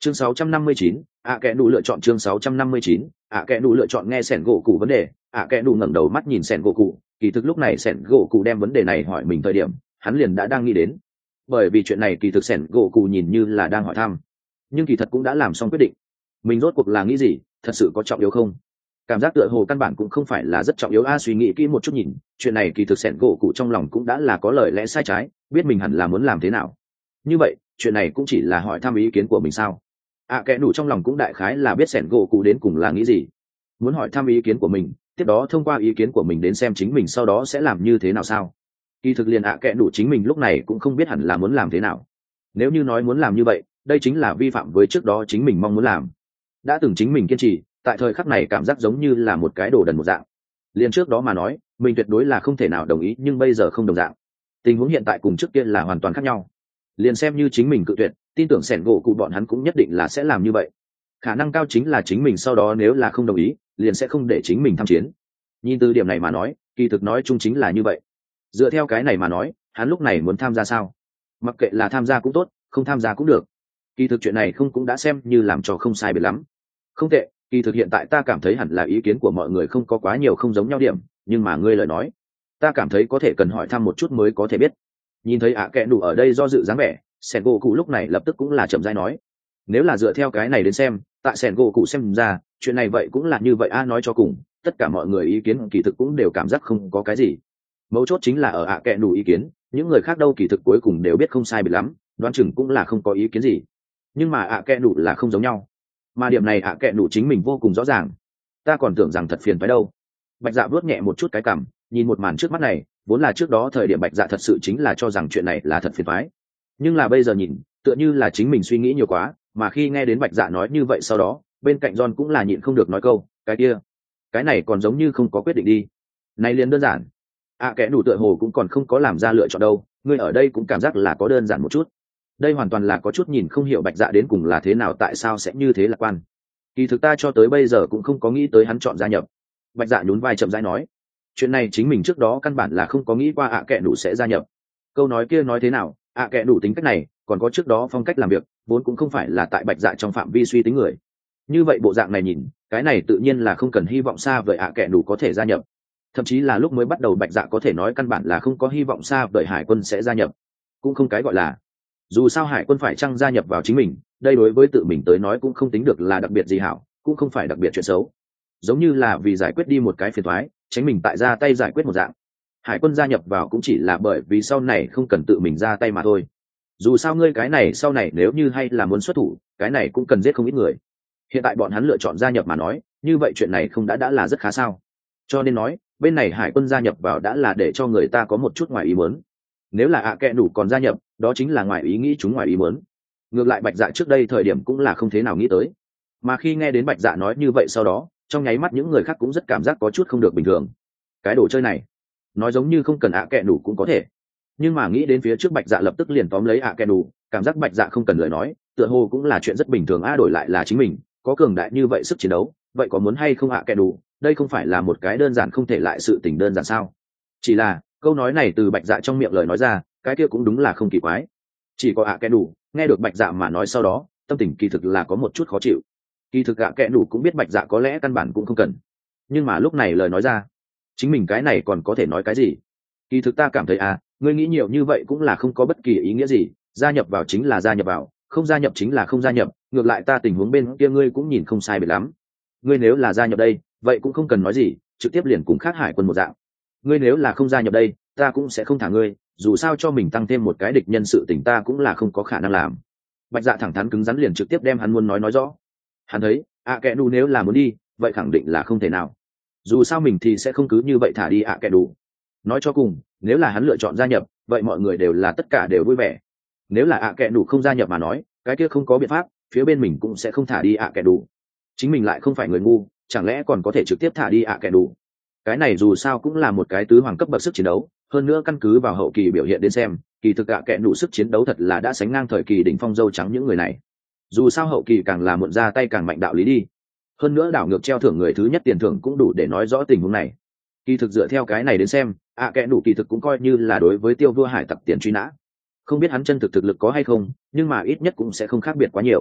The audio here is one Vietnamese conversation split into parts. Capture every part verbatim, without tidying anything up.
chương sáu trăm năm mươi chín, ạ kẽ đủ lựa chọn chương sáu trăm năm mươi chín, ạ kẽ đủ lựa chọn nghe sẻn gỗ cụ vấn đề. ạ kẽ đủ ngẩng đầu mắt nhìn sẻn gỗ cụ, kỳ thực lúc này sẻn gỗ cụ đem vấn đề này hỏi mình thời điểm hắn liền đã đang nghĩ đến, bởi vì chuyện này kỳ thực sẻn gỗ cụ nhìn như là đang hỏi thăm, nhưng kỳ thật cũng đã làm xong quyết định. Mình rốt cuộc là nghĩ gì, thật sự có trọng yếu không? Cảm giác tựa hồ căn bản cũng không phải là rất trọng yếu a. Suy nghĩ kỹ một chút nhìn, chuyện này kỳ thực sẻn gỗ cụ trong lòng cũng đã là có lời lẽ sai trái, biết mình hẳn là muốn làm thế nào. Như vậy chuyện này cũng chỉ là hỏi thăm ý kiến của mình sao? ạ kẽ đủ trong lòng cũng đại khái là biết sẻn gỗ cụ đến cùng là nghĩ gì, muốn hỏi thăm ý kiến của mình, tiếp đó thông qua ý kiến của mình đến xem chính mình sau đó sẽ làm như thế nào sao. Kỳ thực liền ạ kẽ đủ chính mình lúc này cũng không biết hẳn là muốn làm thế nào. Nếu như nói muốn làm như vậy, đây chính là vi phạm với trước đó chính mình mong muốn làm. Đã từng chính mình kiên trì, tại thời khắc này cảm giác giống như là một cái đồ đần một dạng. Liền trước đó mà nói mình tuyệt đối là không thể nào đồng ý, nhưng bây giờ không đồng dạng, tình huống hiện tại cùng trước kia là hoàn toàn khác nhau. Liền xem như chính mình cự tuyệt, tin tưởng sẻn gỗ cụ bọn hắn cũng nhất định là sẽ làm như vậy. Khả năng cao chính là chính mình sau đó nếu là không đồng ý liền sẽ không để chính mình tham chiến. Nhìn từ điểm này mà nói, kỳ thực nói chung chính là như vậy. Dựa theo cái này mà nói, hắn lúc này muốn tham gia sao? Mặc kệ là tham gia cũng tốt, không tham gia cũng được. Kỳ thực chuyện này không cũng đã xem như làm cho không sai biệt lắm. Không tệ, kỳ thực hiện tại ta cảm thấy hẳn là ý kiến của mọi người không có quá nhiều không giống nhau điểm, nhưng mà ngươi lời nói ta cảm thấy có thể cần hỏi thăm một chút mới có thể biết. Nhìn thấy ạ kẽ đủ ở đây do dự dáng vẻ, sẻn gỗ cụ lúc này lập tức cũng là chậm rãi nói, nếu là dựa theo cái này đến xem, tại sẻn gỗ cụ xem ra chuyện này vậy cũng là như vậy a. Nói cho cùng tất cả mọi người ý kiến kỳ thực cũng đều cảm giác không có cái gì, mấu chốt chính là ở ạ kẽ đủ ý kiến, những người khác đâu kỳ thực cuối cùng đều biết không sai biệt lắm, đoán chừng cũng là không có ý kiến gì. Nhưng mà ạ kẽ đủ là không giống nhau, mà điểm này ạ kẽ đủ chính mình vô cùng rõ ràng. Ta còn tưởng rằng thật phiền phải đâu. Bạch Dạ vuốt nhẹ một chút cái cằm, nhìn một màn trước mắt này, vốn là trước đó thời điểm Bạch Dạ thật sự chính là cho rằng chuyện này là thật phiền toái, nhưng là bây giờ nhìn tựa như là chính mình suy nghĩ nhiều quá. Mà khi nghe đến Bạch Dạ nói như vậy sau đó, bên cạnh John cũng là nhịn không được nói câu, cái kia cái này còn giống như không có quyết định đi, này liền đơn giản. À kẻ đủ tựa hồ cũng còn không có làm ra lựa chọn đâu, ngươi ở đây cũng cảm giác là có đơn giản một chút. Đây hoàn toàn là có chút nhìn không hiểu Bạch Dạ đến cùng là thế nào, tại sao sẽ như thế lạc quan. Kỳ thực ta cho tới bây giờ cũng không có nghĩ tới hắn chọn gia nhập. Bạch Dạ nhún vai chậm rãi nói, chuyện này chính mình trước đó căn bản là không có nghĩ qua ạ à kẻ đủ sẽ gia nhập. Câu nói kia nói thế nào, ạ à kẻ đủ tính cách này còn có trước đó phong cách làm việc vốn cũng không phải là tại Bạch Dạ trong phạm vi suy tính người. Như vậy bộ dạng này nhìn, cái này tự nhiên là không cần hy vọng xa vời ạ à kẻ đủ có thể gia nhập. Thậm chí là lúc mới bắt đầu Bạch Dạ có thể nói căn bản là không có hy vọng xa vời Hải quân sẽ gia nhập, cũng không cái gọi là. Dù sao Hải quân phải chăng gia nhập vào chính mình, đây đối với tự mình tới nói cũng không tính được là đặc biệt gì hảo, cũng không phải đặc biệt chuyện xấu. Giống như là vì giải quyết đi một cái phiền toái, tránh mình tại ra tay giải quyết một dạng. Hải quân gia nhập vào cũng chỉ là bởi vì sau này không cần tự mình ra tay mà thôi. Dù sao ngươi cái này sau này nếu như hay là muốn xuất thủ, cái này cũng cần giết không ít người. Hiện tại bọn hắn lựa chọn gia nhập mà nói, như vậy chuyện này không đã đã là rất khá sao? Cho nên nói, bên này Hải quân gia nhập vào đã là để cho người ta có một chút ngoài ý muốn. Nếu là ạ à kệ đủ còn gia nhập, đó chính là ngoài ý nghĩ chúng ngoài ý muốn. Ngược lại Bạch Dạ trước đây thời điểm cũng là không thế nào nghĩ tới, mà khi nghe đến Bạch Dạ nói như vậy sau đó, trong nháy mắt những người khác cũng rất cảm giác có chút không được bình thường. Cái đồ chơi này nói giống như không cần ạ à kệ đủ cũng có thể, nhưng mà nghĩ đến phía trước Bạch Dạ lập tức liền tóm lấy ạ à kệ đủ, cảm giác Bạch Dạ không cần lời nói tựa hồ cũng là chuyện rất bình thường. A đổi lại là chính mình có cường đại như vậy sức chiến đấu, vậy có muốn hay không ạ à kệ đủ, đây không phải là một cái đơn giản không thể lại sự tình đơn giản sao? Chỉ là câu nói này từ Bạch Dạ trong miệng lời nói ra, cái kia cũng đúng là không kỳ quái. Chỉ có ạ à kệ đủ nghe được Bạch Dạ mà nói sau đó, tâm tình kỳ thực là có một chút khó chịu. Kỳ thực ạ à kệ đủ cũng biết Bạch Dạ có lẽ căn bản cũng không cần, nhưng mà lúc này lời nói ra, chính mình cái này còn có thể nói cái gì? Kỳ thực ta cảm thấy à, ngươi nghĩ nhiều như vậy cũng là không có bất kỳ ý nghĩa gì, gia nhập vào chính là gia nhập vào, không gia nhập chính là không gia nhập, ngược lại ta tình huống bên kia ngươi cũng nhìn không sai biệt lắm. Ngươi nếu là gia nhập đây, vậy cũng không cần nói gì, trực tiếp liền cùng khác Hải quân một dạng. Ngươi nếu là không gia nhập đây, ta cũng sẽ không thả ngươi, dù sao cho mình tăng thêm một cái địch nhân sự tình ta cũng là không có khả năng làm. Bạch Dạ thẳng thắn cứng rắn liền trực tiếp đem hắn muốn nói nói rõ. Hắn thấy ạ à kệ đủ nếu là muốn đi, vậy khẳng định là không thể nào. Dù sao mình thì sẽ không cứ như vậy thả đi ạ à kệ đủ. Nói cho cùng, nếu là hắn lựa chọn gia nhập, vậy mọi người đều là tất cả đều vui vẻ. Nếu là ạ à kệ đủ không gia nhập mà nói, cái kia không có biện pháp, phía bên mình cũng sẽ không thả đi ạ à kệ đủ. Chính mình lại không phải người ngu, chẳng lẽ còn có thể trực tiếp thả đi ạ à kệ đủ? Cái này dù sao cũng là một cái tứ hoàng cấp bậc sức chiến đấu, hơn nữa căn cứ vào hậu kỳ biểu hiện đến xem, kỳ thực ạ à kệ đủ sức chiến đấu thật là đã sánh ngang thời kỳ đỉnh phong dâu trắng những người này. Dù sao hậu kỳ càng là muộn ra tay càng mạnh đạo lý đi. Hơn nữa đảo ngược treo thưởng người thứ nhất tiền thưởng cũng đủ để nói rõ tình huống này. Kỳ thực dựa theo cái này đến xem, ạ à kệ đủ kỳ thực cũng coi như là đối với Tiêu Vua Hải tặc tiền truy nã. Không biết hắn chân thực thực lực có hay không, nhưng mà ít nhất cũng sẽ không khác biệt quá nhiều.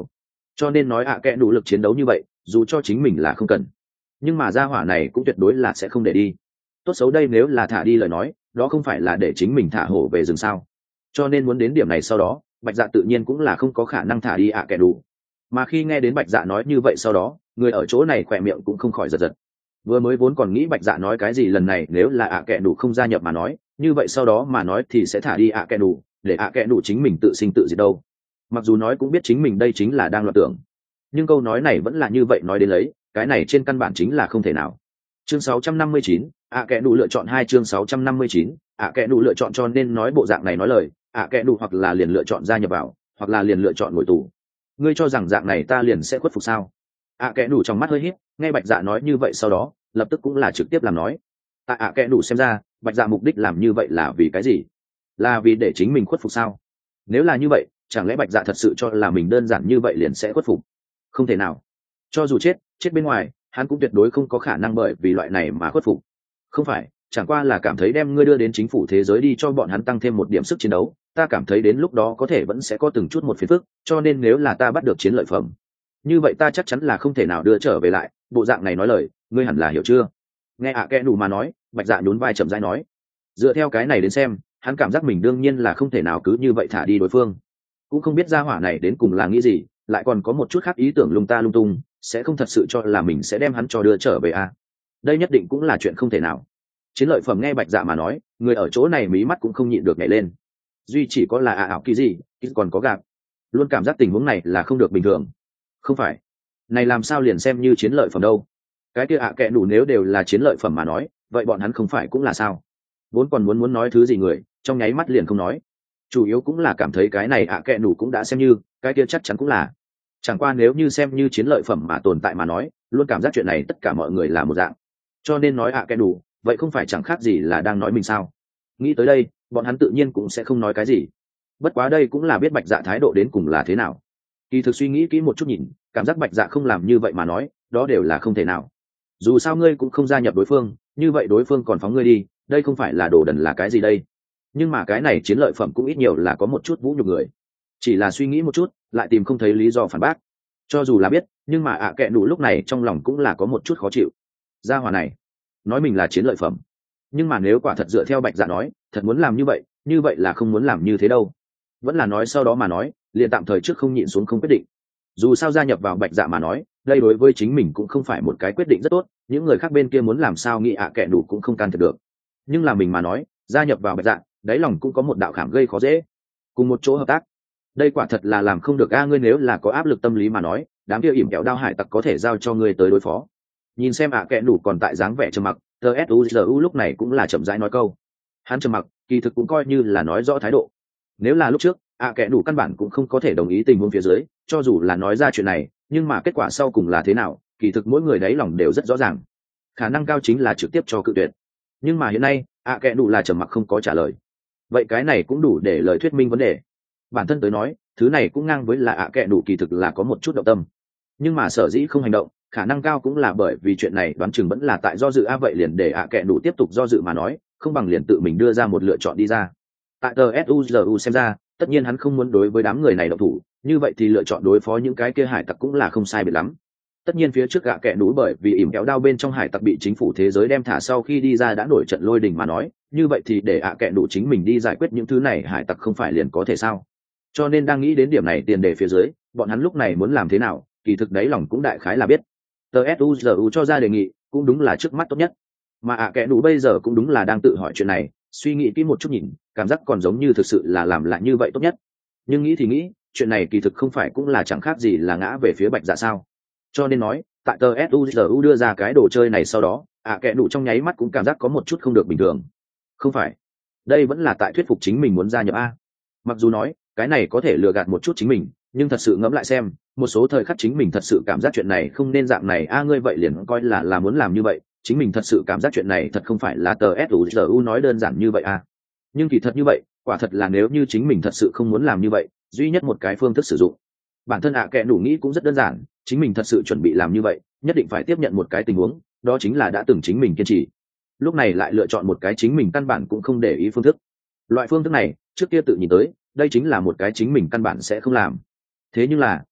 cho nên nói ạ kẽ đủ lực chiến đấu như vậy dù cho chính mình là không cần, nhưng mà gia hỏa này cũng tuyệt đối là sẽ không để đi. Tốt xấu đây nếu là thả đi lời nói, đó không phải là để chính mình thả hổ về rừng sao. Cho nên muốn đến điểm này sau đó, bạch dạ tự nhiên cũng là không có khả năng thả đi ạ kẽ đủ. Mà khi nghe đến bạch dạ nói như vậy sau đó, người ở chỗ này khỏe miệng cũng không khỏi giật giật. Vừa mới vốn còn nghĩ bạch dạ nói cái gì lần này nếu là ạ kẽ đủ không gia nhập mà nói, như vậy sau đó mà nói thì sẽ thả đi ạ kẽ đủ, để ạ kẽ đủ chính mình tự sinh tự diệt đâu. Mặc dù nói cũng biết chính mình đây chính là đang loạn tưởng, nhưng câu nói này vẫn là như vậy nói đến lấy, cái này trên căn bản chính là không thể nào. Chương sáu trăm năm mươi chín, ạ kẽ đủ lựa chọn hai chương sáu trăm năm mươi chín, ạ kẽ đủ lựa chọn, cho nên nói bộ dạng này nói lời, ạ kẽ đủ hoặc là liền lựa chọn gia nhập vào, hoặc là liền lựa chọn ngồi tù. Ngươi cho rằng dạng này ta liền sẽ khuất phục sao? ạ kẽ đủ trong mắt hơi híp, nghe bạch dạ nói như vậy sau đó, lập tức cũng là trực tiếp làm nói. Tại ạ kẽ đủ xem ra, bạch dạ mục đích làm như vậy là vì cái gì? Là vì để chính mình khuất phục sao? Nếu là như vậy, chẳng lẽ bạch dạ thật sự cho là mình đơn giản như vậy liền sẽ khuất phục? Không thể nào. Cho dù chết chết bên ngoài, hắn cũng tuyệt đối không có khả năng bởi vì loại này mà khuất phục. Không phải, chẳng qua là cảm thấy đem ngươi đưa đến chính phủ thế giới đi cho bọn hắn tăng thêm một điểm sức chiến đấu, ta cảm thấy đến lúc đó có thể vẫn sẽ có từng chút một phiền phức, cho nên nếu là ta bắt được chiến lợi phẩm, như vậy ta chắc chắn là không thể nào đưa trở về lại. Bộ dạng này nói lời, ngươi hẳn là hiểu chưa? Nghe ạ kẽ đủ mà nói, bạch dạ nhún vai chậm rãi nói. Dựa theo cái này đến xem, hắn cảm giác mình đương nhiên là không thể nào cứ như vậy thả đi đối phương. Cũng không biết gia hỏa này đến cùng là nghĩ gì, lại còn có một chút khác ý tưởng lung ta lung tung, sẽ không thật sự cho là mình sẽ đem hắn cho đưa trở về à. Đây nhất định cũng là chuyện không thể nào. Chiến lợi phẩm nghe bạch dạ mà nói, người ở chỗ này mí mắt cũng không nhịn được nhảy lên. Duy chỉ có là ạ ảo kỳ gì, còn có gạp. Luôn cảm giác tình huống này là không được bình thường. Không phải. Này làm sao liền xem như chiến lợi phẩm đâu. Cái kia ạ kẽ đủ nếu đều là chiến lợi phẩm mà nói, vậy bọn hắn không phải cũng là sao? Vốn còn muốn muốn nói thứ gì người, trong nháy mắt liền không nói. Chủ yếu cũng là cảm thấy cái này ạ kẽ đủ cũng đã xem như, cái kia chắc chắn cũng là. Chẳng qua nếu như xem như chiến lợi phẩm mà tồn tại mà nói, luôn cảm giác chuyện này tất cả mọi người là một dạng. Cho nên nói ạ kẽ đủ, vậy không phải chẳng khác gì là đang nói mình sao? Nghĩ tới đây, bọn hắn tự nhiên cũng sẽ không nói cái gì. Bất quá đây cũng là biết bạch dạ thái độ đến cùng là thế nào. Kỳ thực suy nghĩ kỹ một chút nhìn, cảm giác bạch dạ không làm như vậy mà nói, đó đều là không thể nào. Dù sao ngươi cũng không gia nhập đối phương, như vậy đối phương còn phóng ngươi đi, đây không phải là đồ đần là cái gì đây? Nhưng mà cái này chiến lợi phẩm cũng ít nhiều là có một chút vũ nhục người. Chỉ là suy nghĩ một chút, lại tìm không thấy lý do phản bác. Cho dù là biết, nhưng mà ạ à kẽ đủ lúc này trong lòng cũng là có một chút khó chịu. Gia hỏa này nói mình là chiến lợi phẩm, nhưng mà nếu quả thật dựa theo bạch dạ nói, thật muốn làm như vậy, như vậy là không muốn làm như thế đâu. Vẫn là nói sau đó mà nói, liền tạm thời trước không nhịn xuống không quyết định. Dù sao gia nhập vào bạch dạ mà nói, đây đối với chính mình cũng không phải một cái quyết định rất tốt, những người khác bên kia muốn làm sao nghĩ ạ à kẽ đủ cũng không can thiệp được. Nhưng là mình mà nói, gia nhập vào bạch dạ, đáy lòng cũng có một đạo khảm gây khó dễ. Cùng một chỗ hợp tác, đây quả thật là làm không được a. Ngươi nếu là có áp lực tâm lý mà nói, đám kia ỉm kẹo đao hải tặc có thể giao cho ngươi tới đối phó. Nhìn xem ạ à kẽ đủ còn tại dáng vẻ trầm mặc, tsuzu lúc này cũng là chậm rãi nói câu. Hắn trầm mặc kỳ thực cũng coi như là nói rõ thái độ. Nếu là lúc trước ạ à kẽ đủ căn bản cũng không có thể đồng ý tình huống phía dưới, cho dù là nói ra chuyện này, nhưng mà kết quả sau cùng là thế nào, kỳ thực mỗi người đáy lòng đều rất rõ ràng. Khả năng cao chính là trực tiếp cho cự tuyệt. Nhưng mà hiện nay ạ à kẽ đủ là trầm mặc không có trả lời. Vậy cái này cũng đủ để lời thuyết minh vấn đề. Bản thân tới nói, thứ này cũng ngang với là ạ à kẽ đủ kỳ thực là có một chút động tâm. Nhưng mà sở dĩ không hành động, khả năng cao cũng là bởi vì chuyện này đoán chừng vẫn là tại do dự a. Vậy liền để ạ à kẽ đủ tiếp tục do dự mà nói, không bằng liền tự mình đưa ra một lựa chọn đi ra. Tại tờ suzu xem ra, tất nhiên hắn không muốn đối với đám người này động thủ, như vậy thì lựa chọn đối phó những cái kia hải tặc cũng là không sai biệt lắm. Tất nhiên phía trước gạ kẽ đủ bởi vì ỉm kéo đao bên trong hải tặc bị chính phủ thế giới đem thả sau khi đi ra đã nổi trận lôi đình mà nói, như vậy thì để ạ kẽ đủ chính mình đi giải quyết những thứ này hải tặc không phải liền có thể sao? Cho nên đang nghĩ đến điểm này tiền đề phía dưới, bọn hắn lúc này muốn làm thế nào, kỳ thực đấy lòng cũng đại khái là biết. tờ suzu cho ra đề nghị cũng đúng là trước mắt tốt nhất, mà ạ kẽ đủ bây giờ cũng đúng là đang tự hỏi chuyện này, suy nghĩ kỹ một chút nhìn, cảm giác còn giống như thực sự là làm lại như vậy tốt nhất. Nhưng nghĩ thì nghĩ, chuyện này kỳ thực không phải cũng là chẳng khác gì là ngã về phía bạch dạ sao. Cho nên nói, tại tờ suzu đưa ra cái đồ chơi này sau đó, ạ kẽ đủ trong nháy mắt cũng cảm giác có một chút không được bình thường. Không phải, đây vẫn là tại thuyết phục chính mình muốn gia nhập a. Mặc dù nói cái này có thể lừa gạt một chút chính mình, nhưng thật sự ngẫm lại xem, một số thời khắc chính mình thật sự cảm giác chuyện này không nên dạng này a. Ngươi vậy liền coi là là muốn làm như vậy, chính mình thật sự cảm giác chuyện này thật không phải là tờ suzu nói đơn giản như vậy a. Nhưng kỳ thật như vậy, quả thật là nếu như chính mình thật sự không muốn làm như vậy, duy nhất một cái phương thức sử dụng. Bản thân ạ à kẽ đủ nghĩ cũng rất đơn giản, chính mình thật sự chuẩn bị làm như vậy, nhất định phải tiếp nhận một cái tình huống, đó chính là đã từng chính mình kiên trì, lúc này lại lựa chọn một cái chính mình căn bản cũng không để ý phương thức. Loại phương thức này trước kia tự nhìn tới, đây chính là một cái chính mình căn bản sẽ không làm. Thế nhưng là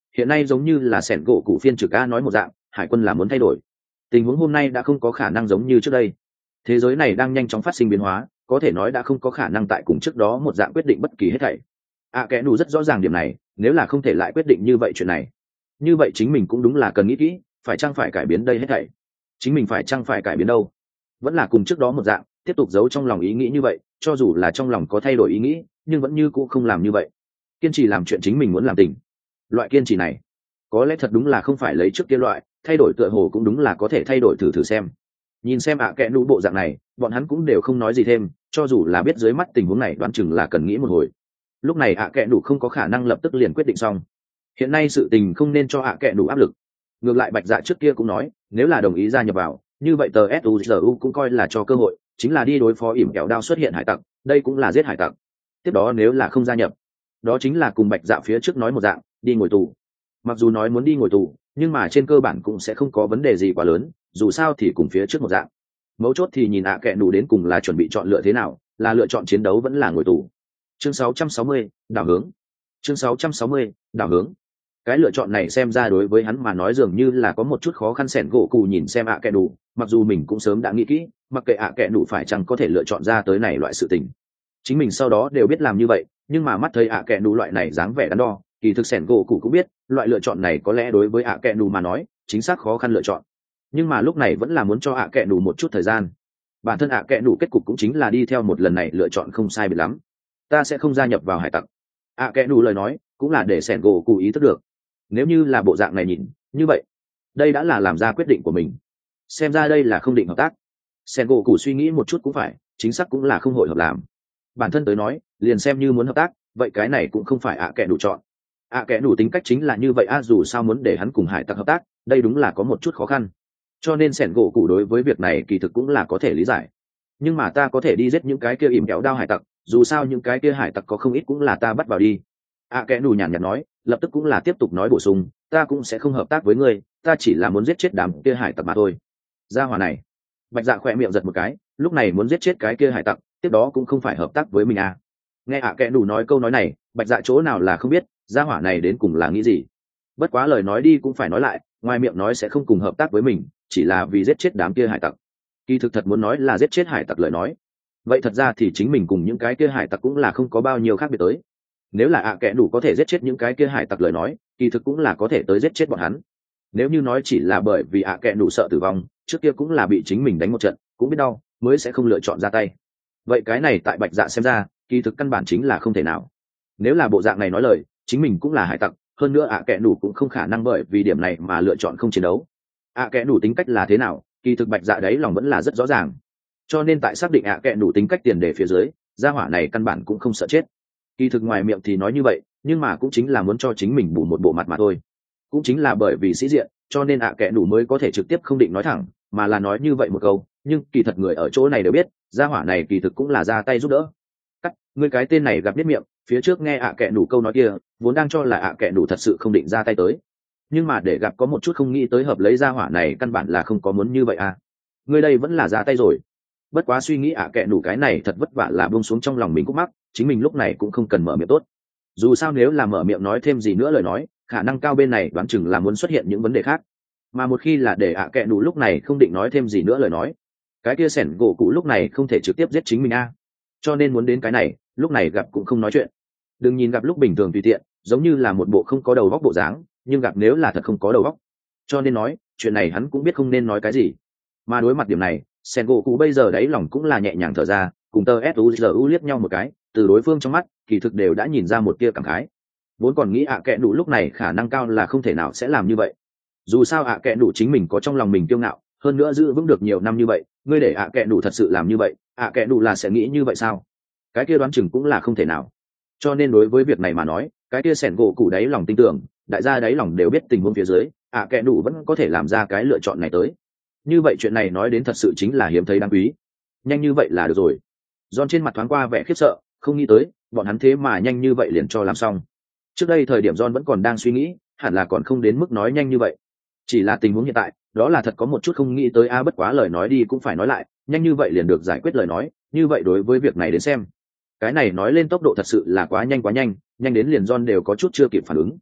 hiện nay giống như là sẻn gỗ cụ phiên trực a nói một dạng, hải quân là muốn thay đổi. Tình huống hôm nay đã không có khả năng giống như trước đây. Thế giới này đang nhanh chóng phát sinh biến hóa, có thể nói đã không có khả năng tại cùng trước đó một dạng quyết định bất kỳ hết thảy. ạ kẽ nù rất rõ ràng điểm này, nếu là không thể lại quyết định như vậy chuyện này, như vậy chính mình cũng đúng là cần nghĩ kỹ, phải chăng phải cải biến đây hết thảy. Chính mình phải chăng phải cải biến đâu? Vẫn là cùng trước đó một dạng, tiếp tục giấu trong lòng ý nghĩ như vậy, cho dù là trong lòng có thay đổi ý nghĩ, nhưng vẫn như cũ không làm như vậy. Kiên trì làm chuyện chính mình muốn làm tình. Loại kiên trì này, có lẽ thật đúng là không phải lấy trước kia loại, thay đổi tựa hồ cũng đúng là có thể thay đổi thử thử xem. Nhìn xem ạ kẽ nù bộ dạng này, bọn hắn cũng đều không nói gì thêm, cho dù là biết dưới mắt tình huống này đoán chừng là cần nghĩ một hồi. Lúc này ạ kẽ nù không có khả năng lập tức liền quyết định xong. Hiện nay sự tình không nên cho ạ kẽ nù áp lực. Ngược lại Bạch Dạ trước kia cũng nói, nếu là đồng ý gia nhập vào, như vậy tờ suzu cũng coi là cho cơ hội, chính là đi đối phó ỉm kẹo đao xuất hiện hải tặc, đây cũng là giết hải tặc. Tiếp đó nếu là không gia nhập, đó chính là cùng Bạch Dạ phía trước nói một dạng, đi ngồi tù. Mặc dù nói muốn đi ngồi tù, nhưng mà trên cơ bản cũng sẽ không có vấn đề gì quá lớn, dù sao thì cùng phía trước một dạng. Mấu chốt thì nhìn ạ kẽ nù đến cùng là chuẩn bị chọn lựa thế nào, là lựa chọn chiến đấu vẫn là ngồi tù. Chương sáu trăm sáu mươi, đảo hướng. Chương sáu trăm sáu mươi, đảo hướng. Cái lựa chọn này xem ra đối với hắn mà nói dường như là có một chút khó khăn. Sẻn gỗ cù nhìn xem ạ kẽ nù, mặc dù mình cũng sớm đã nghĩ kỹ, mặc kệ ạ kẽ nù phải chăng có thể lựa chọn ra tới này loại sự tình, chính mình sau đó đều biết làm như vậy, nhưng mà mắt thấy ạ kẽ nù loại này dáng vẻ đắn đo, kỳ thực sẻn gỗ cù cũng biết loại lựa chọn này có lẽ đối với ạ kẽ nù mà nói chính xác khó khăn lựa chọn, nhưng mà lúc này vẫn là muốn cho ạ kẽ nù một chút thời gian. Bản thân ạ kẽ nù kết cục cũng chính là đi theo một lần này lựa chọn không sai biệt lắm. Ta sẽ không gia nhập vào hải tặc. ạ kẽ nù lời nói cũng là để sẻn gỗ cù ý thức được, nếu như là bộ dạng này nhìn như vậy, đây đã là làm ra quyết định của mình, xem ra đây là không định hợp tác. Sẻn gỗ cù suy nghĩ một chút cũng phải, chính xác cũng là không hội hợp làm. Bản thân tới nói liền xem như muốn hợp tác, vậy cái này cũng không phải ạ kẽ nù chọn. ạ kẽ nù tính cách chính là như vậy a, dù sao muốn để hắn cùng hải tặc hợp tác, đây đúng là có một chút khó khăn, cho nên sẻn gỗ cù đối với việc này kỳ thực cũng là có thể lý giải. Nhưng mà ta có thể đi giết những cái kia ỉm kéo đao hải tặc, dù sao những cái kia hải tặc có không ít cũng là ta bắt vào đi. ạ kẽ nù nhàn nhạt nói, lập tức cũng là tiếp tục nói bổ sung, ta cũng sẽ không hợp tác với ngươi, ta chỉ là muốn giết chết đám kia hải tặc mà thôi. Gia hỏa này, Bạch Dạ khỏe miệng giật một cái, lúc này muốn giết chết cái kia hải tặc, tiếp đó cũng không phải hợp tác với mình à. Nghe ạ kẽ nù nói câu nói này, Bạch Dạ chỗ nào là không biết gia hỏa này đến cùng là nghĩ gì. Bất quá lời nói đi cũng phải nói lại, ngoài miệng nói sẽ không cùng hợp tác với mình, chỉ là vì giết chết đám kia hải tặc, kỳ thực thật muốn nói là giết chết hải tặc lời nói, vậy thật ra thì chính mình cùng những cái kia hải tặc cũng là không có bao nhiêu khác biệt tới. Nếu là ạ kẽ nù có thể giết chết những cái kia hải tặc lời nói, kỳ thực cũng là có thể tới giết chết bọn hắn. Nếu như nói chỉ là bởi vì ạ kẽ nù sợ tử vong, trước kia cũng là bị chính mình đánh một trận cũng biết đau mới sẽ không lựa chọn ra tay. Vậy cái này tại Bạch Dạ xem ra kỳ thực căn bản chính là không thể nào. Nếu là bộ dạng này nói lời, chính mình cũng là hải tặc, hơn nữa ạ kẽ nù cũng không khả năng bởi vì điểm này mà lựa chọn không chiến đấu. ạ kẽ nù tính cách là thế nào, kỳ thực Bạch Dạ đấy lòng vẫn là rất rõ ràng, cho nên tại xác định ạ kẽ nù tính cách tiền đề phía dưới, gia hỏa này căn bản cũng không sợ chết. Kỳ thực ngoài miệng thì nói như vậy, nhưng mà cũng chính là muốn cho chính mình bù một bộ mặt mà thôi. Cũng chính là bởi vì sĩ diện, cho nên ạ kẽ nù mới có thể trực tiếp không định nói thẳng, mà là nói như vậy một câu. Nhưng kỳ thật người ở chỗ này đều biết, gia hỏa này kỳ thực cũng là ra tay giúp đỡ. Cắt, ngươi cái tên này gặp biết miệng, phía trước nghe ạ kẽ nù câu nói kia, vốn đang cho là ạ kẽ nù thật sự không định ra tay tới, nhưng mà để gặp có một chút không nghĩ tới hợp lấy gia hỏa này căn bản là không có muốn như vậy à. Ngươi đây vẫn là ra tay rồi. Bất quá suy nghĩ ạ kẽ nù cái này thật vất vả là buông xuống trong lòng mình cũng mắc, chính mình lúc này cũng không cần mở miệng tốt. Dù sao nếu là mở miệng nói thêm gì nữa lời nói, khả năng cao bên này đoán chừng là muốn xuất hiện những vấn đề khác, mà một khi là để ạ kẽ nù lúc này không định nói thêm gì nữa lời nói, cái kia sẻn gỗ cụ lúc này không thể trực tiếp giết chính mình a. Cho nên muốn đến cái này, lúc này gặp cũng không nói chuyện. Đừng nhìn gặp lúc bình thường tùy tiện, giống như là một bộ không có đầu óc bộ dáng, nhưng gặp nếu là thật không có đầu óc, cho nên nói chuyện này hắn cũng biết không nên nói cái gì. Mà đối mặt điểm này, sẻn gỗ cụ bây giờ đáy lòng cũng là nhẹ nhàng thở ra, cùng tờ suzu liếc nhau một cái, từ đối phương trong mắt kỳ thực đều đã nhìn ra một tia cảm khái. Vốn còn nghĩ ạ kẽ nù lúc này khả năng cao là không thể nào sẽ làm như vậy, dù sao ạ kẽ nù chính mình có trong lòng mình kiêu ngạo, hơn nữa giữ vững được nhiều năm như vậy, ngươi để ạ kẽ nù thật sự làm như vậy, ạ kẽ nù là sẽ nghĩ như vậy sao? Cái kia đoán chừng cũng là không thể nào. Cho nên đối với việc này mà nói, cái kia sẻn gỗ cụ đáy lòng tin tưởng, đại gia đáy lòng đều biết tình huống phía dưới, ạ kẽ nù vẫn có thể làm ra cái lựa chọn này tới. Như vậy chuyện này nói đến thật sự chính là hiếm thấy đáng quý. Nhanh như vậy là được rồi. John trên mặt thoáng qua vẻ khiếp sợ, không nghĩ tới bọn hắn thế mà nhanh như vậy liền cho làm xong. Trước đây thời điểm John vẫn còn đang suy nghĩ, hẳn là còn không đến mức nói nhanh như vậy. Chỉ là tình huống hiện tại, đó là thật có một chút không nghĩ tới a. Bất quá lời nói đi cũng phải nói lại, nhanh như vậy liền được giải quyết lời nói, như vậy đối với việc này đến xem, cái này nói lên tốc độ thật sự là quá nhanh quá nhanh, nhanh đến liền John đều có chút chưa kịp phản ứng.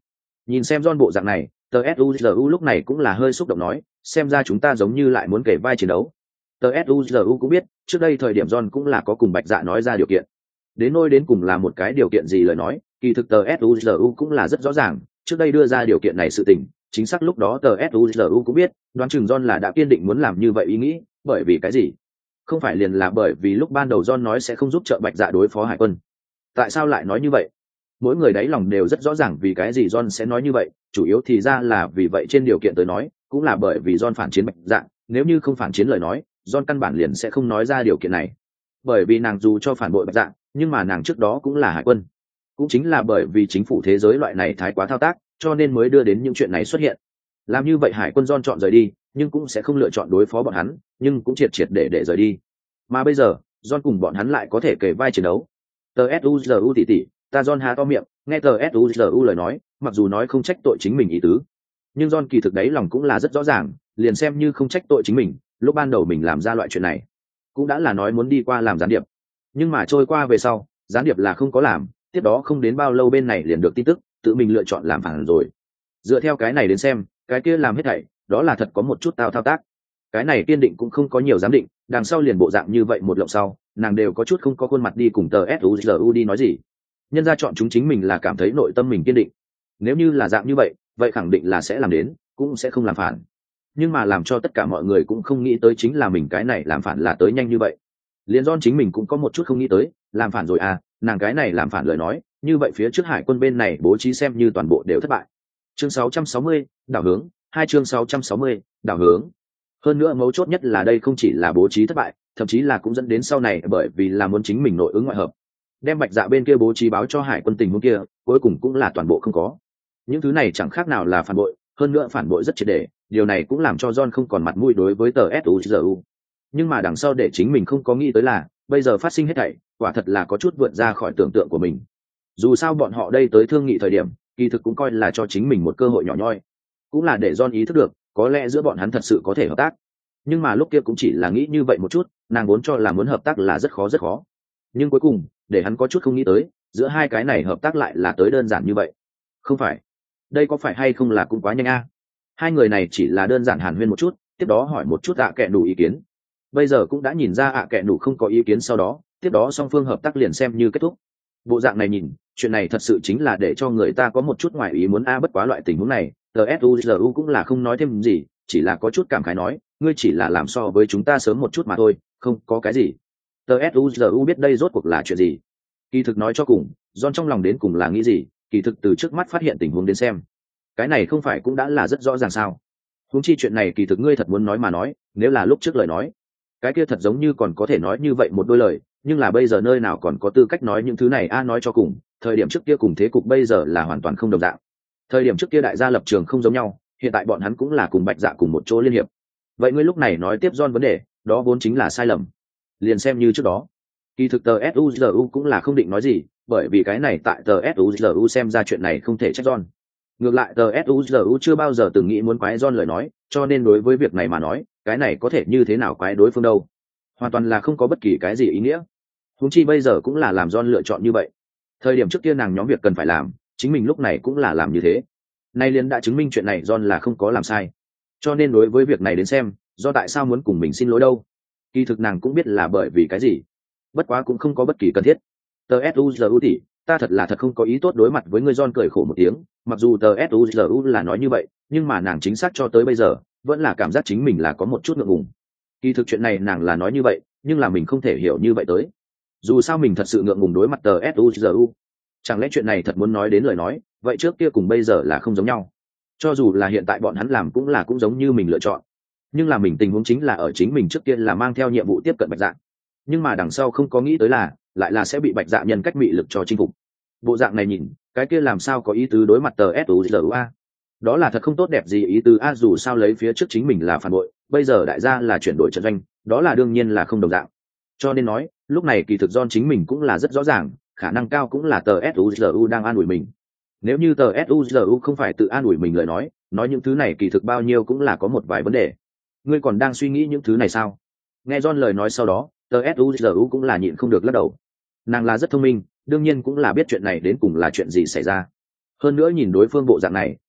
Nhìn xem John bộ dạng này, tờ suzu lúc này cũng là hơi xúc động nói, xem ra chúng ta giống như lại muốn kể vai chiến đấu. Tờ suzu cũng biết trước đây thời điểm John cũng là có cùng Bạch Dạ nói ra điều kiện, đến nôi đến cùng là một cái điều kiện gì lời nói, kỳ thực tờ suzu cũng là rất rõ ràng, trước đây đưa ra điều kiện này sự tình chính xác lúc đó tờ suzu cũng biết, đoán chừng John là đã kiên định muốn làm như vậy ý nghĩ. Bởi vì cái gì? Không phải liền là bởi vì lúc ban đầu John nói sẽ không giúp trợ Bạch Dạ đối phó hải quân. Tại sao lại nói như vậy? Mỗi người đáy lòng đều rất rõ ràng vì cái gì John sẽ nói như vậy, chủ yếu thì ra là vì vậy trên điều kiện tới nói, cũng là bởi vì John phản chiến Bạch Dạ, nếu như không phản chiến lời nói, John căn bản liền sẽ không nói ra điều kiện này. Bởi vì nàng dù cho phản bội Bạch Dạ, nhưng mà nàng trước đó cũng là hải quân. Cũng chính là bởi vì chính phủ thế giới loại này thái quá thao tác, cho nên mới đưa đến những chuyện này xuất hiện. Làm như vậy hải quân John chọn rời đi, nhưng cũng sẽ không lựa chọn đối phó bọn hắn, nhưng cũng triệt triệt để để rời đi. Mà bây giờ, John cùng bọn hắn lại có thể kề vai chiến đấu. Tờ suzu tỷ tỷ, ta John há to miệng, nghe tờ suzu lời nói, mặc dù nói không trách tội chính mình ý tứ, nhưng John kỳ thực đấy lòng cũng là rất rõ ràng, liền xem như không trách tội chính mình, lúc ban đầu mình làm ra loại chuyện này, cũng đã là nói muốn đi qua làm gián điệp, nhưng mà trôi qua về sau, gián điệp là không có làm, tiếp đó không đến bao lâu bên này liền được tin tức, tự mình lựa chọn làm phản rồi. Dựa theo cái này đến xem, cái kia làm hết thảy, đó là thật có một chút tao thao tác. Cái này kiên định cũng không có nhiều giám định, đằng sau liền bộ dạng như vậy một lộng sau, nàng đều có chút không có khuôn mặt đi cùng tờ suzu đi nói gì. Nhân ra chọn chúng chính mình là cảm thấy nội tâm mình kiên định, nếu như là dạng như vậy, vậy khẳng định là sẽ làm đến, cũng sẽ không làm phản. Nhưng mà làm cho tất cả mọi người cũng không nghĩ tới chính là mình cái này làm phản là tới nhanh như vậy. Liên John chính mình cũng có một chút không nghĩ tới, làm phản rồi à, nàng cái này làm phản lời nói, như vậy phía trước hải quân bên này bố trí xem như toàn bộ đều thất bại. Chương sáu trăm sáu mươi, đảo hướng, hai chương sáu trăm sáu mươi, đảo hướng. Hơn nữa mấu chốt nhất là đây không chỉ là bố trí thất bại, thậm chí là cũng dẫn đến sau này bởi vì là muốn chính mình nội ứng ngoại hợp, đem Bạch Dạ bên kia bố trí báo cho hải quân tình huống kia, cuối cùng cũng là toàn bộ không có. Những thứ này chẳng khác nào là phản bội, hơn nữa phản bội rất triệt để, điều này cũng làm cho John không còn mặt mũi đối với tờ suzu. Nhưng mà đằng sau để chính mình không có nghĩ tới là, bây giờ phát sinh hết thảy, quả thật là có chút vượt ra khỏi tưởng tượng của mình. Dù sao bọn họ đây tới thương nghị thời điểm, kỳ thực cũng coi là cho chính mình một cơ hội nhỏ nhoi, cũng là để John ý thức được, có lẽ giữa bọn hắn thật sự có thể hợp tác. Nhưng mà lúc kia cũng chỉ là nghĩ như vậy một chút, nàng vốn cho là muốn hợp tác là rất khó rất khó. Nhưng cuối cùng, để hắn có chút không nghĩ tới, giữa hai cái này hợp tác lại là tới đơn giản như vậy. Không phải, đây có phải hay không là cũng quá nhanh a? Hai người này chỉ là đơn giản hàn huyên một chút, tiếp đó hỏi một chút ạ kệ đủ ý kiến. Bây giờ cũng đã nhìn ra ạ kệ đủ không có ý kiến, sau đó tiếp đó song phương hợp tác liền xem như kết thúc. Bộ dạng này nhìn, chuyện này thật sự chính là để cho người ta có một chút ngoài ý muốn a. Bất quá loại tình huống này, tờ suzu cũng là không nói thêm gì, chỉ là có chút cảm khái nói, ngươi chỉ là làm so với chúng ta sớm một chút mà thôi, không có cái gì. Tờ suzu biết đây rốt cuộc là chuyện gì. Kỳ thực nói cho cùng, John trong lòng đến cùng là nghĩ gì, kỳ thực từ trước mắt phát hiện tình huống đến xem, cái này không phải cũng đã là rất rõ ràng sao. Huống chi chuyện này kỳ thực ngươi thật muốn nói mà nói, nếu là lúc trước lời nói, cái kia thật giống như còn có thể nói như vậy một đôi lời, nhưng là bây giờ nơi nào còn có tư cách nói những thứ này a. Nói cho cùng, thời điểm trước kia cùng thế cục bây giờ là hoàn toàn không đồng dạng. Thời điểm trước kia đại gia lập trường không giống nhau, hiện tại bọn hắn cũng là cùng Bạch Dạ cùng một chỗ liên hiệp. Vậy ngươi lúc này nói tiếp John vấn đề, đó vốn chính là sai lầm. Liền xem như trước đó, kỳ thực tờ suzu cũng là không định nói gì, bởi vì cái này tại tờ suzu xem ra chuyện này không thể trách John. Ngược lại tờ suzu chưa bao giờ từng nghĩ muốn quái John lời nói, cho nên đối với việc này mà nói, cái này có thể như thế nào quái đối phương đâu, hoàn toàn là không có bất kỳ cái gì ý nghĩa. Huống chi bây giờ cũng là làm John lựa chọn như vậy. Thời điểm trước kia nàng nhóm việc cần phải làm, chính mình lúc này cũng là làm như thế. Nay liền đã chứng minh chuyện này John là không có làm sai. Cho nên đối với việc này đến xem, do tại sao muốn cùng mình xin lỗi đâu, kỳ thực nàng cũng biết là bởi vì cái gì. Bất quá cũng không có bất kỳ cần thiết. Tờ suzu tỷ, ta thật là thật không có ý tốt đối mặt với ngươi. John cười khổ một tiếng, mặc dù tờ suzu là nói như vậy, nhưng mà nàng chính xác cho tới bây giờ vẫn là cảm giác chính mình là có một chút ngượng ngùng. Kỳ thực chuyện này nàng là nói như vậy, nhưng là mình không thể hiểu như vậy tới. Dù sao mình thật sự ngượng ngùng đối mặt tờ suzu. Chẳng lẽ chuyện này thật muốn nói đến lời nói, vậy trước kia cùng bây giờ là không giống nhau. Cho dù là hiện tại bọn hắn làm cũng là cũng giống như mình lựa chọn, nhưng là mình tình huống chính là ở chính mình trước kia là mang theo nhiệm vụ tiếp cận Bạch Dạ, nhưng mà đằng sau không có nghĩ tới là lại là sẽ bị Bạch Dạ nhân cách mị lực cho chinh phục. Bộ dạng này nhìn, cái kia làm sao có ý tứ đối mặt tờ suzu a? Đó là thật không tốt đẹp gì ý tứ a. Dù sao lấy phía trước chính mình là phản bội, bây giờ đại gia là chuyển đổi trận doanh, đó là đương nhiên là không đồng dạng. Cho nên nói lúc này kỳ thực John chính mình cũng là rất rõ ràng, khả năng cao cũng là tờ suzu đang an ủi mình. Nếu như tờ suzu không phải tự an ủi mình lời nói, nói những thứ này kỳ thực bao nhiêu cũng là có một vài vấn đề. Ngươi còn đang suy nghĩ những thứ này sao? Nghe John lời nói sau đó, tờ suzu cũng là nhịn không được lắc đầu. Nàng là rất thông minh, đương nhiên cũng là biết chuyện này đến cùng là chuyện gì xảy ra. Hơn nữa nhìn đối phương bộ dạng này,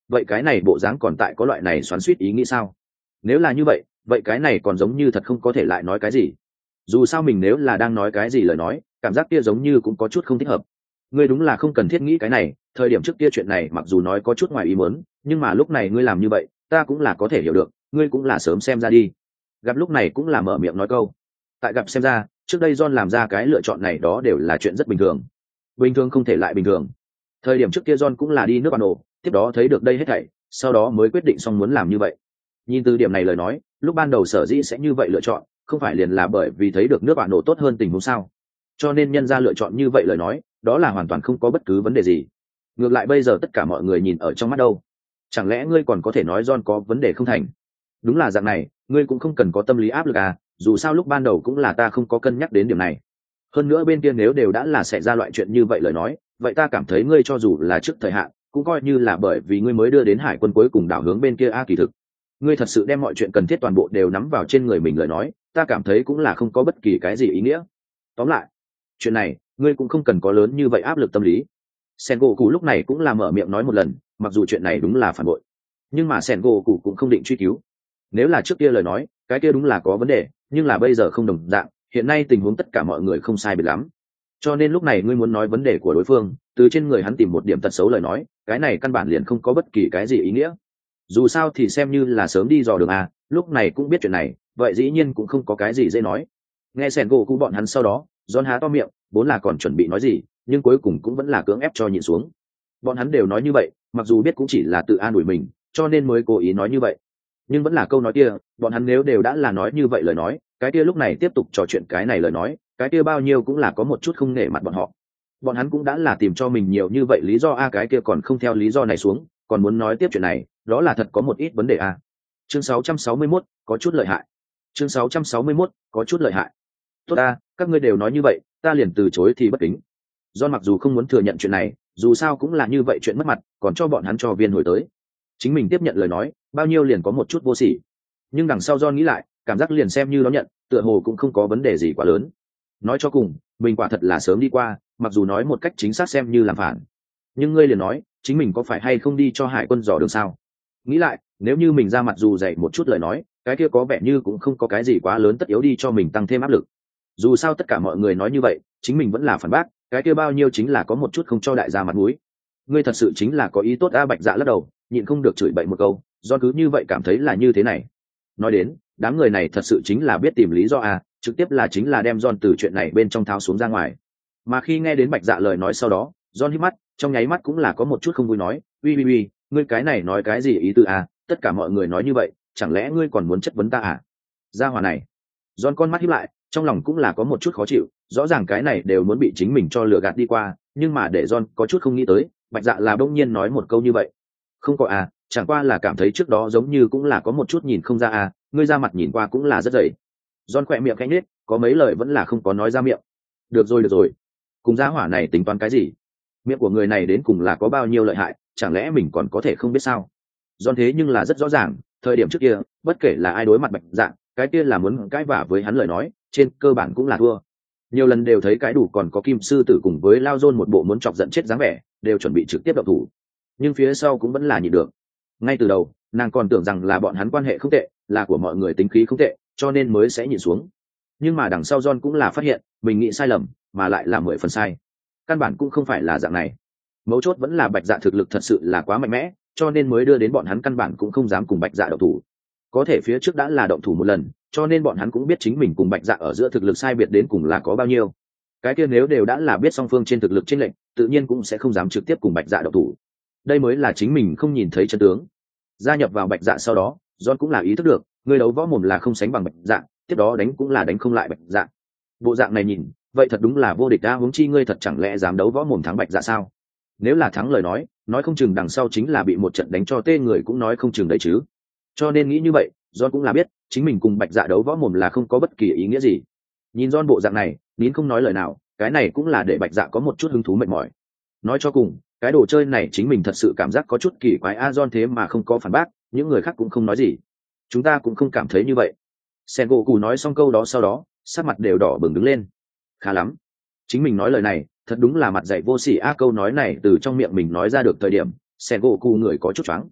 vậy cái này bộ dáng còn tại có loại này xoắn suýt ý nghĩ sao? Nếu là như vậy vậy cái này còn giống như thật không có thể lại nói cái gì. Dù sao mình nếu là đang nói cái gì lời nói, cảm giác kia giống như cũng có chút không thích hợp. Ngươi đúng là không cần thiết nghĩ cái này, thời điểm trước kia chuyện này mặc dù nói có chút ngoài ý muốn, nhưng mà lúc này ngươi làm như vậy ta cũng là có thể hiểu được, ngươi cũng là sớm xem ra đi. Gặp lúc này cũng là mở miệng nói câu. Tại gặp xem ra trước đây John làm ra cái lựa chọn này đó đều là chuyện rất bình thường, bình thường không thể lại bình thường. Thời điểm trước kia John cũng là đi nước bạn nổ, tiếp đó thấy được đây hết thảy, sau đó mới quyết định xong muốn làm như vậy. Nhìn từ điểm này lời nói, lúc ban đầu sở dĩ sẽ như vậy lựa chọn không phải liền là bởi vì thấy được nước bạn nổ tốt hơn tình huống sao? Cho nên nhân ra lựa chọn như vậy lời nói, đó là hoàn toàn không có bất cứ vấn đề gì. Ngược lại bây giờ tất cả mọi người nhìn ở trong mắt đâu, chẳng lẽ ngươi còn có thể nói John có vấn đề không thành? Đúng là dạng này, ngươi cũng không cần có tâm lý áp lực à, dù sao lúc ban đầu cũng là ta không có cân nhắc đến điểm này. Hơn nữa bên kia nếu đều đã là xảy ra loại chuyện như vậy lời nói, vậy ta cảm thấy ngươi cho dù là trước thời hạn cũng coi như là bởi vì ngươi mới đưa đến hải quân cuối cùng đảo hướng bên kia a kỳ thực ngươi thật sự đem mọi chuyện cần thiết toàn bộ đều nắm vào trên người mình lời nói, ta cảm thấy cũng là không có bất kỳ cái gì ý nghĩa. Tóm lại chuyện này ngươi cũng không cần có lớn như vậy áp lực tâm lý. Sen gỗ cụ lúc này cũng là mở miệng nói một lần, mặc dù chuyện này đúng là phản bội, nhưng mà Sen gỗ cụ cũng không định truy cứu. Nếu là trước kia lời nói cái kia đúng là có vấn đề, nhưng là bây giờ không đồng dạng, hiện nay tình huống tất cả mọi người không sai biệt lắm, cho nên lúc này ngươi muốn nói vấn đề của đối phương từ trên người hắn tìm một điểm tật xấu lời nói, cái này căn bản liền không có bất kỳ cái gì ý nghĩa. Dù sao thì xem như là sớm đi dò đường à, lúc này cũng biết chuyện này, vậy dĩ nhiên cũng không có cái gì dễ nói. Nghe Sen gỗ cụ bọn hắn sau đó, John há to miệng vốn là còn chuẩn bị nói gì, nhưng cuối cùng cũng vẫn là cưỡng ép cho nhịn xuống. Bọn hắn đều nói như vậy, mặc dù biết cũng chỉ là tự an ủi mình, cho nên mới cố ý nói như vậy, nhưng vẫn là câu nói kia, bọn hắn nếu đều đã là nói như vậy lời nói, cái kia lúc này tiếp tục trò chuyện cái này lời nói, cái kia bao nhiêu cũng là có một chút không nể mặt bọn họ. Bọn hắn cũng đã là tìm cho mình nhiều như vậy lý do a, cái kia còn không theo lý do này xuống, còn muốn nói tiếp chuyện này, đó là thật có một ít vấn đề a. Chương sáu trăm sáu mươi mốt, có chút lợi hại. Chương sáu trăm sáu mươi mốt, có chút lợi hại. Tốt a, các ngươi đều nói như vậy, ta liền từ chối thì bất kính. Do mặc dù không muốn thừa nhận chuyện này, dù sao cũng là như vậy chuyện mất mặt, còn cho bọn hắn cho viên hồi tới. Chính mình tiếp nhận lời nói, bao nhiêu liền có một chút vô sỉ. Nhưng đằng sau John nghĩ lại, cảm giác liền xem như nó nhận, tựa hồ cũng không có vấn đề gì quá lớn. Nói cho cùng, mình quả thật là sớm đi qua, mặc dù nói một cách chính xác xem như làm phản. Nhưng ngươi liền nói, chính mình có phải hay không đi cho hải quân dò đường sao? Nghĩ lại, nếu như mình ra mặt dù dạy một chút lời nói, cái kia có vẻ như cũng không có cái gì quá lớn tất yếu đi cho mình tăng thêm áp lực. Dù sao tất cả mọi người nói như vậy, chính mình vẫn là phản bác, cái kia bao nhiêu chính là có một chút không cho đại gia mặt mũi. Ngươi thật sự chính là có ý tốt a, Bạch Dạ lắc đầu, nhịn không được chửi bậy một câu, do cứ như vậy cảm thấy là như thế này. Nói đến, đám người này thật sự chính là biết tìm lý do a, trực tiếp là chính là đem John từ chuyện này bên trong tháo xuống ra ngoài. Mà khi nghe đến Bạch Dạ lời nói sau đó, John hít mắt, trong nháy mắt cũng là có một chút không vui nói, uy uy uy, ngươi cái này nói cái gì ý tư a, tất cả mọi người nói như vậy, chẳng lẽ ngươi còn muốn chất vấn ta à? Gia hỏa này. John con mắt híp lại, trong lòng cũng là có một chút khó chịu, rõ ràng cái này đều muốn bị chính mình cho lừa gạt đi qua, nhưng mà để John có chút không nghĩ tới, Bạch Dạ là bỗng nhiên nói một câu như vậy. Không có à, chẳng qua là cảm thấy trước đó giống như cũng là có một chút nhìn không ra à, ngươi ra mặt nhìn qua cũng là rất dày. John khỏe miệng khẽ nhếch, có mấy lời vẫn là không có nói ra miệng. Được rồi được rồi, cùng gia hỏa này tính toán cái gì? Miệng của người này đến cùng là có bao nhiêu lợi hại, chẳng lẽ mình còn có thể không biết sao? John thế nhưng là rất rõ ràng, thời điểm trước kia, bất kể là ai đối mặt Bạch Dạ, cái kia là muốn cãi vả với hắn lời nói, trên cơ bản cũng là thua. Nhiều lần đều thấy cái đủ còn có Kim Sư Tử cùng với Lao Dôn một bộ muốn chọc giận chết dáng vẻ, đều chuẩn bị trực tiếp động thủ. Nhưng phía sau cũng vẫn là nhịn được. Ngay từ đầu, nàng còn tưởng rằng là bọn hắn quan hệ không tệ, là của mọi người tính khí không tệ, cho nên mới sẽ nhịn xuống. Nhưng mà đằng sau John cũng là phát hiện, mình nghĩ sai lầm, mà lại là mười phần sai. Căn bản cũng không phải là dạng này. Mấu chốt vẫn là Bạch Dạ thực lực thật sự là quá mạnh mẽ, cho nên mới đưa đến bọn hắn căn bản cũng không dám cùng Bạch Dạ động thủ. Có thể phía trước đã là động thủ một lần, cho nên bọn hắn cũng biết chính mình cùng Bạch Dạ ở giữa thực lực sai biệt đến cùng là có bao nhiêu. Cái kia nếu đều đã là biết song phương trên thực lực chênh lệch, tự nhiên cũng sẽ không dám trực tiếp cùng Bạch Dạ động thủ. Đây mới là chính mình không nhìn thấy chân tướng. Gia nhập vào Bạch Dạ sau đó, John cũng là ý thức được, người đấu võ mồm là không sánh bằng Bạch Dạ, tiếp đó đánh cũng là đánh không lại Bạch Dạ. Bộ dạng này nhìn, vậy thật đúng là vô địch a, huống chi ngươi thật chẳng lẽ dám đấu võ mồm thắng Bạch Dạ sao? Nếu là thắng lời nói, nói không chừng đằng sau chính là bị một trận đánh cho tê người cũng nói không chừng đấy chứ. Cho nên nghĩ như vậy, John cũng là biết, chính mình cùng Bạch Dạ đấu võ mồm là không có bất kỳ ý nghĩa gì. Nhìn John bộ dạng này, nín không nói lời nào, cái này cũng là để Bạch Dạ có một chút hứng thú mệt mỏi. Nói cho cùng, cái đồ chơi này chính mình thật sự cảm giác có chút kỳ quái a, John thế mà không có phản bác, những người khác cũng không nói gì. Chúng ta cũng không cảm thấy như vậy. Sengoku nói xong câu đó sau đó, sắc mặt đều đỏ bừng đứng lên. Khá lắm. Chính mình nói lời này, thật đúng là mặt dạy vô sỉ a, câu nói này từ trong miệng mình nói ra được thời điểm, Sengoku người có chút choáng.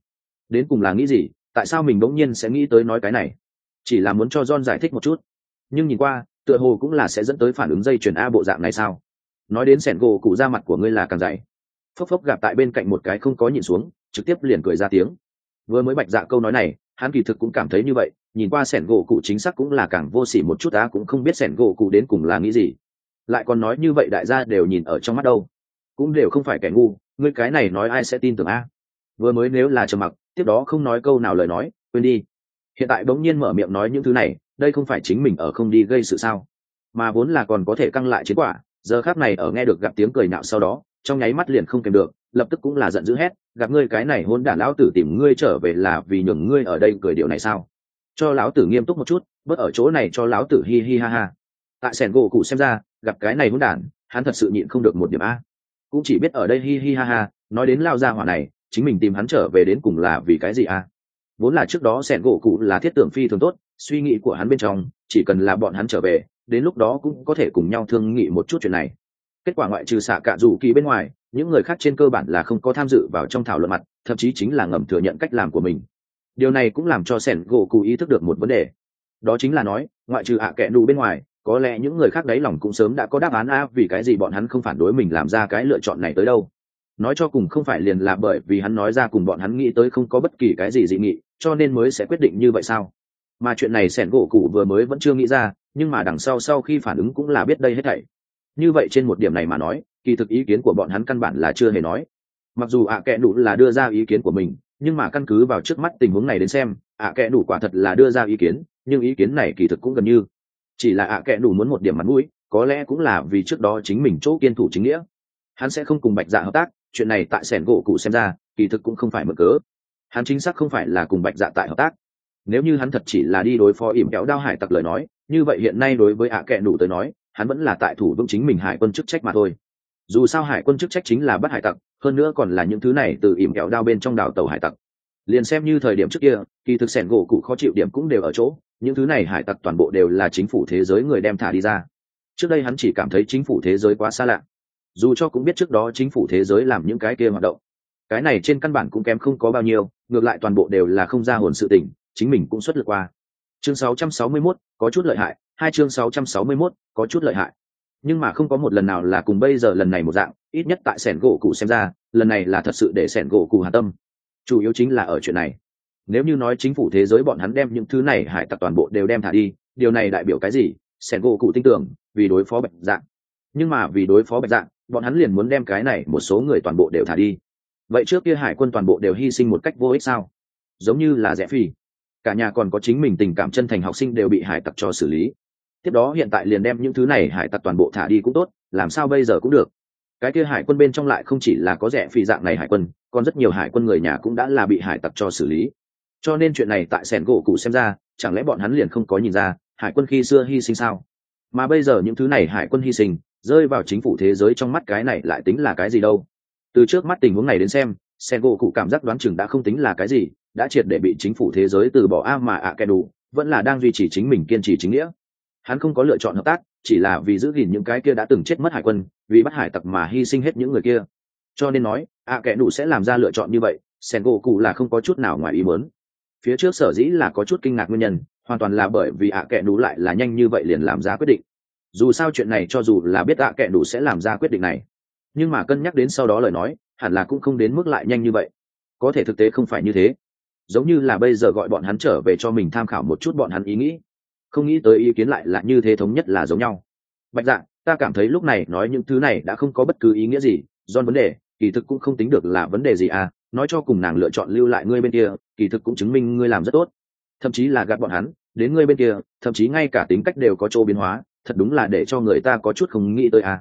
đến cùng là nghĩ gì, tại sao mình bỗng nhiên sẽ nghĩ tới nói cái này? Chỉ là muốn cho John giải thích một chút, nhưng nhìn qua tựa hồ cũng là sẽ dẫn tới phản ứng dây chuyền a bộ dạng này sao? Nói đến sẻn gỗ cụ, da mặt của ngươi là càng dày. Phốc phốc gặp tại bên cạnh một cái không có nhìn xuống, trực tiếp liền cười ra tiếng. Vừa mới Bạch Dạ câu nói này, hắn kỳ thực cũng cảm thấy như vậy, nhìn qua sẻn gỗ cụ chính xác cũng là càng vô sỉ một chút, á cũng không biết sẻn gỗ cụ đến cùng là nghĩ gì, lại còn nói như vậy, đại gia đều nhìn ở trong mắt đâu, cũng đều không phải kẻ ngu, ngươi cái này nói ai sẽ tin tưởng a? Vừa mới nếu là trầm mặc, tiếp đó không nói câu nào lời nói, quên đi. Hiện tại bỗng nhiên mở miệng nói những thứ này, đây không phải chính mình ở không đi gây sự sao? Mà vốn là còn có thể căng lại chiến quả, giờ khắc này ở nghe được gặp tiếng cười nhạo sau đó, trong nháy mắt liền không kèm được, lập tức cũng là giận dữ hét, gặp ngươi cái này hôn đản, lão tử tìm ngươi trở về là vì nhường ngươi ở đây cười điều này sao? Cho lão tử nghiêm túc một chút, bớt ở chỗ này cho lão tử hi hi ha ha. Tại sẻn gỗ cụ xem ra, gặp cái này hôn đản, hắn thật sự nhịn không được một điểm a, cũng chỉ biết ở đây hi hi ha ha. Nói đến lao ra hỏa này, chính mình tìm hắn trở về đến cùng là vì cái gì a? Vốn là trước đó sẻn gỗ cụ là thiết tưởng phi thường tốt, suy nghĩ của hắn bên trong chỉ cần là bọn hắn trở về, đến lúc đó cũng có thể cùng nhau thương nghị một chút chuyện này. Kết quả ngoại trừ xạ cạ rủ kỳ bên ngoài, những người khác trên cơ bản là không có tham dự vào trong thảo luận mặt, thậm chí chính là ngầm thừa nhận cách làm của mình. Điều này cũng làm cho sẻn gỗ cụ ý thức được một vấn đề, đó chính là nói ngoại trừ ạ kệ nụ bên ngoài, có lẽ những người khác đáy lòng cũng sớm đã có đáp án a, vì cái gì bọn hắn không phản đối mình làm ra cái lựa chọn này tới đâu. Nói cho cùng không phải liền là bởi vì hắn nói ra cùng bọn hắn nghĩ tới không có bất kỳ cái gì dị nghị, cho nên mới sẽ quyết định như vậy sao? Mà chuyện này sẻn gỗ cụ vừa mới vẫn chưa nghĩ ra, nhưng mà đằng sau sau khi phản ứng cũng là biết đây hết thảy. Như vậy trên một điểm này mà nói, kỳ thực ý kiến của bọn hắn căn bản là chưa hề nói. Mặc dù ạ kệ đủ là đưa ra ý kiến của mình, nhưng mà căn cứ vào trước mắt tình huống này đến xem, ạ kệ đủ quả thật là đưa ra ý kiến, nhưng ý kiến này kỳ thực cũng gần như chỉ là ạ kệ đủ muốn một điểm mặt mũi, có lẽ cũng là vì trước đó chính mình chỗ kiên thủ chính nghĩa, hắn sẽ không cùng Bạch Dạ hợp tác. Chuyện này tại sẻn gỗ cụ xem ra, kỳ thực cũng không phải mượn cớ, hắn chính xác không phải là cùng Bạch Dạ tại hợp tác. Nếu như hắn thật chỉ là đi đối phó ỉm kéo đao hải tặc lời nói, như vậy hiện nay đối với ạ kệ đủ tới nói, hắn vẫn là tại thủ vững chính mình hải quân chức trách mà thôi. Dù sao hải quân chức trách chính là bắt hải tặc, hơn nữa còn là những thứ này từ ỉm kéo đao bên trong đào tàu hải tặc. Liền xem như thời điểm trước kia, kỳ thực sẻn gỗ cụ khó chịu điểm cũng đều ở chỗ, những thứ này hải tặc toàn bộ đều là chính phủ thế giới người đem thả đi ra. Trước đây hắn chỉ cảm thấy chính phủ thế giới quá xa lạ, dù cho cũng biết trước đó chính phủ thế giới làm những cái kia hoạt động, cái này trên căn bản cũng kém không có bao nhiêu, ngược lại toàn bộ đều là không ra hồn sự tình, chính mình cũng xuất lực qua. Chương sáu trăm sáu mươi mốt, có chút lợi hại, hai chương sáu trăm sáu mươi mốt, có chút lợi hại. Nhưng mà không có một lần nào là cùng bây giờ lần này một dạng, ít nhất tại sẻn gỗ cụ xem ra, lần này là thật sự để sẻn gỗ cụ hà tâm. Chủ yếu chính là ở chuyện này. Nếu như nói chính phủ thế giới bọn hắn đem những thứ này hải tặc toàn bộ đều đem thả đi, điều này đại biểu cái gì? Sẻn gỗ cụ tin tưởng, vì đối phó Bạch Dạ. Nhưng mà vì đối phó Bạch Dạ, bọn hắn liền muốn đem cái này một số người toàn bộ đều thả đi. Vậy trước kia hải quân toàn bộ đều hy sinh một cách vô ích sao? Giống như là rẻ phi, cả nhà còn có chính mình tình cảm chân thành học sinh đều bị hải tặc cho xử lý. Tiếp đó hiện tại liền đem những thứ này hải tặc toàn bộ thả đi cũng tốt, làm sao bây giờ cũng được. Cái kia hải quân bên trong lại không chỉ là có rẻ phi dạng này hải quân, còn rất nhiều hải quân người nhà cũng đã là bị hải tặc cho xử lý. Cho nên chuyện này tại sẻn gỗ cụ xem ra, chẳng lẽ bọn hắn liền không có nhìn ra hải quân khi xưa hy sinh sao? Mà bây giờ những thứ này hải quân hy sinh rơi vào chính phủ thế giới trong mắt, cái này lại tính là cái gì đâu? Từ trước mắt tình huống này đến xem, sẻn gỗ cụ cảm giác đoán chừng đã không tính là cái gì, đã triệt để bị chính phủ thế giới từ bỏ a, mà ạ kẻ đủ vẫn là đang duy trì chính mình kiên trì chính nghĩa. Hắn không có lựa chọn hợp tác, chỉ là vì giữ gìn những cái kia đã từng chết mất hải quân, vì bắt hải tặc mà hy sinh hết những người kia. Cho nên nói ạ kẻ đủ sẽ làm ra lựa chọn như vậy, sẻn gỗ cụ là không có chút nào ngoài ý muốn. Phía trước sở dĩ là có chút kinh ngạc, nguyên nhân hoàn toàn là bởi vì ạ kẻ đủ lại là nhanh như vậy liền làm ra quyết định. Dù sao chuyện này cho dù là biết ạ kẻ đủ sẽ làm ra quyết định này, nhưng mà cân nhắc đến sau đó lời nói, hẳn là cũng không đến mức lại nhanh như vậy. Có thể thực tế không phải như thế, giống như là bây giờ gọi bọn hắn trở về cho mình tham khảo một chút bọn hắn ý nghĩ, không nghĩ tới ý kiến lại là như thế thống nhất là giống nhau. Bạch Dạ, ta cảm thấy lúc này nói những thứ này đã không có bất cứ ý nghĩa gì, do vấn đề kỳ thực cũng không tính được là vấn đề gì à, nói cho cùng nàng lựa chọn lưu lại ngươi bên kia, kỳ thực cũng chứng minh ngươi làm rất tốt, thậm chí là gạt bọn hắn đến ngươi bên kia, thậm chí ngay cả tính cách đều có chỗ biến hóa, thật đúng là để cho người ta có chút không nghĩ tới à.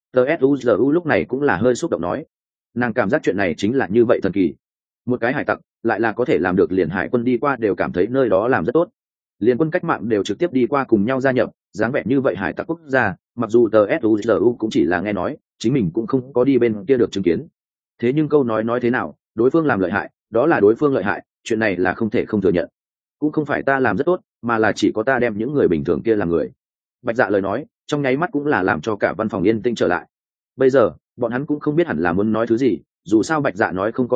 tsuzu lúc này cũng là hơi xúc động nói, nàng cảm giác chuyện này chính là như vậy thần kỳ, một cái hải tặc lại là có thể làm được liền hải quân đi qua đều cảm thấy nơi đó làm rất tốt, liền quân cách mạng đều trực tiếp đi qua cùng nhau gia nhập, dáng vẻ như vậy hải tặc quốc gia, mặc dù tsuzu cũng chỉ là nghe nói, chính mình cũng không có đi bên kia được chứng kiến. Thế nhưng câu nói nói thế nào, đối phương làm lợi hại, đó là đối phương lợi hại, chuyện này là không thể không thừa nhận. Cũng không phải ta làm rất tốt, mà là chỉ có ta đem những người bình thường kia làm người. Bạch Dạ lời nói, trong nháy mắt cũng là làm cho cả văn phòng yên tĩnh trở lại. Bây giờ, bọn hắn cũng không biết hẳn là muốn nói thứ gì, dù sao Bạch Dạ nói không có sai,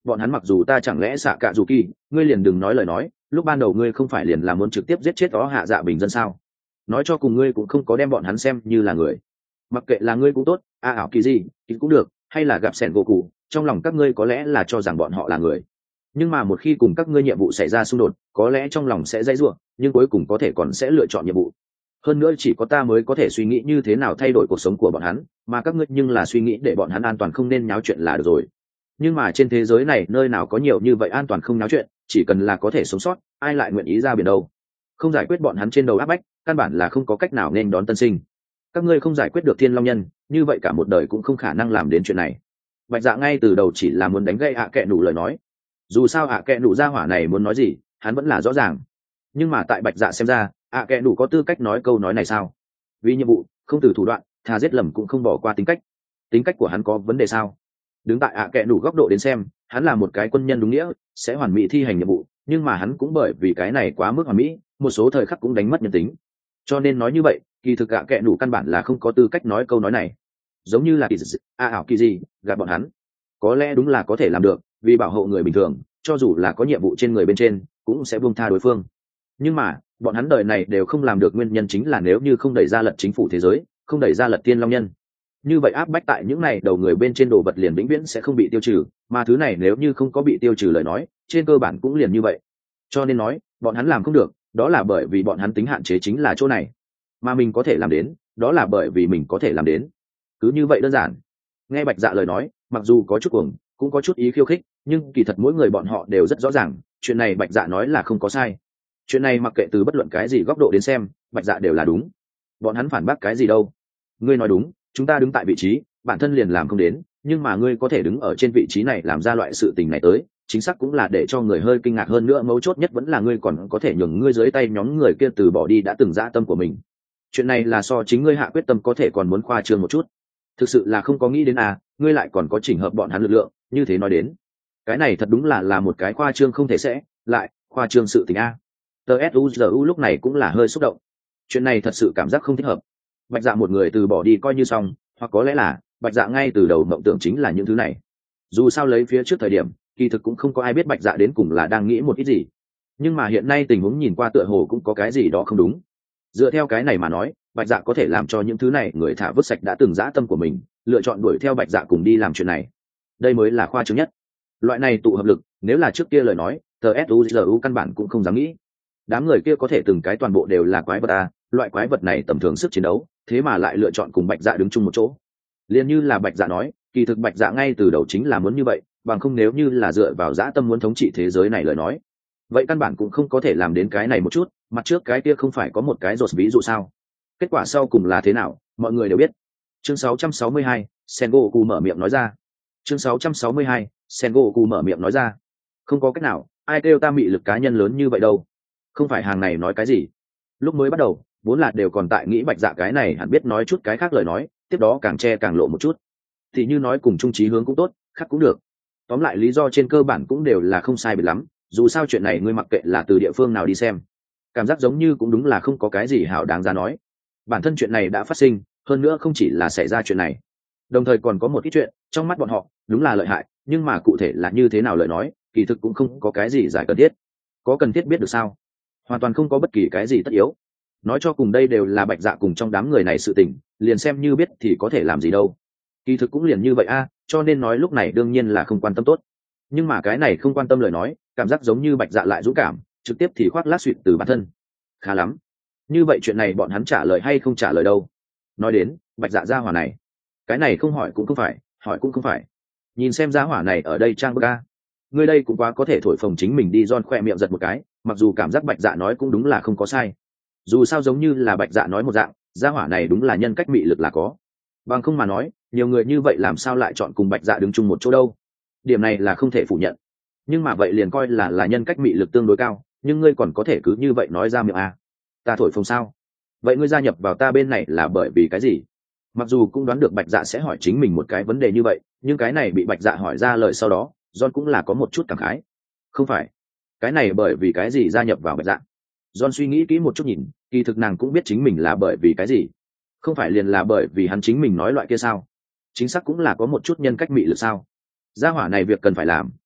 bọn hắn mặc dù ta chẳng lẽ xạ cạ dù kỳ, ngươi liền đừng nói lời nói, lúc ban đầu ngươi không phải liền là muốn trực tiếp giết chết đó hạ dạ bình dân sao? Nói cho cùng ngươi cũng không có đem bọn hắn xem như là người. Mặc kệ là ngươi cũng tốt, a ảo kỳ gì thì cũng được, hay là gặp sẻn gỗ cụ, trong lòng các ngươi có lẽ là cho rằng bọn họ là người, nhưng mà một khi cùng các ngươi nhiệm vụ xảy ra xung đột, có lẽ trong lòng sẽ dãy ruộng, nhưng cuối cùng có thể còn sẽ lựa chọn nhiệm vụ. Hơn nữa chỉ có ta mới có thể suy nghĩ như thế nào thay đổi cuộc sống của bọn hắn, mà các ngươi nhưng là suy nghĩ để bọn hắn an toàn không nên nháo chuyện là được rồi. Nhưng mà trên thế giới này nơi nào có nhiều như vậy an toàn không nháo chuyện, chỉ cần là có thể sống sót, ai lại nguyện ý ra biển đâu? Không giải quyết bọn hắn trên đầu áp bách, căn bản là không có cách nào nên đón tân sinh. Các ngươi không giải quyết được thiên long nhân, như vậy cả một đời cũng không khả năng làm đến chuyện này. Bạch Dạ ngay từ đầu chỉ là muốn đánh gây ạ kệ nụ lời nói, dù sao ạ kệ nụ gia hỏa này muốn nói gì hắn vẫn là rõ ràng, nhưng mà tại Bạch Dạ xem ra ạ kệ nụ có tư cách nói câu nói này sao? Vì nhiệm vụ không từ thủ đoạn, thà giết lầm cũng không bỏ qua tính cách. Tính cách của hắn có vấn đề sao? Đứng tại ạ kệ nụ góc độ đến xem, hắn là một cái quân nhân đúng nghĩa, sẽ hoàn mỹ thi hành nhiệm vụ, nhưng mà hắn cũng bởi vì cái này quá mức hoàn mỹ, một số thời khắc cũng đánh mất nhân tính. Cho nên nói như vậy, kỳ thực ạ kệ nụ căn bản là không có tư cách nói câu nói này. Giống như là kỳ dị a ảo kỳ gì gạt bọn hắn, có lẽ đúng là có thể làm được, vì bảo hộ người bình thường, cho dù là có nhiệm vụ trên người bên trên cũng sẽ buông tha đối phương. Nhưng mà bọn hắn đời này đều không làm được, nguyên nhân chính là nếu như không đẩy ra lật chính phủ thế giới, không đẩy ra lật tiên long nhân, như vậy áp bách tại những này đầu người bên trên đồ vật liền vĩnh viễn sẽ không bị tiêu trừ, mà thứ này nếu như không có bị tiêu trừ lời nói, trên cơ bản cũng liền như vậy. Cho nên nói bọn hắn làm không được, đó là bởi vì bọn hắn tính hạn chế chính là chỗ này, mà mình có thể làm đến, đó là bởi vì mình có thể làm đến. Cứ như vậy đơn giản. Nghe Bạch Dạ lời nói, mặc dù có chút cuồng, cũng có chút ý khiêu khích, nhưng kỳ thật mỗi người bọn họ đều rất rõ ràng, chuyện này Bạch Dạ nói là không có sai. Chuyện này mặc kệ từ bất luận cái gì góc độ đến xem, Bạch Dạ đều là đúng. Bọn hắn phản bác cái gì đâu? Ngươi nói đúng, chúng ta đứng tại vị trí, bản thân liền làm không đến, nhưng mà ngươi có thể đứng ở trên vị trí này làm ra loại sự tình này tới, chính xác cũng là để cho người hơi kinh ngạc. Hơn nữa mấu chốt nhất vẫn là ngươi còn có thể nhường ngươi dưới tay nhóm người kia từ bỏ đi đã từng dã tâm của mình. Chuyện này là so chính ngươi hạ quyết tâm có thể còn muốn khoa trương một chút. Thực sự là không có nghĩ đến à, ngươi lại còn có chỉnh hợp bọn hắn lực lượng, như thế nói đến, cái này thật đúng là là một cái khoa trương không thể sẽ lại khoa trương sự tình a. tê ét u giê u lúc này cũng là hơi xúc động, chuyện này thật sự cảm giác không thích hợp. Bạch Dạ một người từ bỏ đi coi như xong, hoặc có lẽ là Bạch Dạ ngay từ đầu mộng tưởng chính là những thứ này. Dù sao lấy phía trước thời điểm, kỳ thực cũng không có ai biết Bạch Dạ đến cùng là đang nghĩ một ít gì, nhưng mà hiện nay tình huống nhìn qua tựa hồ cũng có cái gì đó không đúng. Dựa theo cái này mà nói, Bạch Dạ có thể làm cho những thứ này người thả vứt sạch đã từng dã tâm của mình, lựa chọn đuổi theo Bạch Dạ cùng đi làm chuyện này, đây mới là khoa trương nhất. Loại này tụ hợp lực, nếu là trước kia lời nói, tê ét u giê u căn bản cũng không dám nghĩ. Đám người kia có thể từng cái toàn bộ đều là quái vật à, loại quái vật này tầm thường sức chiến đấu, thế mà lại lựa chọn cùng Bạch Dạ đứng chung một chỗ. Liên như là Bạch Dạ nói, kỳ thực Bạch Dạ ngay từ đầu chính là muốn như vậy, bằng không nếu như là dựa vào dã tâm muốn thống trị thế giới này lời nói, vậy căn bản cũng không có thể làm đến cái này một chút. Mặt trước cái kia không phải có một cái rột ví dụ sao? Kết quả sau cùng là thế nào, mọi người đều biết. Chương sáu trăm sáu mươi hai, Sengoku mở miệng nói ra. Chương sáu trăm sáu mươi hai, Sengoku mở miệng nói ra. Không có cách nào, ai kêu ta mị lực cá nhân lớn như vậy đâu. Không phải hàng này nói cái gì. Lúc mới bắt đầu, vốn là đều còn tại nghĩ Bạch Dạ cái này hẳn biết nói chút cái khác lời nói, tiếp đó càng che càng lộ một chút. Thì như nói cùng chung chí hướng cũng tốt, khác cũng được. Tóm lại lý do trên cơ bản cũng đều là không sai biệt lắm, dù sao chuyện này ngươi mặc kệ là từ địa phương nào đi xem, cảm giác giống như cũng đúng là không có cái gì hảo đáng ra nói. Bản thân chuyện này đã phát sinh, hơn nữa không chỉ là xảy ra chuyện này, đồng thời còn có một ít chuyện trong mắt bọn họ đúng là lợi hại, nhưng mà cụ thể là như thế nào lời nói, kỳ thực cũng không có cái gì giải cần thiết. Có cần thiết biết được sao? Hoàn toàn không có bất kỳ cái gì tất yếu. Nói cho cùng đây đều là Bạch Dạ cùng trong đám người này sự tình, liền xem như biết thì có thể làm gì đâu. Kỳ thực cũng liền như vậy a, cho nên nói lúc này đương nhiên là không quan tâm tốt. Nhưng mà cái này không quan tâm lời nói, cảm giác giống như Bạch Dạ lại dũng cảm, trực tiếp thì khoác lác suỵt từ bản thân. Khá lắm. Như vậy chuyện này bọn hắn trả lời hay không trả lời đâu? Nói đến Bạch Dạ gia hỏa này, cái này không hỏi cũng không phải, hỏi cũng không phải. Nhìn xem gia hỏa này ở đây trang bức a, người đây cũng quá có thể thổi phồng chính mình đi. Giòn khoe miệng giật một cái, mặc dù cảm giác Bạch Dạ nói cũng đúng là không có sai. Dù sao giống như là Bạch Dạ nói một dạng, gia hỏa này đúng là nhân cách mị lực là có. Bằng không mà nói, nhiều người như vậy làm sao lại chọn cùng Bạch Dạ đứng chung một chỗ đâu? Điểm này là không thể phủ nhận. Nhưng mà vậy liền coi là là nhân cách mị lực tương đối cao, nhưng ngươi còn có thể cứ như vậy nói ra miệng à? Ta thổi phồng sao? Vậy ngươi gia nhập vào ta bên này là bởi vì cái gì? Mặc dù cũng đoán được Bạch Dạ sẽ hỏi chính mình một cái vấn đề như vậy, nhưng cái này bị Bạch Dạ hỏi ra lời sau đó, John cũng là có một chút cảm khái. Không phải, cái này bởi vì cái gì gia nhập vào Bạch Dạ? John suy nghĩ kỹ một chút nhìn, kỳ thực nàng cũng biết chính mình là bởi vì cái gì. Không phải liền là bởi vì hắn chính mình nói loại kia sao? Chính xác cũng là có một chút nhân cách mị lực sao? Gia hỏa này việc cần phải làm,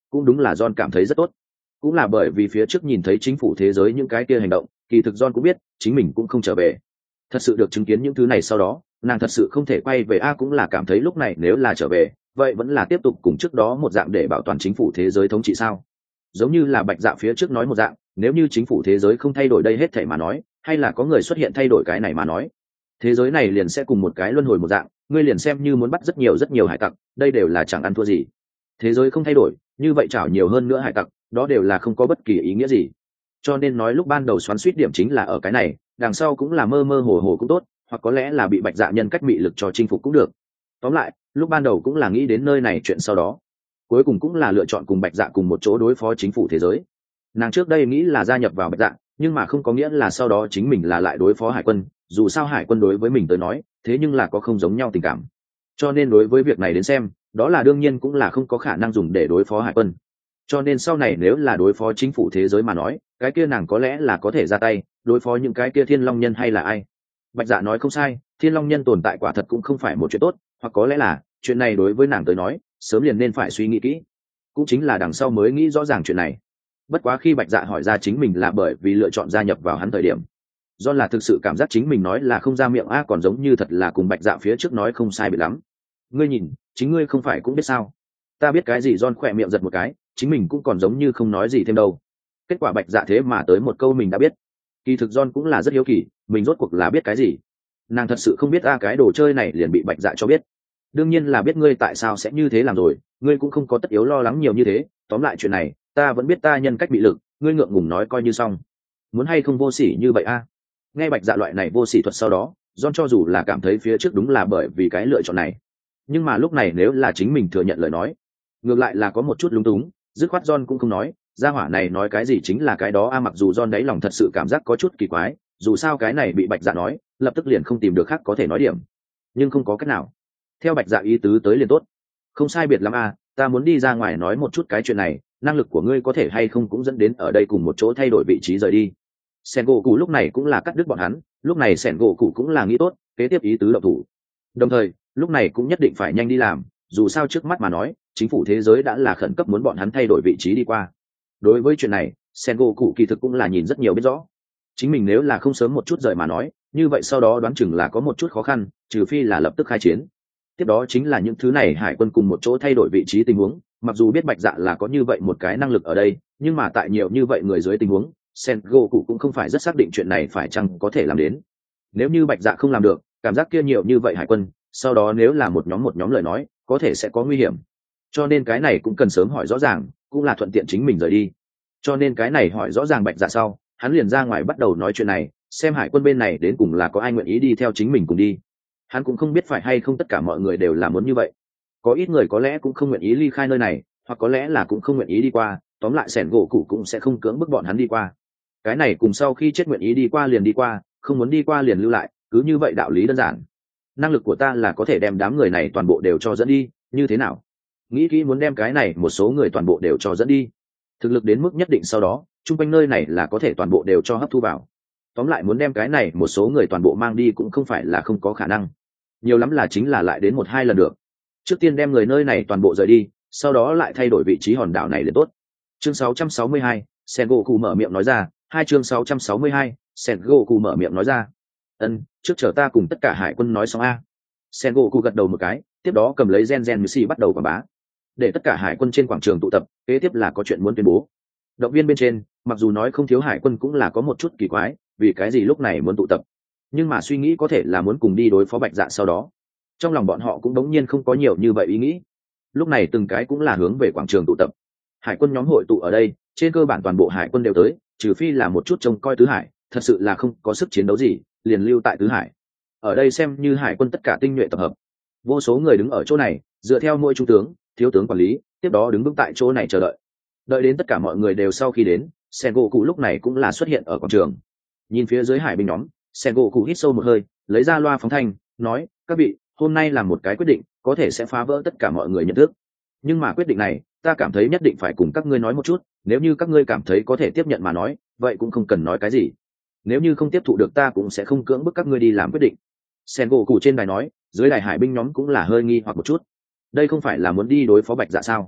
cũng đúng là John cảm thấy rất tốt. Cũng là bởi vì phía trước nhìn thấy chính phủ thế giới những cái kia hành động, kỳ thực John cũng biết chính mình cũng không trở về. Thật sự được chứng kiến những thứ này sau đó, nàng thật sự không thể quay về a cũng là cảm thấy lúc này nếu là trở về, vậy vẫn là tiếp tục cùng trước đó một dạng để bảo toàn chính phủ thế giới thống trị sao? Giống như là Bạch Dạ phía trước nói một dạng, nếu như chính phủ thế giới không thay đổi đây hết thảy mà nói, hay là có người xuất hiện thay đổi cái này mà nói, thế giới này liền sẽ cùng một cái luân hồi một dạng, ngươi liền xem như muốn bắt rất nhiều rất nhiều hải tặc, đây đều là chẳng ăn thua gì. Thế giới không thay đổi, như vậy chảo nhiều hơn nữa hải tặc, đó đều là không có bất kỳ ý nghĩa gì. Cho nên nói lúc ban đầu xoắn suýt điểm chính là ở cái này, đằng sau cũng là mơ mơ hồ hồ cũng tốt, hoặc có lẽ là bị Bạch Dạ nhân cách mị lực cho chinh phục cũng được. Tóm lại, lúc ban đầu cũng là nghĩ đến nơi này chuyện sau đó, cuối cùng cũng là lựa chọn cùng Bạch Dạ cùng một chỗ đối phó chính phủ thế giới. Nàng trước đây nghĩ là gia nhập vào Bạch Dạ, nhưng mà không có nghĩa là sau đó chính mình là lại đối phó hải quân, dù sao hải quân đối với mình tới nói, thế nhưng là có không giống nhau tình cảm. Cho nên đối với việc này đến xem, đó là đương nhiên cũng là không có khả năng dùng để đối phó hải quân. Cho nên sau này nếu là đối phó chính phủ thế giới mà nói, cái kia nàng có lẽ là có thể ra tay đối phó những cái kia thiên long nhân hay là ai. Bạch Dạ nói không sai, thiên long nhân tồn tại quả thật cũng không phải một chuyện tốt, hoặc có lẽ là chuyện này đối với nàng tới nói sớm liền nên phải suy nghĩ kỹ, cũng chính là đằng sau mới nghĩ rõ ràng chuyện này. Bất quá khi Bạch Dạ hỏi ra chính mình là bởi vì lựa chọn gia nhập vào hắn thời điểm, do là thực sự cảm giác chính mình nói là không ra miệng a còn giống như thật là cùng Bạch Dạ phía trước nói không sai biệt lắm. Ngươi nhìn, chính ngươi không phải cũng biết sao? Ta biết cái gì? John khỏe miệng giật một cái, chính mình cũng còn giống như không nói gì thêm đâu. Kết quả Bạch Dạ thế mà tới một câu mình đã biết. Kỳ thực John cũng là rất hiếu kỳ, mình rốt cuộc là biết cái gì. Nàng thật sự không biết a, cái đồ chơi này liền bị Bạch Dạ cho biết. Đương nhiên là biết ngươi tại sao sẽ như thế làm rồi, ngươi cũng không có tất yếu lo lắng nhiều như thế. Tóm lại chuyện này, ta vẫn biết ta nhân cách bị lực, ngươi ngượng ngùng nói coi như xong. Muốn hay không vô sỉ như vậy a? Nghe Bạch Dạ loại này vô sỉ thuật sau đó, John cho dù là cảm thấy phía trước đúng là bởi vì cái lựa chọn này, nhưng mà lúc này nếu là chính mình thừa nhận lời nói, ngược lại là có một chút lúng túng. Dứt khoát John cũng không nói, gia hỏa này nói cái gì chính là cái đó a. Mặc dù John đáy lòng thật sự cảm giác có chút kỳ quái, dù sao cái này bị Bạch Dạ nói, lập tức liền không tìm được khác có thể nói điểm, nhưng không có cách nào, theo Bạch Dạ ý tứ tới liền tốt. Không sai biệt lắm a, ta muốn đi ra ngoài nói một chút cái chuyện này, năng lực của ngươi có thể hay không cũng dẫn đến ở đây cùng một chỗ thay đổi vị trí rời đi. Sengoku lúc này cũng là cắt đứt bọn hắn, lúc này Sengoku cũng là nghĩ tốt, kế tiếp ý tứ động thủ. Đồng thời, lúc này cũng nhất định phải nhanh đi làm, dù sao trước mắt mà nói, chính phủ thế giới đã là khẩn cấp muốn bọn hắn thay đổi vị trí đi qua. Đối với chuyện này, Sengoku kỳ thực cũng là nhìn rất nhiều biết rõ. Chính mình nếu là không sớm một chút rời mà nói, như vậy sau đó đoán chừng là có một chút khó khăn, trừ phi là lập tức khai chiến. Tiếp đó chính là những thứ này hải quân cùng một chỗ thay đổi vị trí tình huống, mặc dù biết Bạch Dạ là có như vậy một cái năng lực ở đây, nhưng mà tại nhiều như vậy người dưới tình huống, Sengoku cũng không phải rất xác định chuyện này phải chăng có thể làm đến. Nếu như Bạch Dạ không làm được, cảm giác kia nhiều như vậy hải quân, sau đó nếu là một nhóm một nhóm lời nói, có thể sẽ có nguy hiểm. Cho nên cái này cũng cần sớm hỏi rõ ràng, cũng là thuận tiện chính mình rời đi. Cho nên cái này hỏi rõ ràng Bạch Dạ sau, hắn liền ra ngoài bắt đầu nói chuyện này, xem hải quân bên này đến cùng là có ai nguyện ý đi theo chính mình cùng đi. Hắn cũng không biết phải hay không tất cả mọi người đều là muốn như vậy, có ít người có lẽ cũng không nguyện ý ly khai nơi này, hoặc có lẽ là cũng không nguyện ý đi qua. Tóm lại Sengoku cũng sẽ không cưỡng bức bọn hắn đi qua. Cái này cùng sau khi chết nguyện ý đi qua liền đi qua, không muốn đi qua liền lưu lại, cứ như vậy đạo lý đơn giản. Năng lực của ta là có thể đem đám người này toàn bộ đều cho dẫn đi, như thế nào? Nghĩ kỹ muốn đem cái này một số người toàn bộ đều cho dẫn đi. Thực lực đến mức nhất định sau đó, chung quanh nơi này là có thể toàn bộ đều cho hấp thu vào. Tóm lại muốn đem cái này một số người toàn bộ mang đi cũng không phải là không có khả năng. Nhiều lắm là chính là lại đến một hai lần được. Trước tiên đem người nơi này toàn bộ rời đi, sau đó lại thay đổi vị trí hòn đảo này liền tốt. Chương sáu trăm sáu mươi hai, Sengoku mở miệng nói ra, hai chương sáu trăm sáu mươi hai, Sengoku mở miệng nói ra. Ân, trước chờ ta cùng tất cả hải quân nói xong a. Sengoku gật đầu một cái, tiếp đó cầm lấy Gen Gen Mushi bắt đầu quảng bá. Để tất cả hải quân trên quảng trường tụ tập, kế tiếp là có chuyện muốn tuyên bố. Động viên bên trên, mặc dù nói không thiếu hải quân cũng là có một chút kỳ quái, vì cái gì lúc này muốn tụ tập. Nhưng mà suy nghĩ có thể là muốn cùng đi đối phó Bạch Dạ sau đó. Trong lòng bọn họ cũng đống nhiên không có nhiều như vậy ý nghĩ. Lúc này từng cái cũng là hướng về quảng trường tụ tập. Hải quân nhóm hội tụ ở đây, trên cơ bản toàn bộ hải quân đều tới, trừ phi là một chút trông coi tứ hải, thật sự là không có sức chiến đấu gì, liền lưu tại tứ hải. Ở đây xem như hải quân tất cả tinh nhuệ tập hợp. Vô số người đứng ở chỗ này, dựa theo mỗi trung tướng, thiếu tướng quản lý, tiếp đó đứng vững tại chỗ này chờ đợi. Đợi đến tất cả mọi người đều sau khi đến, Sengoku lúc này cũng là xuất hiện ở quảng trường. Nhìn phía dưới hải binh nhóm, Sengoku hít sâu một hơi, lấy ra loa phóng thanh, nói: "Các vị, hôm nay là một cái quyết định, có thể sẽ phá vỡ tất cả mọi người nhận thức. Nhưng mà quyết định này, ta cảm thấy nhất định phải cùng các ngươi nói một chút, nếu như các ngươi cảm thấy có thể tiếp nhận mà nói, vậy cũng không cần nói cái gì. Nếu như không tiếp thụ được ta cũng sẽ không cưỡng bức các ngươi đi làm quyết định." Sengoku trên đài nói, dưới đài hải binh nhóm cũng là hơi nghi hoặc một chút. Đây không phải là muốn đi đối phó Bạch Dạ sao?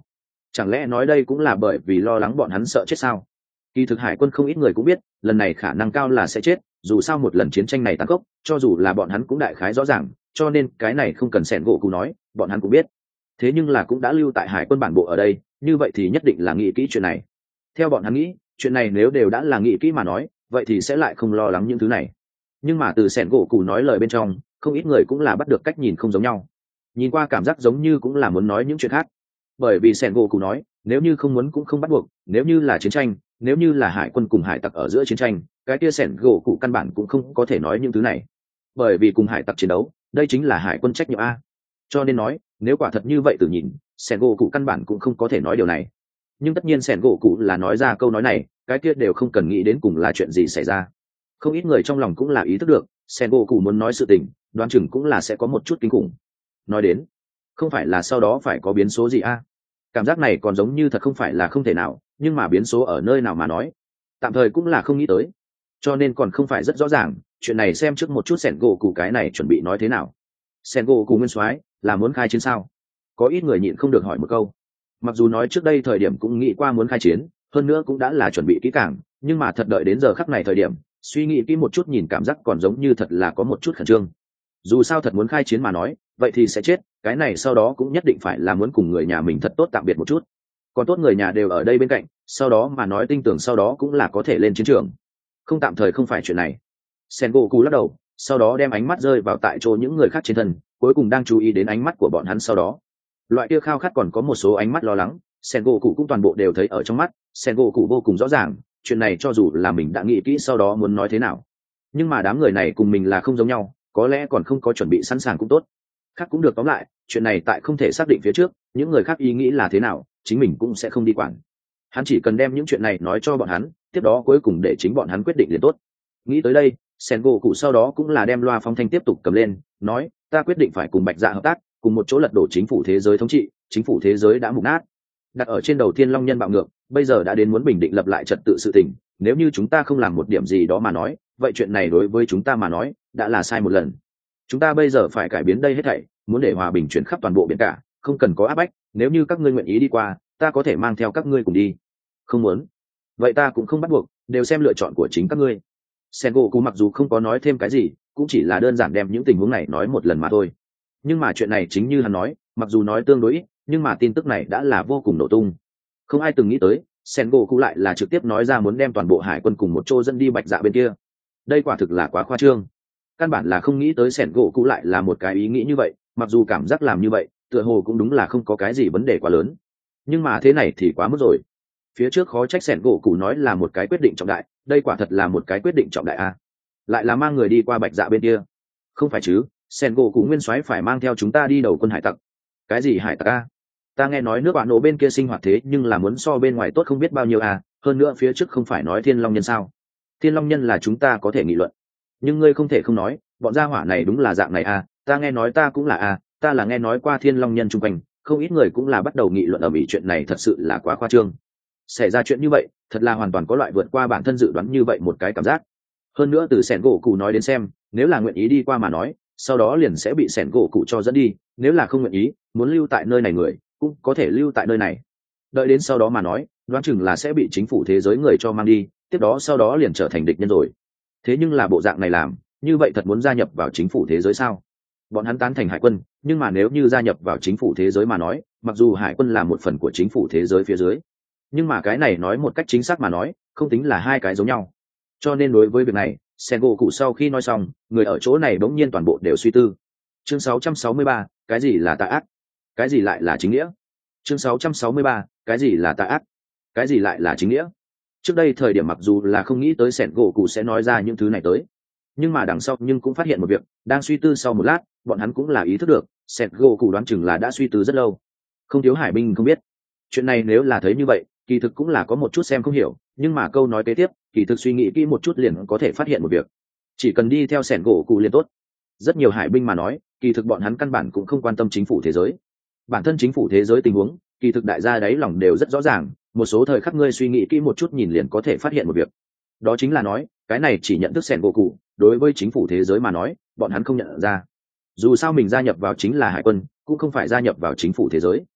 Chẳng lẽ nói đây cũng là bởi vì lo lắng bọn hắn sợ chết sao? Kỳ thực hải quân không ít người cũng biết lần này khả năng cao là sẽ chết, dù sao một lần chiến tranh này tăng cốc, cho dù là bọn hắn cũng đại khái rõ ràng, cho nên cái này không cần sẻn gỗ cụ nói, bọn hắn cũng biết. Thế nhưng là cũng đã lưu tại hải quân bản bộ ở đây, như vậy thì nhất định là nghĩ kỹ chuyện này. Theo bọn hắn nghĩ, chuyện này nếu đều đã là nghĩ kỹ mà nói, vậy thì sẽ lại không lo lắng những thứ này. Nhưng mà từ sẻn gỗ cụ nói lời bên trong, không ít người cũng là bắt được cách nhìn không giống nhau. Nhìn qua cảm giác giống như cũng là muốn nói những chuyện khác. Bởi vì sẻn gỗ cụ nói, nếu như không muốn cũng không bắt buộc, nếu như là chiến tranh, nếu như là hải quân cùng hải tặc ở giữa chiến tranh, cái kia sẻn gỗ cụ căn bản cũng không có thể nói những thứ này. Bởi vì cùng hải tặc chiến đấu, đây chính là hải quân trách nhiệm a. Cho nên nói, nếu quả thật như vậy tự nhìn, sẻn gỗ cụ căn bản cũng không có thể nói điều này. Nhưng tất nhiên sẻn gỗ cụ là nói ra câu nói này, cái kia đều không cần nghĩ đến cùng là chuyện gì xảy ra. Không ít người trong lòng cũng là ý thức được, sẻn gỗ cụ muốn nói sự tình, đoán chừng cũng là sẽ có một chút kinh khủng. Nói đến, không phải là sau đó phải có biến số gì a? Cảm giác này còn giống như thật không phải là không thể nào, nhưng mà biến số ở nơi nào mà nói, tạm thời cũng là không nghĩ tới, cho nên còn không phải rất rõ ràng. Chuyện này xem trước một chút sẻn gỗ cụ cái này chuẩn bị nói thế nào. Sẻn gỗ cụ nguyên soái là muốn khai chiến sao? Có ít người nhịn không được hỏi một câu. Mặc dù nói trước đây thời điểm cũng nghĩ qua muốn khai chiến, hơn nữa cũng đã là chuẩn bị kỹ càng, nhưng mà thật đợi đến giờ khắc này thời điểm, suy nghĩ kỹ một chút nhìn cảm giác còn giống như thật là có một chút khẩn trương. Dù sao thật muốn khai chiến mà nói, vậy thì sẽ chết, cái này sau đó cũng nhất định phải là muốn cùng người nhà mình thật tốt tạm biệt một chút. Còn tốt người nhà đều ở đây bên cạnh, sau đó mà nói tin tưởng sau đó cũng là có thể lên chiến trường. Không, tạm thời không phải chuyện này. Sengoku lắc đầu, sau đó đem ánh mắt rơi vào tại chỗ những người khác trên thân, cuối cùng đang chú ý đến ánh mắt của bọn hắn sau đó. Loại kia khao khát còn có một số ánh mắt lo lắng, Sengoku cũng toàn bộ đều thấy ở trong mắt. Sengoku vô cùng rõ ràng, chuyện này cho dù là mình đã nghĩ kỹ sau đó muốn nói thế nào, nhưng mà đám người này cùng mình là không giống nhau, có lẽ còn không có chuẩn bị sẵn sàng cũng tốt. Khác cũng được, tóm lại, chuyện này tại không thể xác định phía trước, những người khác ý nghĩ là thế nào, chính mình cũng sẽ không đi quản. Hắn chỉ cần đem những chuyện này nói cho bọn hắn, tiếp đó cuối cùng để chính bọn hắn quyết định liền tốt. Nghĩ tới đây, Sengoku sau đó cũng là đem loa phóng thanh tiếp tục cầm lên, nói, ta quyết định phải cùng Bạch Dạ hợp tác, cùng một chỗ lật đổ chính phủ thế giới thống trị, chính phủ thế giới đã mục nát. Đặt ở trên đầu Thiên Long Nhân bạo ngược, bây giờ đã đến muốn bình định lập lại trật tự sự tình, nếu như chúng ta không làm một điểm gì đó mà nói, vậy chuyện này đối với chúng ta mà nói, đã là sai một lần. Chúng ta bây giờ phải cải biến đây hết thảy, muốn để hòa bình chuyển khắp toàn bộ biển cả, không cần có áp bách, nếu như các ngươi nguyện ý đi qua, ta có thể mang theo các ngươi cùng đi. Không muốn, vậy ta cũng không bắt buộc, đều xem lựa chọn của chính các ngươi. Sengoku mặc dù không có nói thêm cái gì, cũng chỉ là đơn giản đem những tình huống này nói một lần mà thôi. Nhưng mà chuyện này chính như hắn nói, mặc dù nói tương đối ít, nhưng mà tin tức này đã là vô cùng nổ tung. Không ai từng nghĩ tới, Sengoku lại là trực tiếp nói ra muốn đem toàn bộ hải quân cùng một chỗ dẫn đi Bạch Dạ bên kia. Đây quả thực là quá khoa trương. Căn bản là không nghĩ tới Sengoku lại là một cái ý nghĩ như vậy, mặc dù cảm giác làm như vậy, tựa hồ cũng đúng là không có cái gì vấn đề quá lớn. Nhưng mà thế này thì quá mức rồi. Phía trước khó trách Sengoku nói là một cái quyết định trọng đại, đây quả thật là một cái quyết định trọng đại a. Lại là mang người đi qua Bạch Dạ bên kia. Không phải chứ, Sengoku nguyên soái phải mang theo chúng ta đi đầu quân hải tặc. Cái gì hải tặc a? Ta nghe nói nước bạn nổ bên kia sinh hoạt thế nhưng là muốn so bên ngoài tốt không biết bao nhiêu à, hơn nữa phía trước không phải nói Thiên Long Nhân sao? Thiên Long Nhân là chúng ta có thể nghị luận, nhưng ngươi không thể không nói, bọn gia hỏa này đúng là dạng này à, ta nghe nói ta cũng là à, ta là nghe nói qua Thiên Long Nhân chung quanh, không ít người cũng là bắt đầu nghị luận ở mỹ chuyện này thật sự là quá khoa trương. Xảy ra chuyện như vậy, thật là hoàn toàn có loại vượt qua bản thân dự đoán như vậy một cái cảm giác. Hơn nữa từ Sengoku nói đến xem, nếu là nguyện ý đi qua mà nói, sau đó liền sẽ bị Sengoku cho dẫn đi, nếu là không nguyện ý, muốn lưu tại nơi này người cũng có thể lưu tại nơi này. Đợi đến sau đó mà nói, đoán chừng là sẽ bị chính phủ thế giới người cho mang đi, tiếp đó sau đó liền trở thành địch nhân rồi. Thế nhưng là bộ dạng này làm, như vậy thật muốn gia nhập vào chính phủ thế giới sao? Bọn hắn tán thành hải quân, nhưng mà nếu như gia nhập vào chính phủ thế giới mà nói, mặc dù hải quân là một phần của chính phủ thế giới phía dưới, nhưng mà cái này nói một cách chính xác mà nói, không tính là hai cái giống nhau. Cho nên đối với việc này, Sengoku sau khi nói xong, người ở chỗ này bỗng nhiên toàn bộ đều suy tư. Chương sáu trăm sáu mươi ba, cái gì là tà ác? Cái gì lại là chính nghĩa? Chương sáu trăm sáu mươi ba, cái gì là tà ác? Cái gì lại là chính nghĩa? Trước đây thời điểm mặc dù là không nghĩ tới Sengoku sẽ nói ra những thứ này tới, nhưng mà đằng sau nhưng cũng phát hiện một việc, đang suy tư sau một lát, bọn hắn cũng là ý thức được, Sengoku đoán chừng là đã suy tư rất lâu. Không thiếu hải binh không biết. Chuyện này nếu là thấy như vậy, kỳ thực cũng là có một chút xem không hiểu, nhưng mà câu nói kế tiếp, kỳ thực suy nghĩ kỹ một chút liền có thể phát hiện một việc. Chỉ cần đi theo Sengoku liền tốt. Rất nhiều hải binh mà nói, kỳ thực bọn hắn căn bản cũng không quan tâm chính phủ thế giới. Bản thân chính phủ thế giới tình huống, kỳ thực đại gia đáy lòng đều rất rõ ràng, một số thời khắc ngươi suy nghĩ kỹ một chút nhìn liền có thể phát hiện một việc. Đó chính là nói, cái này chỉ nhận thức Sengoku, đối với chính phủ thế giới mà nói, bọn hắn không nhận ra. Dù sao mình gia nhập vào chính là hải quân, cũng không phải gia nhập vào chính phủ thế giới.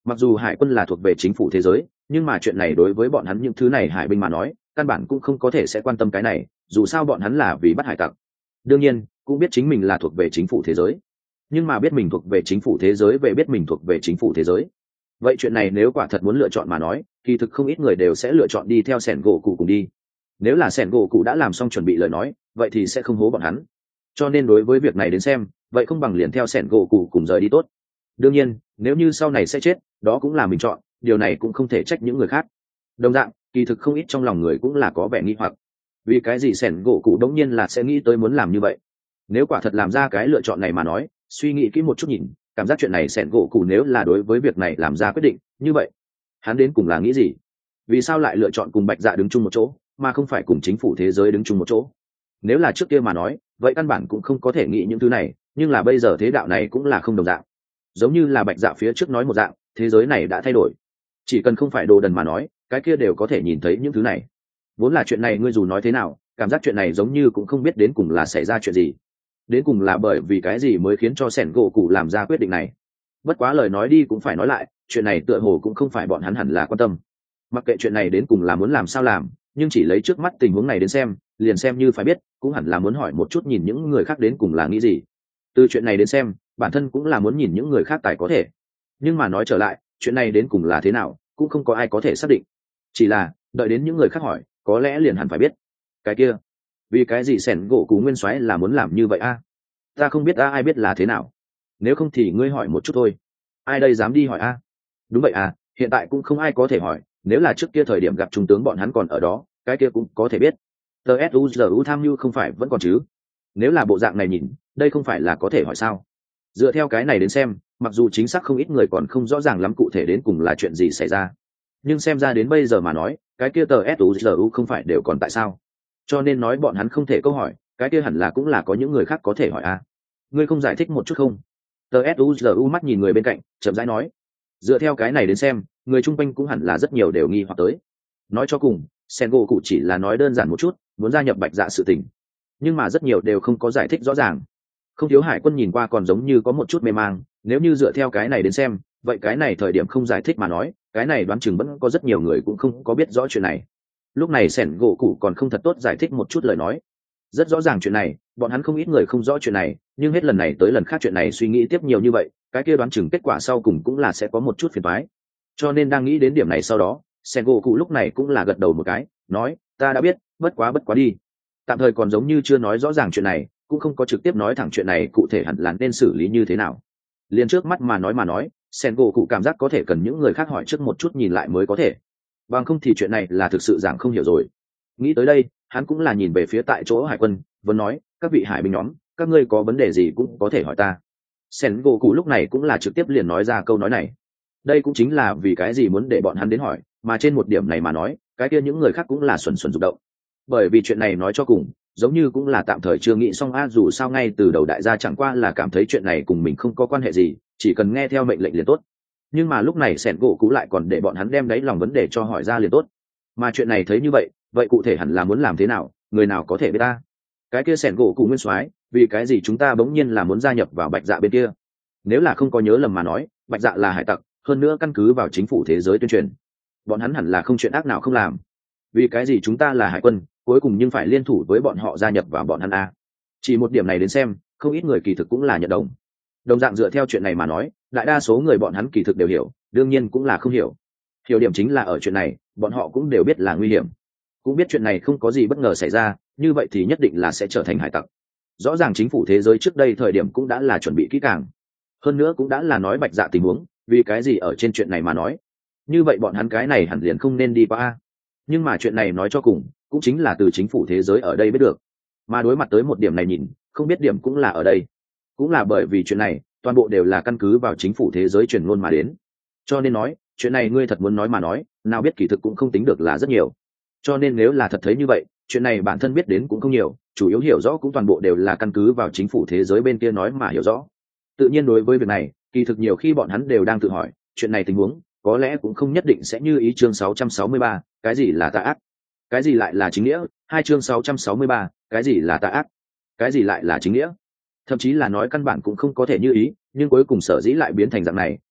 Mặc dù hải quân là thuộc về chính phủ thế giới, nhưng mà chuyện này đối với bọn hắn những thứ này hải binh mà nói căn bản cũng không có thể sẽ quan tâm cái này, dù sao bọn hắn là vì bắt hải tặc. Đương nhiên cũng biết chính mình là thuộc về chính phủ thế giới, nhưng mà biết mình thuộc về chính phủ thế giới về biết mình thuộc về chính phủ thế giới, vậy chuyện này nếu quả thật muốn lựa chọn mà nói, kỳ thực không ít người đều sẽ lựa chọn đi theo sẻn gỗ cụ cùng đi. Nếu là sẻn gỗ cụ đã làm xong chuẩn bị lời nói, vậy thì sẽ không hố bọn hắn. Cho nên đối với việc này đến xem, vậy không bằng liền theo sẻn gỗ cụ cùng rời đi tốt. Đương nhiên nếu như sau này sẽ chết, đó cũng là mình chọn, điều này cũng không thể trách những người khác. Đồng dạng kỳ thực không ít trong lòng người cũng là có vẻ nghi hoặc, vì cái gì sẻn gỗ cụ đống nhiên là sẽ nghĩ tới muốn làm như vậy. Nếu quả thật làm ra cái lựa chọn này mà nói, suy nghĩ kỹ một chút nhìn, cảm giác chuyện này sẻn gỗ cụ nếu là đối với việc này làm ra quyết định như vậy, hắn đến cùng là nghĩ gì? Vì sao lại lựa chọn cùng bạch dạ đứng chung một chỗ mà không phải cùng chính phủ thế giới đứng chung một chỗ? Nếu là trước kia mà nói, vậy căn bản cũng không có thể nghĩ những thứ này, nhưng là bây giờ thế đạo này cũng là không đồng dạng. Giống như là bạch dạ phía trước nói một dạng, thế giới này đã thay đổi, chỉ cần không phải đồ đần mà nói, cái kia đều có thể nhìn thấy những thứ này. Vốn là chuyện này ngươi dù nói thế nào, cảm giác chuyện này giống như cũng không biết đến cùng là xảy ra chuyện gì, đến cùng là bởi vì cái gì mới khiến cho sẻn gỗ cụ làm ra quyết định này. Bất quá lời nói đi cũng phải nói lại, chuyện này tựa hồ cũng không phải bọn hắn hẳn là quan tâm. Mặc kệ chuyện này đến cùng là muốn làm sao làm, nhưng chỉ lấy trước mắt tình huống này đến xem, liền xem như phải biết, cũng hẳn là muốn hỏi một chút nhìn những người khác đến cùng là nghĩ gì. Từ chuyện này đến xem, bản thân cũng là muốn nhìn những người khác tài có thể. Nhưng mà nói trở lại, chuyện này đến cùng là thế nào, cũng không có ai có thể xác định. Chỉ là đợi đến những người khác hỏi, có lẽ liền hẳn phải biết. Cái kia, vì cái gì sẻn gỗ cú nguyên soái là muốn làm như vậy a? Ta không biết a, ai biết là thế nào. Nếu không thì ngươi hỏi một chút thôi. Ai đây dám đi hỏi a? Đúng vậy à, hiện tại cũng không ai có thể hỏi, nếu là trước kia thời điểm gặp trung tướng bọn hắn còn ở đó, cái kia cũng có thể biết. Tờ suzu tham mưu không phải vẫn còn chứ? Nếu là bộ dạng này nhìn, đây không phải là có thể hỏi sao? Dựa theo cái này đến xem, mặc dù chính xác không ít người còn không rõ ràng lắm cụ thể đến cùng là chuyện gì xảy ra, nhưng xem ra đến bây giờ mà nói, cái kia tờ suzu không phải đều còn tại sao? Cho nên nói bọn hắn không thể câu hỏi, cái kia hẳn là cũng là có những người khác có thể hỏi a. Ngươi không giải thích một chút không? Tờ suzu mắt nhìn người bên cạnh, chậm rãi nói. Dựa theo cái này đến xem, người chung quanh cũng hẳn là rất nhiều đều nghi hoặc tới. Nói cho cùng, Sengoku cụ chỉ là nói đơn giản một chút, muốn gia nhập bạch dạ sự tình, nhưng mà rất nhiều đều không có giải thích rõ ràng. Không thiếu hải quân nhìn qua còn giống như có một chút mê mang, nếu như dựa theo cái này đến xem, vậy cái này thời điểm không giải thích mà nói, cái này đoán chừng vẫn có rất nhiều người cũng không có biết rõ chuyện này. Lúc này Sengoku cụ còn không thật tốt giải thích một chút lời nói. Rất rõ ràng chuyện này, bọn hắn không ít người không rõ chuyện này, nhưng hết lần này tới lần khác chuyện này suy nghĩ tiếp nhiều như vậy, cái kia đoán chừng kết quả sau cùng cũng là sẽ có một chút phiền toái. Cho nên đang nghĩ đến điểm này sau đó, Sengoku cụ lúc này cũng là gật đầu một cái, nói, ta đã biết, bất quá bất quá đi. Tạm thời còn giống như chưa nói rõ ràng chuyện này, cũng không có trực tiếp nói thẳng chuyện này cụ thể hẳn là nên xử lý như thế nào. Liền trước mắt mà nói mà nói, Sengoku cụ cảm giác có thể cần những người khác hỏi trước một chút nhìn lại mới có thể. Bằng không thì chuyện này là thực sự giảng không hiểu rồi. Nghĩ tới đây, hắn cũng là nhìn về phía tại chỗ hải quân, vẫn nói, các vị hải binh nhóm, các ngươi có vấn đề gì cũng có thể hỏi ta. Sengoku lúc này cũng là trực tiếp liền nói ra câu nói này. Đây cũng chính là vì cái gì muốn để bọn hắn đến hỏi, mà trên một điểm này mà nói, cái kia những người khác cũng là xuẩn xuẩn rụng động. Bởi vì chuyện này nói cho cùng, giống như cũng là tạm thời chưa nghĩ xong a, dù sao ngay từ đầu đại gia chẳng qua là cảm thấy chuyện này cùng mình không có quan hệ gì, chỉ cần nghe theo mệnh lệnh liền tốt. Nhưng mà lúc này Sengoku lại còn để bọn hắn đem đáy lòng vấn đề cho hỏi ra liền tốt. Mà chuyện này thấy như vậy, vậy cụ thể hẳn là muốn làm thế nào, người nào có thể biết ta? Cái kia Sengoku nguyên soái, vì cái gì chúng ta bỗng nhiên là muốn gia nhập vào bạch dạ bên kia? Nếu là không có nhớ lầm mà nói, bạch dạ là hải tặc, hơn nữa căn cứ vào chính phủ thế giới tuyên truyền, bọn hắn hẳn là không chuyện ác nào không làm. Vì cái gì chúng ta là hải quân, cuối cùng nhưng phải liên thủ với bọn họ gia nhập vào bọn hắn a? Chỉ một điểm này đến xem, không ít người kỳ thực cũng là nhận đồng. Đồng dạng dựa theo chuyện này mà nói, đại đa số người bọn hắn kỳ thực đều hiểu, đương nhiên cũng là không hiểu. Hiểu điểm chính là ở chuyện này, bọn họ cũng đều biết là nguy hiểm, cũng biết chuyện này không có gì bất ngờ xảy ra, như vậy thì nhất định là sẽ trở thành hải tặc. Rõ ràng chính phủ thế giới trước đây thời điểm cũng đã là chuẩn bị kỹ càng, hơn nữa cũng đã là nói bạch dạ tình huống, vì cái gì ở trên chuyện này mà nói, như vậy bọn hắn cái này hẳn liền không nên đi qua. Nhưng mà chuyện này nói cho cùng, cũng chính là từ chính phủ thế giới ở đây biết được, mà đối mặt tới một điểm này nhìn, không biết điểm cũng là ở đây, cũng là bởi vì chuyện này, toàn bộ đều là căn cứ vào chính phủ thế giới truyền ngôn mà đến. Cho nên nói, chuyện này ngươi thật muốn nói mà nói, nào biết kỳ thực cũng không tính được là rất nhiều. Cho nên nếu là thật thấy như vậy, chuyện này bản thân biết đến cũng không nhiều, chủ yếu hiểu rõ cũng toàn bộ đều là căn cứ vào chính phủ thế giới bên kia nói mà hiểu rõ. Tự nhiên đối với việc này, kỳ thực nhiều khi bọn hắn đều đang tự hỏi, chuyện này tình huống, có lẽ cũng không nhất định sẽ như ý chương sáu trăm sáu mươi ba, cái gì là tà ác? Cái gì lại là chính nghĩa? Hai chương sáu trăm sáu mươi ba, cái gì là tà ác? Cái gì lại là chính nghĩa? Thậm chí là nói căn bản cũng không có thể như ý, nhưng cuối cùng sở dĩ lại biến thành dạng này,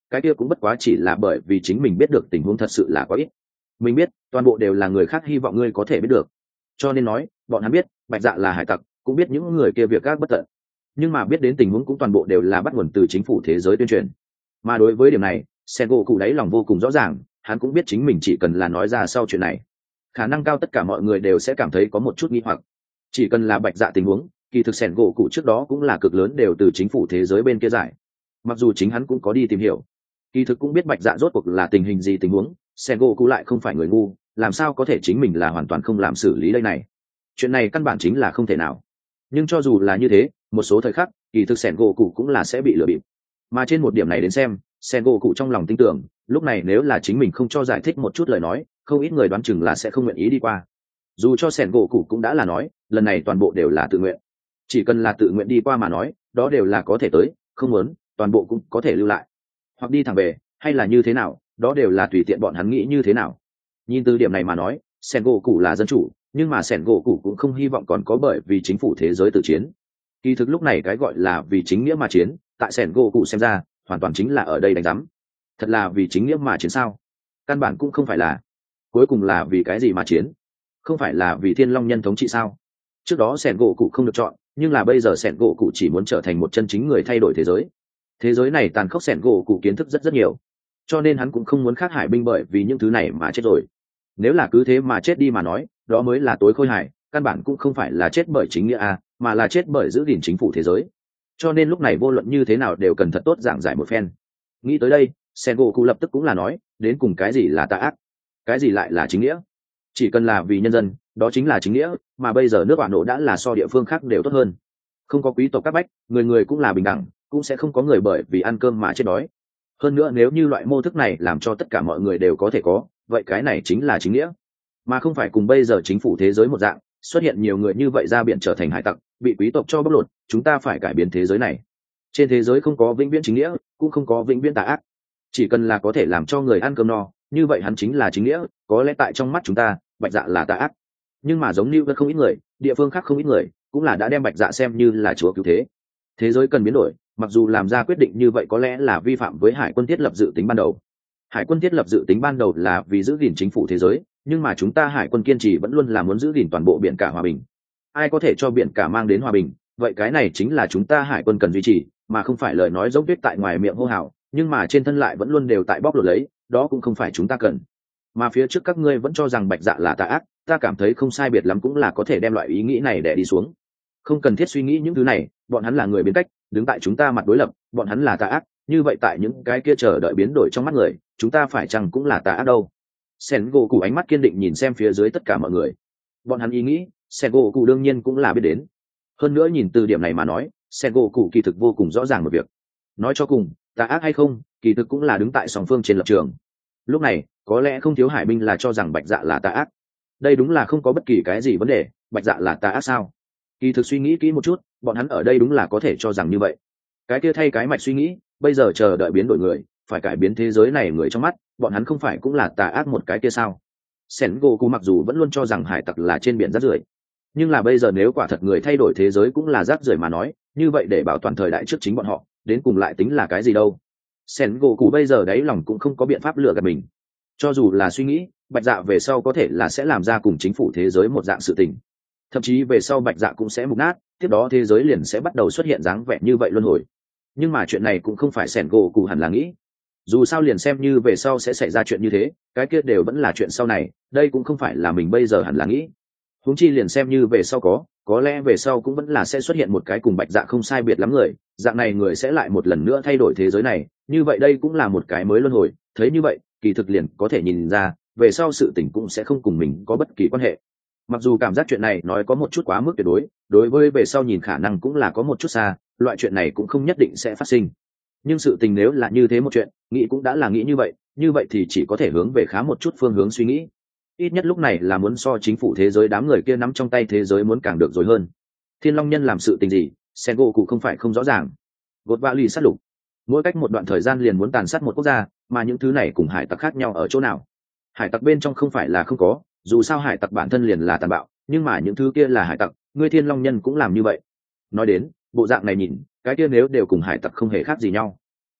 cái kia cũng bất quá chỉ là bởi vì chính mình biết được tình huống thật sự là quá ít. Mình biết toàn bộ đều là người khác hy vọng ngươi có thể biết được, cho nên nói bọn hắn biết bạch dạ là hải tặc, cũng biết những người kia việc các bất tận, nhưng mà biết đến tình huống cũng toàn bộ đều là bắt nguồn từ chính phủ thế giới tuyên truyền. Mà đối với điểm này sen gỗ cụ đáy lòng vô cùng rõ ràng, hắn cũng biết chính mình chỉ cần là nói ra sau chuyện này, khả năng cao tất cả mọi người đều sẽ cảm thấy có một chút nghi hoặc. Chỉ cần là bạch dạ tình huống, kỳ thực sen gỗ cụ trước đó cũng là cực lớn đều từ chính phủ thế giới bên kia giải, mặc dù chính hắn cũng có đi tìm hiểu, kỳ thực cũng biết bạch dạ rốt cuộc là tình hình gì tình huống. Sen gỗ cụ lại không phải người ngu, làm sao có thể chính mình là hoàn toàn không làm xử lý đây này, chuyện này căn bản chính là không thể nào. Nhưng cho dù là như thế, một số thời khắc kỳ thực sen gỗ cụ cũng là sẽ bị lừa bịp. Mà trên một điểm này đến xem, sen gỗ cụ trong lòng tin tưởng lúc này nếu là chính mình không cho giải thích một chút lời nói, không ít người đoán chừng là sẽ không nguyện ý đi qua. Dù cho sen gỗ cụ cũng đã là nói lần này toàn bộ đều là tự nguyện, chỉ cần là tự nguyện đi qua mà nói đó đều là có thể tới, không muốn toàn bộ cũng có thể lưu lại hoặc đi thẳng về, hay là như thế nào đó đều là tùy tiện bọn hắn nghĩ như thế nào. Nhìn từ điểm này mà nói sen gỗ cụ là dân chủ, nhưng mà sen gỗ cụ cũng không hy vọng còn có bởi vì chính phủ thế giới tự chiến. Kỳ thực lúc này cái gọi là vì chính nghĩa mà chiến, tại sen gỗ cụ xem ra hoàn toàn chính là ở đây đánh giám. Thật là vì chính nghĩa mà chiến sao? Căn bản cũng không phải là. Cuối cùng là vì cái gì mà chiến? Không phải là vì thiên long nhân thống trị sao? Trước đó sen gỗ cụ không được chọn, nhưng là bây giờ sen gỗ cụ chỉ muốn trở thành một chân chính người thay đổi thế giới. Thế giới này tàn khốc sen gỗ cụ kiến thức rất rất nhiều, cho nên hắn cũng không muốn khác hải binh bởi vì những thứ này mà chết rồi. Nếu là cứ thế mà chết đi mà nói, đó mới là tối khôi hài, căn bản cũng không phải là chết bởi chính nghĩa a, mà là chết bởi giữ gìn chính phủ thế giới. Cho nên lúc này vô luận như thế nào đều cần thật tốt giảng giải một phen. Nghĩ tới đây sen gỗ cụ lập tức cũng là nói đến cùng cái gì là tà ác, cái gì lại là chính nghĩa. Chỉ cần là vì nhân dân đó chính là chính nghĩa, mà bây giờ nước bạn nổ đã là so địa phương khác đều tốt hơn, không có quý tộc các bách, người người cũng là bình đẳng, cũng sẽ không có người bởi vì ăn cơm mà chết đói. Hơn nữa nếu như loại mô thức này làm cho tất cả mọi người đều có thể có, vậy cái này chính là chính nghĩa, mà không phải cùng bây giờ chính phủ thế giới một dạng xuất hiện nhiều người như vậy ra biển trở thành hải tặc, bị quý tộc cho bóc lột. Chúng ta phải cải biến thế giới này. Trên thế giới không có vĩnh viễn chính nghĩa, cũng không có vĩnh viễn tà ác, chỉ cần là có thể làm cho người ăn cơm no, như vậy hắn chính là chính nghĩa. Có lẽ tại trong mắt chúng ta bạch dạ là tà ác, nhưng mà giống như không ít người, địa phương khác không ít người cũng là đã đem bạch dạ xem như là chúa cứu thế. Thế giới cần biến đổi, mặc dù làm ra quyết định như vậy có lẽ là vi phạm với hải quân thiết lập dự tính ban đầu. Hải quân thiết lập dự tính ban đầu là vì giữ gìn chính phủ thế giới, nhưng mà chúng ta hải quân kiên trì vẫn luôn là muốn giữ gìn toàn bộ biển cả hòa bình. Ai có thể cho biển cả mang đến hòa bình, vậy cái này chính là chúng ta hải quân cần duy trì, mà không phải lời nói dốc tuyết tại ngoài miệng hô hào, nhưng mà trên thân lại vẫn luôn đều tại bóc lột lấy, đó cũng không phải chúng ta cần. Mà phía trước các ngươi vẫn cho rằng bạch dạ là tà ác, ta cảm thấy không sai biệt lắm cũng là có thể đem loại ý nghĩ này để đi xuống. Không cần thiết suy nghĩ những thứ này, bọn hắn là người biến cách, đứng tại chúng ta mặt đối lập, bọn hắn là tà ác, như vậy tại những cái kia chờ đợi biến đổi trong mắt người, chúng ta phải chăng cũng là tà ác đâu? Sen gỗ cụ ánh mắt kiên định nhìn xem phía dưới tất cả mọi người, bọn hắn ý nghĩ sen gỗ cụ đương nhiên cũng là biết đến. Hơn nữa nhìn từ điểm này mà nói, sen gỗ cụ kỳ thực vô cùng rõ ràng một việc, nói cho cùng tà ác hay không kỳ thực cũng là đứng tại song phương trên lập trường. Lúc này có lẽ không thiếu hải binh là cho rằng bạch dạ là tà ác, đây đúng là không có bất kỳ cái gì vấn đề. Bạch dạ là tà ác sao? Kỳ thực suy nghĩ kỹ một chút, bọn hắn ở đây đúng là có thể cho rằng như vậy. Cái kia thay cái mạch suy nghĩ, bây giờ chờ đợi biến đổi người, phải cải biến thế giới này người trong mắt, bọn hắn không phải cũng là tà ác một cái kia sao? Sen gỗ cụ mặc dù vẫn luôn cho rằng hải tặc là trên biển rác rưởi, nhưng là bây giờ nếu quả thật người thay đổi thế giới cũng là rác rưởi mà nói, như vậy để bảo toàn thời đại trước chính bọn họ, đến cùng lại tính là cái gì đâu? Sen gỗ cụ bây giờ đáy lòng cũng không có biện pháp lừa gạt mình. Cho dù là suy nghĩ bạch dạ về sau có thể là sẽ làm ra cùng chính phủ thế giới một dạng sự tình, thậm chí về sau bạch dạ cũng sẽ mục nát, tiếp đó thế giới liền sẽ bắt đầu xuất hiện dáng vẻ như vậy luân hồi. Nhưng mà chuyện này cũng không phải Sen gỗ cụ hẳn là nghĩ. Dù sao liền xem như về sau sẽ xảy ra chuyện như thế, cái kia đều vẫn là chuyện sau này, đây cũng không phải là mình bây giờ hẳn là nghĩ. Huống chi liền xem như về sau có có lẽ về sau cũng vẫn là sẽ xuất hiện một cái cùng bạch dạ không sai biệt lắm người, dạng này người sẽ lại một lần nữa thay đổi thế giới này, như vậy đây cũng là một cái mới luân hồi. Thấy như vậy kỳ thực liền có thể nhìn ra về sau sự tình cũng sẽ không cùng mình có bất kỳ quan hệ. Mặc dù cảm giác chuyện này nói có một chút quá mức tuyệt đối, đối với về sau nhìn khả năng cũng là có một chút xa, loại chuyện này cũng không nhất định sẽ phát sinh. Nhưng sự tình nếu là như thế một chuyện, nghĩ cũng đã là nghĩ như vậy, như vậy thì chỉ có thể hướng về khá một chút phương hướng suy nghĩ. Ít nhất lúc này là muốn so chính phủ thế giới đám người kia nắm trong tay thế giới muốn càng được rồi hơn. Thiên Long Nhân làm sự tình gì, Sen gỗ cụ không phải không rõ ràng. Gột vạ lì sát lục, mỗi cách một đoạn thời gian liền muốn tàn sát một quốc gia, mà những thứ này cùng hải tặc khác nhau ở chỗ nào? Hải tặc bên trong không phải là không có, dù sao hải tặc bản thân liền là tàn bạo, nhưng mà những thứ kia là hải tặc, ngươi Thiên Long Nhân cũng làm như vậy. Nói đến bộ dạng này nhìn, cái kia nếu đều cùng hải tặc không hề khác gì nhau.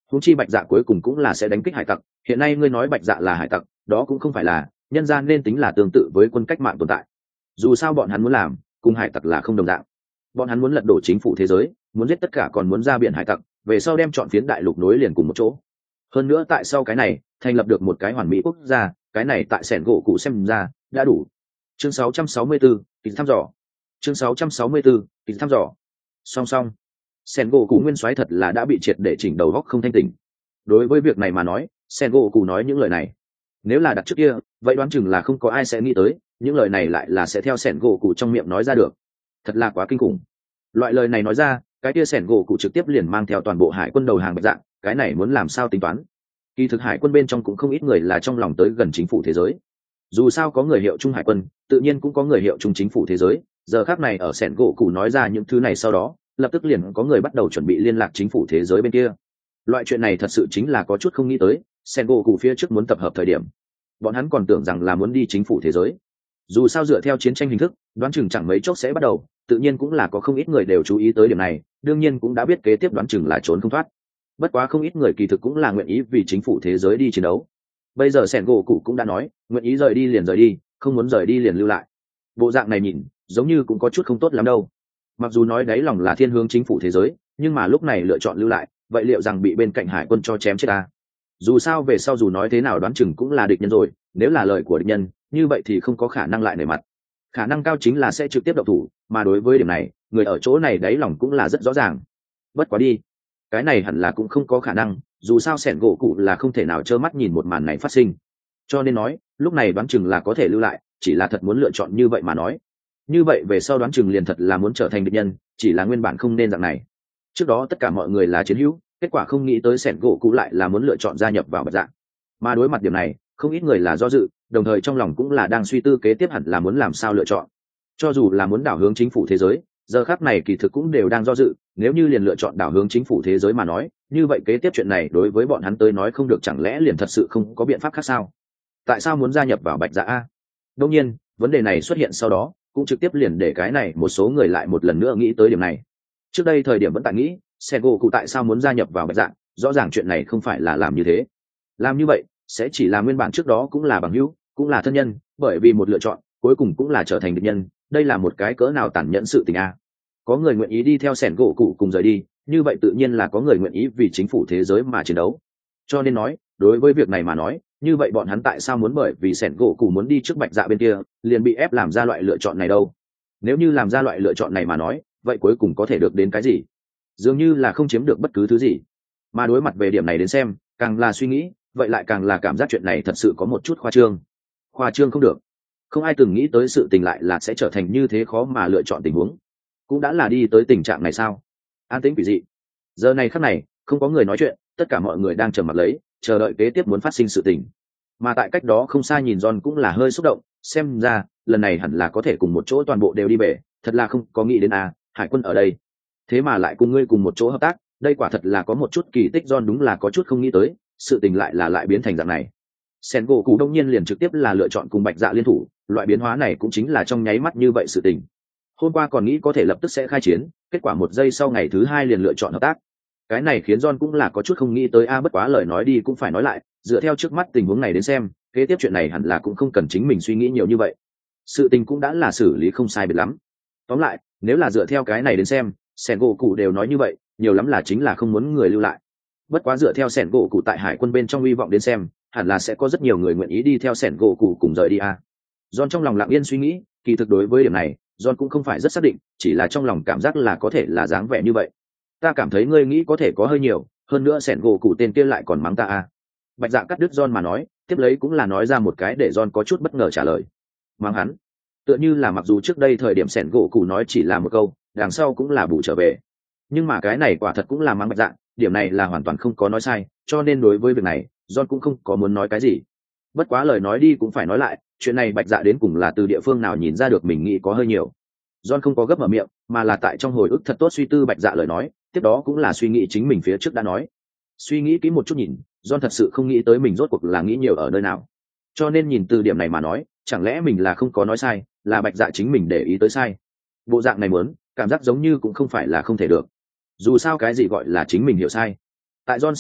Huống chi bạch dạ cuối cùng cũng là sẽ đánh kích hải tặc, hiện nay ngươi nói bạch dạ là hải tặc, đó cũng không phải là, nhân gian nên tính là tương tự với quân cách mạng tồn tại. Dù sao bọn hắn muốn làm cùng hải tặc là không đồng dạng, bọn hắn muốn lật đổ chính phủ thế giới, muốn giết tất cả còn muốn ra biển hải tặc, về sau đem chọn phiến đại lục nối liền cùng một chỗ. Hơn nữa tại sau cái này thành lập được một cái hoàn mỹ quốc gia, cái này tại sẻn gỗ cụ xem ra đã đủ. Chương sáu trăm sáu mươi tư, kịch thăm dò. Chương sáu trăm sáu mươi tư, kịch thăm dò. Song song, sẻn gỗ cụ nguyên soái thật là đã bị triệt để chỉnh đầu góc không thanh tỉnh. Đối với việc này mà nói, sẻn gỗ cụ nói những lời này, nếu là đặt trước kia vậy đoán chừng là không có ai sẽ nghĩ tới những lời này lại là sẽ theo sẻn gỗ cụ trong miệng nói ra được. Thật là quá kinh khủng. Loại lời này nói ra, cái kia sẻn gỗ cụ trực tiếp liền mang theo toàn bộ hải quân đầu hàng bạch dạng, cái này muốn làm sao tính toán. Kỳ thực hải quân bên trong cũng không ít người là trong lòng tới gần chính phủ thế giới, dù sao có người hiệu trung hải quân, tự nhiên cũng có người hiệu trung chính phủ thế giới. Giờ khác này ở sẻn gỗ cụ nói ra những thứ này sau đó, lập tức liền có người bắt đầu chuẩn bị liên lạc chính phủ thế giới bên kia. Loại chuyện này thật sự chính là có chút không nghĩ tới, sẻn gỗ cụ phía trước muốn tập hợp thời điểm, bọn hắn còn tưởng rằng là muốn đi chính phủ thế giới. Dù sao dựa theo chiến tranh hình thức, đoán chừng chẳng mấy chốc sẽ bắt đầu, tự nhiên cũng là có không ít người đều chú ý tới điểm này, đương nhiên cũng đã biết kế tiếp đoán chừng là trốn không thoát. Bất quá không ít người kỳ thực cũng là nguyện ý vì chính phủ thế giới đi chiến đấu. Bây giờ sẻn gỗ cụ cũng đã nói nguyện ý rời đi liền rời đi, không muốn rời đi liền lưu lại. Bộ dạng này nhìn giống như cũng có chút không tốt lắm đâu. Mặc dù nói đáy lòng là thiên hướng chính phủ thế giới, nhưng mà lúc này lựa chọn lưu lại, vậy liệu rằng bị bên cạnh hải quân cho chém chết ta? Dù sao về sau dù nói thế nào đoán chừng cũng là địch nhân rồi, nếu là lời của địch nhân như vậy thì không có khả năng lại nể mặt, khả năng cao chính là sẽ trực tiếp động thủ, mà đối với điểm này người ở chỗ này đáy lòng cũng là rất rõ ràng. Bất quá đi, cái này hẳn là cũng không có khả năng, dù sao sẻn gỗ cụ là không thể nào trơ mắt nhìn một màn này phát sinh, cho nên nói lúc này đoán chừng là có thể lưu lại, chỉ là thật muốn lựa chọn như vậy mà nói, như vậy về sau đoán chừng liền thật là muốn trở thành địch nhân, chỉ là nguyên bản không nên dạng này. Trước đó tất cả mọi người là chiến hữu, kết quả không nghĩ tới sẻn gỗ cụ lại là muốn lựa chọn gia nhập vào bạch dạng, mà đối mặt điểm này không ít người là do dự, đồng thời trong lòng cũng là đang suy tư kế tiếp hẳn là muốn làm sao lựa chọn. Cho dù là muốn đảo hướng chính phủ thế giới, giờ khắc này kỳ thực cũng đều đang do dự, nếu như liền lựa chọn đảo hướng chính phủ thế giới mà nói, như vậy kế tiếp chuyện này đối với bọn hắn tới nói không được, chẳng lẽ liền thật sự không có biện pháp khác sao? Tại sao muốn gia nhập vào bạch dạ a? Đương nhiên vấn đề này xuất hiện sau đó cũng trực tiếp liền để cái này một số người lại một lần nữa nghĩ tới điểm này. Trước đây thời điểm vẫn tại nghĩ sen gỗ cụ tại sao muốn gia nhập vào bạch dạ, rõ ràng chuyện này không phải là làm như thế, làm như vậy sẽ chỉ là nguyên bản trước đó cũng là bằng hữu cũng là thân nhân, bởi vì một lựa chọn cuối cùng cũng là trở thành địch nhân, đây là một cái cỡ nào tàn nhẫn sự tình a. Có người nguyện ý đi theo sẻn gỗ cụ cùng rời đi, như vậy tự nhiên là có người nguyện ý vì chính phủ thế giới mà chiến đấu. Cho nên nói đối với việc này mà nói, như vậy bọn hắn tại sao muốn bởi vì sẻn gỗ cụ muốn đi trước bạch dạ bên kia liền bị ép làm ra loại lựa chọn này đâu? Nếu như làm ra loại lựa chọn này mà nói, vậy cuối cùng có thể được đến cái gì? Dường như là không chiếm được bất cứ thứ gì. Mà đối mặt về điểm này đến xem, càng là suy nghĩ vậy lại càng là cảm giác chuyện này thật sự có một chút khoa trương. Khoa trương không được, không ai từng nghĩ tới sự tình lại là sẽ trở thành như thế khó mà lựa chọn tình huống, cũng đã là đi tới tình trạng này sao? An tĩnh quỷ dị. Giờ này khắc này không có người nói chuyện, tất cả mọi người đang trầm mặc lấy chờ đợi kế tiếp muốn phát sinh sự tình. Mà tại cách đó không xa nhìn John cũng là hơi xúc động, xem ra lần này hẳn là có thể cùng một chỗ toàn bộ đều đi bể, thật là không có nghĩ đến à, hải quân ở đây thế mà lại cùng ngươi cùng một chỗ hợp tác, đây quả thật là có một chút kỳ tích. John đúng là có chút không nghĩ tới sự tình lại là lại biến thành dạng này. Sen gỗ cụ đông nhiên liền trực tiếp là lựa chọn cùng bạch dạ liên thủ, loại biến hóa này cũng chính là trong nháy mắt như vậy sự tình. Hôm qua còn nghĩ có thể lập tức sẽ khai chiến, kết quả một giây sau ngày thứ hai liền lựa chọn hợp tác, cái này khiến John cũng là có chút không nghĩ tới a. Bất quá lời nói đi cũng phải nói lại, dựa theo trước mắt tình huống này đến xem, kế tiếp chuyện này hẳn là cũng không cần chính mình suy nghĩ nhiều như vậy, sự tình cũng đã là xử lý không sai biệt lắm. Tóm lại nếu là dựa theo cái này đến xem, sẻn gỗ cụ đều nói như vậy, nhiều lắm là chính là không muốn người lưu lại. Bất quá dựa theo sẻn gỗ cụ tại hải quân bên trong hy vọng đến xem, hẳn là sẽ có rất nhiều người nguyện ý đi theo sẻn gỗ cụ cùng rời đi a. John trong lòng lặng yên suy nghĩ, kỳ thực đối với điểm này John cũng không phải rất xác định, chỉ là trong lòng cảm giác là có thể là dáng vẻ như vậy. Ta cảm thấy ngươi nghĩ có thể có hơi nhiều, hơn nữa sẻn gỗ cụ tên kia lại còn mắng ta a. Bạch dạ cắt đứt John mà nói, tiếp lấy cũng là nói ra một cái để John có chút bất ngờ trả lời. Mắng hắn? Tựa như là mặc dù trước đây thời điểm sẻn gỗ cụ nói chỉ là một câu, đằng sau cũng là bù trở về, nhưng mà cái này quả thật cũng là mắng bạch dạ, điểm này là hoàn toàn không có nói sai, cho nên đối với việc này John cũng không có muốn nói cái gì. Bất quá lời nói đi cũng phải nói lại, chuyện này bạch dạ đến cùng là từ địa phương nào nhìn ra được mình nghĩ có hơi nhiều. John không có gấp mở miệng, mà là tại trong hồi ức thật tốt suy tư bạch dạ lời nói, tiếp đó cũng là suy nghĩ chính mình phía trước đã nói. Suy nghĩ kỹ một chút nhìn, John thật sự không nghĩ tới mình rốt cuộc là nghĩ nhiều ở nơi nào. Cho nên nhìn từ điểm này mà nói, chẳng lẽ mình là không có nói sai, là bạch dạ chính mình để ý tới sai. Bộ dạng này muốn, cảm giác giống như cũng không phải là không thể được. Dù sao cái gì gọi là chính mình hiểu sai. Tại John xem ra,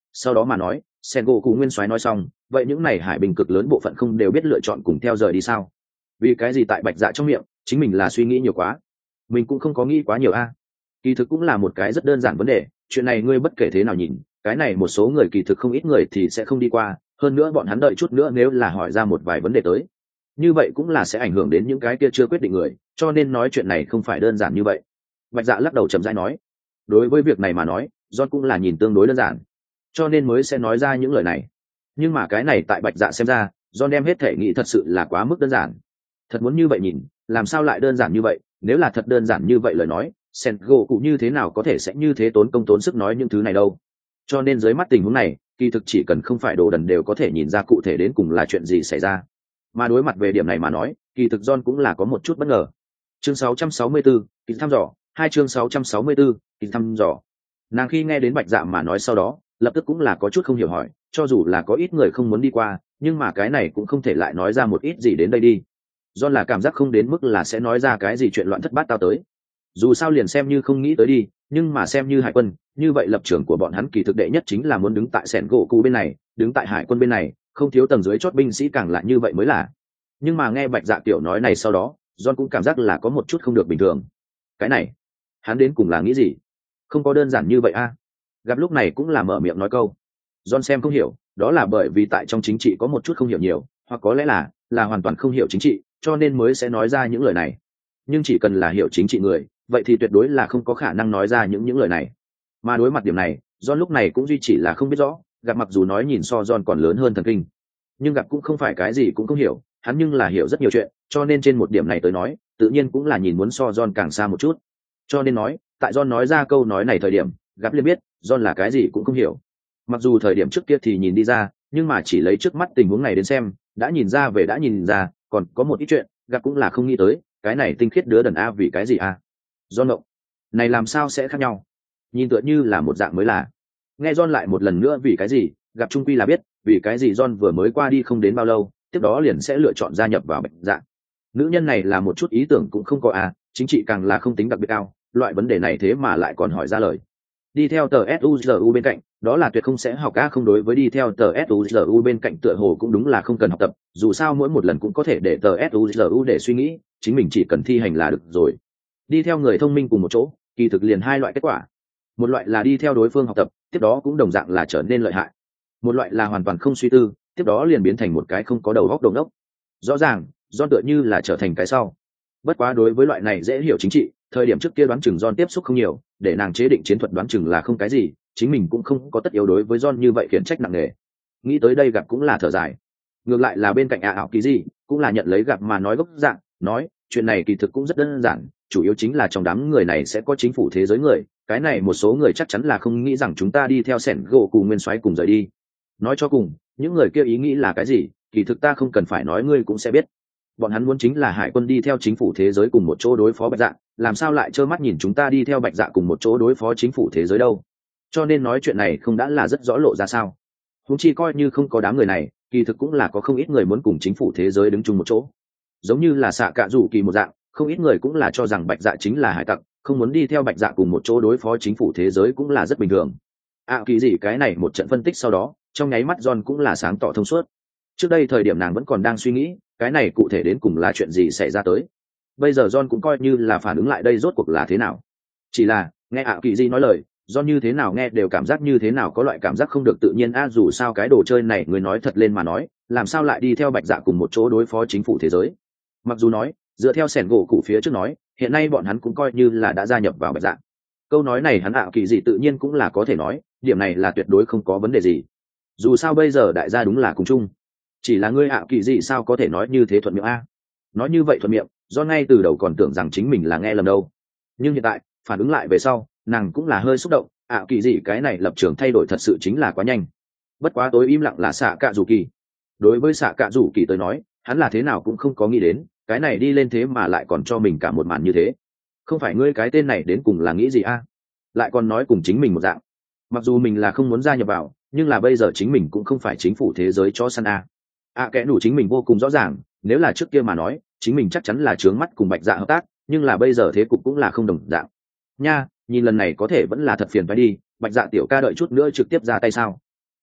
sau đó mà nói, sen gỗ cụ nguyên soái nói xong, vậy những này hải binh cực lớn bộ phận không đều biết lựa chọn cùng theo rời đi sao? Vì cái gì tại bạch dạ trong miệng chính mình là suy nghĩ nhiều quá, mình cũng không có nghĩ quá nhiều a. Kỳ thực cũng là một cái rất đơn giản vấn đề, chuyện này ngươi bất kể thế nào nhìn, cái này một số người kỳ thực không ít người thì sẽ không đi qua, hơn nữa bọn hắn đợi chút nữa nếu là hỏi ra một vài vấn đề tới, như vậy cũng là sẽ ảnh hưởng đến những cái kia chưa quyết định người, cho nên nói chuyện này không phải đơn giản như vậy. Bạch dạ lắc đầu chậm rãi nói, đối với việc này mà nói, John cũng là nhìn tương đối đơn giản, cho nên mới sẽ nói ra những lời này. Nhưng mà cái này tại bạch dạ xem ra, John đem hết thể nghĩ thật sự là quá mức đơn giản. Thật muốn như vậy nhìn, làm sao lại đơn giản như vậy? Nếu là thật đơn giản như vậy lời nói, Sengo cụ như thế nào có thể sẽ như thế tốn công tốn sức nói những thứ này đâu? Cho nên dưới mắt tình huống này, kỳ thực chỉ cần không phải đồ đần đều có thể nhìn ra cụ thể đến cùng là chuyện gì xảy ra. Mà đối mặt về điểm này mà nói, kỳ thực John cũng là có một chút bất ngờ. Chương sáu trăm sáu mươi tư, kỳ thăm dò, hai chương sáu trăm sáu mươi tư, kỳ thăm dò. Nàng khi nghe đến bạch dạ mà nói sau đó, lập tức cũng là có chút không hiểu hỏi, cho dù là có ít người không muốn đi qua, nhưng mà cái này cũng không thể lại nói ra một ít gì đến đây đi. John là cảm giác không đến mức là sẽ nói ra cái gì chuyện loạn thất bát tao tới. Dù sao liền xem như không nghĩ tới đi, nhưng mà xem như hải quân, như vậy lập trường của bọn hắn kỳ thực đệ nhất chính là muốn đứng tại sẻn gỗ cụ bên này, đứng tại hải quân bên này, không thiếu tầng dưới chót binh sĩ càng lại như vậy mới là. Nhưng mà nghe bạch dạ tiểu nói này sau đó, John cũng cảm giác là có một chút không được bình thường. Cái này, hắn đến cùng là nghĩ gì? Không có đơn giản như vậy a. Gặp lúc này cũng là mở miệng nói câu. John xem không hiểu, đó là bởi vì tại trong chính trị có một chút không hiểu nhiều, hoặc có lẽ là là hoàn toàn không hiểu chính trị, cho nên mới sẽ nói ra những lời này. Nhưng chỉ cần là hiểu chính trị người, vậy thì tuyệt đối là không có khả năng nói ra những những lời này. Mà đối mặt điểm này, John lúc này cũng duy chỉ là không biết rõ, gặp mặc dù nói nhìn so John còn lớn hơn thần kinh, nhưng gặp cũng không phải cái gì cũng không hiểu, hắn nhưng là hiểu rất nhiều chuyện, cho nên trên một điểm này tới nói, tự nhiên cũng là nhìn muốn so John càng xa một chút. Cho nên nói, tại John nói ra câu nói này thời điểm, gặp liền biết, John là cái gì cũng không hiểu. Mặc dù thời điểm trước kia thì nhìn đi ra, nhưng mà chỉ lấy trước mắt tình huống này đến xem, đã nhìn ra về đã nhìn ra, còn có một ít chuyện, gặp cũng là không nghĩ tới, cái này tinh khiết đứa đần a vì cái gì a? John ngộng, này làm sao sẽ khác nhau? Nhìn tựa như là một dạng mới là. Nghe John lại một lần nữa vì cái gì, gặp trung quy là biết, vì cái gì John vừa mới qua đi không đến bao lâu, tiếp đó liền sẽ lựa chọn gia nhập vào bạch dạ. Nữ nhân này là một chút ý tưởng cũng không có à, chính trị càng là không tính đặc biệt cao, loại vấn đề này thế mà lại còn hỏi ra lời. Đi theo tờ suzu bên cạnh, đó là tuyệt không sẽ học a, không đối với đi theo tờ suzu bên cạnh tựa hồ cũng đúng là không cần học tập, dù sao mỗi một lần cũng có thể để tờ suzu để suy nghĩ, chính mình chỉ cần thi hành là được rồi. Đi theo người thông minh cùng một chỗ, kỳ thực liền hai loại kết quả. Một loại là đi theo đối phương học tập, tiếp đó cũng đồng dạng là trở nên lợi hại. Một loại là hoàn toàn không suy tư, tiếp đó liền biến thành một cái không có đầu óc đồng đốc. Rõ ràng, John tựa như là trở thành cái sau. Bất quá đối với loại này dễ hiểu chính trị, thời điểm trước kia đoán chừng John tiếp xúc không nhiều, để nàng chế định chiến thuật đoán chừng là không cái gì, chính mình cũng không có tất yếu đối với John như vậy khiển trách nặng nề. Nghĩ tới đây gặp cũng là thở dài. Ngược lại là bên cạnh ạ ảo kỳ gì, cũng là nhận lấy gặp mà nói gốc dạng, nói, chuyện này kỳ thực cũng rất đơn giản, chủ yếu chính là trong đám người này sẽ có chính phủ thế giới người, cái này một số người chắc chắn là không nghĩ rằng chúng ta đi theo sẻn gỗ cùng nguyên soái cùng rời đi. Nói cho cùng, những người kia ý nghĩ là cái gì, kỳ thực ta không cần phải nói ngươi cũng sẽ biết. Bọn hắn muốn chính là hải quân đi theo chính phủ thế giới cùng một chỗ đối phó bạch dạ, làm sao lại trơ mắt nhìn chúng ta đi theo bạch dạ cùng một chỗ đối phó chính phủ thế giới đâu. Cho nên nói chuyện này không đã là rất rõ lộ ra sao. Huống chi coi như không có đám người này, kỳ thực cũng là có không ít người muốn cùng chính phủ thế giới đứng chung một chỗ. Giống như là xạ cạ rủ kỳ một dạng, không ít người cũng là cho rằng bạch dạ chính là hải tặc, không muốn đi theo bạch dạ cùng một chỗ đối phó chính phủ thế giới cũng là rất bình thường. À kỳ gì cái này một trận phân tích sau đó, trong nháy mắt John cũng là sáng tỏ thông suốt. Trước đây thời điểm nàng vẫn còn đang suy nghĩ, cái này cụ thể đến cùng là chuyện gì xảy ra tới. Bây giờ John cũng coi như là phản ứng lại đây rốt cuộc là thế nào. Chỉ là, nghe ạ kỳ gì nói lời, John như thế nào nghe đều cảm giác như thế nào có loại cảm giác không được tự nhiên a à, dù sao cái đồ chơi này người nói thật lên mà nói, làm sao lại đi theo bạch dạ cùng một chỗ đối phó chính phủ thế giới. Mặc dù nói, dựa theo sẻn gỗ cụ phía trước nói, hiện nay bọn hắn cũng coi như là đã gia nhập vào bạch dạ. Câu nói này hắn ạ kỳ gì tự nhiên cũng là có thể nói, điểm này là tuyệt đối không có vấn đề gì. Dù sao bây giờ đại gia đúng là cùng chung. Chỉ là ngươi ạ kỳ gì sao có thể nói như thế thuận miệng a? Nói như vậy thuận miệng, do ngay từ đầu còn tưởng rằng chính mình là nghe lầm đâu. Nhưng hiện tại, phản ứng lại về sau, nàng cũng là hơi xúc động, ạ kỳ gì cái này lập trường thay đổi thật sự chính là quá nhanh. Bất quá tối im lặng là xạ cạ rủ kỳ. Đối với xạ cạ rủ kỳ tới nói, hắn là thế nào cũng không có nghĩ đến, cái này đi lên thế mà lại còn cho mình cả một màn như thế. Không phải ngươi cái tên này đến cùng là nghĩ gì a? Lại còn nói cùng chính mình một dạng. Mặc dù mình là không muốn gia nhập vào, nhưng là bây giờ chính mình cũng không phải chính phủ thế giới cho săn a. À kẻ đủ chính mình vô cùng rõ ràng, nếu là trước kia mà nói, chính mình chắc chắn là trướng mắt cùng bạch dạ hợp tác, nhưng là bây giờ thế cục cũng là không đồng dạng. Nha, nhìn lần này có thể vẫn là thật phiền phải đi, bạch dạ tiểu ca đợi chút nữa trực tiếp ra tay sao?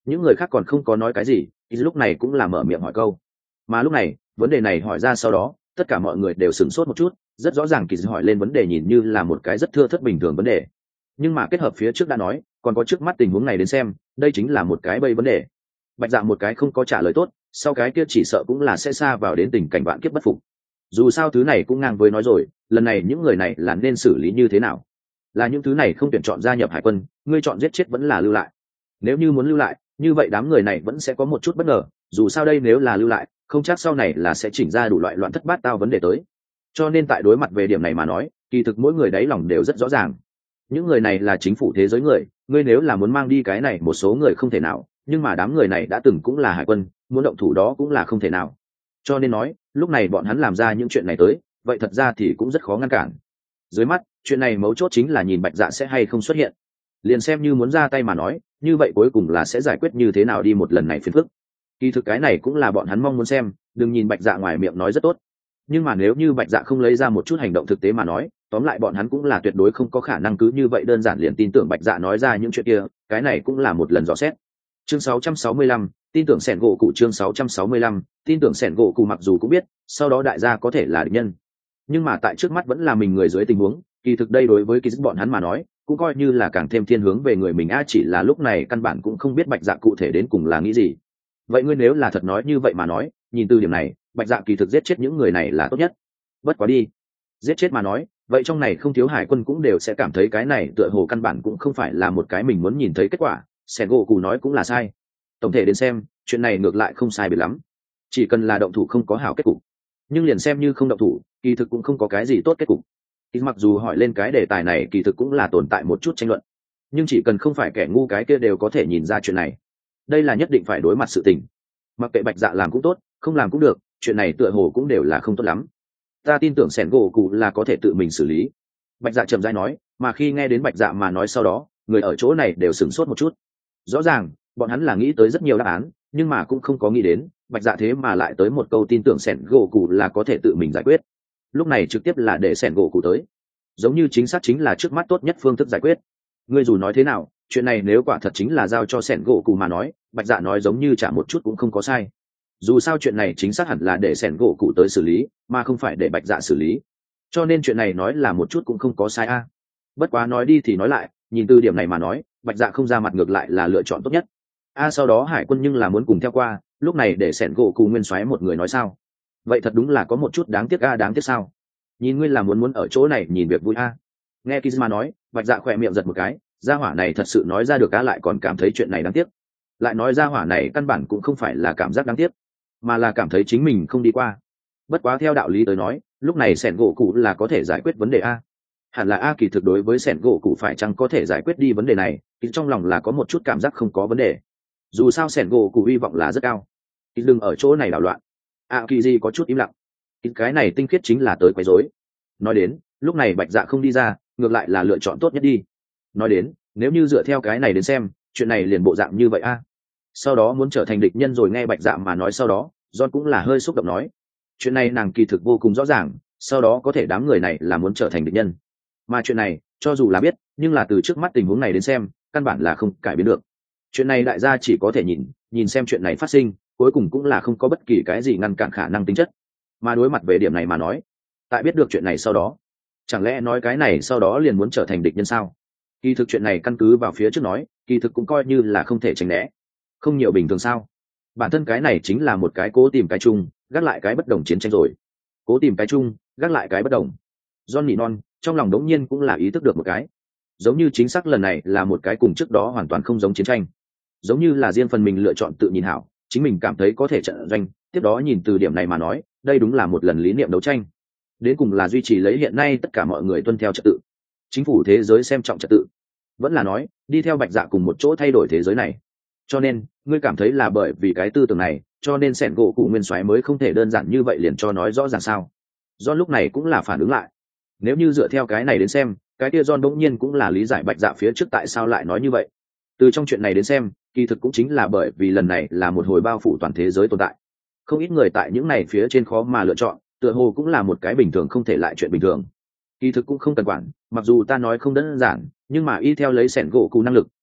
Những người khác còn không có nói cái gì, thì lúc này cũng là mở miệng hỏi câu. Mà lúc này vấn đề này hỏi ra sau đó, tất cả mọi người đều sửng sốt một chút. Rất rõ ràng kỳ hỏi lên vấn đề nhìn như là một cái rất thưa thớt bình thường vấn đề, nhưng mà kết hợp phía trước đã nói còn có trước mắt tình huống này đến xem, đây chính là một cái bây vấn đề. Bạch Dạ một cái không có trả lời tốt, sau cái kia chỉ sợ cũng là sẽ xa vào đến tình cảnh vạn kiếp bất phục. Dù sao thứ này cũng ngang với nói rồi, lần này những người này là nên xử lý như thế nào? Là những thứ này không tuyển chọn gia nhập hải quân, ngươi chọn giết chết vẫn là lưu lại? Nếu như muốn lưu lại, như vậy đám người này vẫn sẽ có một chút bất ngờ, dù sao đây nếu là lưu lại, không chắc sau này là sẽ chỉnh ra đủ loại loạn thất bát tao vấn đề tới. Cho nên tại đối mặt về điểm này mà nói, kỳ thực mỗi người đáy lòng đều rất rõ ràng. Những người này là chính phủ thế giới người, ngươi nếu là muốn mang đi cái này một số người không thể nào, nhưng mà đám người này đã từng cũng là hải quân, muốn động thủ đó cũng là không thể nào. Cho nên nói, lúc này bọn hắn làm ra những chuyện này tới, vậy thật ra thì cũng rất khó ngăn cản. Dưới mắt, chuyện này mấu chốt chính là nhìn Bạch Dạ sẽ hay không xuất hiện. Liền xem như muốn ra tay mà nói, như vậy cuối cùng là sẽ giải quyết như thế nào đi một lần này phiền phức. Kỳ thực cái này cũng là bọn hắn mong muốn xem, đừng nhìn Bạch Dạ ngoài miệng nói rất tốt, nhưng mà nếu như Bạch Dạ không lấy ra một chút hành động thực tế mà nói, tóm lại bọn hắn cũng là tuyệt đối không có khả năng cứ như vậy đơn giản liền tin tưởng Bạch Dạ nói ra những chuyện kia. Cái này cũng là một lần dò xét. Chương sáu trăm sáu mươi lăm, tin tưởng Sẻn gỗ cụ. Chương sáu trăm sáu mươi lăm, tin tưởng Sẻn gỗ cụ. Mặc dù cũng biết sau đó đại gia có thể là địch nhân, nhưng mà tại trước mắt vẫn là mình người dưới tình huống, kỳ thực đây đối với kỳ bọn hắn mà nói cũng coi như là càng thêm thiên hướng về người mình. A chỉ là lúc này căn bản cũng không biết Bạch Dạ cụ thể đến cùng là nghĩ gì. Vậy ngươi nếu là thật nói như vậy mà nói, nhìn từ điểm này, Bạch Dạ kỳ thực giết chết những người này là tốt nhất. Bất quá đi, giết chết mà nói, vậy trong này không thiếu hải quân cũng đều sẽ cảm thấy cái này tựa hồ căn bản cũng không phải là một cái mình muốn nhìn thấy kết quả. Sẻn gỗ cụ nói cũng là sai. Tổng thể đến xem, chuyện này ngược lại không sai biệt lắm, chỉ cần là động thủ không có hảo kết cục. Nhưng liền xem như không động thủ, kỳ thực cũng không có cái gì tốt kết cục. Thì mặc dù hỏi lên cái đề tài này kỳ thực cũng là tồn tại một chút tranh luận, nhưng chỉ cần không phải kẻ ngu cái kia đều có thể nhìn ra chuyện này. Đây là nhất định phải đối mặt sự tình. Mặc kệ Bạch Dạ làm cũng tốt, không làm cũng được, chuyện này tựa hồ cũng đều là không tốt lắm. Ta tin tưởng Sẻn gỗ cụ là có thể tự mình xử lý. Bạch Dạ chậm rãi nói, mà khi nghe đến Bạch Dạ mà nói sau đó, người ở chỗ này đều sửng sốt một chút. Rõ ràng, bọn hắn là nghĩ tới rất nhiều đáp án, nhưng mà cũng không có nghĩ đến, Bạch Dạ thế mà lại tới một câu tin tưởng Sẻn gỗ cụ là có thể tự mình giải quyết. Lúc này trực tiếp là để Sẻn gỗ cụ tới, giống như chính xác chính là trước mắt tốt nhất phương thức giải quyết. Ngươi dù nói thế nào, chuyện này nếu quả thật chính là giao cho Sẻn gỗ cụ mà nói, Bạch Dạ nói giống như chả một chút cũng không có sai. Dù sao chuyện này chính xác hẳn là để Sẻn gỗ cụ tới xử lý, mà không phải để Bạch Dạ xử lý. Cho nên chuyện này nói là một chút cũng không có sai a. Bất quá nói đi thì nói lại, nhìn từ điểm này mà nói, Bạch Dạ không ra mặt ngược lại là lựa chọn tốt nhất. A sau đó hải quân nhưng là muốn cùng theo qua, lúc này để Sẻn gỗ cụ nguyên soái một người nói sao? Vậy thật đúng là có một chút đáng tiếc a, đáng tiếc sao? Nhìn ngươi là muốn muốn ở chỗ này nhìn việc vui a. Nghe Kizma nói, Bạch Dạ khỏe miệng giật một cái, gia hỏa này thật sự nói ra được á, lại còn cảm thấy chuyện này đáng tiếc. Lại nói gia hỏa này căn bản cũng không phải là cảm giác đáng tiếc, mà là cảm thấy chính mình không đi qua. Bất quá theo đạo lý tới nói, lúc này Sẻn gỗ cụ là có thể giải quyết vấn đề a. Hẳn là a kỳ thực đối với Sẻn gỗ cụ phải chăng có thể giải quyết đi vấn đề này, thì trong lòng là có một chút cảm giác không có vấn đề. Dù sao Sẻn gỗ cụ hy vọng là rất cao. Thì đừng ở chỗ này đảo loạn. A kỳ gì có chút im lặng. Cái này tinh khiết chính là tới quấy rối. Nói đến, lúc này Bạch Dạ không đi ra, ngược lại là lựa chọn tốt nhất đi. Nói đến, nếu như dựa theo cái này đến xem, chuyện này liền bộ dạng như vậy a. Sau đó muốn trở thành địch nhân rồi. Nghe Bạch Dạ mà nói sau đó, John cũng là hơi xúc động nói, chuyện này nàng kỳ thực vô cùng rõ ràng, sau đó có thể đám người này là muốn trở thành địch nhân. Mà chuyện này, cho dù là biết, nhưng là từ trước mắt tình huống này đến xem, căn bản là không cải biến được. Chuyện này đại gia chỉ có thể nhìn, nhìn xem chuyện này phát sinh, cuối cùng cũng là không có bất kỳ cái gì ngăn cản khả năng tính chất. Mà đối mặt về điểm này mà nói, tại biết được chuyện này sau đó, chẳng lẽ nói cái này sau đó liền muốn trở thành địch nhân sao? Kỳ thực chuyện này căn cứ vào phía trước nói, kỳ thực cũng coi như là không thể tránh né. Không nhiều bình thường sao? Bản thân cái này chính là một cái cố tìm cái chung, gác lại cái bất đồng chiến tranh rồi. Cố tìm cái chung, gác lại cái bất đồng. John nỉ non, trong lòng đống nhiên cũng là ý thức được một cái. Giống như chính xác lần này là một cái cùng trước đó hoàn toàn không giống chiến tranh. Giống như là riêng phần mình lựa chọn tự nhìn hảo, chính mình cảm thấy có thể trận doanh, tiếp đó nhìn từ điểm này mà nói, đây đúng là một lần lý niệm đấu tranh. Đến cùng là duy trì lấy hiện nay tất cả mọi người tuân theo trật tự. Chính phủ thế giới xem trọng trật tự. Vẫn là nói, đi theo Bạch Dạ cùng một chỗ thay đổi thế giới này. Cho nên, ngươi cảm thấy là bởi vì cái tư tưởng này, cho nên Sẻn gỗ cụ nguyên soái mới không thể đơn giản như vậy liền cho nói rõ ràng sao? John lúc này cũng là phản ứng lại. Nếu như dựa theo cái này đến xem, cái kia John đống nhiên cũng là lý giải Bạch Dạ phía trước tại sao lại nói như vậy. Từ trong chuyện này đến xem, kỳ thực cũng chính là bởi vì lần này là một hồi bao phủ toàn thế giới tồn tại. Không ít người tại những này phía trên khó mà lựa chọn, tựa hồ cũng là một cái bình thường không thể lại chuyện bình thường. Kỳ thực cũng không cần quản, mặc dù ta nói không đơn giản, nhưng mà y theo lấy Sẻn gỗ cụ năng lực,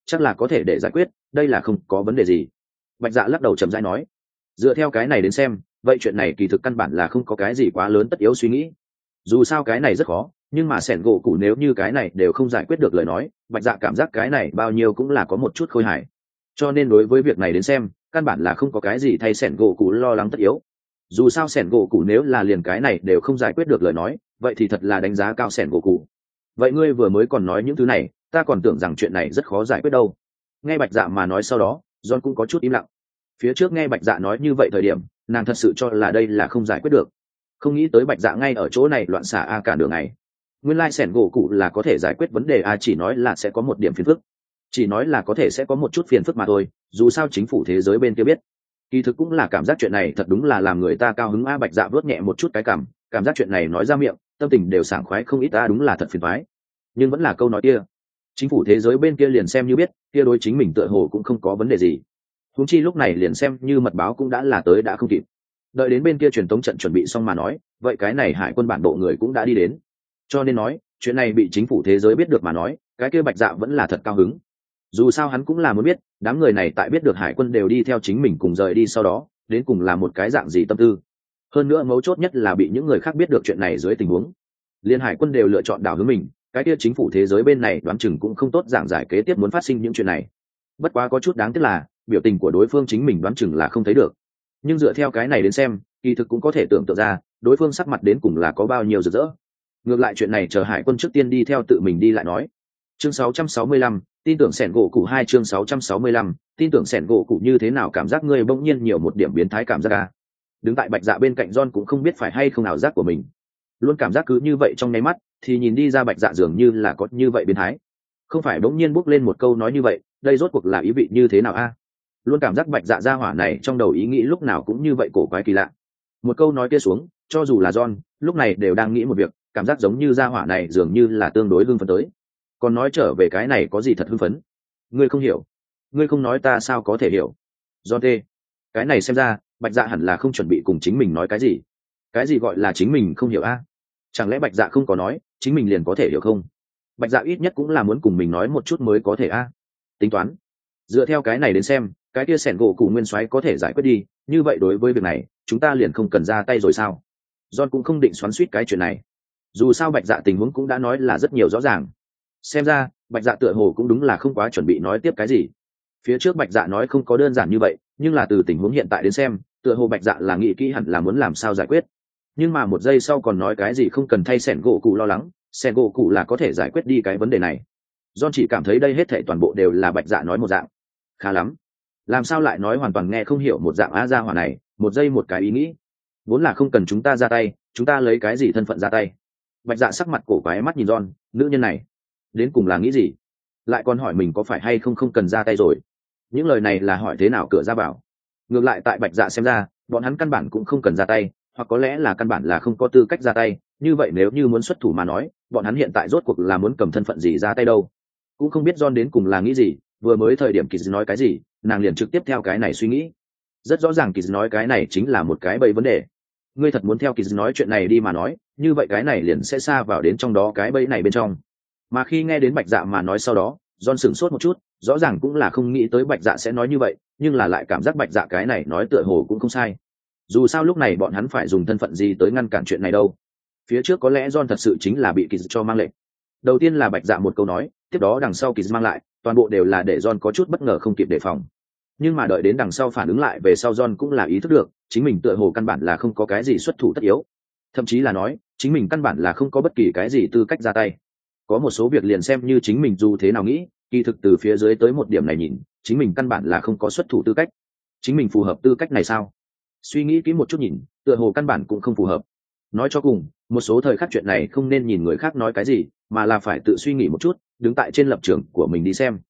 chắc là có thể để giải quyết, đây là không có vấn đề gì. Bạch Dạ lắc đầu chậm rãi nói, dựa theo cái này đến xem, vậy chuyện này kỳ thực căn bản là không có cái gì quá lớn tất yếu suy nghĩ. Dù sao cái này rất khó, nhưng mà sẻn gỗ cụ nếu như cái này đều không giải quyết được lời nói, Bạch Dạ cảm giác cái này bao nhiêu cũng là có một chút khôi hài. Cho nên đối với việc này đến xem, căn bản là không có cái gì thay sẻn gỗ cụ lo lắng tất yếu. Dù sao sẻn gỗ cụ nếu là liền cái này đều không giải quyết được lời nói, vậy thì thật là đánh giá cao sẻn gỗ cụ. Vậy ngươi vừa mới còn nói những thứ này, ta còn tưởng rằng chuyện này rất khó giải quyết đâu. Nghe Bạch Dạ mà nói sau đó, John cũng có chút im lặng. Phía trước nghe Bạch Dạ nói như vậy thời điểm, nàng thật sự cho là đây là không giải quyết được, không nghĩ tới Bạch Dạ ngay ở chỗ này loạn xả a cả đường này. Nguyên lai sẻn gỗ cụ là có thể giải quyết vấn đề a, chỉ nói là sẽ có một điểm phiền phức, chỉ nói là có thể sẽ có một chút phiền phức mà thôi. Dù sao chính phủ thế giới bên kia biết, kỳ thực cũng là cảm giác chuyện này thật đúng là làm người ta cao hứng a. Bạch Dạ vớt nhẹ một chút cái cằm, cảm giác chuyện này nói ra miệng, tâm tình đều sảng khoái không ít a, đúng là thật phiền toái. Nhưng vẫn là câu nói kia, chính phủ thế giới bên kia liền xem như biết, kia đối chính mình tựa hồ cũng không có vấn đề gì. Huống chi lúc này liền xem như mật báo cũng đã là tới đã không kịp. Đợi đến bên kia truyền tống trận chuẩn bị xong mà nói, vậy cái này hải quân bản bộ người cũng đã đi đến. Cho nên nói, chuyện này bị chính phủ thế giới biết được mà nói, cái kia Bạch Dạ vẫn là thật cao hứng. Dù sao hắn cũng là muốn biết, đám người này tại biết được hải quân đều đi theo chính mình cùng rời đi sau đó, đến cùng là một cái dạng gì tâm tư. Hơn nữa mấu chốt nhất là bị những người khác biết được chuyện này dưới tình huống, liên hải quân đều lựa chọn đảo hướng mình, cái kia chính phủ thế giới bên này đoán chừng cũng không tốt giảng giải kế tiếp muốn phát sinh những chuyện này. Bất quá có chút đáng tiếc là, biểu tình của đối phương chính mình đoán chừng là không thấy được. Nhưng dựa theo cái này đến xem, kỳ thực cũng có thể tưởng tượng ra, đối phương sắc mặt đến cùng là có bao nhiêu rực rỡ. Ngược lại chuyện này chờ hải quân trước tiên đi theo tự mình đi lại nói. Chương sáu trăm sáu mươi lăm, tin tưởng sẻn gỗ cụ hai chương sáu trăm sáu mươi lăm, tin tưởng sẻn gỗ cụ như thế nào cảm giác ngươi bỗng nhiên nhiều một điểm biến thái cảm giác à. Đứng tại Bạch Dạ bên cạnh John cũng không biết phải hay không ảo giác của mình. Luôn cảm giác cứ như vậy trong nháy mắt, thì nhìn đi ra Bạch Dạ dường như là có như vậy biến thái. Không phải bỗng nhiên bốc lên một câu nói như vậy, đây rốt cuộc là ý vị như thế nào a? À? Luôn cảm giác Bạch Dạ gia hỏa này trong đầu ý nghĩ lúc nào cũng như vậy cổ quái kỳ lạ. Một câu nói kia xuống, cho dù là John, lúc này đều đang nghĩ một việc, cảm giác giống như gia hỏa này dường như là tương đối hưng phấn tới. Còn nói trở về cái này có gì thật hưng phấn? Ngươi không hiểu, ngươi không nói ta sao có thể hiểu? John tê, cái này xem ra Bạch Dạ hẳn là không chuẩn bị cùng chính mình nói cái gì. Cái gì gọi là chính mình không hiểu a? À? Chẳng lẽ Bạch Dạ không có nói, chính mình liền có thể hiểu không? Bạch Dạ ít nhất cũng là muốn cùng mình nói một chút mới có thể a. À? Tính toán, dựa theo cái này đến xem, cái kia sẻn gỗ cụ nguyên soái có thể giải quyết đi, như vậy đối với việc này chúng ta liền không cần ra tay rồi sao? John cũng không định xoắn xuýt cái chuyện này, dù sao Bạch Dạ tình huống cũng đã nói là rất nhiều rõ ràng. Xem ra Bạch Dạ tựa hồ cũng đúng là không quá chuẩn bị nói tiếp cái gì. Phía trước Bạch Dạ nói không có đơn giản như vậy, nhưng là từ tình huống hiện tại đến xem, tựa hồ Bạch Dạ là nghĩ kỹ hẳn là muốn làm sao giải quyết. Nhưng mà một giây sau còn nói cái gì không cần thay sẻn gỗ cụ lo lắng, sẻn gỗ cụ là có thể giải quyết đi cái vấn đề này. John chỉ cảm thấy đây hết thảy toàn bộ đều là Bạch Dạ nói một dạng. Khá lắm, làm sao lại nói hoàn toàn nghe không hiểu một dạng á gia hỏa này, một giây một cái ý nghĩ. Vốn là không cần chúng ta ra tay, chúng ta lấy cái gì thân phận ra tay? Bạch Dạ sắc mặt cổ quái mắt nhìn John, nữ nhân này đến cùng là nghĩ gì? Lại còn hỏi mình có phải hay không không cần ra tay rồi. Những lời này là hỏi thế nào cửa ra bảo. Ngược lại tại Bạch Dạ xem ra, bọn hắn căn bản cũng không cần ra tay, hoặc có lẽ là căn bản là không có tư cách ra tay. Như vậy nếu như muốn xuất thủ mà nói, bọn hắn hiện tại rốt cuộc là muốn cầm thân phận gì ra tay đâu? Cũng không biết John đến cùng là nghĩ gì, vừa mới thời điểm Kiz nói cái gì, nàng liền trực tiếp theo cái này suy nghĩ. Rất rõ ràng Kiz nói cái này chính là một cái bẫy vấn đề. Ngươi thật muốn theo Kiz nói chuyện này đi mà nói, như vậy cái này liền sẽ xa vào đến trong đó cái bẫy này bên trong. Mà khi nghe đến Bạch Dạ mà nói sau đó, John sửng sốt một chút, rõ ràng cũng là không nghĩ tới Bạch Dạ sẽ nói như vậy, nhưng là lại cảm giác Bạch Dạ cái này nói tựa hồ cũng không sai. Dù sao lúc này bọn hắn phải dùng thân phận gì tới ngăn cản chuyện này đâu. Phía trước có lẽ John thật sự chính là bị Kiz cho mang lệnh. Đầu tiên là Bạch Dạ một câu nói, tiếp đó đằng sau Kiz mang lại, toàn bộ đều là để John có chút bất ngờ không kịp đề phòng. Nhưng mà đợi đến đằng sau phản ứng lại về sau, John cũng là ý thức được, chính mình tựa hồ căn bản là không có cái gì xuất thủ tất yếu. Thậm chí là nói, chính mình căn bản là không có bất kỳ cái gì tư cách ra tay. Có một số việc liền xem như chính mình dù thế nào nghĩ, kỳ thực từ phía dưới tới một điểm này nhìn, chính mình căn bản là không có xuất thủ tư cách. Chính mình phù hợp tư cách này sao? Suy nghĩ kỹ một chút nhìn, tựa hồ căn bản cũng không phù hợp. Nói cho cùng, một số thời khắc chuyện này không nên nhìn người khác nói cái gì, mà là phải tự suy nghĩ một chút, đứng tại trên lập trường của mình đi xem.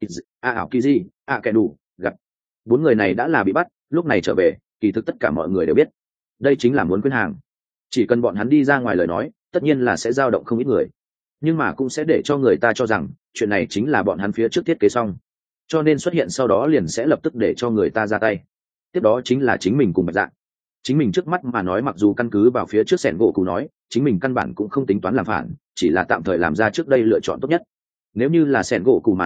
A ảo kỳ gì, a kẻ đủ, gặp. Bốn người này đã là bị bắt, lúc này trở về, kỳ thực tất cả mọi người đều biết. Đây chính là muốn quyên hàng. Chỉ cần bọn hắn đi ra ngoài lời nói, tất nhiên là sẽ dao động không ít người. Nhưng mà cũng sẽ để cho người ta cho rằng, chuyện này chính là bọn hắn phía trước thiết kế xong. Cho nên xuất hiện sau đó liền sẽ lập tức để cho người ta ra tay. Tiếp đó chính là chính mình cùng Bạch Dạ. Chính mình trước mắt mà nói mặc dù căn cứ vào phía trước sẻn gỗ cụ nói, chính mình căn bản cũng không tính toán làm phản, chỉ là tạm thời làm ra trước đây lựa chọn tốt nhất. Nếu như là sẻn gỗ cụ mà nói,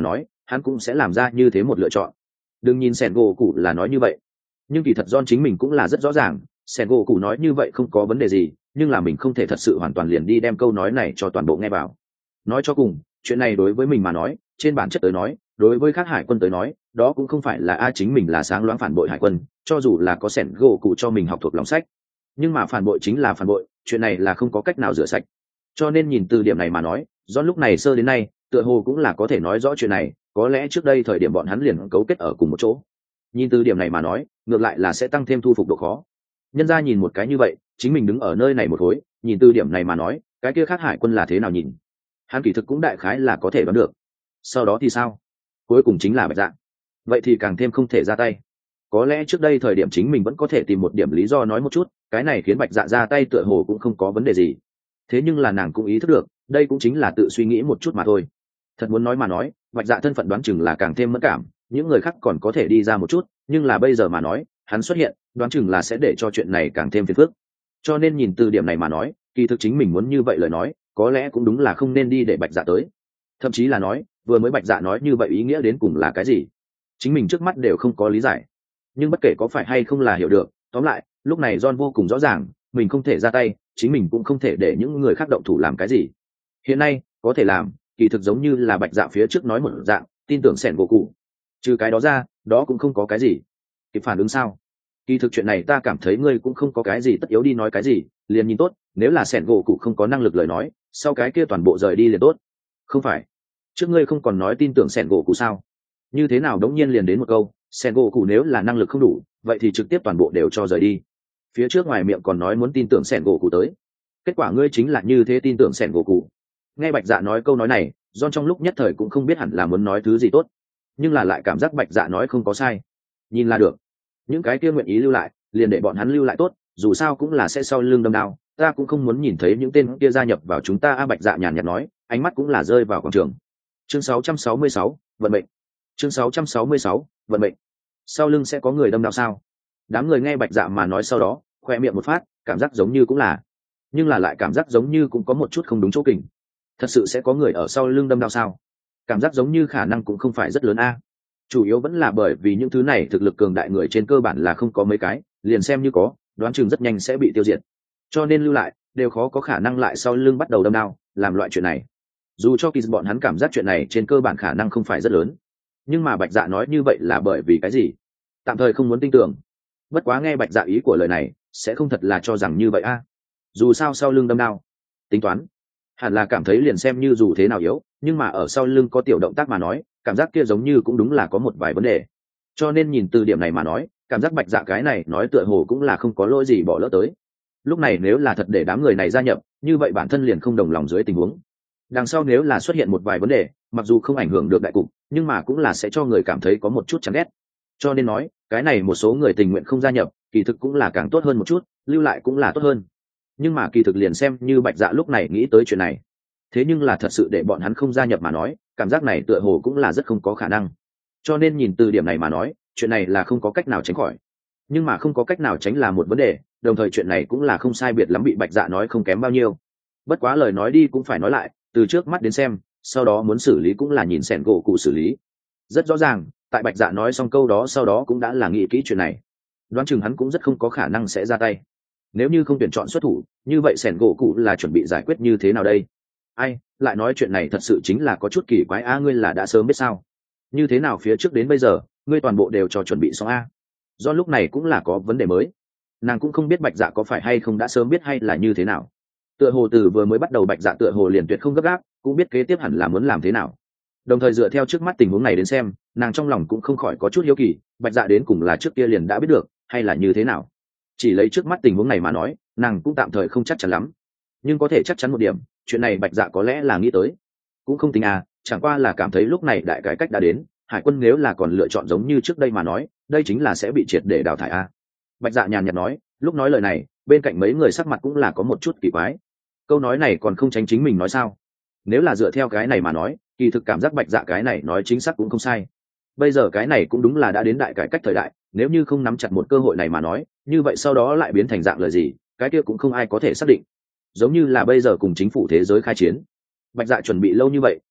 hắn cũng sẽ làm ra như thế một lựa chọn. Đừng nhìn sẻn gỗ cụ là nói như vậy, nhưng kỳ thật John chính mình cũng là rất rõ ràng, sẻn gỗ cụ nói như vậy không có vấn đề gì, nhưng là mình không thể thật sự hoàn toàn liền đi đem câu nói này cho toàn bộ nghe vào. Nói cho cùng, chuyện này đối với mình mà nói, trên bản chất tới nói, đối với các hải quân tới nói, đó cũng không phải là a chính mình là sáng loáng phản bội hải quân, cho dù là có sẻn gỗ cụ cho mình học thuộc lòng sách, nhưng mà phản bội chính là phản bội, chuyện này là không có cách nào rửa sạch. Cho nên nhìn từ điểm này mà nói, John lúc này sơ đến nay tựa hồ cũng là có thể nói rõ chuyện này, có lẽ trước đây thời điểm bọn hắn liền cấu kết ở cùng một chỗ. Nhìn từ điểm này mà nói, ngược lại là sẽ tăng thêm thu phục độ khó. Nhân ra nhìn một cái như vậy, chính mình đứng ở nơi này một khối, nhìn từ điểm này mà nói, cái kia khác hải quân là thế nào nhìn, hắn kỳ thực cũng đại khái là có thể đoán được. Sau đó thì sao? Cuối cùng chính là Bạch Dạ. Vậy thì càng thêm không thể ra tay. Có lẽ trước đây thời điểm chính mình vẫn có thể tìm một điểm lý do nói một chút, cái này khiến Bạch Dạ ra tay tựa hồ cũng không có vấn đề gì. Thế nhưng là nàng cũng ý thức được, đây cũng chính là tự suy nghĩ một chút mà thôi. Thật muốn nói mà nói, Bạch Dạ thân phận đoán chừng là càng thêm mẫn cảm, những người khác còn có thể đi ra một chút, nhưng là bây giờ mà nói, hắn xuất hiện, đoán chừng là sẽ để cho chuyện này càng thêm phiền phức. Cho nên nhìn từ điểm này mà nói, kỳ thực chính mình muốn như vậy lời nói, có lẽ cũng đúng là không nên đi để Bạch Dạ tới. Thậm chí là nói, vừa mới Bạch Dạ nói như vậy ý nghĩa đến cùng là cái gì, chính mình trước mắt đều không có lý giải. Nhưng bất kể có phải hay không là hiểu được, tóm lại, lúc này John vô cùng rõ ràng, mình không thể ra tay, chính mình cũng không thể để những người khác động thủ làm cái gì. Hiện nay, có thể làm, kỳ thực giống như là Bạch Dạ phía trước nói một dạng, tin tưởng sẻn gỗ cụ. Trừ cái đó ra, đó cũng không có cái gì. Kịp phản ứng sao? Kỳ thực chuyện này ta cảm thấy ngươi cũng không có cái gì tất yếu đi nói cái gì, liền nhìn tốt, nếu là sẻn gỗ cụ không có năng lực lời nói, sau cái kia toàn bộ rời đi liền tốt. Không phải, trước ngươi không còn nói tin tưởng sẻn gỗ cụ sao? Như thế nào đống nhiên liền đến một câu, sẻn gỗ cụ nếu là năng lực không đủ, vậy thì trực tiếp toàn bộ đều cho rời đi. Phía trước ngoài miệng còn nói muốn tin tưởng sẻn gỗ cụ tới, kết quả ngươi chính là như thế tin tưởng sẻn gỗ cụ. Nghe Bạch Dạ nói câu nói này, John trong lúc nhất thời cũng không biết hẳn là muốn nói thứ gì tốt, nhưng là lại cảm giác Bạch Dạ nói không có sai, nhìn là được. Những cái kia nguyện ý lưu lại, liền để bọn hắn lưu lại tốt, dù sao cũng là sẽ sau lưng đâm đao, ta cũng không muốn nhìn thấy những tên kia gia nhập vào chúng ta. A Bạch Dạ nhàn nhạt nói, ánh mắt cũng là rơi vào quảng trường. Chương sáu trăm sáu mươi sáu, vận mệnh. Chương sáu trăm sáu mươi sáu, vận mệnh. Sau lưng sẽ có người đâm đao sao? Đám người nghe Bạch Dạ mà nói sau đó, khoe miệng một phát, cảm giác giống như cũng là, nhưng là lại cảm giác giống như cũng có một chút không đúng chỗ kình. Thật sự sẽ có người ở sau lưng đâm đao sao? Cảm giác giống như khả năng cũng không phải rất lớn a. Chủ yếu vẫn là bởi vì những thứ này thực lực cường đại người trên cơ bản là không có mấy cái, liền xem như có, đoán chừng rất nhanh sẽ bị tiêu diệt. Cho nên lưu lại, đều khó có khả năng lại sau lưng bắt đầu đâm đao, làm loại chuyện này. Dù cho kỳ bọn hắn cảm giác chuyện này trên cơ bản khả năng không phải rất lớn, nhưng mà Bạch Dạ nói như vậy là bởi vì cái gì? Tạm thời không muốn tin tưởng. Bất quá nghe Bạch Dạ ý của lời này, sẽ không thật là cho rằng như vậy a. Dù sao sau lưng đâm đao, tính toán hẳn là cảm thấy liền xem như dù thế nào yếu, nhưng mà ở sau lưng có tiểu động tác mà nói, cảm giác kia giống như cũng đúng là có một vài vấn đề. Cho nên nhìn từ điểm này mà nói, cảm giác Bạch Dạ cái này nói tựa hồ cũng là không có lỗi gì bỏ lỡ tới. Lúc này nếu là thật để đám người này gia nhập, như vậy bản thân liền không đồng lòng dưới tình huống. Đằng sau nếu là xuất hiện một vài vấn đề, mặc dù không ảnh hưởng được đại cục, nhưng mà cũng là sẽ cho người cảm thấy có một chút chán ghét. Cho nên nói, cái này một số người tình nguyện không gia nhập, kỳ thực cũng là càng tốt hơn một chút, lưu lại cũng là tốt hơn. Nhưng mà kỳ thực liền xem như Bạch Dạ lúc này nghĩ tới chuyện này, thế nhưng là thật sự để bọn hắn không gia nhập mà nói, cảm giác này tựa hồ cũng là rất không có khả năng. Cho nên nhìn từ điểm này mà nói, chuyện này là không có cách nào tránh khỏi. Nhưng mà không có cách nào tránh là một vấn đề, đồng thời chuyện này cũng là không sai biệt lắm bị Bạch Dạ nói không kém bao nhiêu. Bất quá lời nói đi cũng phải nói lại, từ trước mắt đến xem, sau đó muốn xử lý cũng là nhìn sẻn gỗ cụ xử lý. Rất rõ ràng, tại Bạch Dạ nói xong câu đó sau đó cũng đã là nghĩ kỹ chuyện này. Đoán chừng hắn cũng rất không có khả năng sẽ ra tay. Nếu như không tuyển chọn xuất thủ, như vậy sẻn gỗ cụ là chuẩn bị giải quyết như thế nào đây? Ai, lại nói chuyện này thật sự chính là có chút kỳ quái a, ngươi là đã sớm biết sao? Như thế nào phía trước đến bây giờ, ngươi toàn bộ đều cho chuẩn bị xong a? Do lúc này cũng là có vấn đề mới. Nàng cũng không biết Bạch Dạ có phải hay không đã sớm biết hay là như thế nào. Tựa hồ từ vừa mới bắt đầu Bạch Dạ tựa hồ liền tuyệt không gấp gáp, cũng biết kế tiếp hẳn là muốn làm thế nào. Đồng thời dựa theo trước mắt tình huống này đến xem, nàng trong lòng cũng không khỏi có chút hiếu kỳ, Bạch Dạ đến cùng là trước kia liền đã biết được, hay là như thế nào. Chỉ lấy trước mắt tình huống này mà nói, nàng cũng tạm thời không chắc chắn lắm, nhưng có thể chắc chắn một điểm, chuyện này Bạch Dạ có lẽ là nghĩ tới, cũng không tính à, chẳng qua là cảm thấy lúc này đại cải cách đã đến, hải quân nếu là còn lựa chọn giống như trước đây mà nói, đây chính là sẽ bị triệt để đào thải a. Bạch Dạ nhàn nhạt nói, lúc nói lời này, bên cạnh mấy người sắc mặt cũng là có một chút kỳ quái. Câu nói này còn không tránh chính mình nói sao? Nếu là dựa theo cái này mà nói, kỳ thực cảm giác Bạch Dạ cái này nói chính xác cũng không sai. Bây giờ cái này cũng đúng là đã đến đại cải cách thời đại, nếu như không nắm chặt một cơ hội này mà nói, như vậy sau đó lại biến thành dạng lời gì, cái kia cũng không ai có thể xác định. Giống như là bây giờ cùng chính phủ thế giới khai chiến, Bạch Dạ chuẩn bị lâu như vậy,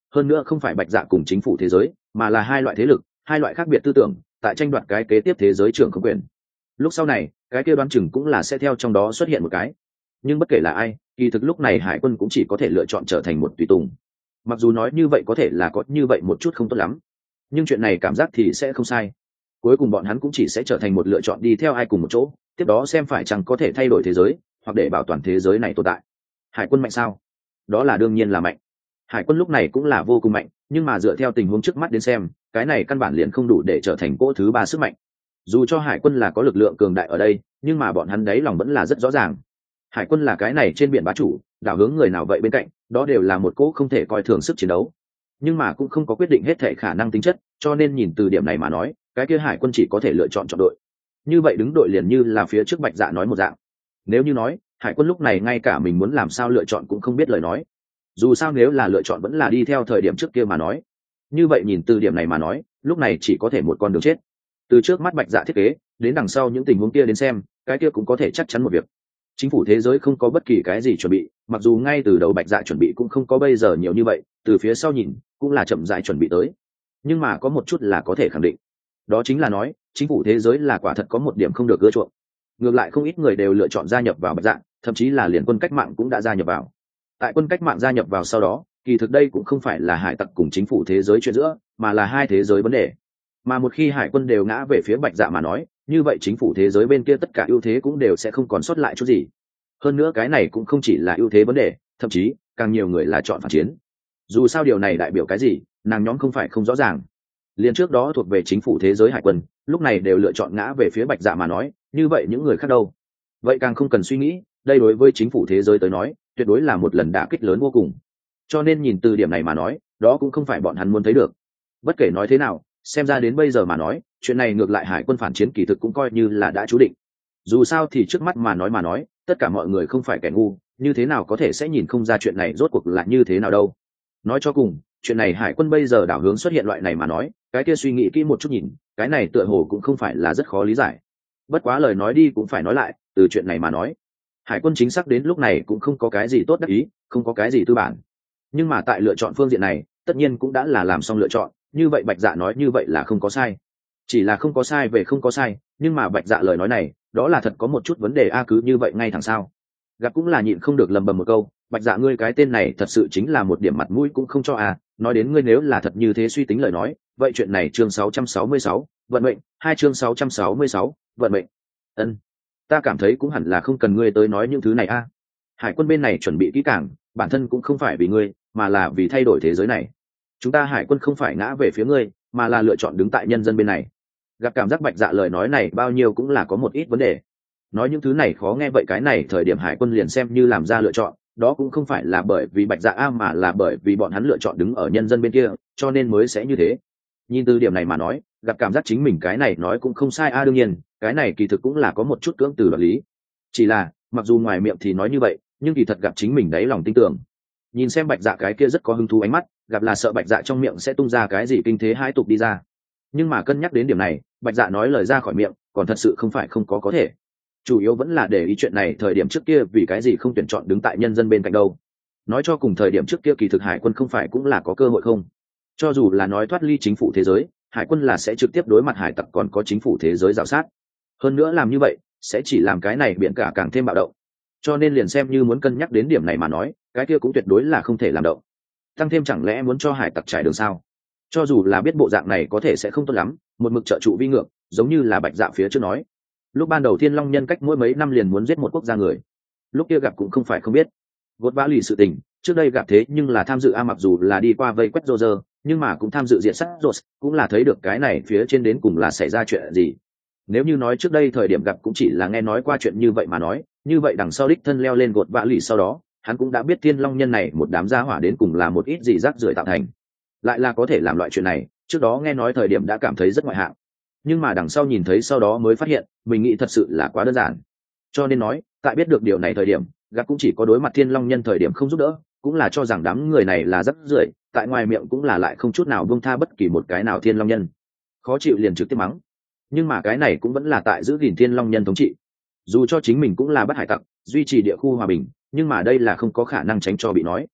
hơn nữa không phải bạch dạ cùng chính phủ thế giới mà là hai loại thế lực, hai loại khác biệt tư tưởng tại tranh đoạt cái kế tiếp thế giới trưởng không quyền. Lúc sau này cái kia đoán chừng cũng là sẽ theo trong đó xuất hiện một cái, nhưng bất kể là ai, kỳ thực lúc này hải quân cũng chỉ có thể lựa chọn trở thành một tùy tùng. Mặc dù nói như vậy có thể là có như vậy một chút không tốt lắm, nhưng chuyện này cảm giác thì sẽ không sai. Cuối cùng bọn hắn cũng chỉ sẽ trở thành một lựa chọn đi theo ai cùng một chỗ, tiếp đó xem phải chăng có thể thay đổi thế giới hoặc để bảo toàn thế giới này tồn tại. Hải quân mạnh sao? Đó là đương nhiên là mạnh. Hải quân lúc này cũng là vô cùng mạnh, nhưng mà dựa theo tình huống trước mắt đến xem, cái này căn bản liền không đủ để trở thành cỗ thứ ba sức mạnh. Dù cho hải quân là có lực lượng cường đại ở đây, nhưng mà bọn hắn đấy lòng vẫn là rất rõ ràng. Hải quân là cái này trên biển bá chủ, đảo hướng người nào vậy bên cạnh, đó đều là một cỗ không thể coi thường sức chiến đấu. Nhưng mà cũng không có quyết định hết thể khả năng tính chất, cho nên nhìn từ điểm này mà nói, cái kia hải quân chỉ có thể lựa chọn chọn đội. Như vậy đứng đội liền như là phía trước Bạch Dạ nói một dạng. Nếu như nói, hải quân lúc này ngay cả mình muốn làm sao lựa chọn cũng không biết lời nói. Dù sao nếu là lựa chọn vẫn là đi theo thời điểm trước kia mà nói, như vậy nhìn từ điểm này mà nói, lúc này chỉ có thể một con đường chết. Từ trước mắt Bạch Dạ thiết kế đến đằng sau những tình huống kia đến xem, cái kia cũng có thể chắc chắn một việc. Chính phủ thế giới không có bất kỳ cái gì chuẩn bị, mặc dù ngay từ đầu Bạch Dạ chuẩn bị cũng không có bây giờ nhiều như vậy, từ phía sau nhìn cũng là chậm rãi chuẩn bị tới. Nhưng mà có một chút là có thể khẳng định, đó chính là nói chính phủ thế giới là quả thật có một điểm không được ưa chuộng. Ngược lại không ít người đều lựa chọn gia nhập vào Bạch Dạ, thậm chí là liền quân cách mạng cũng đã gia nhập vào. Tại quân cách mạng gia nhập vào sau đó, kỳ thực đây cũng không phải là hải tặc cùng chính phủ thế giới chuyện giữa, mà là hai thế giới vấn đề. Mà một khi hải quân đều ngã về phía Bạch Dạ mà nói, như vậy chính phủ thế giới bên kia tất cả ưu thế cũng đều sẽ không còn sót lại chút gì. Hơn nữa cái này cũng không chỉ là ưu thế vấn đề, thậm chí càng nhiều người là chọn phản chiến. Dù sao điều này đại biểu cái gì, nàng nhóm không phải không rõ ràng. Liên trước đó thuộc về chính phủ thế giới hải quân, lúc này đều lựa chọn ngã về phía Bạch Dạ mà nói, như vậy những người khác đâu? Vậy càng không cần suy nghĩ, đây đối với chính phủ thế giới tới nói, tuyệt đối là một lần đả kích lớn vô cùng. Cho nên nhìn từ điểm này mà nói, đó cũng không phải bọn hắn muốn thấy được. Bất kể nói thế nào, xem ra đến bây giờ mà nói, chuyện này ngược lại hải quân phản chiến kỳ thực cũng coi như là đã chú định. Dù sao thì trước mắt mà nói mà nói, tất cả mọi người không phải kẻ ngu, như thế nào có thể sẽ nhìn không ra chuyện này rốt cuộc là như thế nào đâu. Nói cho cùng, chuyện này hải quân bây giờ đảo hướng xuất hiện loại này mà nói, cái kia suy nghĩ kỹ một chút nhìn, cái này tựa hồ cũng không phải là rất khó lý giải. Bất quá lời nói đi cũng phải nói lại, từ chuyện này mà nói, hải quân chính xác đến lúc này cũng không có cái gì tốt đắc ý, không có cái gì tư bản. Nhưng mà tại lựa chọn phương diện này, tất nhiên cũng đã là làm xong lựa chọn, như vậy Bạch Dạ nói như vậy là không có sai. Chỉ là không có sai về không có sai, nhưng mà Bạch Dạ lời nói này, đó là thật có một chút vấn đề a, cứ như vậy ngay thẳng sao? Gặp cũng là nhịn không được lầm bầm một câu, Bạch Dạ ngươi cái tên này thật sự chính là một điểm mặt mũi cũng không cho à, nói đến ngươi nếu là thật như thế suy tính lời nói, vậy chuyện này chương sáu trăm sáu mươi sáu, vận mệnh, hai chương sáu trăm sáu mươi sáu, vận mệnh. Ân, ta cảm thấy cũng hẳn là không cần ngươi tới nói những thứ này a. Hải quân bên này chuẩn bị kỹ càng, bản thân cũng không phải vì ngươi, mà là vì thay đổi thế giới này. Chúng ta hải quân không phải ngã về phía ngươi, mà là lựa chọn đứng tại nhân dân bên này. Gặp cảm giác Bạch Dạ lời nói này bao nhiêu cũng là có một ít vấn đề. Nói những thứ này khó nghe vậy, cái này thời điểm hải quân liền xem như làm ra lựa chọn, đó cũng không phải là bởi vì Bạch Dạ a, mà là bởi vì bọn hắn lựa chọn đứng ở nhân dân bên kia, cho nên mới sẽ như thế. Nhìn từ điểm này mà nói, gặp cảm giác chính mình cái này nói cũng không sai a, đương nhiên cái này kỳ thực cũng là có một chút cưỡng từ đoạt lý. Chỉ là mặc dù ngoài miệng thì nói như vậy, nhưng kỳ thật gặp chính mình đáy lòng tin tưởng. Nhìn xem Bạch Dạ cái kia rất có hứng thú ánh mắt, gặp là sợ Bạch Dạ trong miệng sẽ tung ra cái gì kinh thế hai tục đi ra. Nhưng mà cân nhắc đến điểm này, Bạch Dạ nói lời ra khỏi miệng còn thật sự không phải không có có thể. Chủ yếu vẫn là để ý chuyện này thời điểm trước kia vì cái gì không tuyển chọn đứng tại nhân dân bên cạnh đâu. Nói cho cùng thời điểm trước kia kỳ thực hải quân không phải cũng là có cơ hội không? Cho dù là nói thoát ly chính phủ thế giới, hải quân là sẽ trực tiếp đối mặt hải tặc còn có chính phủ thế giới rào sát. Hơn nữa làm như vậy sẽ chỉ làm cái này biển cả càng thêm bạo động. Cho nên liền xem như muốn cân nhắc đến điểm này mà nói, cái kia cũng tuyệt đối là không thể làm động. Tăng thêm chẳng lẽ muốn cho hải tặc trải đường sao? Cho dù là biết bộ dạng này có thể sẽ không tốt lắm, một mực trợ trụ vi ngược, giống như là Bạch Dạ phía trước nói. Lúc ban đầu Thiên Long nhân cách mỗi mấy năm liền muốn giết một quốc gia người. Lúc kia gặp cũng không phải không biết. Gột vã lì sự tình, trước đây gặp thế nhưng là tham dự a, mặc dù là đi qua vây quét Roger, nhưng mà cũng tham dự diện sát Rose, cũng là thấy được cái này phía trên đến cùng là xảy ra chuyện gì. Nếu như nói trước đây thời điểm gặp cũng chỉ là nghe nói qua chuyện như vậy mà nói, như vậy đằng sau đích thân leo lên gột vã lì sau đó, hắn cũng đã biết Thiên Long nhân này một đám gia hỏa đến cùng là một ít gì rác rưởi tạo thành. Lại là có thể làm loại chuyện này, trước đó nghe nói thời điểm đã cảm thấy rất ngoại hạng. Nhưng mà đằng sau nhìn thấy sau đó mới phát hiện, mình nghĩ thật sự là quá đơn giản. Cho nên nói, tại biết được điều này thời điểm, gặp cũng chỉ có đối mặt Thiên Long nhân thời điểm không giúp đỡ, cũng là cho rằng đám người này là rác rưởi, tại ngoài miệng cũng là lại không chút nào buông tha bất kỳ một cái nào Thiên Long nhân. Khó chịu liền trực tiếp mắng. Nhưng mà cái này cũng vẫn là tại giữ gìn Thiên Long nhân thống trị. Dù cho chính mình cũng là bắt hải tặc, duy trì địa khu hòa bình, nhưng mà đây là không có khả năng tránh cho bị nói.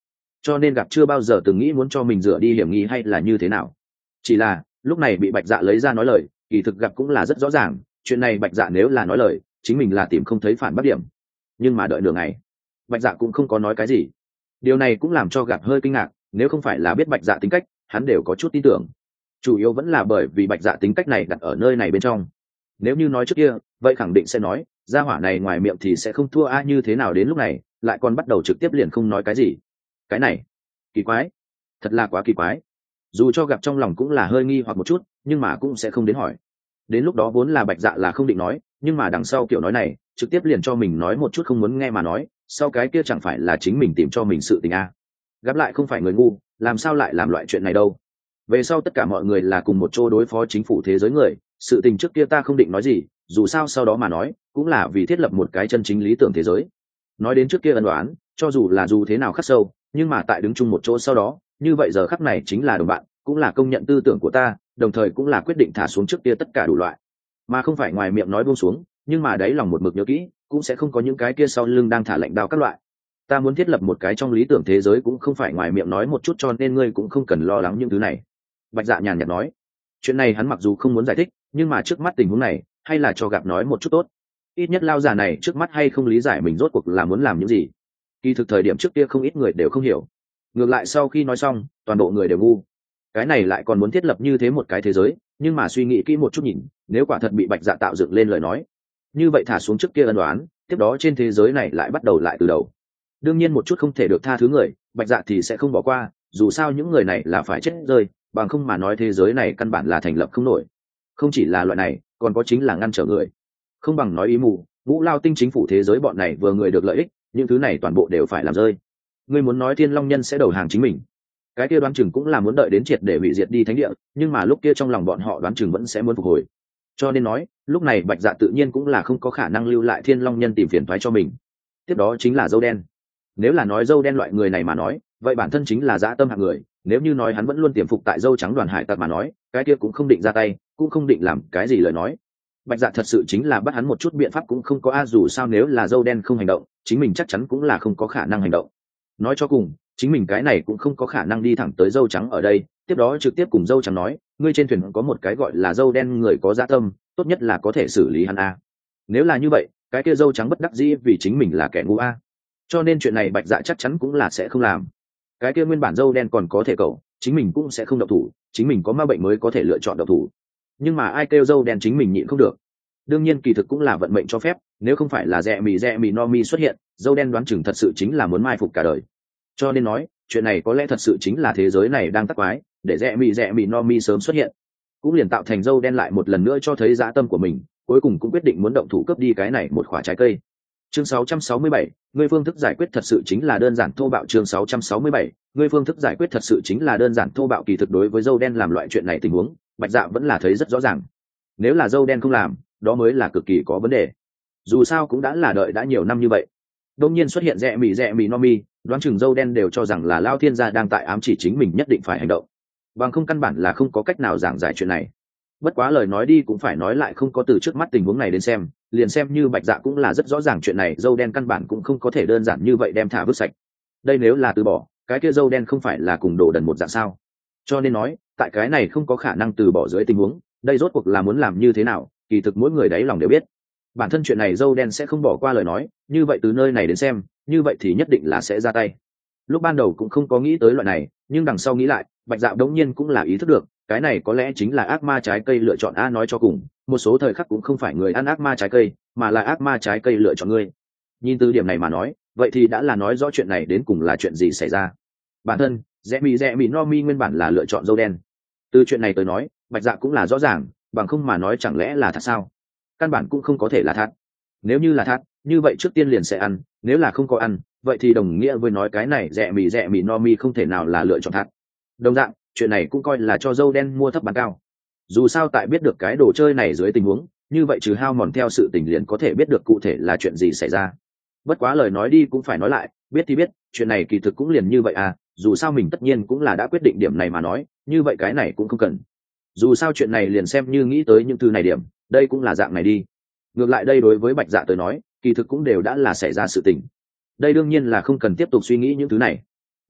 cho nên gặp chưa bao giờ từng nghĩ muốn cho mình rửa đi hiểm nghi hay là như thế nào. Chỉ là lúc này bị bạch dạ lấy ra nói lời, kỳ thực gặp cũng là rất rõ ràng, chuyện này bạch dạ nếu là nói lời chính mình là tìm không thấy phản bác điểm. Nhưng mà đợi nửa ngày bạch dạ cũng không có nói cái gì. Điều này cũng làm cho gặp hơi kinh ngạc, nếu không phải là biết bạch dạ tính cách hắn đều có chút tin tưởng, chủ yếu vẫn là bởi vì bạch dạ tính cách này đặt ở nơi này bên trong. Nếu như nói trước kia vậy khẳng định sẽ nói gia hỏa này ngoài miệng thì sẽ không thua a, như thế nào đến lúc này lại còn bắt đầu trực tiếp liền không nói cái gì. Cái này kỳ quái, thật là quá kỳ quái. Dù cho gặp trong lòng cũng là hơi nghi hoặc một chút, nhưng mà cũng sẽ không đến hỏi. Đến lúc đó vốn là bạch dạ là không định nói, nhưng mà đằng sau kiểu nói này trực tiếp liền cho mình nói một chút không muốn nghe mà nói, sau cái kia chẳng phải là chính mình tìm cho mình sự tình a. Gáp lại không phải người ngu, làm sao lại làm loại chuyện này đâu. Về sau tất cả mọi người là cùng một chỗ đối phó chính phủ thế giới người, sự tình trước kia ta không định nói gì, dù sao sau đó mà nói cũng là vì thiết lập một cái chân chính lý tưởng thế giới. Nói đến trước kia ân đoán, cho dù là dù thế nào khắc sâu, nhưng mà tại đứng chung một chỗ sau đó, như vậy giờ khắc này chính là đồng bạn, cũng là công nhận tư tưởng của ta, đồng thời cũng là quyết định thả xuống trước kia tất cả đủ loại, mà không phải ngoài miệng nói buông xuống, nhưng mà đáy lòng một mực nhớ kỹ, cũng sẽ không có những cái kia sau lưng đang thả lệnh đao các loại. Ta muốn thiết lập một cái trong lý tưởng thế giới cũng không phải ngoài miệng nói một chút, cho nên ngươi cũng không cần lo lắng những thứ này. Bạch Dạ nhàn nhạt nói, chuyện này hắn mặc dù không muốn giải thích, nhưng mà trước mắt tình huống này hay là cho gặp nói một chút tốt. Ít nhất lao già này trước mắt hay không lý giải mình rốt cuộc là muốn làm những gì. Kỳ thực thời điểm trước kia không ít người đều không hiểu, ngược lại sau khi nói xong toàn bộ người đều ngu. Cái này lại còn muốn thiết lập như thế một cái thế giới, nhưng mà suy nghĩ kỹ một chút nhìn, nếu quả thật bị Bạch Dạ tạo dựng lên lời nói, như vậy thả xuống trước kia ân đoán, tiếp đó trên thế giới này lại bắt đầu lại từ đầu. Đương nhiên một chút không thể được tha thứ người, Bạch Dạ thì sẽ không bỏ qua, dù sao những người này là phải chết rơi, bằng không mà nói thế giới này căn bản là thành lập không nổi. Không chỉ là loại này, còn có chính là ngăn trở người. Không bằng nói ý mù, Ngũ Lao Tinh chính phủ thế giới bọn này vừa người được lợi ích, những thứ này toàn bộ đều phải làm rơi. Ngươi muốn nói Thiên Long Nhân sẽ đầu hàng chính mình, cái kia đoán chừng cũng là muốn đợi đến triệt để hủy diệt đi thánh địa, nhưng mà lúc kia trong lòng bọn họ đoán chừng vẫn sẽ muốn phục hồi. Cho nên nói, lúc này Bạch Dạ tự nhiên cũng là không có khả năng lưu lại Thiên Long Nhân tìm phiền toái cho mình. Tiếp đó chính là dâu đen. Nếu là nói dâu đen loại người này mà nói, vậy bản thân chính là dã tâm hạng người, nếu như nói hắn vẫn luôn tiềm phục tại dâu trắng đoàn hải tặc mà nói, cái kia cũng không định ra tay, cũng không định làm cái gì lời nói. Bạch Dạ thật sự chính là bắt hắn một chút biện pháp cũng không có a, dù sao nếu là dâu đen không hành động, chính mình chắc chắn cũng là không có khả năng hành động. Nói cho cùng, chính mình cái này cũng không có khả năng đi thẳng tới dâu trắng ở đây, tiếp đó trực tiếp cùng dâu trắng nói, ngươi trên thuyền có một cái gọi là dâu đen người có dã tâm, tốt nhất là có thể xử lý hắn a. Nếu là như vậy, cái kia dâu trắng bất đắc dĩ vì chính mình là kẻ ngu a. Cho nên chuyện này Bạch Dạ chắc chắn cũng là sẽ không làm. Cái kia nguyên bản dâu đen còn có thể cậu, chính mình cũng sẽ không động thủ, chính mình có ma bệnh mới có thể lựa chọn động thủ. Nhưng mà ai kêu dâu đen chính mình nhịn không được. Đương nhiên kỳ thực cũng là vận mệnh cho phép, nếu không phải là rẻ mì rẻ mì no mi xuất hiện, dâu đen đoán chừng thật sự chính là muốn mai phục cả đời. Cho nên nói, chuyện này có lẽ thật sự chính là thế giới này đang tắc quái, để rẻ mì rẻ mì no mi sớm xuất hiện, cũng liền tạo thành dâu đen lại một lần nữa cho thấy dã tâm của mình, cuối cùng cũng quyết định muốn động thủ cướp đi cái này một quả trái cây. Chương sáu trăm sáu mươi bảy, ngươi phương thức giải quyết thật sự chính là đơn giản thô bạo. Chương sáu trăm sáu mươi bảy, ngươi phương thức giải quyết thật sự chính là đơn giản thô bạo. Kỳ thực đối với dâu đen làm loại chuyện này tình huống, Bạch Dạ vẫn là thấy rất rõ ràng. Nếu là dâu đen không làm, đó mới là cực kỳ có vấn đề. Dù sao cũng đã là đợi đã nhiều năm như vậy, đột nhiên xuất hiện rẻ mì rẻ mì no mi, đoán chừng dâu đen đều cho rằng là Lao Thiên gia đang tại ám chỉ chính mình nhất định phải hành động, bằng không căn bản là không có cách nào giảng giải chuyện này. Bất quá lời nói đi cũng phải nói lại, không có từ trước mắt tình huống này đến xem, liền xem như Bạch Dạ cũng là rất rõ ràng chuyện này dâu đen căn bản cũng không có thể đơn giản như vậy đem thả vứt sạch. Đây nếu là từ bỏ, cái kia dâu đen không phải là cùng đồ đần một dạng sao? Cho nên nói, tại cái này không có khả năng từ bỏ dưới tình huống, đây rốt cuộc là muốn làm như thế nào, kỳ thực mỗi người đáy lòng đều biết. Bản thân chuyện này dâu đen sẽ không bỏ qua lời nói, như vậy từ nơi này đến xem, như vậy thì nhất định là sẽ ra tay. Lúc ban đầu cũng không có nghĩ tới loại này, nhưng đằng sau nghĩ lại, Bạch Dạ đống nhiên cũng là ý thức được, cái này có lẽ chính là ác ma trái cây lựa chọn a. Nói cho cùng, một số thời khắc cũng không phải người ăn ác ma trái cây, mà là ác ma trái cây lựa chọn ngươi. Nhìn từ điểm này mà nói, vậy thì đã là nói rõ chuyện này đến cùng là chuyện gì xảy ra. Bản thân rẽ mì rẽ mì no mi nguyên bản là lựa chọn dâu đen, từ chuyện này tới nói, Bạch Dạ cũng là rõ ràng, bằng không mà nói chẳng lẽ là thật sao? Căn bản cũng không có thể là thật. Nếu như là thật, như vậy trước tiên liền sẽ ăn, nếu là không có ăn, vậy thì đồng nghĩa với nói cái này rẽ mì rẽ mì no mi không thể nào là lựa chọn thật. Đồng dạng, chuyện này cũng coi là cho dâu đen mua thấp bán cao. Dù sao tại biết được cái đồ chơi này dưới tình huống, như vậy trừ hao mòn theo sự tình liền có thể biết được cụ thể là chuyện gì xảy ra. Bất quá lời nói đi cũng phải nói lại, biết thì biết, chuyện này kỳ thực cũng liền như vậy à, dù sao mình tất nhiên cũng là đã quyết định điểm này mà nói, như vậy cái này cũng không cần. Dù sao chuyện này liền xem như nghĩ tới những thứ này điểm, đây cũng là dạng này đi. Ngược lại đây đối với Bạch Dạ tới nói, kỳ thực cũng đều đã là xảy ra sự tình. Đây đương nhiên là không cần tiếp tục suy nghĩ những thứ này.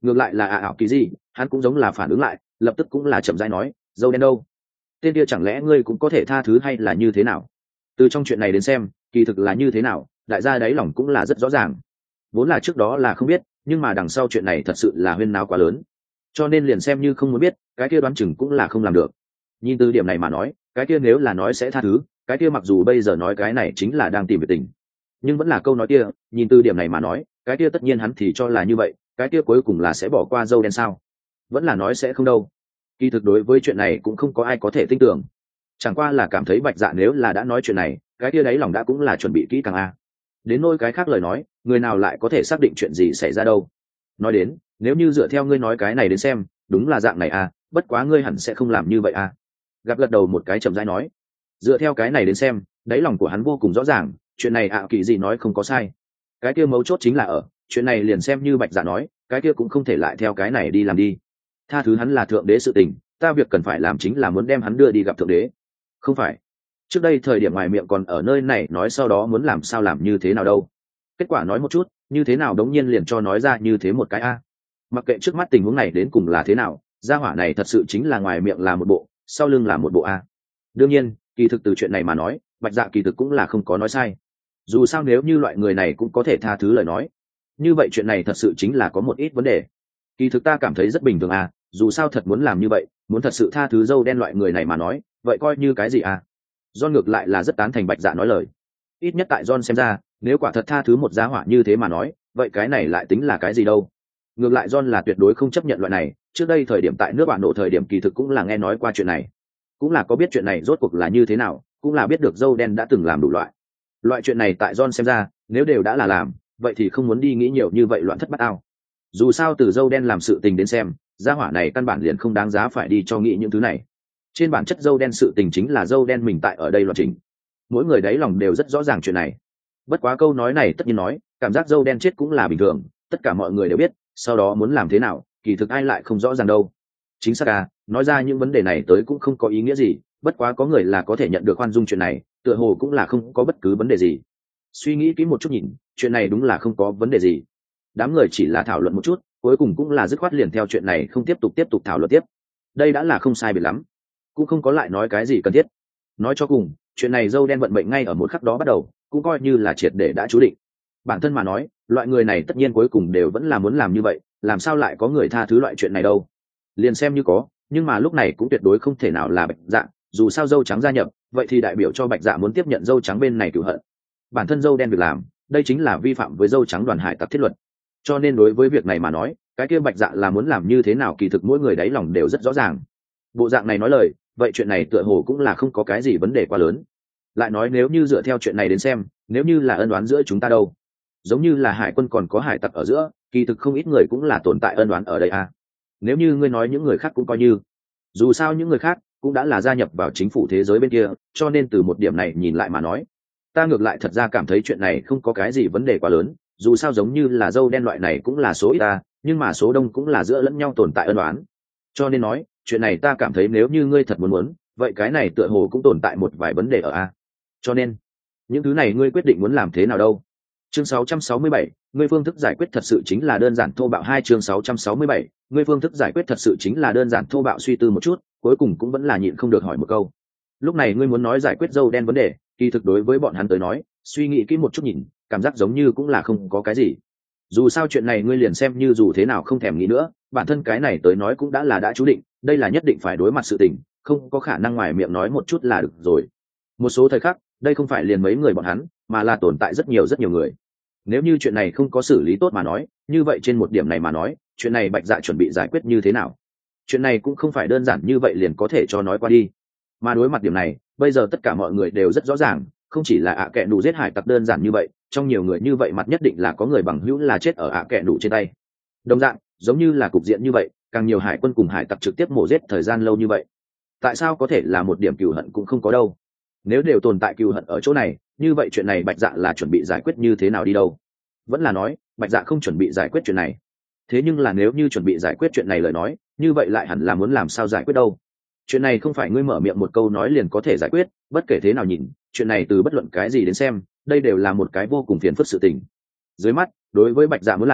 Ngược lại là ạ ảo kỳ gì, hắn cũng giống là phản ứng lại, lập tức cũng là chậm rãi nói, dâu đen đâu, tên kia chẳng lẽ ngươi cũng có thể tha thứ hay là như thế nào? Từ trong chuyện này đến xem, kỳ thực là như thế nào, đại gia đáy lòng cũng là rất rõ ràng. Vốn là trước đó là không biết, nhưng mà đằng sau chuyện này thật sự là huyên náo quá lớn, cho nên liền xem như không muốn biết, cái kia đoán chừng cũng là không làm được. Nhìn từ điểm này mà nói, cái kia nếu là nói sẽ tha thứ, cái kia mặc dù bây giờ nói cái này chính là đang tìm việc tình, nhưng vẫn là câu nói kia, nhìn từ điểm này mà nói, cái kia tất nhiên hắn thì cho là như vậy, cái kia cuối cùng là sẽ bỏ qua dâu đen sao? Vẫn là nói sẽ không đâu. Kỳ thực đối với chuyện này cũng không có ai có thể tin tưởng, chẳng qua là cảm thấy Bạch Dạ nếu là đã nói chuyện này, cái kia đấy lòng đã cũng là chuẩn bị kỹ càng a. Đến nôi cái khác lời nói, người nào lại có thể xác định chuyện gì xảy ra đâu. Nói đến, nếu như dựa theo ngươi nói cái này đến xem, đúng là dạng này a, bất quá ngươi hẳn sẽ không làm như vậy a. Gặp gật đầu một cái chậm rãi nói, dựa theo cái này đến xem, đáy lòng của hắn vô cùng rõ ràng, chuyện này ạ kỳ gì nói không có sai. Cái kia mấu chốt chính là ở chuyện này, liền xem như Bạch Dạ nói, cái kia cũng không thể lại theo cái này đi làm đi. Tha thứ hắn là thượng đế sự tình, ta việc cần phải làm chính là muốn đem hắn đưa đi gặp thượng đế, không phải trước đây thời điểm ngoài miệng còn ở nơi này nói sau đó muốn làm sao làm như thế nào đâu, kết quả nói một chút như thế nào đống nhiên liền cho nói ra như thế một cái a. Mặc kệ trước mắt tình huống này đến cùng là thế nào, gia hỏa này thật sự chính là ngoài miệng là một bộ, sau lưng là một bộ a. Đương nhiên kỳ thực từ chuyện này mà nói, Bạch Dạ kỳ thực cũng là không có nói sai. Dù sao nếu như loại người này cũng có thể tha thứ lời nói, như vậy chuyện này thật sự chính là có một ít vấn đề. Kỳ thực ta cảm thấy rất bình thường à, dù sao thật muốn làm như vậy, muốn thật sự tha thứ dâu đen loại người này mà nói, vậy coi như cái gì à. John ngược lại là rất tán thành Bạch Dạ nói lời. Ít nhất tại John xem ra, nếu quả thật tha thứ một gia hỏa như thế mà nói, vậy cái này lại tính là cái gì đâu. Ngược lại John là tuyệt đối không chấp nhận loại này, trước đây thời điểm tại nước bạn nộ thời điểm kỳ thực cũng là nghe nói qua chuyện này, cũng là có biết chuyện này rốt cuộc là như thế nào, cũng là biết được dâu đen đã từng làm đủ loại. Loại chuyện này tại John xem ra, nếu đều đã là làm, vậy thì không muốn đi nghĩ nhiều như vậy loạn thất bát ao. Dù sao từ dâu đen làm sự tình đến xem, gia hỏa này căn bản liền không đáng giá phải đi cho nghĩ những thứ này. Trên bản chất dâu đen sự tình chính là dâu đen mình tại ở đây loạn trình, mỗi người đáy lòng đều rất rõ ràng chuyện này. Bất quá câu nói này tất nhiên nói, cảm giác dâu đen chết cũng là bình thường, tất cả mọi người đều biết, sau đó muốn làm thế nào, kỳ thực ai lại không rõ ràng đâu. Chính xác à, nói ra những vấn đề này tới cũng không có ý nghĩa gì, bất quá có người là có thể nhận được khoan dung chuyện này, tựa hồ cũng là không có bất cứ vấn đề gì. Suy nghĩ kỹ một chút nhìn, chuyện này đúng là không có vấn đề gì. Đám người chỉ là thảo luận một chút, cuối cùng cũng là dứt khoát liền theo chuyện này không tiếp tục tiếp tục thảo luận tiếp. Đây đã là không sai biệt lắm, cũng không có lại nói cái gì cần thiết. Nói cho cùng, chuyện này dâu đen vận mệnh ngay ở một khắc đó bắt đầu, cũng coi như là triệt để đã chú định. Bản thân mà nói, loại người này tất nhiên cuối cùng đều vẫn là muốn làm như vậy, làm sao lại có người tha thứ loại chuyện này đâu. Liền xem như có, nhưng mà lúc này cũng tuyệt đối không thể nào là Bạch Dạ, dù sao dâu trắng gia nhập, vậy thì đại biểu cho Bạch Dạ muốn tiếp nhận dâu trắng bên này cửu hận. Bản thân dâu đen việc làm, đây chính là vi phạm với dâu trắng đoàn hải tặc thiết luật. Cho nên đối với việc này mà nói, cái kia Bạch Dạ là muốn làm như thế nào kỳ thực mỗi người đáy lòng đều rất rõ ràng. Bộ dạng này nói lời, vậy chuyện này tựa hồ cũng là không có cái gì vấn đề quá lớn. Lại nói nếu như dựa theo chuyện này đến xem, nếu như là ân oán giữa chúng ta đâu, giống như là hải quân còn có hải tặc ở giữa, kỳ thực không ít người cũng là tồn tại ân oán ở đây à. Nếu như ngươi nói những người khác cũng coi như, dù sao những người khác cũng đã là gia nhập vào chính phủ thế giới bên kia, cho nên từ một điểm này nhìn lại mà nói, ta ngược lại thật ra cảm thấy chuyện này không có cái gì vấn đề quá lớn. Dù sao giống như là dâu đen loại này cũng là số ít ta, nhưng mà số đông cũng là giữa lẫn nhau tồn tại ân oán. Cho nên nói chuyện này ta cảm thấy nếu như ngươi thật muốn muốn, vậy cái này tựa hồ cũng tồn tại một vài vấn đề ở a. Cho nên những thứ này ngươi quyết định muốn làm thế nào đâu. Chương sáu trăm sáu mươi bảy, ngươi phương thức giải quyết thật sự chính là đơn giản thô bạo. Hai chương sáu trăm sáu mươi bảy, ngươi phương thức giải quyết thật sự chính là đơn giản thô bạo. Suy tư một chút, cuối cùng cũng vẫn là nhịn không được hỏi một câu. Lúc này ngươi muốn nói giải quyết dâu đen vấn đề, kỳ thực đối với bọn hắn tới nói, suy nghĩ kỹ một chút nhìn, cảm giác giống như cũng là không có cái gì. Dù sao chuyện này ngươi liền xem như dù thế nào không thèm nghĩ nữa, bản thân cái này tới nói cũng đã là đã chú định, đây là nhất định phải đối mặt sự tình, không có khả năng ngoài miệng nói một chút là được rồi. Một số thời khắc, đây không phải liền mấy người bọn hắn, mà là tồn tại rất nhiều rất nhiều người. Nếu như chuyện này không có xử lý tốt mà nói, như vậy trên một điểm này mà nói, chuyện này Bạch Dạ chuẩn bị giải quyết như thế nào? Chuyện này cũng không phải đơn giản như vậy liền có thể cho nói qua đi. Mà đối mặt điểm này, bây giờ tất cả mọi người đều rất rõ ràng, không chỉ là ạ kẹ đủ giết hải tặc đơn giản như vậy, trong nhiều người như vậy mặt nhất định là có người bằng hữu là chết ở ạ kẹ đủ trên tay. Đồng dạng, giống như là cục diện như vậy, càng nhiều hải quân cùng hải tặc trực tiếp mổ giết thời gian lâu như vậy. Tại sao có thể là một điểm cừu hận cũng không có đâu? Nếu đều tồn tại cừu hận ở chỗ này, như vậy chuyện này Bạch Dạ là chuẩn bị giải quyết như thế nào đi đâu? Vẫn là nói, Bạch Dạ không chuẩn bị giải quyết chuyện này. Thế nhưng là nếu như chuẩn bị giải quyết chuyện này lời nói, như vậy lại hẳn là muốn làm sao giải quyết đâu? Chuyện này không phải ngươi mở miệng một câu nói liền có thể giải quyết, bất kể thế nào nhìn, chuyện này từ bất luận cái gì đến xem, đây đều là một cái vô cùng phiền phức sự tình. Dưới mắt, đối với Bạch Dạ muốn làm,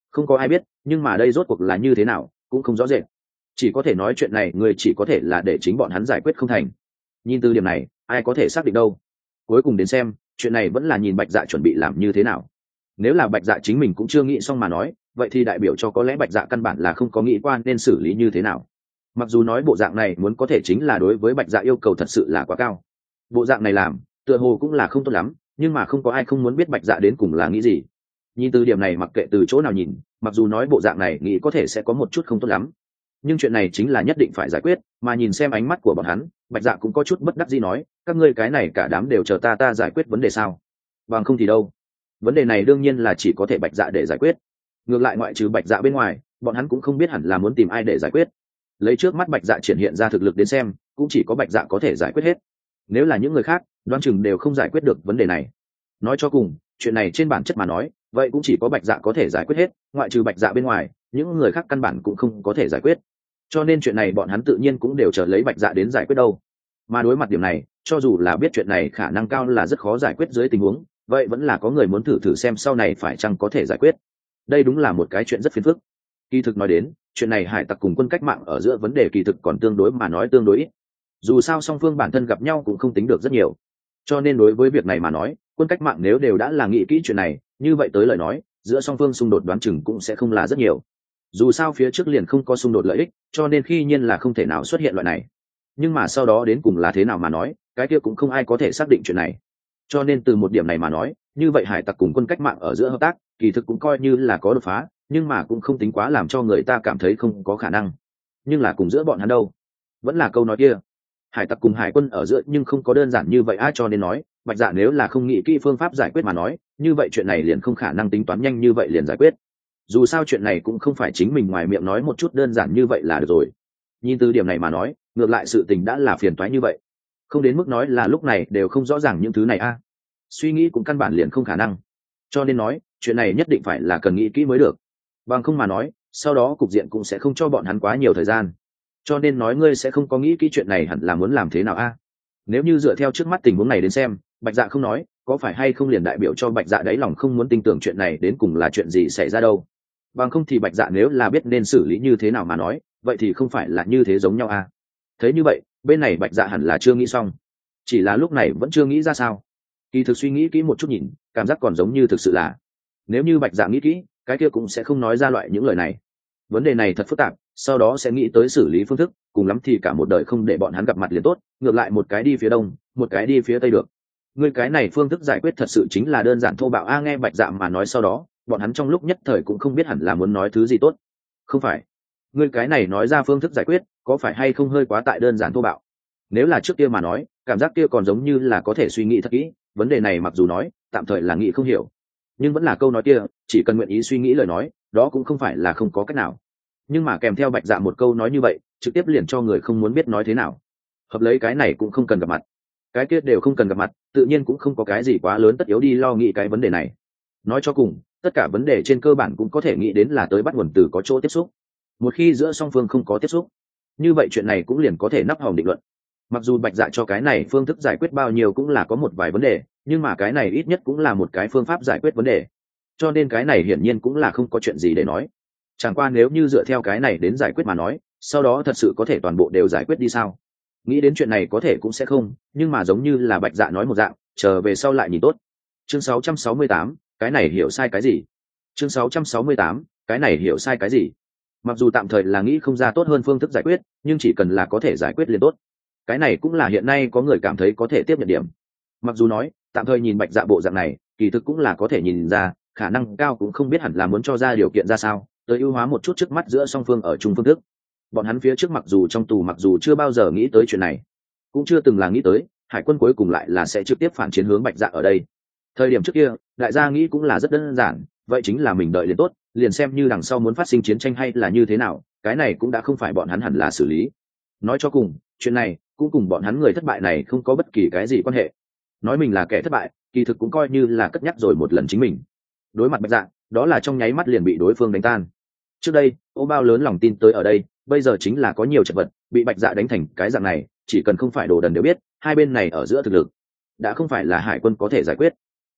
không có ai biết, nhưng mà đây rốt cuộc là như thế nào cũng không rõ rệt, chỉ có thể nói chuyện này người chỉ có thể là để chính bọn hắn giải quyết không thành. Nhìn từ điểm này ai có thể xác định đâu. Cuối cùng đến xem chuyện này vẫn là nhìn Bạch Dạ chuẩn bị làm như thế nào. Nếu là Bạch Dạ chính mình cũng chưa nghĩ xong mà nói, vậy thì đại biểu cho có lẽ Bạch Dạ căn bản là không có nghĩ qua nên xử lý như thế nào. Mặc dù nói bộ dạng này muốn có thể chính là đối với Bạch Dạ yêu cầu thật sự là quá cao, bộ dạng này làm tựa hồ cũng là không tốt lắm, nhưng mà không có ai không muốn biết Bạch Dạ đến cùng là nghĩ gì. Nhìn từ điểm này mặc kệ từ chỗ nào nhìn, mặc dù nói bộ dạng này nghĩ có thể sẽ có một chút không tốt lắm, nhưng chuyện này chính là nhất định phải giải quyết. Mà nhìn xem ánh mắt của bọn hắn, Bạch Dạ cũng có chút bất đắc dĩ nói, các ngươi cái này cả đám đều chờ ta ta giải quyết vấn đề sao? Bằng không thì đâu. Vấn đề này đương nhiên là chỉ có thể Bạch Dạ để giải quyết. Ngược lại ngoại trừ Bạch Dạ bên ngoài, bọn hắn cũng không biết hẳn là muốn tìm ai để giải quyết. Lấy trước mắt Bạch Dạ triển hiện ra thực lực đến xem, cũng chỉ có Bạch Dạ có thể giải quyết hết. Nếu là những người khác, đoán chừng đều không giải quyết được vấn đề này. Nói cho cùng, chuyện này trên bản chất mà nói, vậy cũng chỉ có Bạch Dạ có thể giải quyết hết, ngoại trừ Bạch Dạ bên ngoài, những người khác căn bản cũng không có thể giải quyết. Cho nên chuyện này bọn hắn tự nhiên cũng đều chờ lấy Bạch Dạ đến giải quyết đâu. Mà đối mặt điểm này, cho dù là biết chuyện này khả năng cao là rất khó giải quyết dưới tình huống, vậy vẫn là có người muốn thử thử xem sau này phải chăng có thể giải quyết. Đây đúng là một cái chuyện rất phiền phức. Kỳ thực nói đến, chuyện này hải tặc cùng quân cách mạng ở giữa vấn đề kỳ thực còn tương đối mà nói tương đối ít. Dù sao song phương bản thân gặp nhau cũng không tính được rất nhiều. Cho nên đối với việc này mà nói, quân cách mạng nếu đều đã là nghĩ kỹ chuyện này, như vậy tới lời nói, giữa song phương xung đột đoán chừng cũng sẽ không là rất nhiều. Dù sao phía trước liền không có xung đột lợi ích, cho nên khi nhiên là không thể nào xuất hiện loại này. Nhưng mà sau đó đến cùng là thế nào mà nói, cái kia cũng không ai có thể xác định chuyện này. Cho nên từ một điểm này mà nói, như vậy hải tặc cùng quân cách mạng ở giữa hợp tác, kỳ thực cũng coi như là có đột phá, nhưng mà cũng không tính quá làm cho người ta cảm thấy không có khả năng. Nhưng là cùng giữa bọn hắn đâu, vẫn là câu nói kia, hải tặc cùng hải quân ở giữa nhưng không có đơn giản như vậy ai. Cho nên nói Bạch Dạ nếu là không nghĩ kỹ phương pháp giải quyết mà nói, như vậy chuyện này liền không khả năng tính toán nhanh như vậy liền giải quyết. Dù sao chuyện này cũng không phải chính mình ngoài miệng nói một chút đơn giản như vậy là được rồi. Nhìn từ điểm này mà nói, ngược lại sự tình đã là phiền toái như vậy, không đến mức nói là lúc này đều không rõ ràng những thứ này a. Suy nghĩ cũng căn bản liền không khả năng. Cho nên nói chuyện này nhất định phải là cần nghĩ kỹ mới được, bằng không mà nói sau đó cục diện cũng sẽ không cho bọn hắn quá nhiều thời gian. Cho nên nói ngươi sẽ không có nghĩ kỹ chuyện này hẳn là muốn làm thế nào a. Nếu như dựa theo trước mắt tình huống này đến xem, Bạch Dạ không nói, có phải hay không liền đại biểu cho Bạch Dạ đáy lòng không muốn tin tưởng chuyện này đến cùng là chuyện gì xảy ra đâu. Bằng không thì Bạch Dạ nếu là biết nên xử lý như thế nào mà nói, vậy thì không phải là như thế giống nhau a. Thế như vậy bên này Bạch Dạ hẳn là chưa nghĩ xong, chỉ là lúc này vẫn chưa nghĩ ra sao. Kỳ thực suy nghĩ kỹ một chút nhìn, cảm giác còn giống như thực sự là, nếu như Bạch Dạ nghĩ kỹ, cái kia cũng sẽ không nói ra loại những lời này. Vấn đề này thật phức tạp, sau đó sẽ nghĩ tới xử lý phương thức, cùng lắm thì cả một đời không để bọn hắn gặp mặt liền tốt, ngược lại một cái đi phía đông, một cái đi phía tây được. Ngươi cái này phương thức giải quyết thật sự chính là đơn giản thô bạo a. Nghe Bạch Dạ mà nói sau đó, bọn hắn trong lúc nhất thời cũng không biết hẳn là muốn nói thứ gì tốt. Không phải, ngươi cái này nói ra phương thức giải quyết, có phải hay không hơi quá tại đơn giản thô bạo? Nếu là trước kia mà nói, cảm giác kia còn giống như là có thể suy nghĩ thật kỹ, vấn đề này mặc dù nói tạm thời là nghĩ không hiểu, nhưng vẫn là câu nói kia, chỉ cần nguyện ý suy nghĩ lời nói, đó cũng không phải là không có cách nào. Nhưng mà kèm theo Bạch Dạ một câu nói như vậy, trực tiếp liền cho người không muốn biết nói thế nào. Hợp lấy cái này cũng không cần gặp mặt, cái kia đều không cần gặp mặt, tự nhiên cũng không có cái gì quá lớn tất yếu đi lo nghĩ cái vấn đề này. Nói cho cùng, tất cả vấn đề trên cơ bản cũng có thể nghĩ đến là tới bắt nguồn từ có chỗ tiếp xúc. Một khi giữa song phương không có tiếp xúc, như vậy chuyện này cũng liền có thể nắp hòm định luận. Mặc dù Bạch Dạ cho cái này phương thức giải quyết bao nhiêu cũng là có một vài vấn đề, nhưng mà cái này ít nhất cũng là một cái phương pháp giải quyết vấn đề, cho nên cái này hiển nhiên cũng là không có chuyện gì để nói. Chẳng qua nếu như dựa theo cái này đến giải quyết mà nói, sau đó thật sự có thể toàn bộ đều giải quyết đi sao? Nghĩ đến chuyện này có thể cũng sẽ không, nhưng mà giống như là Bạch Dạ nói một dạng, chờ về sau lại nhìn tốt. Chương sáu trăm sáu mươi tám, cái này hiểu sai cái gì? Chương sáu trăm sáu mươi tám, cái này hiểu sai cái gì? Mặc dù tạm thời là nghĩ không ra tốt hơn phương thức giải quyết, nhưng chỉ cần là có thể giải quyết liền tốt. Cái này cũng là hiện nay có người cảm thấy có thể tiếp nhận điểm. Mặc dù nói tạm thời nhìn Bạch Dạ bộ dạng này, kỳ thực cũng là có thể nhìn ra, khả năng cao cũng không biết hẳn là muốn cho ra điều kiện ra sao, tới ưu hóa một chút trước mắt giữa song phương ở chung phương thức. Bọn hắn phía trước mặc dù trong tù mặc dù chưa bao giờ nghĩ tới chuyện này, cũng chưa từng là nghĩ tới hải quân cuối cùng lại là sẽ trực tiếp phản chiến hướng Bạch Dạ ở đây. Thời điểm trước kia đại gia nghĩ cũng là rất đơn giản, vậy chính là mình đợi liền tốt, liền xem như đằng sau muốn phát sinh chiến tranh hay là như thế nào, cái này cũng đã không phải bọn hắn hẳn là xử lý. Nói cho cùng chuyện này cũng cùng bọn hắn người thất bại này không có bất kỳ cái gì quan hệ. Nói mình là kẻ thất bại, kỳ thực cũng coi như là cất nhắc rồi một lần chính mình. Đối mặt Bạch Dạ, đó là trong nháy mắt liền bị đối phương đánh tan. Trước đây ô bao lớn lòng tin tới ở đây, bây giờ chính là có nhiều chật vật, bị Bạch Dạ đánh thành cái dạng này, chỉ cần không phải đồ đần đều biết hai bên này ở giữa thực lực đã không phải là hải quân có thể giải quyết.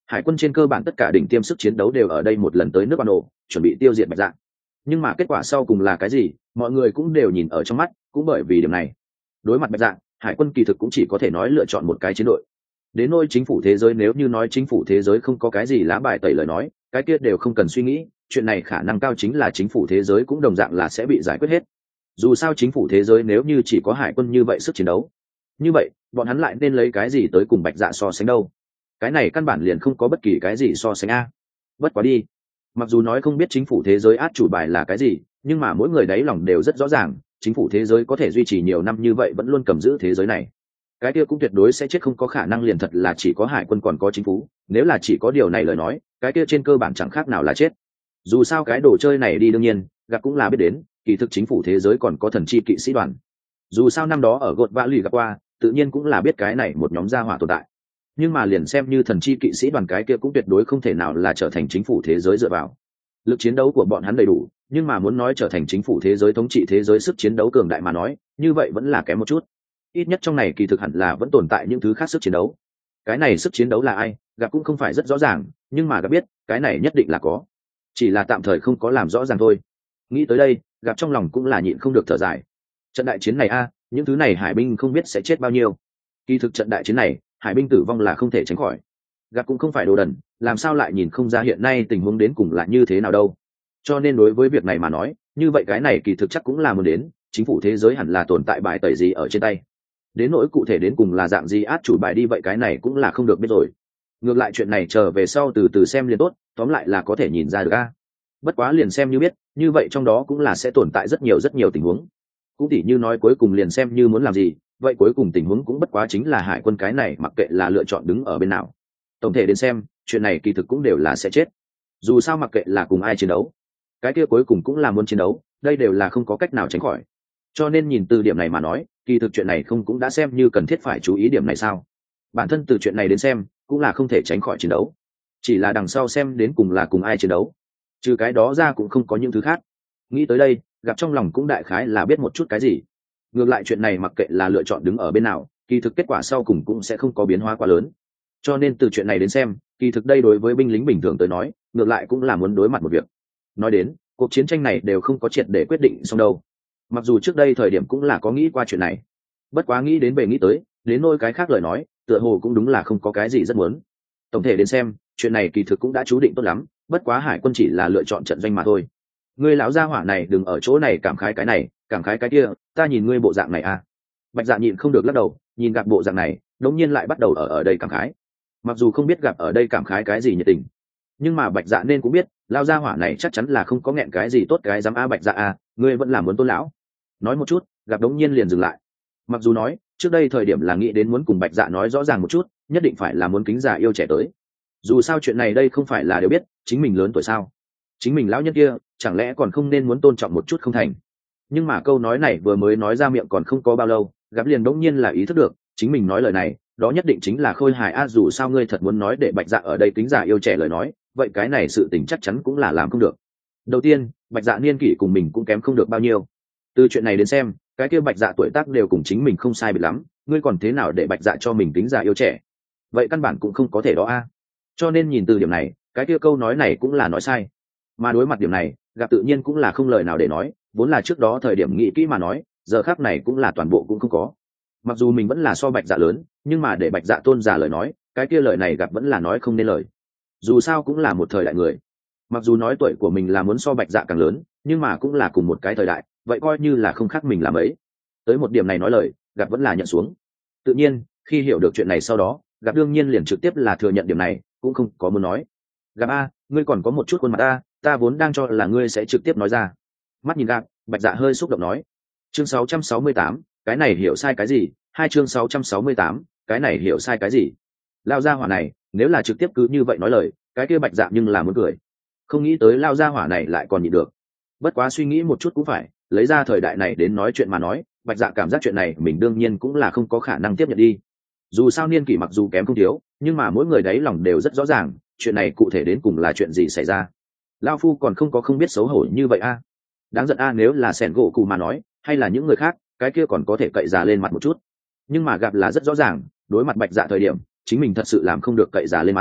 hải quân trên cơ bản tất cả đỉnh tiêm sức chiến đấu đều ở đây một lần tới nước ban ổ chuẩn bị tiêu diệt bạch dạ. Nhưng mà kết quả sau cùng là cái gì mọi người cũng đều nhìn ở trong mắt, cũng bởi vì điểm này đối mặt bạch dạ, hải quân kỳ thực cũng chỉ có thể nói lựa chọn một cái chiến đội. Đến nôi chính phủ thế giới, nếu như nói chính phủ thế giới không có cái gì lá bài tẩy lời nói, cái kia đều không cần suy nghĩ, chuyện này khả năng cao chính là chính phủ thế giới cũng đồng dạng là sẽ bị giải quyết hết. Dù sao chính phủ thế giới nếu như chỉ có hải quân như vậy sức chiến đấu, như vậy bọn hắn lại nên lấy cái gì tới cùng bạch dạ so sánh đâu? Cái này căn bản liền không có bất kỳ cái gì so sánh a. Bất quá đi, mặc dù nói không biết chính phủ thế giới át chủ bài là cái gì, nhưng mà mỗi người đáy lòng đều rất rõ ràng, chính phủ thế giới có thể duy trì nhiều năm như vậy vẫn luôn cầm giữ thế giới này, cái kia cũng tuyệt đối sẽ chết không có khả năng liền thật là chỉ có hải quân còn có chính phủ. Nếu là chỉ có điều này lời nói, cái kia trên cơ bản chẳng khác nào là chết. Dù sao cái đồ chơi này đi đương nhiên gặp cũng là biết đến, kỳ thực chính phủ thế giới còn có thần chi kỵ sĩ đoàn. Dù sao năm đó ở gột vã lì gặp qua, tự nhiên cũng là biết cái này một nhóm gia hỏa tồn tại. Nhưng mà liền xem như thần chi kỵ sĩ đoàn, cái kia cũng tuyệt đối không thể nào là trở thành chính phủ thế giới dựa vào. Lực chiến đấu của bọn hắn đầy đủ, nhưng mà muốn nói trở thành chính phủ thế giới thống trị thế giới sức chiến đấu cường đại mà nói, như vậy vẫn là kém một chút. Ít nhất trong này kỳ thực hẳn là vẫn tồn tại những thứ khác sức chiến đấu. Cái này sức chiến đấu là ai gặp cũng không phải rất rõ ràng, nhưng mà gặp biết cái này nhất định là có, chỉ là tạm thời không có làm rõ ràng thôi. Nghĩ tới đây gặp trong lòng cũng là nhịn không được thở dài. Trận đại chiến này a những thứ này hải binh không biết sẽ chết bao nhiêu. Kỳ thực trận đại chiến này hải binh tử vong là không thể tránh khỏi. Gặp cũng không phải đồ đần, làm sao lại nhìn không ra hiện nay tình huống đến cùng là như thế nào đâu. Cho nên đối với việc này mà nói, như vậy cái này kỳ thực chắc cũng là muốn đến chính phủ thế giới hẳn là tồn tại bài tẩy gì ở trên tay. Đến nỗi cụ thể đến cùng là dạng gì át chủ bài đi, vậy cái này cũng là không được biết rồi. Ngược lại chuyện này chờ về sau từ từ xem liền tốt, tóm lại là có thể nhìn ra được a. Bất quá liền xem như biết, như vậy trong đó cũng là sẽ tồn tại rất nhiều rất nhiều tình huống. Cũng tỉ như nói cuối cùng liền xem như muốn làm gì, vậy cuối cùng tình huống cũng bất quá chính là hải quân cái này mặc kệ là lựa chọn đứng ở bên nào. Tổng thể đến xem, chuyện này kỳ thực cũng đều là sẽ chết. Dù sao mặc kệ là cùng ai chiến đấu, cái kia cuối cùng cũng là muốn chiến đấu, đây đều là không có cách nào tránh khỏi. Cho nên nhìn từ điểm này mà nói, kỳ thực chuyện này không cũng đã xem như cần thiết phải chú ý điểm này sao? Bản thân từ chuyện này đến xem, cũng là không thể tránh khỏi chiến đấu. Chỉ là đằng sau xem đến cùng là cùng ai chiến đấu. Trừ cái đó ra cũng không có những thứ khác. Nghĩ tới đây, gặp trong lòng cũng đại khái là biết một chút cái gì. Ngược lại chuyện này mặc kệ là lựa chọn đứng ở bên nào, kỳ thực kết quả sau cùng cũng sẽ không có biến hóa quá lớn. Cho nên từ chuyện này đến xem, kỳ thực đây đối với binh lính bình thường tới nói, ngược lại cũng là muốn đối mặt một việc. Nói đến, cuộc chiến tranh này đều không có triệt để quyết định xong đâu. Mặc dù trước đây thời điểm cũng là có nghĩ qua chuyện này, bất quá nghĩ đến về nghĩ tới, đến nôi cái khác lời nói, tựa hồ cũng đúng là không có cái gì rất muốn. Tổng thể đến xem, chuyện này kỳ thực cũng đã chú định tốt lắm, bất quá hải quân chỉ là lựa chọn trận doanh mà thôi. Ngươi lão gia hỏa này đừng ở chỗ này cảm khái cái này, cảm khái cái kia, ta nhìn ngươi bộ dạng này à. Bạch Dạ nhịn không được lắc đầu, nhìn gặp bộ dạng này, đống nhiên lại bắt đầu ở ở đây cảm khái. Mặc dù không biết gặp ở đây cảm khái cái gì nhiệt tình, nhưng mà Bạch Dạ nên cũng biết, lão gia hỏa này chắc chắn là không có nghẹn cái gì tốt cái dám a. Bạch Dạ a, ngươi vẫn là muốn tôn lão. Nói một chút, gặp đống nhiên liền dừng lại. Mặc dù nói trước đây thời điểm là nghĩ đến muốn cùng Bạch Dạ nói rõ ràng một chút, nhất định phải là muốn kính già yêu trẻ tới. Dù sao chuyện này đây không phải là đều biết, chính mình lớn tuổi sao, chính mình lão nhân kia chẳng lẽ còn không nên muốn tôn trọng một chút không thành. Nhưng mà câu nói này vừa mới nói ra miệng còn không có bao lâu, gặp liền đống nhiên là ý thức được chính mình nói lời này đó nhất định chính là khôi hài a. Dù sao ngươi thật muốn nói để Bạch Dạ ở đây kính già yêu trẻ lời nói, vậy cái này sự tình chắc chắn cũng là làm không được. Đầu tiên, Bạch Dạ niên kỷ cùng mình cũng kém không được bao nhiêu. Từ chuyện này đến xem, cái kia Bạch Dạ tuổi tác đều cùng chính mình không sai biệt lắm, ngươi còn thế nào để Bạch Dạ cho mình kính già yêu trẻ? Vậy căn bản cũng không có thể đó a. Cho nên nhìn từ điểm này, cái kia câu nói này cũng là nói sai. Mà đối mặt điểm này, gặp tự nhiên cũng là không lời nào để nói, vốn là trước đó thời điểm nghĩ kỹ mà nói, giờ khác này cũng là toàn bộ cũng không có. Mặc dù mình vẫn là so Bạch Dạ lớn, nhưng mà để Bạch Dạ tôn giả lời nói, cái kia lời này gặp vẫn là nói không nên lời. Dù sao cũng là một thời đại người. Mặc dù nói tuổi của mình là muốn so Bạch Dạ càng lớn, nhưng mà cũng là cùng một cái thời đại, vậy coi như là không khác mình làm ấy. Tới một điểm này nói lời, gặp vẫn là nhận xuống. Tự nhiên, khi hiểu được chuyện này sau đó, gặp đương nhiên liền trực tiếp là thừa nhận điểm này, cũng không có muốn nói. Gặp a, ngươi còn có một chút khuôn mặt ta, ta vốn đang cho là ngươi sẽ trực tiếp nói ra. Mắt nhìn gặp, Bạch Dạ hơi xúc động nói. Chương sáu trăm sáu mươi tám, cái này hiểu sai cái gì? Hai chương sáu trăm sáu mươi tám, cái này hiểu sai cái gì? Lao gia hỏa này, nếu là trực tiếp cứ như vậy nói lời, cái kia Bạch Dạ nhưng là muốn cười. Không nghĩ tới lao gia hỏa này lại còn nhịn được. Bất quá suy nghĩ một chút cũng phải, lấy ra thời đại này đến nói chuyện mà nói, Bạch Dạ cảm giác chuyện này mình đương nhiên cũng là không có khả năng tiếp nhận đi. Dù sao niên kỷ mặc dù kém không thiếu, nhưng mà mỗi người đấy lòng đều rất rõ ràng, chuyện này cụ thể đến cùng là chuyện gì xảy ra. Lao phu còn không có không biết xấu hổ như vậy a. Đáng giận a, nếu là Sẻn Gỗ Cụ mà nói, hay là những người khác, cái kia còn có thể cậy già lên mặt một chút. Nhưng mà gặp là rất rõ ràng, đối mặt Bạch Dạ thời điểm, chính mình thật sự làm không được cậy già lên mặt.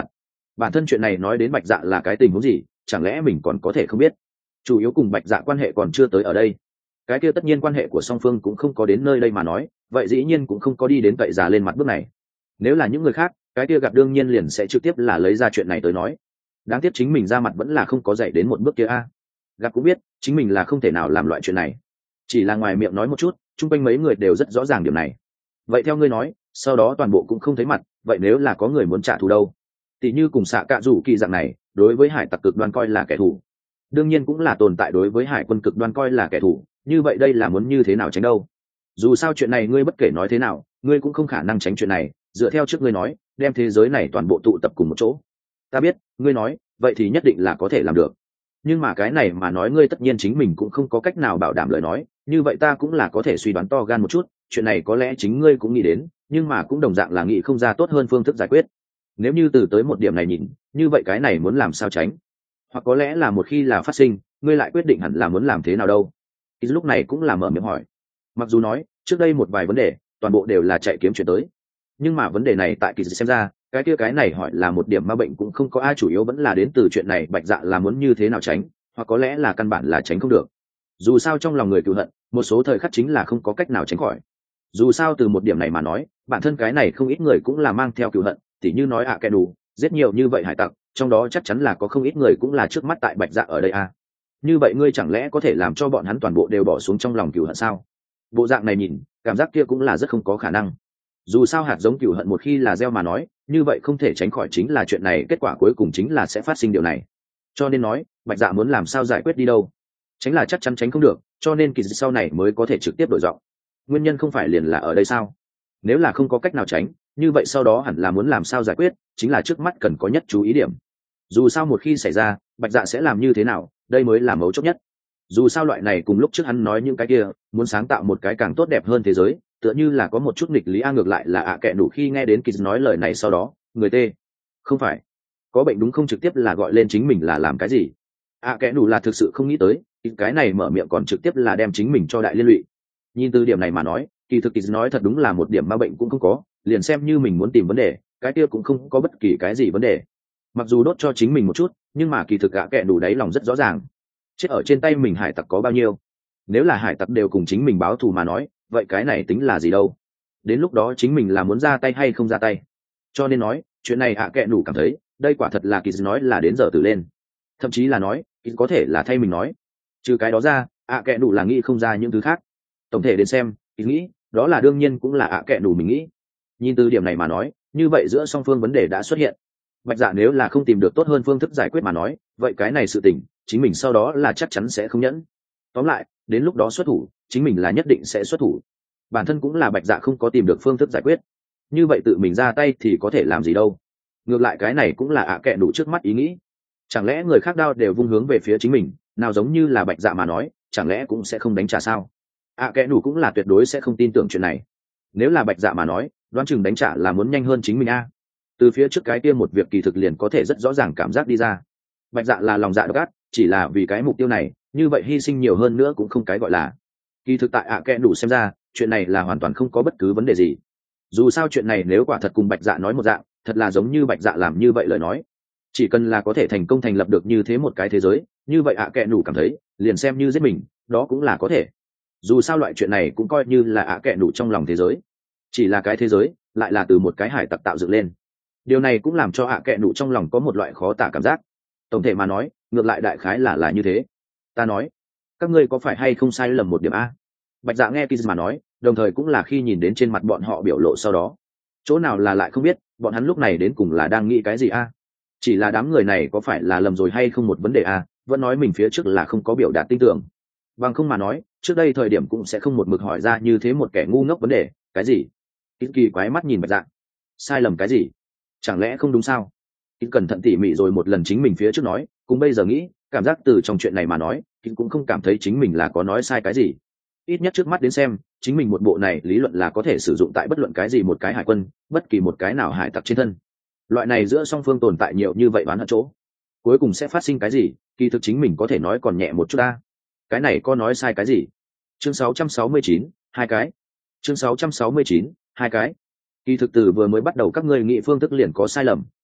bản thân chuyện này nói đến Bạch Dạ là cái tình huống gì, chẳng lẽ mình còn có thể không biết? Chủ yếu cùng Bạch Dạ quan hệ còn chưa tới ở đây, cái kia tất nhiên quan hệ của song phương cũng không có đến nơi đây mà nói, vậy dĩ nhiên cũng không có đi đến cậy già lên mặt bước này. Nếu là những người khác, cái kia gặp đương nhiên liền sẽ trực tiếp là lấy ra chuyện này tới nói. Đáng tiếc chính mình ra mặt vẫn là không có dạy đến một bước kia a. Gặp cũng biết chính mình là không thể nào làm loại chuyện này, chỉ là ngoài miệng nói một chút, chung quanh mấy người đều rất rõ ràng điểm này. Vậy theo ngươi nói, sau đó toàn bộ cũng không thấy mặt, vậy nếu là có người muốn trả thù đâu? Tỷ như cùng xạ cạ rủ kỳ dạng này, đối với hải tặc cực đoan coi là kẻ thù, đương nhiên cũng là tồn tại đối với hải quân cực đoan coi là kẻ thù, như vậy đây là muốn như thế nào tránh đâu? Dù sao chuyện này ngươi bất kể nói thế nào, ngươi cũng không khả năng tránh chuyện này, dựa theo trước ngươi nói, đem thế giới này toàn bộ tụ tập cùng một chỗ. Ta biết, ngươi nói, vậy thì nhất định là có thể làm được. Nhưng mà cái này mà nói ngươi tất nhiên chính mình cũng không có cách nào bảo đảm lời nói, như vậy ta cũng là có thể suy đoán to gan một chút, chuyện này có lẽ chính ngươi cũng nghĩ đến, nhưng mà cũng đồng dạng là nghĩ không ra tốt hơn phương thức giải quyết. Nếu như từ tới một điểm này nhìn, như vậy cái này muốn làm sao tránh? Hoặc có lẽ là một khi là phát sinh, ngươi lại quyết định hẳn là muốn làm thế nào đâu? Thì lúc này cũng là mở miệng hỏi. Mặc dù nói, trước đây một vài vấn đề, toàn bộ đều là chạy kiếm chuyện tới. Nhưng mà vấn đề này tại kỳ xem ra, cái kia cái này hỏi là một điểm ma bệnh cũng không có ai, chủ yếu vẫn là đến từ chuyện này Bạch Dạ là muốn như thế nào tránh, hoặc có lẽ là căn bản là tránh không được. Dù sao trong lòng người cựu hận, một số thời khắc chính là không có cách nào tránh khỏi. Dù sao từ một điểm này mà nói, bản thân cái này không ít người cũng là mang theo cựu hận, tỉ như nói ạ à kẻ đủ, giết nhiều như vậy hải tặc, trong đó chắc chắn là có không ít người cũng là trước mắt tại Bạch Dạ ở đây à. Như vậy ngươi chẳng lẽ có thể làm cho bọn hắn toàn bộ đều bỏ xuống trong lòng cựu hận sao? Bộ dạng này nhìn, cảm giác kia cũng là rất không có khả năng. Dù sao hạt giống cựu hận một khi là gieo mà nói, như vậy không thể tránh khỏi chính là chuyện này kết quả cuối cùng chính là sẽ phát sinh điều này. Cho nên nói, Bạch Dạ muốn làm sao giải quyết đi đâu, tránh là chắc chắn tránh không được, cho nên kỳ sau này mới có thể trực tiếp đổi giọng. Nguyên nhân không phải liền là ở đây sao? Nếu là không có cách nào tránh, như vậy sau đó hẳn là muốn làm sao giải quyết, chính là trước mắt cần có nhất chú ý điểm. Dù sao một khi xảy ra, Bạch Dạ sẽ làm như thế nào, đây mới là mấu chốt nhất. Dù sao loại này cùng lúc trước hắn nói những cái kia, muốn sáng tạo một cái càng tốt đẹp hơn thế giới, tựa như là có một chút nghịch lý a. Ngược lại là ạ à kệ đủ khi nghe đến kỳ nói lời này sau đó, người tê không phải có bệnh đúng không, trực tiếp là gọi lên chính mình là làm cái gì. ạ à kệ đủ là thực sự không nghĩ tới cái này mở miệng còn trực tiếp là đem chính mình cho đại liên lụy. Nhìn từ điểm này mà nói, kỳ thực kỳ nói thật đúng là một điểm ma bệnh cũng không có, liền xem như mình muốn tìm vấn đề, cái kia cũng không có bất kỳ cái gì vấn đề. Mặc dù đốt cho chính mình một chút, nhưng mà kỳ thực ạ à kệ đủ đáy lòng rất rõ ràng, chết ở trên tay mình hải tặc có bao nhiêu. Nếu là hải tặc đều cùng chính mình báo thù mà nói, vậy cái này tính là gì đâu? Đến lúc đó chính mình là muốn ra tay hay không ra tay. Cho nên nói, chuyện này ạ à kệ đủ cảm thấy, đây quả thật là kỳ nói là đến giờ từ lên. Thậm chí là nói, kỳ có thể là thay mình nói. Trừ cái đó ra, ạ à kệ đủ là nghĩ không ra những thứ khác. Tổng thể đến xem, kỳ nghĩ, đó là đương nhiên cũng là ạ à kệ đủ mình nghĩ. Nhìn từ điểm này mà nói, như vậy giữa song phương vấn đề đã xuất hiện. Bạch Dạ nếu là không tìm được tốt hơn phương thức giải quyết mà nói, vậy cái này sự tình, chính mình sau đó là chắc chắn sẽ không nhẫn. Tóm lại, đến lúc đó xuất thủ, chính mình là nhất định sẽ xuất thủ. Bản thân cũng là Bạch Dạ không có tìm được phương thức giải quyết, như vậy tự mình ra tay thì có thể làm gì đâu. Ngược lại cái này cũng là ạ à kệ đủ trước mắt ý nghĩ. Chẳng lẽ người khác đao đều vung hướng về phía chính mình, nào giống như là Bạch Dạ mà nói, chẳng lẽ cũng sẽ không đánh trả sao? ạ à kệ đủ cũng là tuyệt đối sẽ không tin tưởng chuyện này. Nếu là Bạch Dạ mà nói, đoán chừng đánh trả là muốn nhanh hơn chính mình a. Từ phía trước cái kia một việc kỳ thực liền có thể rất rõ ràng cảm giác đi ra. Bạch Dạ là lòng dạ độc ác, chỉ là vì cái mục tiêu này, như vậy hy sinh nhiều hơn nữa cũng không cái gọi là. Kỳ thực tại ạ à kệ đủ xem ra, chuyện này là hoàn toàn không có bất cứ vấn đề gì. Dù sao chuyện này nếu quả thật cùng Bạch Dạ nói một dạng, thật là giống như Bạch Dạ làm như vậy lời nói, chỉ cần là có thể thành công thành lập được như thế một cái thế giới, như vậy ạ à kệ đủ cảm thấy, liền xem như giết mình, đó cũng là có thể. Dù sao loại chuyện này cũng coi như là ạ à kệ đủ trong lòng thế giới, chỉ là cái thế giới lại là từ một cái hải tặc tạo dựng lên. Điều này cũng làm cho ạ à kệ đủ trong lòng có một loại khó tả cảm giác. Tổng thể mà nói, ngược lại đại khái là là như thế. Ta nói, các ngươi có phải hay không sai lầm một điểm a? Bạch Dạ nghe Kiz mà nói, đồng thời cũng là khi nhìn đến trên mặt bọn họ biểu lộ sau đó, chỗ nào là lại không biết bọn hắn lúc này đến cùng là đang nghĩ cái gì a? Chỉ là đám người này có phải là lầm rồi hay không một vấn đề a? Vẫn nói mình phía trước là không có biểu đạt tin tưởng, bằng không mà nói trước đây thời điểm cũng sẽ không một mực hỏi ra như thế một kẻ ngu ngốc vấn đề. Cái gì? Kiz kỳ quái mắt nhìn Bạch Dạ, sai lầm cái gì? Chẳng lẽ không đúng sao? Kiz cẩn thận tỉ mỉ rồi một lần chính mình phía trước nói, cùng bây giờ nghĩ, cảm giác từ trong chuyện này mà nói, Kiz cũng không cảm thấy chính mình là có nói sai cái gì. Ít nhất trước mắt đến xem, chính mình một bộ này lý luận là có thể sử dụng tại bất luận cái gì một cái hải quân, bất kỳ một cái nào hải tặc trên thân. Loại này giữa song phương tồn tại nhiều như vậy oán hận chỗ, cuối cùng sẽ phát sinh cái gì, kỳ thực chính mình có thể nói còn nhẹ một chút ta. Cái này có nói sai cái gì? Chương sáu trăm sáu mươi chín, hai cái. Chương sáu trăm sáu mươi chín, hai cái. Kỳ thực từ vừa mới bắt đầu các ngươi nghĩ phương thức liền có sai lầm,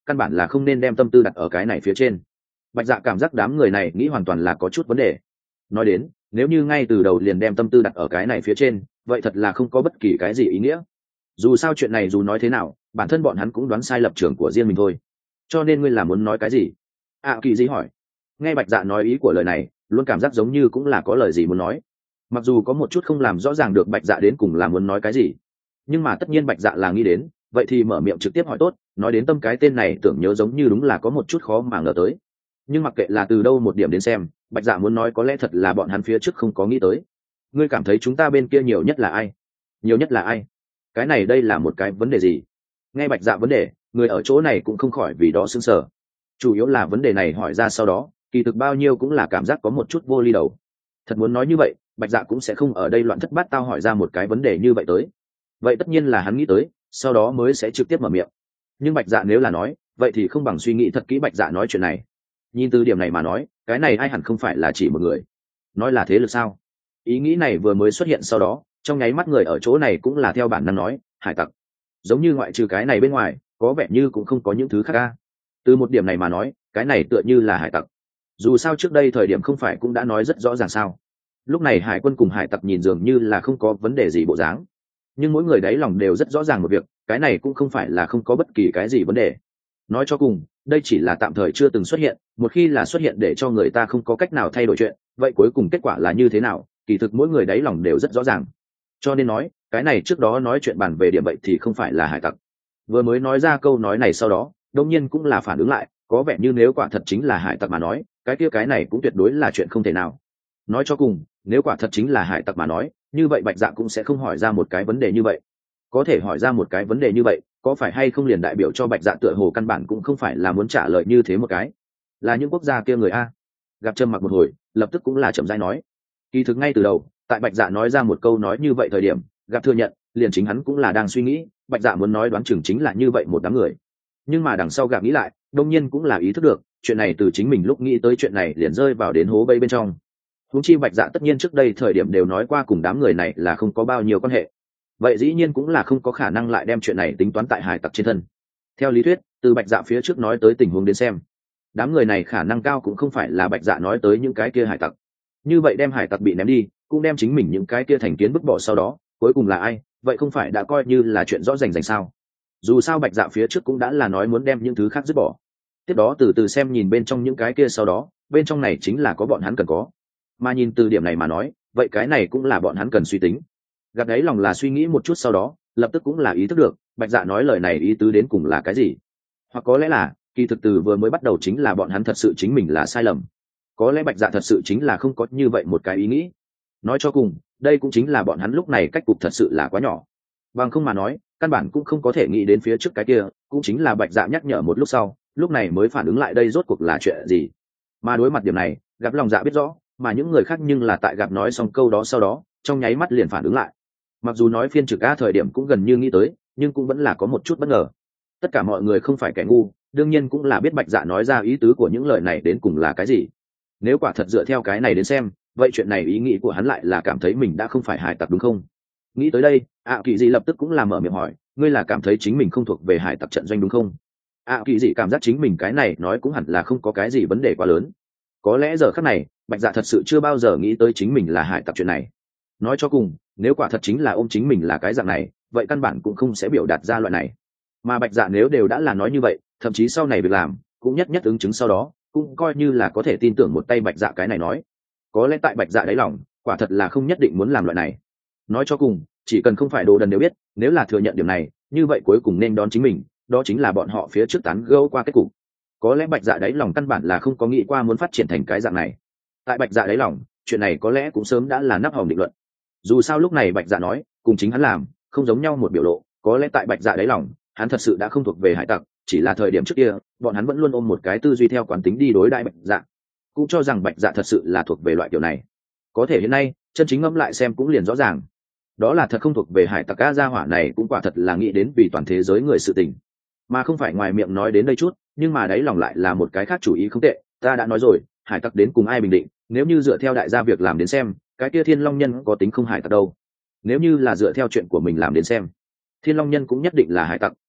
căn bản là không nên đem tâm tư đặt ở cái này phía trên. Bạch Dạ cảm giác đám người này nghĩ hoàn toàn là có chút vấn đề. Nói đến, nếu như ngay từ đầu liền đem tâm tư đặt ở cái này phía trên, vậy thật là không có bất kỳ cái gì ý nghĩa. Dù sao chuyện này dù nói thế nào, bản thân bọn hắn cũng đoán sai lập trường của riêng mình thôi. Cho nên ngươi là muốn nói cái gì? À, Kỳ Dị hỏi. Nghe Bạch Dạ nói ý của lời này, luôn cảm giác giống như cũng là có lời gì muốn nói. Mặc dù có một chút không làm rõ ràng được Bạch Dạ đến cùng là muốn nói cái gì, nhưng mà tất nhiên Bạch Dạ là nghĩ đến, vậy thì mở miệng trực tiếp hỏi tốt. Nói đến tâm cái tên này tưởng nhớ giống như đúng là có một chút khó mà ngờ tới. Nhưng mặc kệ là từ đâu một điểm đến xem, Bạch Dạ muốn nói có lẽ thật là bọn hắn phía trước không có nghĩ tới. Ngươi cảm thấy chúng ta bên kia nhiều nhất là ai? Nhiều nhất là ai? Cái này đây là một cái vấn đề gì? Nghe Bạch Dạ vấn đề, người ở chỗ này cũng không khỏi vì đó sững sờ. Chủ yếu là vấn đề này hỏi ra sau đó, kỳ thực bao nhiêu cũng là cảm giác có một chút vô ly đầu. Thật muốn nói như vậy, Bạch Dạ cũng sẽ không ở đây loạn thất bát tao hỏi ra một cái vấn đề như vậy tới. Vậy tất nhiên là hắn nghĩ tới, sau đó mới sẽ trực tiếp mở miệng. Nhưng Bạch Dạ nếu là nói, vậy thì không bằng suy nghĩ thật kỹ Bạch Dạ nói chuyện này. Nhìn từ điểm này mà nói, cái này ai hẳn không phải là chỉ một người. Nói là thế lực sao? Ý nghĩ này vừa mới xuất hiện sau đó, trong nháy mắt người ở chỗ này cũng là theo bản năng nói, hải tặc. Giống như ngoại trừ cái này bên ngoài, có vẻ như cũng không có những thứ khác ca. Từ một điểm này mà nói, cái này tựa như là hải tặc. Dù sao trước đây thời điểm không phải cũng đã nói rất rõ ràng sao. Lúc này hải quân cùng hải tặc nhìn dường như là không có vấn đề gì bộ dáng. Nhưng mỗi người đáy lòng đều rất rõ ràng một việc, cái này cũng không phải là không có bất kỳ cái gì vấn đề. Nói cho cùng, đây chỉ là tạm thời chưa từng xuất hiện, một khi là xuất hiện để cho người ta không có cách nào thay đổi chuyện, vậy cuối cùng kết quả là như thế nào, kỳ thực mỗi người đáy lòng đều rất rõ ràng. Cho nên nói, cái này trước đó nói chuyện bàn về điểm vậy thì không phải là hải tặc. Vừa mới nói ra câu nói này sau đó, đông nhiên cũng là phản ứng lại, có vẻ như nếu quả thật chính là hải tặc mà nói, cái kia cái này cũng tuyệt đối là chuyện không thể nào. Nói cho cùng, nếu quả thật chính là hải tặc mà nói, như vậy Bạch Dạ cũng sẽ không hỏi ra một cái vấn đề như vậy. Có thể hỏi ra một cái vấn đề như vậy, có phải hay không liền đại biểu cho Bạch Dạ tựa hồ căn bản cũng không phải là muốn trả lời như thế một cái. Là những quốc gia kia người a. Gặp Trầm Mặc một hồi, lập tức cũng là chậm rãi nói. Kỳ thực ngay từ đầu, tại Bạch Dạ nói ra một câu nói như vậy thời điểm, Gặp thừa nhận, liền chính hắn cũng là đang suy nghĩ, Bạch Dạ muốn nói đoán chừng chính là như vậy một đám người. Nhưng mà đằng sau Gặp nghĩ lại, đông nhiên cũng là ý thức được, chuyện này từ chính mình lúc nghĩ tới chuyện này liền rơi vào đến hố bẫy bên trong. Huống chi Bạch Dạ tất nhiên trước đây thời điểm đều nói qua cùng đám người này là không có bao nhiêu quan hệ. Vậy dĩ nhiên cũng là không có khả năng lại đem chuyện này tính toán tại hải tặc trên thân. Theo lý thuyết, từ Bạch Dạ phía trước nói tới tình huống đến xem, đám người này khả năng cao cũng không phải là Bạch Dạ nói tới những cái kia hải tặc. Như vậy đem hải tặc bị ném đi, cũng đem chính mình những cái kia thành kiến vứt bỏ sau đó, cuối cùng là ai, vậy không phải đã coi như là chuyện rõ rành rành sao? Dù sao Bạch Dạ phía trước cũng đã là nói muốn đem những thứ khác dứt bỏ. Tiếp đó từ từ xem nhìn bên trong những cái kia sau đó, bên trong này chính là có bọn hắn cần có. Mà nhìn từ điểm này mà nói, vậy cái này cũng là bọn hắn cần suy tính. Gặp đấy lòng là suy nghĩ một chút sau đó, lập tức cũng là ý thức được, Bạch Dạ nói lời này ý tứ đến cùng là cái gì. Hoặc có lẽ là, kỳ thực từ vừa mới bắt đầu chính là bọn hắn thật sự chính mình là sai lầm. Có lẽ Bạch Dạ thật sự chính là không có như vậy một cái ý nghĩ. Nói cho cùng, đây cũng chính là bọn hắn lúc này cách cục thật sự là quá nhỏ. Bằng không mà nói, căn bản cũng không có thể nghĩ đến phía trước cái kia, cũng chính là Bạch Dạ nhắc nhở một lúc sau, lúc này mới phản ứng lại đây rốt cuộc là chuyện gì. Mà đối mặt điểm này, Gặp lòng dạ biết rõ, mà những người khác nhưng là tại Gặp nói xong câu đó sau đó, trong nháy mắt liền phản ứng lại. Mặc dù nói phiên trực a thời điểm cũng gần như nghĩ tới, nhưng cũng vẫn là có một chút bất ngờ. Tất cả mọi người không phải kẻ ngu, đương nhiên cũng là biết Bạch Dạ nói ra ý tứ của những lời này đến cùng là cái gì. Nếu quả thật dựa theo cái này đến xem, vậy chuyện này ý nghĩ của hắn lại là cảm thấy mình đã không phải hải tặc đúng không? Nghĩ tới đây, ạ Kỳ Dị lập tức cũng là mở miệng hỏi, ngươi là cảm thấy chính mình không thuộc về hải tặc trận doanh đúng không? ạ Kỳ Dị cảm giác chính mình cái này nói cũng hẳn là không có cái gì vấn đề quá lớn. Có lẽ giờ khắc này, Bạch Dạ thật sự chưa bao giờ nghĩ tới chính mình là hải tặc chuyện này. Nói cho cùng, nếu quả thật chính là ôm chính mình là cái dạng này, vậy căn bản cũng không sẽ biểu đạt ra loại này. Mà Bạch Dạ nếu đều đã là nói như vậy, thậm chí sau này việc làm cũng nhất nhất ứng chứng sau đó, cũng coi như là có thể tin tưởng một tay Bạch Dạ cái này nói. Có lẽ tại Bạch Dạ đáy lòng, quả thật là không nhất định muốn làm loại này. Nói cho cùng, chỉ cần không phải đồ đần đều biết, nếu là thừa nhận điểm này, như vậy cuối cùng nên đón chính mình, đó chính là bọn họ phía trước tán gẫu qua kết cục. Có lẽ Bạch Dạ đáy lòng căn bản là không có nghĩ qua muốn phát triển thành cái dạng này. Tại Bạch Dạ đáy lòng, chuyện này có lẽ cũng sớm đã là nắp hòm định luận. Dù sao lúc này Bạch Dạ nói, cùng chính hắn làm, không giống nhau một biểu lộ, có lẽ tại Bạch Dạ đáy lòng, hắn thật sự đã không thuộc về hải tặc, chỉ là thời điểm trước kia, bọn hắn vẫn luôn ôm một cái tư duy theo quán tính đi đối đãi Bạch Dạ, cũng cho rằng Bạch Dạ thật sự là thuộc về loại kiểu này. Có thể hiện nay, chân chính ngẫm lại xem cũng liền rõ ràng, đó là thật không thuộc về hải tặc. A gia hỏa này cũng quả thật là nghĩ đến vì toàn thế giới người sự tình, mà không phải ngoài miệng nói đến đây chút, nhưng mà đáy lòng lại là một cái khác chủ ý không tệ. Ta đã nói rồi, hải tặc đến cùng ai bình định, nếu như dựa theo đại gia việc làm đến xem, cái kia Thiên Long Nhân có tính không hải tặc đâu. Nếu như là dựa theo chuyện của mình làm đến xem, Thiên Long Nhân cũng nhất định là hải tặc,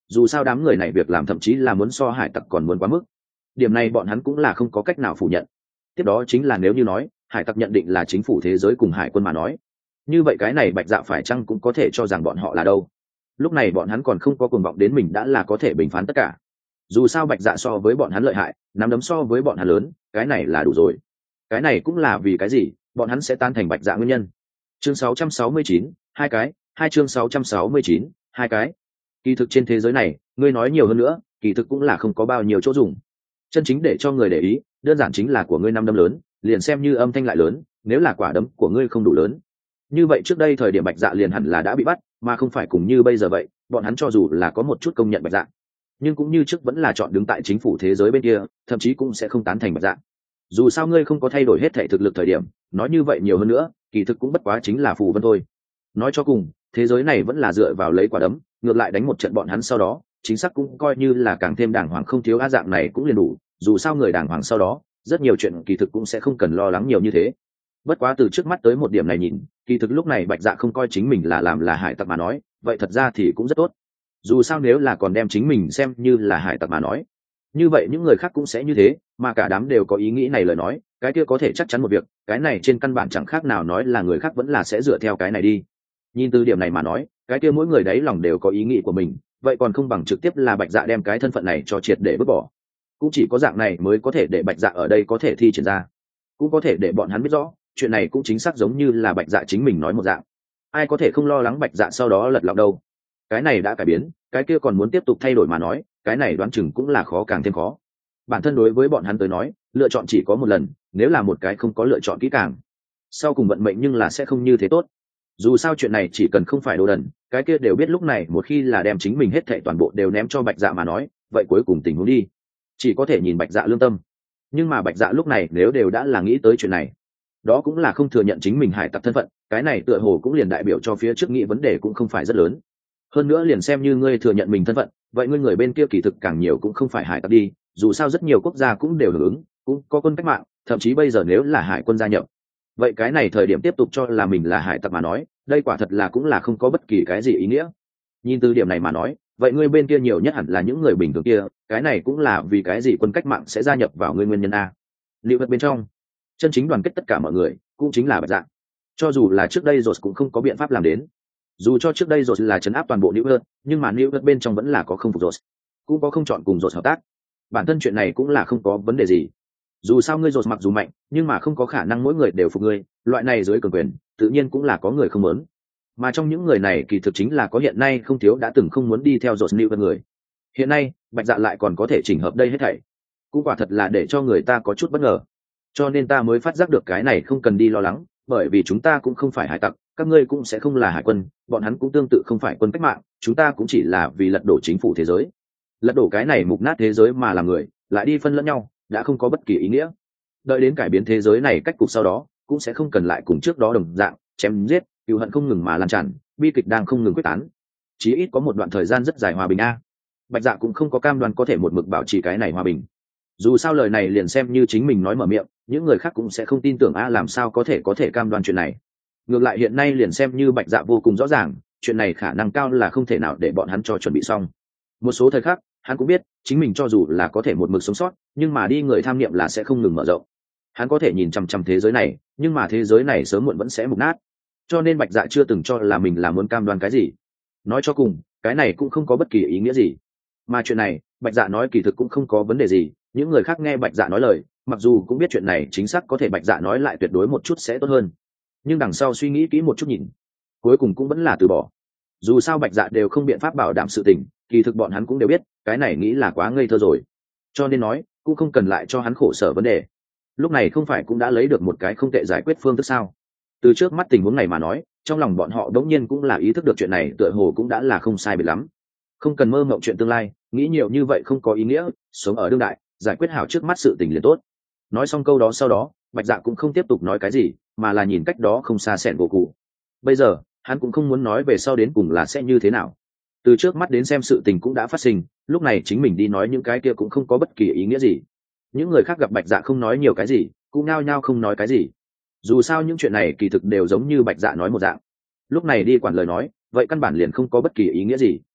dù sao đám người này việc làm thậm chí là muốn so hải tặc còn muốn quá mức. Điểm này bọn hắn cũng là không có cách nào phủ nhận. Tiếp đó chính là nếu như nói hải tặc nhận định là chính phủ thế giới cùng hải quân mà nói, như vậy cái này Bạch Dạ phải chăng cũng có thể cho rằng bọn họ là đâu. Lúc này bọn hắn còn không có cuồng vọng đến mình đã là có thể bình phán tất cả. Dù sao Bạch Dạ so với bọn hắn lợi hại, nắm đấm so với bọn hắn lớn, cái này là đủ rồi. Cái này cũng là vì cái gì bọn hắn sẽ tan thành Bạch Dạ nguyên nhân. Chương sáu trăm sáu mươi chín, hai cái, hai chương sáu trăm sáu mươi chín, hai cái. Kỳ thực trên thế giới này, ngươi nói nhiều hơn nữa, kỳ thực cũng là không có bao nhiêu chỗ dùng. Chân chính để cho người để ý, đơn giản chính là của ngươi năm đấm lớn, liền xem như âm thanh lại lớn, nếu là quả đấm của ngươi không đủ lớn. Như vậy trước đây thời điểm Bạch Dạ liền hẳn là đã bị bắt, mà không phải cùng như bây giờ vậy, bọn hắn cho dù là có một chút công nhận Bạch Dạ, nhưng cũng như trước vẫn là chọn đứng tại chính phủ thế giới bên kia, thậm chí cũng sẽ không tán thành Bạch Dạ. Dù sao ngươi không có thay đổi hết thể thực lực thời điểm, nói như vậy nhiều hơn nữa, kỳ thực cũng bất quá chính là phù vân thôi. Nói cho cùng, thế giới này vẫn là dựa vào lấy quả đấm, ngược lại đánh một trận bọn hắn sau đó, chính xác cũng coi như là càng thêm đàng hoàng không thiếu á dạng này cũng liền đủ, dù sao người đàng hoàng sau đó, rất nhiều chuyện kỳ thực cũng sẽ không cần lo lắng nhiều như thế. Bất quá từ trước mắt tới một điểm này nhìn, kỳ thực lúc này Bạch Dạ không coi chính mình là làm là hải tặc mà nói, vậy thật ra thì cũng rất tốt. Dù sao nếu là còn đem chính mình xem như là hải tặc mà nói, như vậy những người khác cũng sẽ như thế, mà cả đám đều có ý nghĩ này lời nói, cái kia có thể chắc chắn một việc, cái này trên căn bản chẳng khác nào nói là người khác vẫn là sẽ dựa theo cái này đi. Nhìn từ điểm này mà nói, cái kia mỗi người đấy lòng đều có ý nghĩ của mình, vậy còn không bằng trực tiếp là Bạch Dạ đem cái thân phận này cho triệt để vứt bỏ. Cũng chỉ có dạng này mới có thể để Bạch Dạ ở đây có thể thi triển ra, cũng có thể để bọn hắn biết rõ, chuyện này cũng chính xác giống như là Bạch Dạ chính mình nói một dạng. Ai có thể không lo lắng Bạch Dạ sau đó lật lọng đâu. Cái này đã cải biến, cái kia còn muốn tiếp tục thay đổi mà nói, cái này đoán chừng cũng là khó càng thêm khó. Bản thân đối với bọn hắn tới nói, lựa chọn chỉ có một lần, nếu là một cái không có lựa chọn kỹ càng, sau cùng vận mệnh nhưng là sẽ không như thế tốt. Dù sao chuyện này chỉ cần không phải đồ đần, cái kia đều biết lúc này một khi là đem chính mình hết thảy toàn bộ đều ném cho Bạch Dạ mà nói, vậy cuối cùng tình huống đi, chỉ có thể nhìn Bạch Dạ lương tâm. Nhưng mà Bạch Dạ lúc này nếu đều đã là nghĩ tới chuyện này, đó cũng là không thừa nhận chính mình hải tặc thân phận, cái này tựa hồ cũng liền đại biểu cho phía trước nghĩ vấn đề cũng không phải rất lớn. Hơn nữa liền xem như ngươi thừa nhận mình thân phận, vậy ngươi người bên kia kỳ thực càng nhiều cũng không phải hải tặc đi, dù sao rất nhiều quốc gia cũng đều hưởng ứng, cũng có quân cách mạng, thậm chí bây giờ nếu là hải quân gia nhập, vậy cái này thời điểm tiếp tục cho là mình là hải tặc mà nói, đây quả thật là cũng là không có bất kỳ cái gì ý nghĩa. Nhìn từ điểm này mà nói, vậy ngươi bên kia nhiều nhất hẳn là những người bình thường kia, cái này cũng là vì cái gì quân cách mạng sẽ gia nhập vào ngươi nguyên nhân a. Liệu vật bên trong chân chính đoàn kết tất cả mọi người cũng chính là Bạch Dạ. Cho dù là trước đây rồi cũng không có biện pháp làm đến, dù cho trước đây rồi là chấn áp toàn bộ New Earth, nhưng mà New Earth bên trong vẫn là có không phục rồi, cũng có không chọn cùng rồi hợp tác. Bản thân chuyện này cũng là không có vấn đề gì. Dù sao ngươi rồi mặc dù mạnh, nhưng mà không có khả năng mỗi người đều phục ngươi, loại này dưới cường quyền, tự nhiên cũng là có người không muốn. Mà trong những người này kỳ thực chính là có hiện nay không thiếu đã từng không muốn đi theo rồi New Earth người. Hiện nay, Bạch Dạ lại còn có thể chỉnh hợp đây hết thảy, cũng quả thật là để cho người ta có chút bất ngờ. Cho nên ta mới phát giác được cái này không cần đi lo lắng, bởi vì chúng ta cũng không phải hải tặc, các ngươi cũng sẽ không là hải quân, bọn hắn cũng tương tự không phải quân cách mạng, chúng ta cũng chỉ là vì lật đổ chính phủ thế giới, lật đổ cái này mục nát thế giới mà làm người lại đi phân lẫn nhau, đã không có bất kỳ ý nghĩa. Đợi đến cải biến thế giới này cách cục sau đó, cũng sẽ không cần lại cùng trước đó đồng dạng chém giết, cừu hận không ngừng mà lan tràn, bi kịch đang không ngừng quyết tán. Chí ít có một đoạn thời gian rất dài hòa bình a. Bạch Dạ cũng không có cam đoan có thể một mực bảo trì cái này hòa bình. Dù sao lời này liền xem như chính mình nói mở miệng, những người khác cũng sẽ không tin tưởng a, làm sao có thể có thể cam đoan chuyện này. Ngược lại hiện nay liền xem như Bạch Dạ vô cùng rõ ràng, chuyện này khả năng cao là không thể nào để bọn hắn cho chuẩn bị xong. Một số thời khắc, hắn cũng biết, chính mình cho dù là có thể một mực sống sót, nhưng mà đi người tham niệm là sẽ không ngừng mở rộng. Hắn có thể nhìn chằm chằm thế giới này, nhưng mà thế giới này sớm muộn vẫn sẽ mục nát. Cho nên Bạch Dạ chưa từng cho là mình là muốn cam đoan cái gì. Nói cho cùng, cái này cũng không có bất kỳ ý nghĩa gì. Mà chuyện này, Bạch Dạ nói kỳ thực cũng không có vấn đề gì, những người khác nghe Bạch Dạ nói lời, mặc dù cũng biết chuyện này chính xác có thể Bạch Dạ nói lại tuyệt đối một chút sẽ tốt hơn, nhưng đằng sau suy nghĩ kỹ một chút nhìn, cuối cùng cũng vẫn là từ bỏ. Dù sao Bạch Dạ đều không biện pháp bảo đảm sự tình, kỳ thực bọn hắn cũng đều biết, cái này nghĩ là quá ngây thơ rồi, cho nên nói cũng không cần lại cho hắn khổ sở vấn đề. Lúc này không phải cũng đã lấy được một cái không tệ giải quyết phương thức sao? Từ trước mắt tình huống này mà nói, trong lòng bọn họ đống nhiên cũng là ý thức được chuyện này tựa hồ cũng đã là không sai biệt lắm, không cần mơ mộng chuyện tương lai, nghĩ nhiều như vậy không có ý nghĩa, sống ở đương đại, giải quyết hảo trước mắt sự tình liền tốt. Nói xong câu đó sau đó, Bạch Dạ cũng không tiếp tục nói cái gì, mà là nhìn cách đó không xa Sẻn gỗ cụ. Bây giờ hắn cũng không muốn nói về sau đến cùng là sẽ như thế nào. Từ trước mắt đến xem sự tình cũng đã phát sinh, lúc này chính mình đi nói những cái kia cũng không có bất kỳ ý nghĩa gì. Những người khác gặp Bạch Dạ không nói nhiều cái gì, cũng nao nhao không nói cái gì. Dù sao những chuyện này kỳ thực đều giống như Bạch Dạ nói một dạng. Lúc này đi quản lời nói, vậy căn bản liền không có bất kỳ ý nghĩa gì.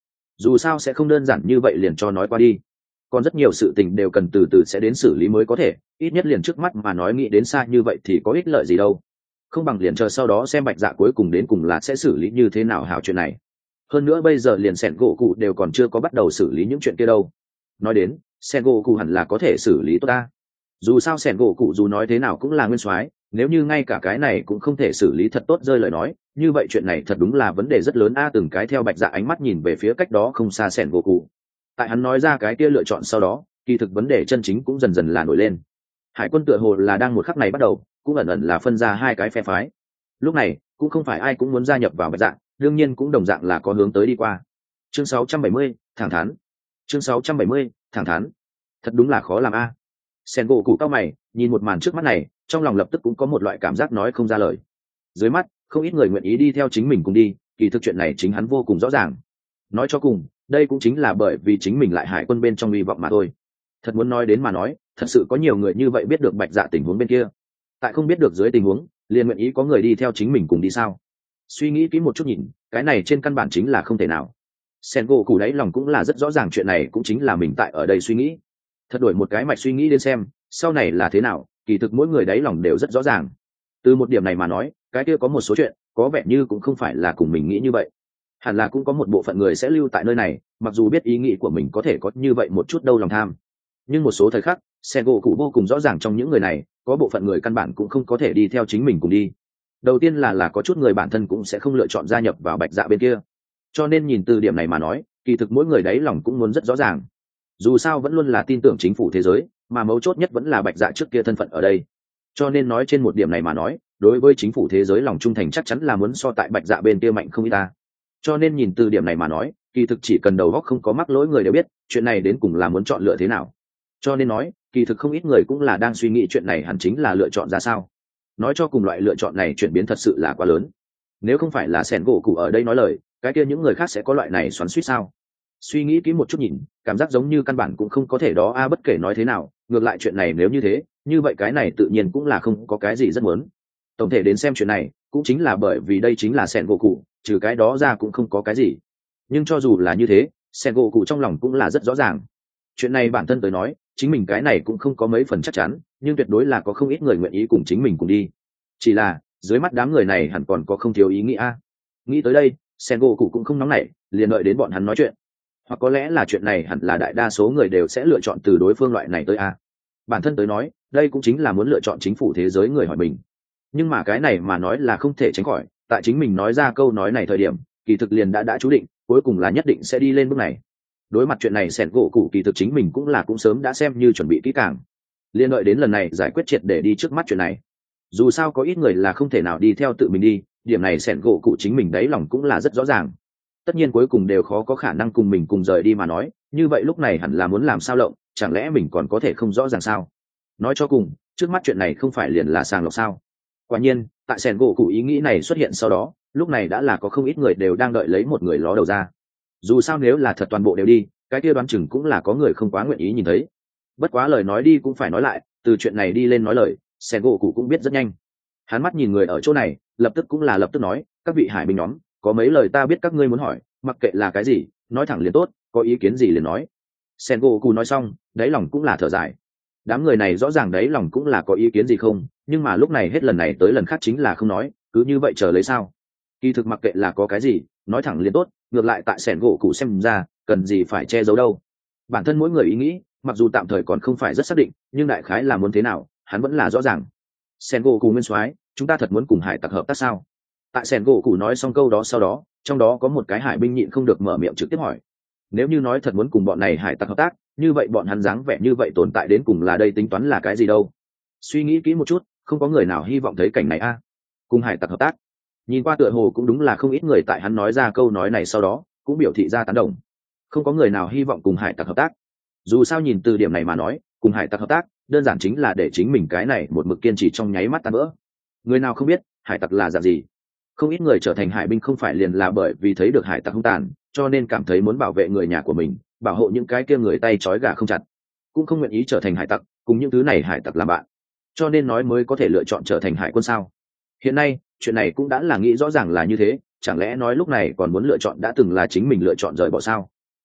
dù sao sẽ không đơn giản như vậy liền cho nói qua đi, còn rất nhiều sự tình đều cần từ từ sẽ đến xử lý mới có thể, ít nhất liền trước mắt mà nói nghĩ đến xa như vậy thì có ích lợi gì đâu. Không bằng liền chờ sau đó xem Bạch Dạ cuối cùng đến cùng là sẽ xử lý như thế nào hảo chuyện này. Hơn nữa bây giờ liền Sẻn gỗ cụ đều còn chưa có bắt đầu xử lý những chuyện kia đâu. Nói đến Sẻn gỗ cụ hẳn là có thể xử lý tốt ta, dù sao Sẻn gỗ cụ dù nói thế nào cũng là nguyên soái, nếu như ngay cả cái này cũng không thể xử lý thật tốt rơi lời nói, như vậy chuyện này thật đúng là vấn đề rất lớn a. Từng cái theo Bạch Dạ ánh mắt nhìn về phía cách đó không xa Sẻn gỗ cụ. Tại hắn nói ra cái kia lựa chọn sau đó, kỳ thực vấn đề chân chính cũng dần dần là nổi lên. Hải quân tựa hồ là đang một khắc này bắt đầu cũng ẩn ẩn là phân ra hai cái phe phái. Lúc này cũng không phải ai cũng muốn gia nhập vào Bạch Dạ, đương nhiên cũng đồng dạng là có hướng tới đi qua. Chương sáu trăm bảy mươi, thẳng thắn. Chương sáu trăm bảy mươi, thẳng thắn. Thật đúng là khó làm a. À. Sen gỗ cụ cao mày nhìn một màn trước mắt này, trong lòng lập tức cũng có một loại cảm giác nói không ra lời. Dưới mắt không ít người nguyện ý đi theo chính mình cùng đi, kỳ thực chuyện này chính hắn vô cùng rõ ràng. Nói cho cùng đây cũng chính là bởi vì chính mình lại hải quân bên trong hy vọng mà thôi. Thật muốn nói đến mà nói, thật sự có nhiều người như vậy biết được Bạch Dạ tình huống bên kia, tại không biết được dưới tình huống liền nguyện ý có người đi theo chính mình cùng đi sao? Suy nghĩ kỹ một chút nhìn, cái này trên căn bản chính là không thể nào. Sen gỗ cụ đáy lòng cũng là rất rõ ràng chuyện này cũng chính là mình tại ở đây suy nghĩ. Thật đổi một cái mạch suy nghĩ đến xem sau này là thế nào, kỳ thực mỗi người đáy lòng đều rất rõ ràng. Từ một điểm này mà nói, cái kia có một số chuyện có vẻ như cũng không phải là cùng mình nghĩ như vậy. Hẳn là cũng có một bộ phận người sẽ lưu tại nơi này, mặc dù biết ý nghĩ của mình có thể có như vậy một chút đâu lòng tham. Nhưng một số thời khắc Sen gỗ cụ vô cùng rõ ràng trong những người này có bộ phận người căn bản cũng không có thể đi theo chính mình cùng đi. Đầu tiên là là có chút người bản thân cũng sẽ không lựa chọn gia nhập vào Bạch Dạ bên kia, cho nên nhìn từ điểm này mà nói, kỳ thực mỗi người đấy lòng cũng muốn rất rõ ràng. Dù sao vẫn luôn là tin tưởng chính phủ thế giới, mà mấu chốt nhất vẫn là Bạch Dạ trước kia thân phận ở đây, cho nên nói trên một điểm này mà nói, đối với chính phủ thế giới lòng trung thành chắc chắn là muốn so tại Bạch Dạ bên kia mạnh không ít ta. Cho nên nhìn từ điểm này mà nói, kỳ thực chỉ cần đầu óc không có mắc lỗi người đều biết chuyện này đến cùng là muốn chọn lựa thế nào. Cho nên nói kỳ thực không ít người cũng là đang suy nghĩ chuyện này hẳn chính là lựa chọn ra sao. Nói cho cùng loại lựa chọn này chuyển biến thật sự là quá lớn, nếu không phải là Sẻn gỗ cụ ở đây nói lời, cái kia những người khác sẽ có loại này xoắn suýt sao? Suy nghĩ kỹ một chút nhìn, cảm giác giống như căn bản cũng không có thể đó a. Bất kể nói thế nào, ngược lại chuyện này nếu như thế, như vậy cái này tự nhiên cũng là không có cái gì rất muốn. Tổng thể đến xem chuyện này cũng chính là bởi vì đây chính là Sẻn gỗ cụ, trừ cái đó ra cũng không có cái gì. Nhưng cho dù là như thế, Sẻn gỗ cụ trong lòng cũng là rất rõ ràng. Chuyện này bản thân tới nói, chính mình cái này cũng không có mấy phần chắc chắn, nhưng tuyệt đối là có không ít người nguyện ý cùng chính mình cùng đi. Chỉ là dưới mắt đám người này hẳn còn có không thiếu ý nghĩ a. Nghĩ tới đây, Sen gỗ cụ cũng không nóng nảy, liền đợi đến bọn hắn nói chuyện. Hoặc có lẽ là chuyện này hẳn là đại đa số người đều sẽ lựa chọn từ đối phương loại này tới a. Bản thân tới nói, đây cũng chính là muốn lựa chọn chính phủ thế giới người hỏi mình. Nhưng mà cái này mà nói là không thể tránh khỏi, tại chính mình nói ra câu nói này thời điểm, kỳ thực liền đã đã chú định, cuối cùng là nhất định sẽ đi lên bước này. Đối mặt chuyện này Sen gỗ cụ kỳ thực chính mình cũng là cũng sớm đã xem như chuẩn bị kỹ càng. Liên đợi đến lần này giải quyết triệt để đi trước mắt chuyện này. Dù sao có ít người là không thể nào đi theo tự mình đi, điểm này Sẻn gỗ cụ chính mình đáy lòng cũng là rất rõ ràng. Tất nhiên cuối cùng đều khó có khả năng cùng mình cùng rời đi mà nói, như vậy lúc này hẳn là muốn làm sao lộng, chẳng lẽ mình còn có thể không rõ ràng sao? Nói cho cùng, trước mắt chuyện này không phải liền là sàng lọc sao? Quả nhiên, tại Sẻn gỗ cụ ý nghĩ này xuất hiện sau đó, lúc này đã là có không ít người đều đang đợi lấy một người ló đầu ra. Dù sao nếu là thật toàn bộ đều đi, cái kia đoán chừng cũng là có người không quá nguyện ý nhìn thấy. Bất quá lời nói đi cũng phải nói lại, từ chuyện này đi lên nói lời, Sen gỗ cụ cũng biết rất nhanh. Hắn mắt nhìn người ở chỗ này, lập tức cũng là lập tức nói, các vị hải binh nhóm, có mấy lời ta biết các ngươi muốn hỏi, mặc kệ là cái gì, nói thẳng liền tốt, có ý kiến gì liền nói. Sen gỗ cụ nói xong, đáy lòng cũng là thở dài. Đám người này rõ ràng đáy lòng cũng là có ý kiến gì không, nhưng mà lúc này hết lần này tới lần khác chính là không nói, cứ như vậy chờ lấy sao? Kỳ thực mặc kệ là có cái gì, nói thẳng liền tốt, ngược lại tại Sen gỗ cụ xem ra, cần gì phải che giấu đâu. Bản thân mỗi người ý nghĩ, mặc dù tạm thời còn không phải rất xác định, nhưng đại khái là muốn thế nào hắn vẫn là rõ ràng. Sen gỗ cụ nguyên soái, chúng ta thật muốn cùng hải tặc hợp tác sao? Tại Sen gỗ cụ nói xong câu đó sau đó, trong đó có một cái hải binh nhịn không được mở miệng trực tiếp hỏi. Nếu như nói thật muốn cùng bọn này hải tặc hợp tác, như vậy bọn hắn dáng vẻ như vậy tồn tại đến cùng là đây tính toán là cái gì đâu? Suy nghĩ kỹ một chút, không có người nào hy vọng thấy cảnh này a. Cùng hải tặc hợp tác. Nhìn qua tựa hồ cũng đúng là không ít người tại hắn nói ra câu nói này sau đó, cũng biểu thị ra tán đồng. Không có người nào hy vọng cùng hải tặc hợp tác. Dù sao nhìn từ điểm này mà nói, cùng hải tặc hợp tác đơn giản chính là để chính mình cái này một mực kiên trì trong nháy mắt tan vỡ. Người nào không biết hải tặc là dạng gì? Không ít người trở thành hải binh không phải liền là bởi vì thấy được hải tặc hung tàn, cho nên cảm thấy muốn bảo vệ người nhà của mình, bảo hộ những cái kia người tay trói gà không chặt, cũng không nguyện ý trở thành hải tặc, cùng những thứ này hải tặc làm bạn, cho nên nói mới có thể lựa chọn trở thành hải quân sao? Hiện nay chuyện này cũng đã là nghĩ rõ ràng là như thế, chẳng lẽ nói lúc này còn muốn lựa chọn đã từng là chính mình lựa chọn rời bỏ sao?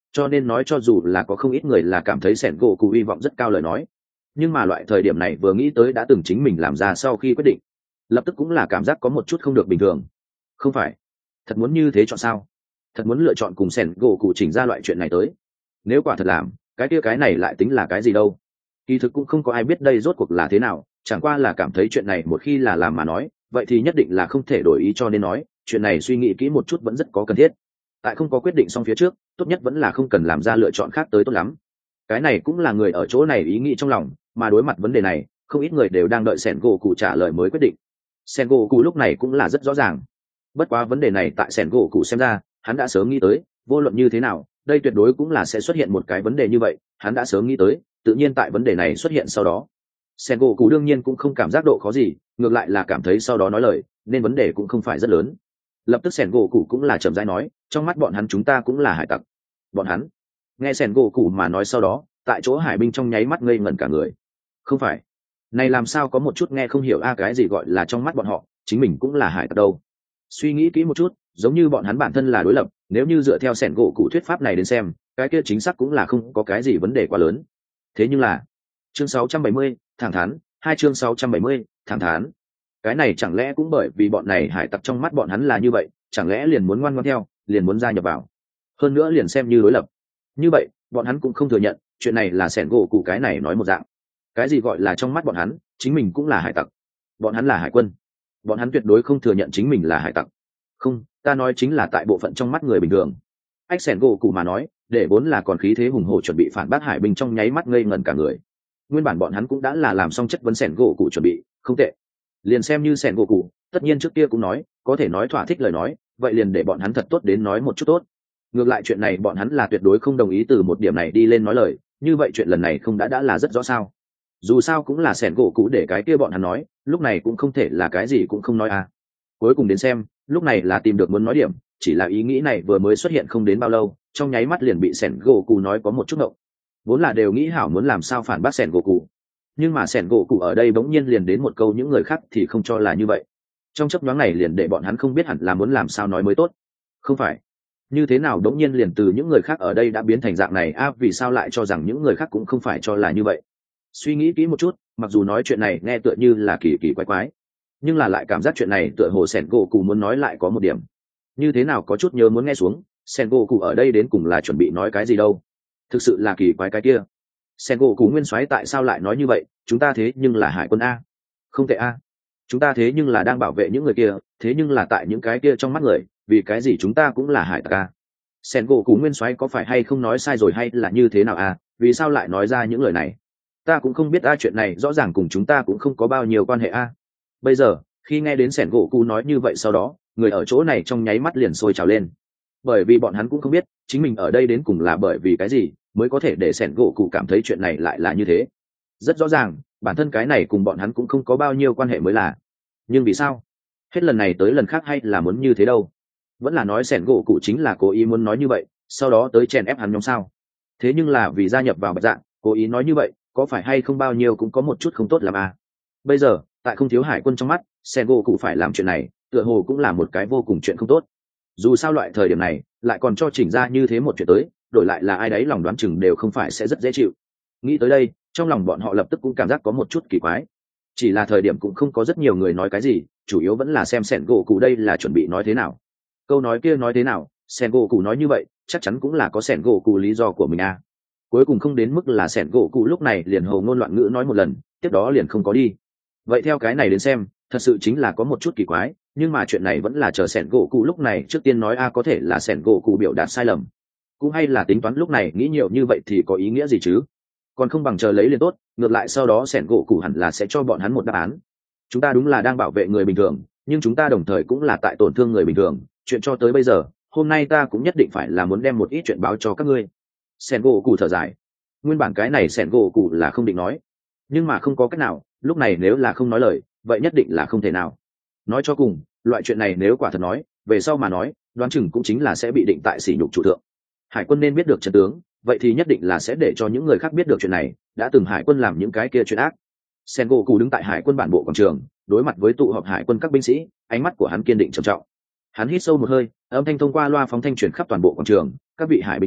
cho nên nói cho dù là có không ít người là cảm thấy sẻn gỗ cụ hy vọng rất cao lời nói, nhưng mà loại thời điểm này vừa nghĩ tới đã từng chính mình làm ra sau khi quyết định, lập tức cũng là cảm giác có một chút không được bình thường. Không phải thật muốn như thế chọn sao? Thật muốn lựa chọn cùng sẻn gỗ cụ chỉnh ra loại chuyện này tới? Nếu quả thật làm, cái kia cái này lại tính là cái gì đâu? Kỳ thực cũng không có ai biết đây rốt cuộc là thế nào, chẳng qua là cảm thấy chuyện này một khi là làm mà nói, vậy thì nhất định là không thể đổi ý, cho nên nói chuyện này suy nghĩ kỹ một chút vẫn rất có cần thiết. Tại không có quyết định xong phía trước, tốt nhất vẫn là không cần làm ra lựa chọn khác tới tốt lắm. Cái này cũng là người ở chỗ này ý nghĩ trong lòng, mà đối mặt vấn đề này, không ít người đều đang đợi sẻn gỗ cụ trả lời mới quyết định. Sẻn gỗ cụ lúc này cũng là rất rõ ràng. Bất quá vấn đề này tại sẻn gỗ cụ xem ra, hắn đã sớm nghĩ tới, vô luận như thế nào, đây tuyệt đối cũng là sẽ xuất hiện một cái vấn đề như vậy, hắn đã sớm nghĩ tới, tự nhiên tại vấn đề này xuất hiện sau đó, sen gỗ cụ đương nhiên cũng không cảm giác độ khó gì, ngược lại là cảm thấy sau đó nói lời nên vấn đề cũng không phải rất lớn. Lập tức sen gỗ cụ cũng là chậm rãi nói, trong mắt bọn hắn chúng ta cũng là hải tặc. Bọn hắn nghe sen gỗ cụ mà nói sau đó, tại chỗ hải binh trong nháy mắt ngây ngẩn cả người. Không phải, này làm sao có một chút nghe không hiểu a, cái gì gọi là trong mắt bọn họ chính mình cũng là hải tặc đâu? Suy nghĩ kỹ một chút, giống như bọn hắn bản thân là đối lập, nếu như dựa theo sen gỗ cụ thuyết pháp này đến xem, cái kia chính xác cũng là không có cái gì vấn đề quá lớn. Thế nhưng là chương sáu trăm bảy mươi, thẳng thắn, hai chương sáu trăm bảy mươi, thẳng thắn. Cái này chẳng lẽ cũng bởi vì bọn này hải tặc trong mắt bọn hắn là như vậy, chẳng lẽ liền muốn ngoan ngoãn theo, liền muốn gia nhập vào, hơn nữa liền xem như đối lập. Như vậy, bọn hắn cũng không thừa nhận, chuyện này là sẻn gỗ cụ cái này nói một dạng. Cái gì gọi là trong mắt bọn hắn, chính mình cũng là hải tặc. Bọn hắn là hải quân. Bọn hắn tuyệt đối không thừa nhận chính mình là hải tặc. Không, ta nói chính là tại bộ phận trong mắt người bình thường. Ách sẻn gỗ cụ mà nói, để vốn là còn khí thế hùng hổ chuẩn bị phản bác hải binh trong nháy mắt ngây ngẩn cả người. Nguyên bản bọn hắn cũng đã là làm xong chất vấn sẻn gỗ cụ chuẩn bị, không tệ. Liền xem như sẻn gỗ cụ, tất nhiên trước kia cũng nói, có thể nói thỏa thích lời nói, vậy liền để bọn hắn thật tốt đến nói một chút tốt. Ngược lại chuyện này bọn hắn là tuyệt đối không đồng ý từ một điểm này đi lên nói lời, như vậy chuyện lần này không đã đã là rất rõ sao? Dù sao cũng là sẻn gỗ cụ để cái kia bọn hắn nói, lúc này cũng không thể là cái gì cũng không nói à. Cuối cùng đến xem, lúc này là tìm được muốn nói điểm, chỉ là ý nghĩ này vừa mới xuất hiện không đến bao lâu, trong nháy mắt liền bị sẻn gỗ cụ nói có một chút ngộng. Vốn là đều nghĩ hảo muốn làm sao phản bác sẻn gỗ cụ, nhưng mà sẻn gỗ cụ ở đây bỗng nhiên liền đến một câu những người khác thì không cho là như vậy. Trong chấp nhoáng này liền để bọn hắn không biết hẳn là muốn làm sao nói mới tốt. Không phải như thế nào đống nhiên liền từ những người khác ở đây đã biến thành dạng này a à, vì sao lại cho rằng những người khác cũng không phải cho là như vậy? Suy nghĩ kỹ một chút, mặc dù nói chuyện này nghe tựa như là kỳ kỳ quái quái, nhưng là lại cảm giác chuyện này tựa hồ sẻn gỗ cụ muốn nói lại có một điểm như thế nào có chút nhớ muốn nghe xuống. Sẻn gỗ cụ ở đây đến cùng là chuẩn bị nói cái gì đâu? Thực sự là kỳ quái cái kia. Sẻn gỗ cụ nguyên soái tại sao lại nói như vậy? Chúng ta thế nhưng là hải quân a. Không tệ a. Chúng ta thế nhưng là đang bảo vệ những người kia, thế nhưng là tại những cái kia trong mắt người, vì cái gì chúng ta cũng là hải tặc a? Sẻn gỗ cụ nguyên soái có phải hay không nói sai rồi hay là như thế nào a? Vì sao lại nói ra những lời này? Ta cũng không biết a, chuyện này rõ ràng cùng chúng ta cũng không có bao nhiêu quan hệ a. Bây giờ khi nghe đến sẻn gỗ cụ nói như vậy sau đó, người ở chỗ này trong nháy mắt liền sôi trào lên, bởi vì bọn hắn cũng không biết chính mình ở đây đến cùng là bởi vì cái gì mới có thể để sẻn gỗ cụ cảm thấy chuyện này lại là như thế. Rất rõ ràng bản thân cái này cùng bọn hắn cũng không có bao nhiêu quan hệ mới là, nhưng vì sao hết lần này tới lần khác hay là muốn như thế đâu? Vẫn là nói sẻn gỗ cụ chính là cố ý muốn nói như vậy, sau đó tới chèn ép hắn nhóm sao? Thế nhưng là vì gia nhập vào bạch dạng cố ý nói như vậy, có phải hay không bao nhiêu cũng có một chút không tốt làm à? Bây giờ tại không thiếu hải quân trong mắt, sẻn gỗ cụ phải làm chuyện này tựa hồ cũng là một cái vô cùng chuyện không tốt. Dù sao loại thời điểm này lại còn cho chỉnh ra như thế một chuyện tới, đổi lại là ai đấy lòng đoán chừng đều không phải sẽ rất dễ chịu. Nghĩ tới đây, trong lòng bọn họ lập tức cũng cảm giác có một chút kỳ quái. Chỉ là thời điểm cũng không có rất nhiều người nói cái gì, chủ yếu vẫn là xem sẻn gỗ cụ đây là chuẩn bị nói thế nào. Câu nói kia nói thế nào, sẻn gỗ cụ nói như vậy chắc chắn cũng là có sẻn gỗ cụ lý do của mình à. Cuối cùng không đến mức là sẻn gỗ cụ lúc này liền hồ ngôn loạn ngữ nói một lần, tiếp đó liền không có đi. Vậy theo cái này đến xem, thật sự chính là có một chút kỳ quái, nhưng mà chuyện này vẫn là chờ sẻn gỗ cụ lúc này trước tiên nói a, có thể là sẻn gỗ cụ biểu đạt sai lầm, cũng hay là tính toán lúc này nghĩ nhiều như vậy thì có ý nghĩa gì chứ, còn không bằng chờ lấy liền tốt. Ngược lại sau đó sẻn gỗ cụ hẳn là sẽ cho bọn hắn một đáp án. Chúng ta đúng là đang bảo vệ người bình thường, nhưng chúng ta đồng thời cũng là tại tổn thương người bình thường. Chuyện cho tới bây giờ, hôm nay ta cũng nhất định phải là muốn đem một ít chuyện báo cho các ngươi. Sẻn gỗ cụ thở dài. Nguyên bản cái này sẻn gỗ cụ là không định nói, nhưng mà không có cách nào, lúc này nếu là không nói lời vậy nhất định là không thể nào. Nói cho cùng, loại chuyện này nếu quả thật nói về sau mà nói, đoán chừng cũng chính là sẽ bị định tại sỉ nhục chủ thượng. Hải quân nên biết được trận tướng, vậy thì nhất định là sẽ để cho những người khác biết được chuyện này đã từng hải quân làm những cái kia chuyện ác. Sen gỗ cụ đứng tại hải quân bản bộ quảng trường, đối mặt với tụ họp hải quân các binh sĩ, ánh mắt của hắn kiên định trầm trọng. Hắn hít sâu một hơi, âm thanh thông qua loa phóng thanh truyền khắp toàn bộ quảng trường, các vị hải binh nhóm,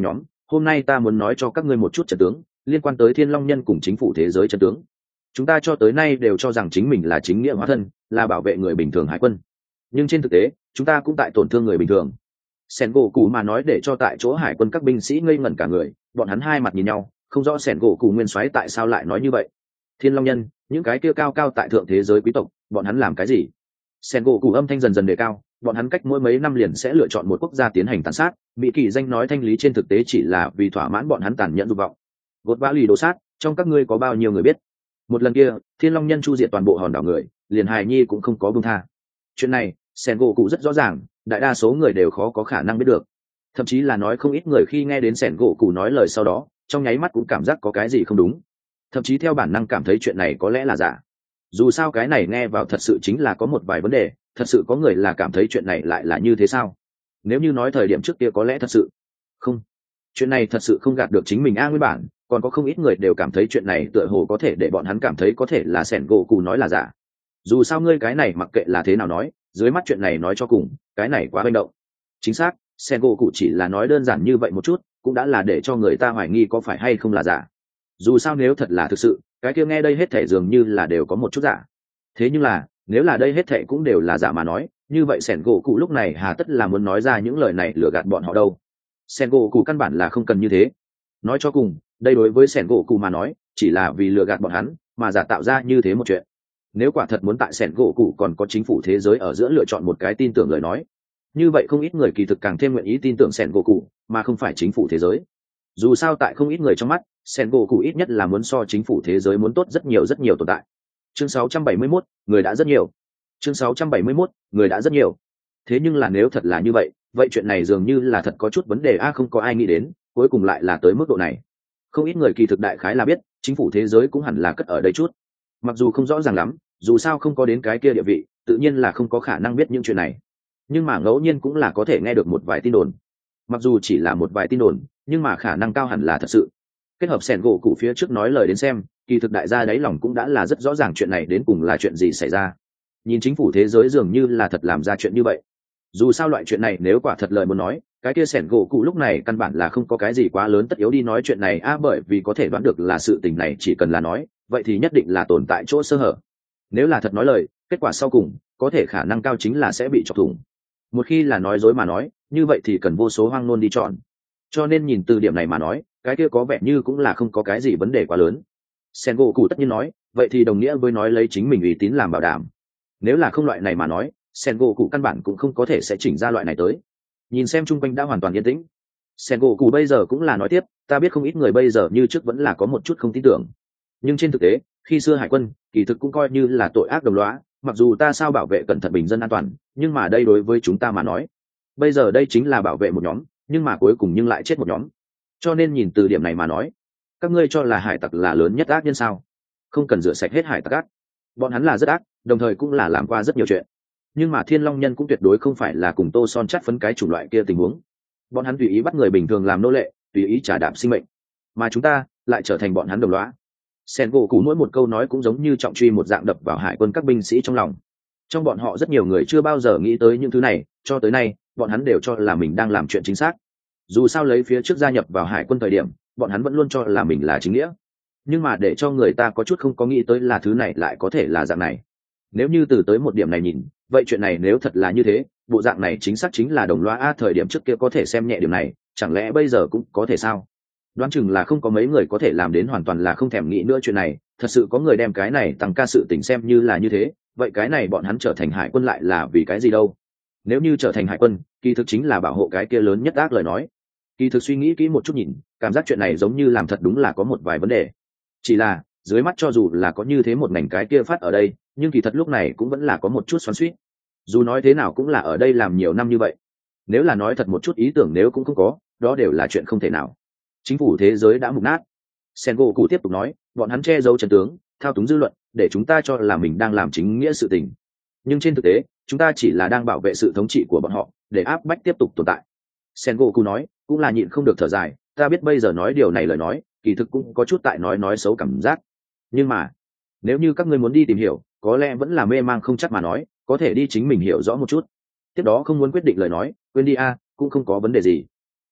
hôm nay ta muốn nói cho các ngươi một chút trận tướng liên quan tới Thiên Long Nhân cùng chính phủ thế giới trận tướng. Chúng ta cho tới nay đều cho rằng chính mình là chính nghĩa hóa thân, là bảo vệ người bình thường hải quân, nhưng trên thực tế chúng ta cũng tại tổn thương người bình thường. Sẻn gỗ cụ mà nói để cho tại chỗ hải quân các binh sĩ ngây ngẩn cả người, bọn hắn hai mặt nhìn nhau, không rõ Sẻn gỗ cụ nguyên soái tại sao lại nói như vậy. Thiên Long Nhân, những cái kia cao cao tại thượng thế giới quý tộc, bọn hắn làm cái gì? Sẻn gỗ cụ âm thanh dần dần đề cao, bọn hắn cách mỗi mấy năm liền sẽ lựa chọn một quốc gia tiến hành tàn sát, mỹ kỳ danh nói thanh lý trên thực tế chỉ là vì thỏa mãn bọn hắn tàn nhẫn dục vọng. Gột vã lì đồ sát, trong các ngươi có bao nhiêu người biết? Một lần kia Thiên Long Nhân chu diệt toàn bộ hòn đảo người, liền hài nhi cũng không có buông tha. Chuyện này Sẻn gỗ cụ rất rõ ràng, đại đa số người đều khó có khả năng biết được, thậm chí là nói không ít người khi nghe đến Sẻn gỗ cụ nói lời sau đó, trong nháy mắt cũng cảm giác có cái gì không đúng, thậm chí theo bản năng cảm thấy chuyện này có lẽ là giả. Dù sao cái này nghe vào thật sự chính là có một vài vấn đề, thật sự có người là cảm thấy chuyện này lại là như thế sao? Nếu như nói thời điểm trước kia có lẽ thật sự không, chuyện này thật sự không gạt được chính mình a. Nguyên bản còn có không ít người đều cảm thấy chuyện này tựa hồ có thể để bọn hắn cảm thấy có thể là Sẻn gỗ cụ nói là giả. Dù sao ngươi cái này mặc kệ là thế nào nói, dưới mắt chuyện này nói cho cùng cái này quá manh động. Chính xác, Sẻn gỗ cụ chỉ là nói đơn giản như vậy một chút cũng đã là để cho người ta hoài nghi có phải hay không là giả. Dù sao nếu thật là thực sự, cái kia nghe đây hết thể dường như là đều có một chút giả. Thế nhưng là nếu là đây hết thể cũng đều là giả mà nói, như vậy Sẻn gỗ cụ lúc này hà tất là muốn nói ra những lời này lừa gạt bọn họ đâu. Sẻn gỗ cụ căn bản là không cần như thế. Nói cho cùng đây đối với Sẻn gỗ cụ mà nói chỉ là vì lừa gạt bọn hắn mà giả tạo ra như thế một chuyện. Nếu quả thật muốn tại Sẻn gỗ cụ còn có chính phủ thế giới ở giữa lựa chọn một cái tin tưởng lời nói, như vậy không ít người kỳ thực càng thêm nguyện ý tin tưởng Sẻn gỗ cụ mà không phải chính phủ thế giới. Dù sao tại không ít người trong mắt, Sẻn gỗ cụ ít nhất là muốn so chính phủ thế giới muốn tốt rất nhiều rất nhiều tồn tại. Chương sáu trăm bảy mươi mốt, người đã rất nhiều. Chương sáu trăm bảy mươi mốt, người đã rất nhiều. Thế nhưng là nếu thật là như vậy, vậy chuyện này dường như là thật có chút vấn đề a, không có ai nghĩ đến, cuối cùng lại là tới mức độ này. Không ít người kỳ thực đại khái là biết, chính phủ thế giới cũng hẳn là cất ở đây chút. Mặc dù không rõ ràng lắm, dù sao không có đến cái kia địa vị, tự nhiên là không có khả năng biết những chuyện này. Nhưng mà ngẫu nhiên cũng là có thể nghe được một vài tin đồn. Mặc dù chỉ là một vài tin đồn, nhưng mà khả năng cao hẳn là thật sự. Kết hợp Sẻn gỗ cụ phía trước nói lời đến xem, kỳ thực đại gia đáy lòng cũng đã là rất rõ ràng chuyện này đến cùng là chuyện gì xảy ra. Nhìn chính phủ thế giới dường như là thật làm ra chuyện như vậy. Dù sao loại chuyện này nếu quả thật lời muốn nói, cái kia Sẻn gỗ cụ lúc này căn bản là không có cái gì quá lớn tất yếu đi nói chuyện này a, bởi vì có thể đoán được là sự tình này chỉ cần là nói, vậy thì nhất định là tồn tại chỗ sơ hở. Nếu là thật nói lời, kết quả sau cùng có thể khả năng cao chính là sẽ bị chọc thủng. Một khi là nói dối mà nói, như vậy thì cần vô số hoang nôn đi chọn. Cho nên nhìn từ điểm này mà nói, cái kia có vẻ như cũng là không có cái gì vấn đề quá lớn. Sẻn gỗ cụ tất nhiên nói, vậy thì đồng nghĩa với nói lấy chính mình uy tín làm bảo đảm. Nếu là không loại này mà nói, Sẻn gỗ cụ căn bản cũng không có thể sẽ chỉnh ra loại này tới. Nhìn xem chung quanh đã hoàn toàn yên tĩnh, Sẻn gỗ cụ bây giờ cũng là nói tiếp, ta biết không ít người bây giờ như trước vẫn là có một chút không tin tưởng, nhưng trên thực tế khi xưa hải quân kỳ thực cũng coi như là tội ác đồng lõa. Mặc dù ta sao bảo vệ cẩn thận bình dân an toàn, nhưng mà đây đối với chúng ta mà nói, bây giờ đây chính là bảo vệ một nhóm, nhưng mà cuối cùng nhưng lại chết một nhóm. Cho nên nhìn từ điểm này mà nói, các ngươi cho là hải tặc là lớn nhất ác nhân sao? Không cần rửa sạch hết hải tặc ác, bọn hắn là rất ác, đồng thời cũng là làm qua rất nhiều chuyện. Nhưng mà Thiên Long Nhân cũng tuyệt đối không phải là cùng tô son chắt phấn cái chủng loại kia tình huống. Bọn hắn tùy ý bắt người bình thường làm nô lệ, tùy ý trả đạm sinh mệnh, mà chúng ta lại trở thành bọn hắn đồng lõa. Sẻn gỗ cụ mỗi một câu nói cũng giống như trọng truy một dạng đập vào hải quân các binh sĩ trong lòng. Trong bọn họ rất nhiều người chưa bao giờ nghĩ tới những thứ này, cho tới nay bọn hắn đều cho là mình đang làm chuyện chính xác. Dù sao lấy phía trước gia nhập vào hải quân thời điểm, bọn hắn vẫn luôn cho là mình là chính nghĩa. Nhưng mà để cho người ta có chút không có nghĩ tới là thứ này lại có thể là dạng này. Nếu như từ tới một điểm này nhìn, vậy chuyện này nếu thật là như thế, bộ dạng này chính xác chính là đồng loa a. Thời điểm trước kia có thể xem nhẹ điểm này, chẳng lẽ bây giờ cũng có thể sao? Đoán chừng là không có mấy người có thể làm đến hoàn toàn là không thèm nghĩ nữa chuyện này. Thật sự có người đem cái này tăng ca sự tình xem như là như thế, vậy cái này bọn hắn trở thành hải quân lại là vì cái gì đâu? Nếu như trở thành hải quân, kỳ thực chính là bảo hộ cái kia lớn nhất ác lời nói. Kỳ thực suy nghĩ kỹ một chút nhìn, cảm giác chuyện này giống như làm thật đúng là có một vài vấn đề. Chỉ là dưới mắt cho dù là có như thế một ngành cái kia phát ở đây, nhưng kỳ thật lúc này cũng vẫn là có một chút xoắn xuýt. Dù nói thế nào cũng là ở đây làm nhiều năm như vậy, nếu là nói thật một chút ý tưởng nếu cũng không có, đó đều là chuyện không thể nào. Chính phủ thế giới đã mục nát. Sẻn gỗ cụ tiếp tục nói, bọn hắn che giấu chân tướng, thao túng dư luận, để chúng ta cho là mình đang làm chính nghĩa sự tình. Nhưng trên thực tế, chúng ta chỉ là đang bảo vệ sự thống trị của bọn họ, để áp bách tiếp tục tồn tại. Sẻn gỗ cụ nói, cũng là nhịn không được thở dài, ta biết bây giờ nói điều này lời nói, kỳ thực cũng có chút tại nói nói xấu cảm giác. Nhưng mà, nếu như các ngươi muốn đi tìm hiểu, có lẽ vẫn là mê mang không chắc mà nói, có thể đi chính mình hiểu rõ một chút. Tiếp đó không muốn quyết định lời nói, quên đi a, cũng không có vấn đề gì.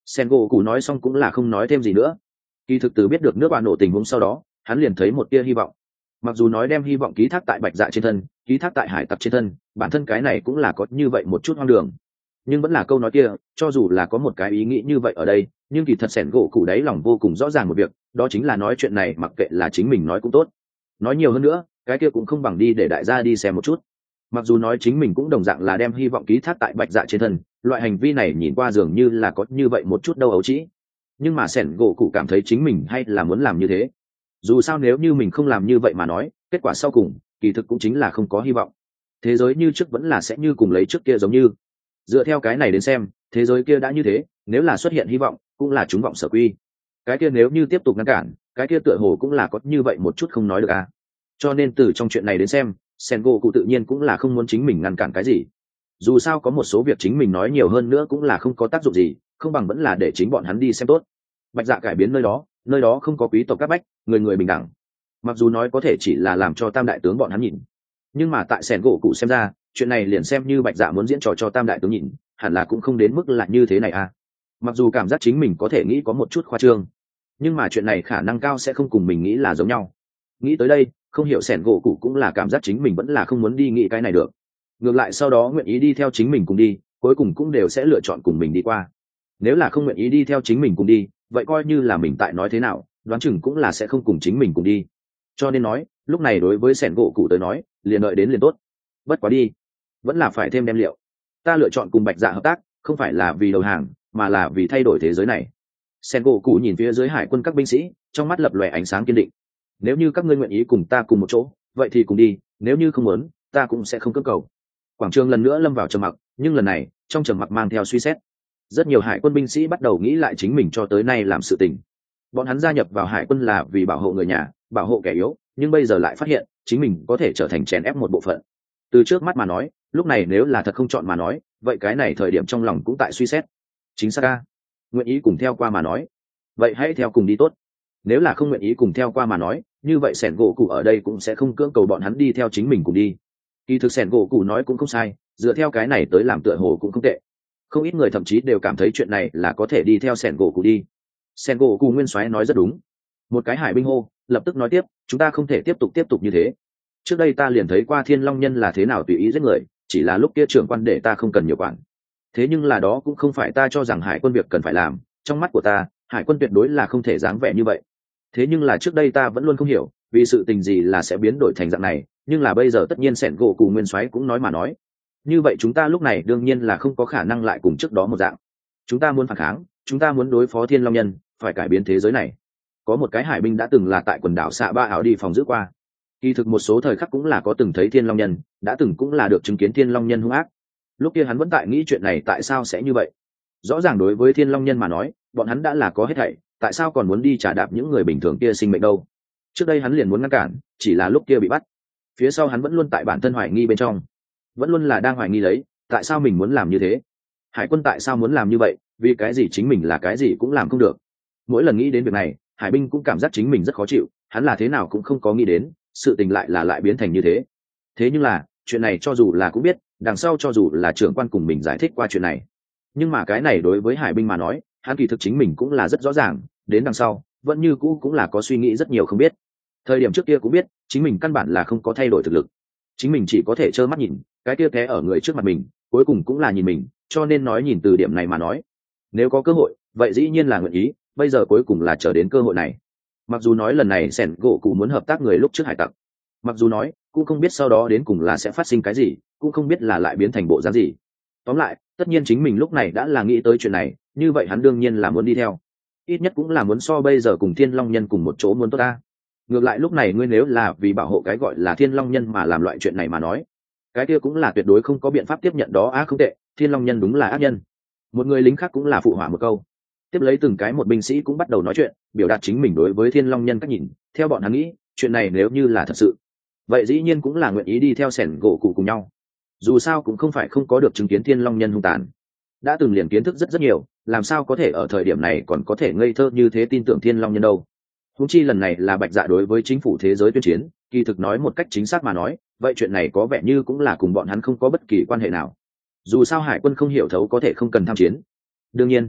Sen gỗ cụ nói xong cũng là không nói thêm gì nữa. Kỳ thực từ biết được nước bạn nổ tình huống sau đó, hắn liền thấy một tia hy vọng. Mặc dù nói đem hy vọng ký thác tại bạch dạ trên thân, ký thác tại hải tặc trên thân, bản thân cái này cũng là có như vậy một chút hoang đường, nhưng vẫn là câu nói kia, cho dù là có một cái ý nghĩ như vậy ở đây, nhưng kỳ thật sẻn gỗ cụ đáy lòng vô cùng rõ ràng một việc, đó chính là nói chuyện này mặc kệ là chính mình nói cũng tốt, nói nhiều hơn nữa cái kia cũng không bằng đi để đại gia đi xem một chút. Mặc dù nói chính mình cũng đồng dạng là đem hy vọng ký thác tại bạch dạ trên thân, loại hành vi này nhìn qua dường như là có như vậy một chút đâu ấu trĩ, nhưng mà sẻn gỗ cụ cảm thấy chính mình hay là muốn làm như thế. Dù sao nếu như mình không làm như vậy mà nói, kết quả sau cùng kỳ thực cũng chính là không có hy vọng, thế giới như trước vẫn là sẽ như cùng lấy trước kia giống như. Dựa theo cái này đến xem, thế giới kia đã như thế, nếu là xuất hiện hy vọng cũng là chúng vọng sở quy, cái kia nếu như tiếp tục ngăn cản, cái kia tựa hồ cũng là có như vậy một chút không nói được à. Cho nên từ trong chuyện này đến xem, Sengoku cụ tự nhiên cũng là không muốn chính mình ngăn cản cái gì. Dù sao có một số việc chính mình nói nhiều hơn nữa cũng là không có tác dụng gì, không bằng vẫn là để chính bọn hắn đi xem tốt. Bạch dạ cải biến nơi đó, nơi đó không có quý tộc các bách, người người bình đẳng. Mặc dù nói có thể chỉ là làm cho tam đại tướng bọn hắn nhìn, nhưng mà tại Sengoku cụ xem ra, chuyện này liền xem như bạch dạ muốn diễn trò cho tam đại tướng nhìn, hẳn là cũng không đến mức là như thế này à. Mặc dù cảm giác chính mình có thể nghĩ có một chút khoa trương, nhưng mà chuyện này khả năng cao sẽ không cùng mình nghĩ là giống nhau. Nghĩ tới đây, không hiểu sẻn gỗ cụ cũng là cảm giác chính mình vẫn là không muốn đi nghĩ cái này được, ngược lại sau đó nguyện ý đi theo chính mình cùng đi, cuối cùng cũng đều sẽ lựa chọn cùng mình đi qua. Nếu là không nguyện ý đi theo chính mình cùng đi, vậy coi như là mình tại nói thế nào, đoán chừng cũng là sẽ không cùng chính mình cùng đi. Cho nên nói lúc này đối với sẻn gỗ cụ tới nói, liền đợi đến liền tốt. Bất quá đi, vẫn là phải thêm đem liệu. Ta lựa chọn cùng bạch dạ hợp tác, không phải là vì đầu hàng, mà là vì thay đổi thế giới này. Sen gỗ cụ nhìn phía dưới hải quân các binh sĩ, trong mắt lập lòe ánh sáng kiên định. Nếu như các ngươi nguyện ý cùng ta cùng một chỗ, vậy thì cùng đi, nếu như không muốn, ta cũng sẽ không cưỡng cầu. Quảng trường lần nữa lâm vào trầm mặc, nhưng lần này trong trầm mặc mang theo suy xét. Rất nhiều hải quân binh sĩ bắt đầu nghĩ lại chính mình cho tới nay làm sự tình. Bọn hắn gia nhập vào hải quân là vì bảo hộ người nhà, bảo hộ kẻ yếu, nhưng bây giờ lại phát hiện chính mình có thể trở thành chèn ép một bộ phận. Từ trước mắt mà nói, lúc này nếu là thật không chọn mà nói, vậy cái này thời điểm trong lòng cũng tại suy xét. Chính xác ca, nguyện ý cùng theo qua mà nói, vậy hãy theo cùng đi tốt. Nếu là không nguyện ý cùng theo qua mà nói, như vậy sẻn gỗ cụ ở đây cũng sẽ không cưỡng cầu bọn hắn đi theo chính mình cùng đi. Kỳ thực sẻn gỗ cụ nói cũng không sai, dựa theo cái này tới làm tựa hồ cũng không tệ. Không ít người thậm chí đều cảm thấy chuyện này là có thể đi theo sẻn gỗ cụ đi. Sẻn gỗ cụ nguyên soái nói rất đúng. Một cái hải binh hô lập tức nói tiếp, chúng ta không thể tiếp tục tiếp tục như thế. Trước đây ta liền thấy qua Thiên Long Nhân là thế nào tùy ý giết người, chỉ là lúc kia trưởng quan để ta không cần nhiều quản. Thế nhưng là đó cũng không phải ta cho rằng hải quân việc cần phải làm, trong mắt của ta, hải quân tuyệt đối là không thể dáng vẻ như vậy. Thế nhưng là trước đây ta vẫn luôn không hiểu, vì sự tình gì là sẽ biến đổi thành dạng này, nhưng là bây giờ tất nhiên sẻn gỗ cụ nguyên soái cũng nói mà nói. Như vậy chúng ta lúc này đương nhiên là không có khả năng lại cùng trước đó một dạng. Chúng ta muốn phản kháng, chúng ta muốn đối phó Thiên Long Nhân, phải cải biến thế giới này. Có một cái hải binh đã từng là tại quần đảo Xạ Ba ảo đi phòng giữ qua. Kỳ thực một số thời khắc cũng là có từng thấy Thiên Long Nhân, đã từng cũng là được chứng kiến Thiên Long Nhân hung ác. Lúc kia hắn vẫn tại nghĩ chuyện này tại sao sẽ như vậy. Rõ ràng đối với Thiên Long Nhân mà nói, bọn hắn đã là có hết thảy, tại sao còn muốn đi trả đạp những người bình thường kia sinh mệnh đâu. Trước đây hắn liền muốn ngăn cản, chỉ là lúc kia bị bắt. Phía sau hắn vẫn luôn tại bản thân hoài nghi bên trong, vẫn luôn là đang hoài nghi lấy, tại sao mình muốn làm như thế. Hải quân tại sao muốn làm như vậy, vì cái gì chính mình là cái gì cũng làm không được. Mỗi lần nghĩ đến việc này, hải binh cũng cảm giác chính mình rất khó chịu, hắn là thế nào cũng không có nghĩ đến, sự tình lại là lại biến thành như thế. Thế nhưng là chuyện này cho dù là cũng biết, đằng sau cho dù là trưởng quan cùng mình giải thích qua chuyện này, nhưng mà cái này đối với hải binh mà nói, hắn kỳ thực chính mình cũng là rất rõ ràng, đến đằng sau vẫn như cũ cũng là có suy nghĩ rất nhiều không biết. Thời điểm trước kia cũng biết chính mình căn bản là không có thay đổi thực lực, chính mình chỉ có thể trơ mắt nhìn cái kia té ở người trước mặt mình, cuối cùng cũng là nhìn mình, cho nên nói nhìn từ điểm này mà nói, nếu có cơ hội vậy dĩ nhiên là nguyện ý, bây giờ cuối cùng là chờ đến cơ hội này. Mặc dù nói lần này sẻn gỗ cụ muốn hợp tác người lúc trước hải tặc, mặc dù nói cũng không biết sau đó đến cùng là sẽ phát sinh cái gì, cũng không biết là lại biến thành bộ dáng gì. Tóm lại tất nhiên chính mình lúc này đã là nghĩ tới chuyện này, như vậy hắn đương nhiên là muốn đi theo, ít nhất cũng là muốn so bây giờ cùng Thiên Long Nhân cùng một chỗ muốn tốt ta. Ngược lại lúc này ngươi nếu là vì bảo hộ cái gọi là Thiên Long Nhân mà làm loại chuyện này mà nói, cái kia cũng là tuyệt đối không có biện pháp tiếp nhận đó. Á không tệ, Thiên Long Nhân đúng là ác nhân. Một người lính khác cũng là phụ họa một câu. Tiếp lấy từng cái một binh sĩ cũng bắt đầu nói chuyện, biểu đạt chính mình đối với Thiên Long Nhân cách nhìn. Theo bọn hắn nghĩ, chuyện này nếu như là thật sự, vậy dĩ nhiên cũng là nguyện ý đi theo sẻn gỗ cụ cùng nhau. Dù sao cũng không phải không có được chứng kiến Thiên Long Nhân hung tàn, đã từng liền kiến thức rất rất nhiều, làm sao có thể ở thời điểm này còn có thể ngây thơ như thế tin tưởng Thiên Long Nhân đâu. Huống chi lần này là bạch dạ đối với chính phủ thế giới tuyên chiến, kỳ thực nói một cách chính xác mà nói, vậy chuyện này có vẻ như cũng là cùng bọn hắn không có bất kỳ quan hệ nào. Dù sao hải quân không hiểu thấu có thể không cần tham chiến. Đương nhiên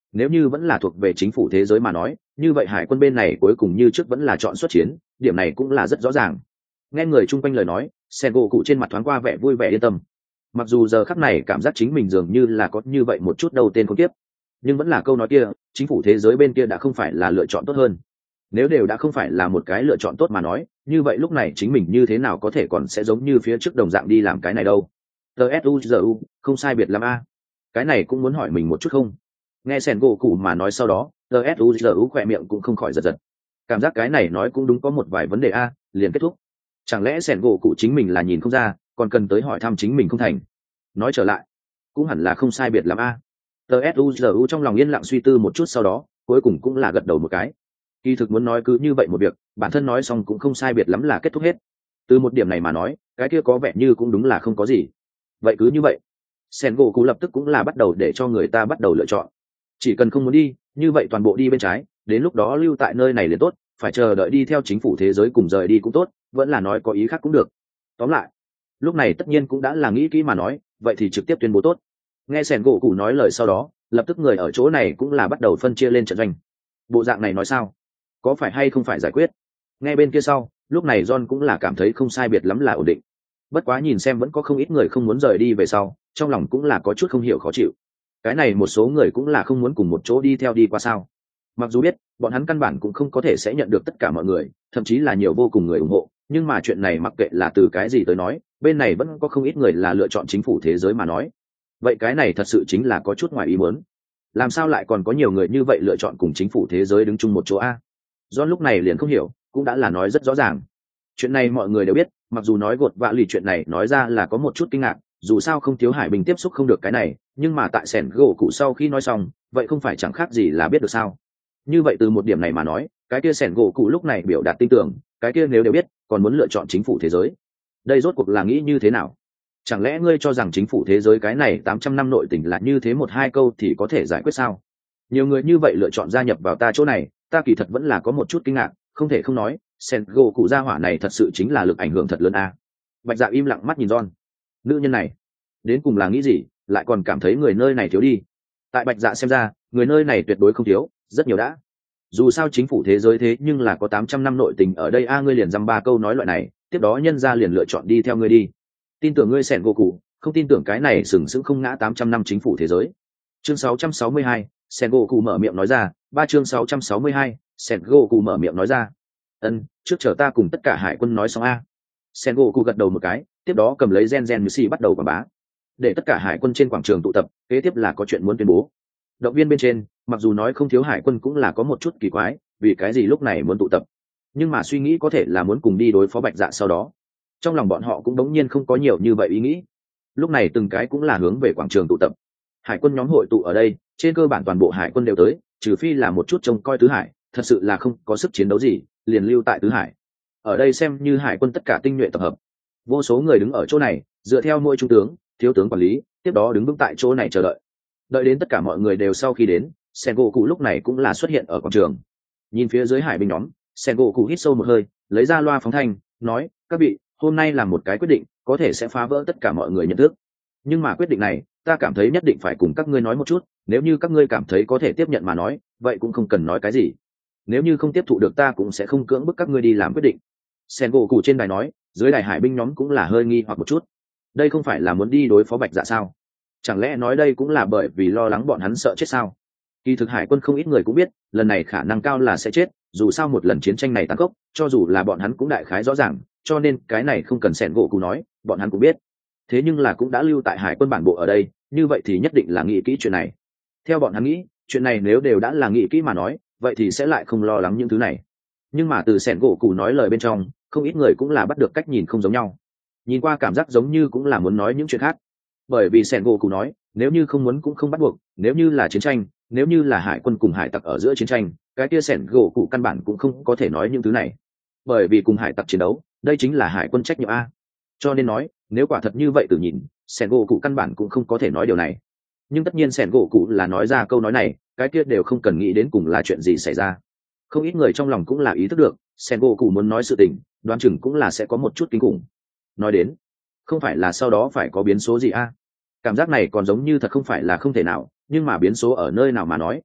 nếu như vẫn là thuộc về chính phủ thế giới mà nói, như vậy hải quân bên này cuối cùng như trước vẫn là chọn xuất chiến, điểm này cũng là rất rõ ràng. Nghe người chung quanh lời nói, Sengoku trên mặt thoáng qua vẻ vui vẻ yên tâm. Mặc dù giờ khắc này cảm giác chính mình dường như là có như vậy một chút đầu tên con tiếp, nhưng vẫn là câu nói kia, chính phủ thế giới bên kia đã không phải là lựa chọn tốt hơn. Nếu đều đã không phải là một cái lựa chọn tốt mà nói, như vậy lúc này chính mình như thế nào có thể còn sẽ giống như phía trước đồng dạng đi làm cái này đâu. tsuzu không sai biệt lắm a. Cái này cũng muốn hỏi mình một chút không. Nghe Sengoku mà nói sau đó, tsuzu khỏe miệng cũng không khỏi giật giật. Cảm giác cái này nói cũng đúng, có một vài vấn đề a. Liền kết thúc. Chẳng lẽ Sengoku chính mình là nhìn không ra, còn cần tới hỏi thăm chính mình không thành. Nói trở lại, cũng hẳn là không sai biệt lắm a. tsuzu trong lòng yên lặng suy tư một chút sau đó, cuối cùng cũng là gật đầu một cái. Kỳ thực muốn nói cứ như vậy một việc, bản thân nói xong cũng không sai biệt lắm là kết thúc hết. Từ một điểm này mà nói, cái kia có vẻ như cũng đúng là không có gì. Vậy cứ như vậy, Sengoku lập tức cũng là bắt đầu để cho người ta bắt đầu lựa chọn. Chỉ cần không muốn đi, như vậy toàn bộ đi bên trái, đến lúc đó lưu tại nơi này liền tốt, phải chờ đợi đi theo chính phủ thế giới cùng rời đi cũng tốt, vẫn là nói có ý khác cũng được. Tóm lại, lúc này tất nhiên cũng đã là nghĩ kỹ mà nói, vậy thì trực tiếp tuyên bố tốt. Nghe Sengoku nói lời sau đó, lập tức người ở chỗ này cũng là bắt đầu phân chia lên trận doanh. Bộ dạng này nói sao? Có phải hay không phải giải quyết? Nghe bên kia sau, lúc này John cũng là cảm thấy không sai biệt lắm là ổn định. Bất quá nhìn xem vẫn có không ít người không muốn rời đi về sau, trong lòng cũng là có chút không hiểu khó chịu. Cái này một số người cũng là không muốn cùng một chỗ đi theo đi qua sao? Mặc dù biết bọn hắn căn bản cũng không có thể sẽ nhận được tất cả mọi người, thậm chí là nhiều vô cùng người ủng hộ, nhưng mà chuyện này mặc kệ là từ cái gì tới nói, bên này vẫn có không ít người là lựa chọn chính phủ thế giới mà nói. Vậy cái này thật sự chính là có chút ngoài ý muốn. Làm sao lại còn có nhiều người như vậy lựa chọn cùng chính phủ thế giới đứng chung một chỗ a? John lúc này liền không hiểu, cũng đã là nói rất rõ ràng. Chuyện này mọi người đều biết, mặc dù nói gột vạ lì chuyện này nói ra là có một chút kinh ngạc, dù sao không thiếu hải bình tiếp xúc không được cái này, nhưng mà tại sẻn gỗ cụ sau khi nói xong, vậy không phải chẳng khác gì là biết được sao. Như vậy từ một điểm này mà nói, cái kia sẻn gỗ cụ lúc này biểu đạt tin tưởng, cái kia nếu đều biết, còn muốn lựa chọn chính phủ thế giới. Đây rốt cuộc là nghĩ như thế nào? Chẳng lẽ ngươi cho rằng chính phủ thế giới cái này tám trăm năm nội tình là như thế một hai câu thì có thể giải quyết sao? Nhiều người như vậy lựa chọn gia nhập vào ta chỗ này, ta kỳ thật vẫn là có một chút kinh ngạc, không thể không nói, Sengo cụ gia hỏa này thật sự chính là lực ảnh hưởng thật lớn a. Bạch Dạ im lặng mắt nhìn John. Nữ nhân này, đến cùng là nghĩ gì, lại còn cảm thấy người nơi này thiếu đi. Tại Bạch Dạ xem ra, người nơi này tuyệt đối không thiếu, rất nhiều đã. Dù sao chính phủ thế giới thế nhưng là có tám trăm năm nội tình ở đây a, ngươi liền dăm ba câu nói loại này, tiếp đó nhân gia liền lựa chọn đi theo ngươi đi. Tin tưởng ngươi Sengo cụ, không tin tưởng cái này sừng sững không ngã tám trăm năm chính phủ thế giới. Chương sáu trăm sáu mươi hai, Sengoku mở miệng nói ra, ba chương sáu trăm sáu mươi hai, Sengoku mở miệng nói ra. Ân, trước chờ ta cùng tất cả hải quân nói xong a. Sengoku gật đầu một cái, tiếp đó cầm lấy Gen Gen Mushi bắt đầu quảng bá. Để tất cả hải quân trên quảng trường tụ tập, kế tiếp là có chuyện muốn tuyên bố. Động viên bên trên, mặc dù nói không thiếu hải quân cũng là có một chút kỳ quái, vì cái gì lúc này muốn tụ tập. Nhưng mà suy nghĩ có thể là muốn cùng đi đối phó Bạch Dạ sau đó. Trong lòng bọn họ cũng đống nhiên không có nhiều như vậy ý nghĩ. Lúc này từng cái cũng là hướng về quảng trường tụ tập. Hải quân nhóm hội tụ ở đây, trên cơ bản toàn bộ hải quân đều tới, trừ phi là một chút trông coi tứ hải, thật sự là không có sức chiến đấu gì, liền lưu tại tứ hải. Ở đây xem như hải quân tất cả tinh nhuệ tập hợp. Vô số người đứng ở chỗ này, dựa theo mỗi trung tướng, thiếu tướng quản lý, tiếp đó đứng vững tại chỗ này chờ đợi. Đợi đến tất cả mọi người đều sau khi đến, Sengoku lúc này cũng là xuất hiện ở quảng trường. Nhìn phía dưới hải binh nhóm, Sengoku hít sâu một hơi, lấy ra loa phóng thanh, nói: "Các vị, hôm nay là một cái quyết định, có thể sẽ phá vỡ tất cả mọi người nhận thức. Nhưng mà quyết định này, ta cảm thấy nhất định phải cùng các ngươi nói một chút, nếu như các ngươi cảm thấy có thể tiếp nhận mà nói, vậy cũng không cần nói cái gì. Nếu như không tiếp thụ được ta cũng sẽ không cưỡng bức các ngươi đi làm quyết định." Sengoku trên đài nói, dưới đài hải binh nhóm cũng là hơi nghi hoặc một chút. Đây không phải là muốn đi đối phó Bạch Dạ sao? Chẳng lẽ nói đây cũng là bởi vì lo lắng bọn hắn sợ chết sao? Kỳ thực hải quân không ít người cũng biết, lần này khả năng cao là sẽ chết, dù sao một lần chiến tranh này tàn khốc, cho dù là bọn hắn cũng đại khái rõ ràng, cho nên cái này không cần Sengoku nói, bọn hắn cũng biết. Thế nhưng là cũng đã lưu tại hải quân bản bộ ở đây, như vậy thì nhất định là nghĩ kỹ chuyện này. Theo bọn hắn nghĩ, chuyện này nếu đều đã là nghĩ kỹ mà nói, vậy thì sẽ lại không lo lắng những thứ này. Nhưng mà từ Sengoku nói lời bên trong, không ít người cũng là bắt được cách nhìn không giống nhau. Nhìn qua cảm giác giống như cũng là muốn nói những chuyện khác. Bởi vì Sengoku nói, nếu như không muốn cũng không bắt buộc, nếu như là chiến tranh, nếu như là hải quân cùng hải tặc ở giữa chiến tranh, cái kia Sengoku căn bản cũng không có thể nói những thứ này. Bởi vì cùng hải tặc chiến đấu, đây chính là hải quân trách nhiệm a. Cho nên nói, nếu quả thật như vậy tự nhìn, Sengoku căn bản cũng không có thể nói điều này. Nhưng tất nhiên Sengoku là nói ra câu nói này, cái kia đều không cần nghĩ đến cùng là chuyện gì xảy ra. Không ít người trong lòng cũng là ý thức được, Sengoku muốn nói sự tình, đoán chừng cũng là sẽ có một chút kinh khủng. Nói đến, không phải là sau đó phải có biến số gì a? Cảm giác này còn giống như thật không phải là không thể nào, nhưng mà biến số ở nơi nào mà nói,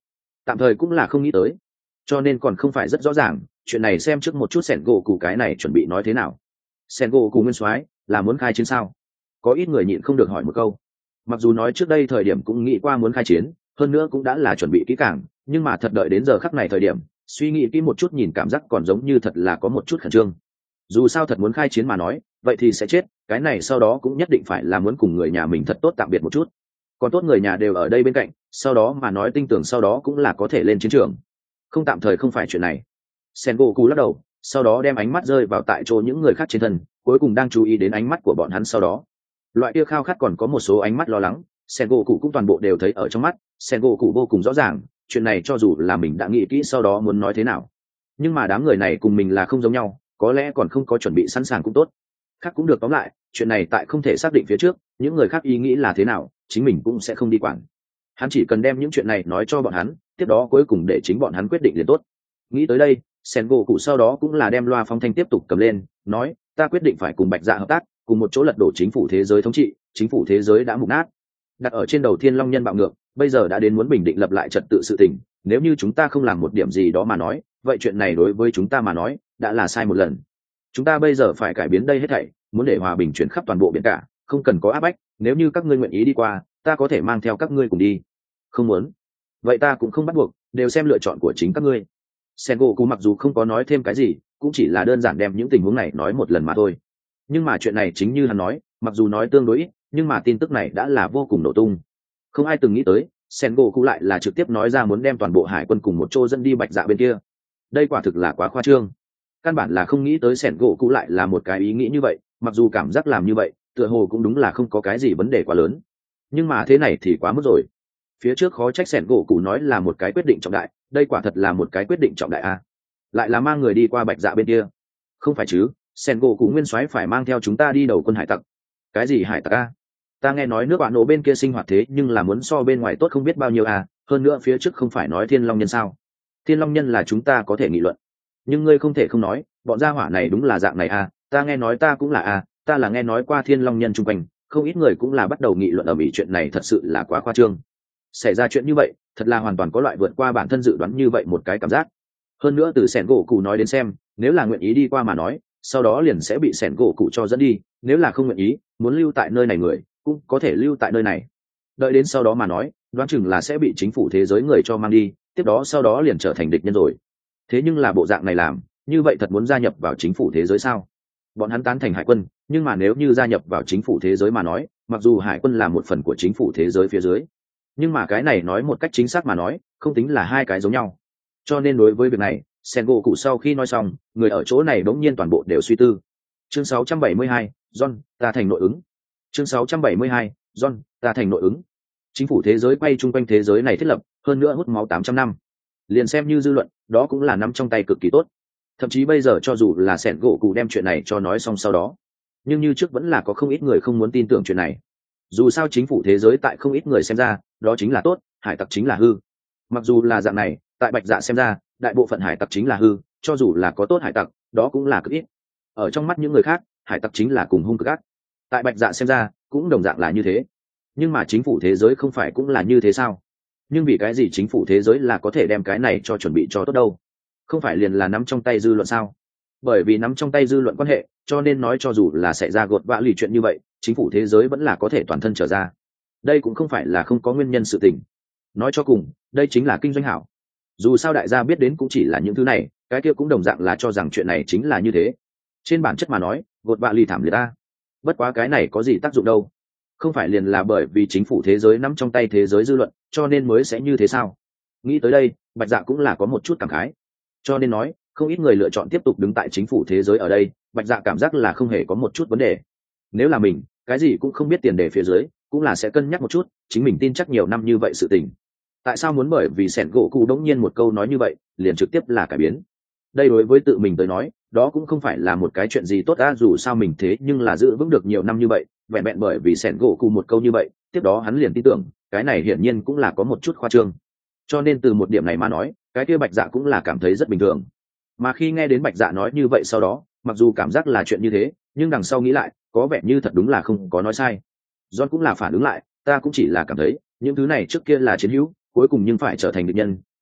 tạm thời cũng là không nghĩ tới, cho nên còn không phải rất rõ ràng chuyện này. Xem trước một chút sẻn gỗ cụ cái này chuẩn bị nói thế nào. Sẻn gỗ cụ nguyên soái là muốn khai chiến sao? Có ít người nhịn không được hỏi một câu. Mặc dù nói trước đây thời điểm cũng nghĩ qua muốn khai chiến, hơn nữa cũng đã là chuẩn bị kỹ càng, nhưng mà thật đợi đến giờ khắc này thời điểm, suy nghĩ kỹ một chút nhìn cảm giác còn giống như thật là có một chút khẩn trương. Dù sao thật muốn khai chiến mà nói, vậy thì sẽ chết, cái này sau đó cũng nhất định phải là muốn cùng người nhà mình thật tốt tạm biệt một chút. Còn tốt người nhà đều ở đây bên cạnh, sau đó mà nói tin tưởng sau đó cũng là có thể lên chiến trường. Không, tạm thời không phải chuyện này. Sengoku lắc đầu, sau đó đem ánh mắt rơi vào tại chỗ những người khác trên thân, cuối cùng đang chú ý đến ánh mắt của bọn hắn sau đó. Loại kia khao khát còn có một số ánh mắt lo lắng, Sengoku cũng toàn bộ đều thấy ở trong mắt. Sengoku vô cùng rõ ràng, chuyện này cho dù là mình đã nghĩ kỹ sau đó muốn nói thế nào, nhưng mà đám người này cùng mình là không giống nhau, có lẽ còn không có chuẩn bị sẵn sàng cũng tốt. Khác cũng được, tóm lại, chuyện này tại không thể xác định phía trước, những người khác ý nghĩ là thế nào, chính mình cũng sẽ không đi quản. Hắn chỉ cần đem những chuyện này nói cho bọn hắn, tiếp đó cuối cùng để chính bọn hắn quyết định liền tốt. Nghĩ tới đây, Sengoku sau đó cũng là đem loa phóng thanh tiếp tục cầm lên, nói, ta quyết định phải cùng Bạch Dạ hợp tác, cùng một chỗ lật đổ chính phủ thế giới thống trị, chính phủ thế giới đã mục nát. Đặt ở trên đầu Thiên Long nhân bạo ngược, bây giờ đã đến muốn bình định lập lại trật tự sự tình, nếu như chúng ta không làm một điểm gì đó mà nói, vậy chuyện này đối với chúng ta mà nói, đã là sai một lần. Chúng ta bây giờ phải cải biến đây hết thảy, muốn để hòa bình chuyển khắp toàn bộ biển cả, không cần có áp bách, nếu như các ngươi nguyện ý đi qua, ta có thể mang theo các ngươi cùng đi. Không muốn, vậy ta cũng không bắt buộc, đều xem lựa chọn của chính các ngươi. Sengoku mặc dù không có nói thêm cái gì, cũng chỉ là đơn giản đem những tình huống này nói một lần mà thôi. Nhưng mà chuyện này chính như hắn nói, mặc dù nói tương đối ít, nhưng mà tin tức này đã là vô cùng nổ tung. Không ai từng nghĩ tới, Sengoku lại là trực tiếp nói ra muốn đem toàn bộ hải quân cùng một chỗ dẫn đi Bạch Dạ bên kia. Đây quả thực là quá khoa trương. Căn bản là không nghĩ tới Sengoku lại là một cái ý nghĩ như vậy, mặc dù cảm giác làm như vậy, tựa hồ cũng đúng là không có cái gì vấn đề quá lớn. Nhưng mà thế này thì quá mức rồi. Phía trước khó trách Sengoku nói là một cái quyết định trọng đại, đây quả thật là một cái quyết định trọng đại a. Lại là mang người đi qua Bạch Dạ bên kia. Không phải chứ, Sengoku nguyên soái phải mang theo chúng ta đi đầu quân hải tặc. Cái gì hải tặc a? Ta nghe nói nước bạn nổ bên kia sinh hoạt thế nhưng là muốn so bên ngoài tốt không biết bao nhiêu à, hơn nữa phía trước không phải nói Thiên Long nhân sao? Thiên Long nhân là chúng ta có thể nghị luận, nhưng ngươi không thể không nói, bọn gia hỏa này đúng là dạng này à, ta nghe nói ta cũng là à, ta là nghe nói qua Thiên Long nhân chung quanh, không ít người cũng là bắt đầu nghị luận ở mỹ chuyện này thật sự là quá khoa trương. Xảy ra chuyện như vậy, thật là hoàn toàn có loại vượt qua bản thân dự đoán như vậy một cái cảm giác. Hơn nữa từ Sengoku nói đến xem, nếu là nguyện ý đi qua mà nói, sau đó liền sẽ bị Sengoku cho dẫn đi, nếu là không nguyện ý, muốn lưu tại nơi này người cũng có thể lưu tại nơi này. Đợi đến sau đó mà nói, đoán chừng là sẽ bị chính phủ thế giới người cho mang đi, tiếp đó sau đó liền trở thành địch nhân rồi. Thế nhưng là bộ dạng này làm, như vậy thật muốn gia nhập vào chính phủ thế giới sao? Bọn hắn tán thành hải quân, nhưng mà nếu như gia nhập vào chính phủ thế giới mà nói, mặc dù hải quân là một phần của chính phủ thế giới phía dưới, nhưng mà cái này nói một cách chính xác mà nói, không tính là hai cái giống nhau. Cho nên đối với việc này, Sengoku sau khi nói xong, người ở chỗ này bỗng nhiên toàn bộ đều suy tư. Chương sáu trăm bảy mươi hai, John, ta thành nội ứng. Chương sáu trăm bảy mươi hai, John, ta thành nội ứng. Chính phủ thế giới quay chung quanh thế giới này thiết lập, hơn nữa hút máu tám trăm năm. Liền xem như dư luận, đó cũng là nắm trong tay cực kỳ tốt. Thậm chí bây giờ cho dù là Sengoku đem chuyện này cho nói xong sau đó, nhưng như trước vẫn là có không ít người không muốn tin tưởng chuyện này. Dù sao chính phủ thế giới tại không ít người xem ra, đó chính là tốt, hải tặc chính là hư. Mặc dù là dạng này, tại Bạch Dạ xem ra, đại bộ phận hải tặc chính là hư, cho dù là có tốt hải tặc, đó cũng là cực ít. Ở trong mắt những người khác, hải tặc chính là cùng hung cực ác. Tại Bạch Dạ xem ra, cũng đồng dạng là như thế. Nhưng mà chính phủ thế giới không phải cũng là như thế sao? Nhưng vì cái gì chính phủ thế giới là có thể đem cái này cho chuẩn bị cho tốt đâu? Không phải liền là nắm trong tay dư luận sao? Bởi vì nắm trong tay dư luận quan hệ, cho nên nói cho dù là xảy ra gột vã lì chuyện như vậy, chính phủ thế giới vẫn là có thể toàn thân trở ra. Đây cũng không phải là không có nguyên nhân sự tình. Nói cho cùng, đây chính là kinh doanh hảo. Dù sao đại gia biết đến cũng chỉ là những thứ này, cái kia cũng đồng dạng là cho rằng chuyện này chính là như thế. Trên bản chất mà nói, gột vã lì thảm liệt ta. Bất quá cái này có gì tác dụng đâu? Không phải liền là bởi vì chính phủ thế giới nắm trong tay thế giới dư luận, cho nên mới sẽ như thế sao? Nghĩ tới đây, Bạch Dạ cũng là có một chút cảm khái. Cho nên nói, không ít người lựa chọn tiếp tục đứng tại chính phủ thế giới ở đây, Bạch Dạ cảm giác là không hề có một chút vấn đề. Nếu là mình, cái gì cũng không biết tiền đề phía dưới, cũng là sẽ cân nhắc một chút, chính mình tin chắc nhiều năm như vậy sự tình. Tại sao muốn bởi vì Sengoku đống nhiên một câu nói như vậy, liền trực tiếp là cải biến? Đây đối với tự mình tới nói, đó cũng không phải là một cái chuyện gì tốt á, dù sao mình thế nhưng là giữ vững được nhiều năm như vậy, vẹn vẹn bởi vì Sengoku một câu như vậy, tiếp đó hắn liền tin tưởng, cái này hiển nhiên cũng là có một chút khoa trương. Cho nên từ một điểm này mà nói, cái kia Bạch Dạ cũng là cảm thấy rất bình thường. Mà khi nghe đến Bạch Dạ nói như vậy sau đó, mặc dù cảm giác là chuyện như thế, nhưng đằng sau nghĩ lại, có vẻ như thật đúng là không có nói sai. John cũng là phản ứng lại, ta cũng chỉ là cảm thấy, những thứ này trước kia là chiến hữu, cuối cùng nhưng phải trở thành địch nhân,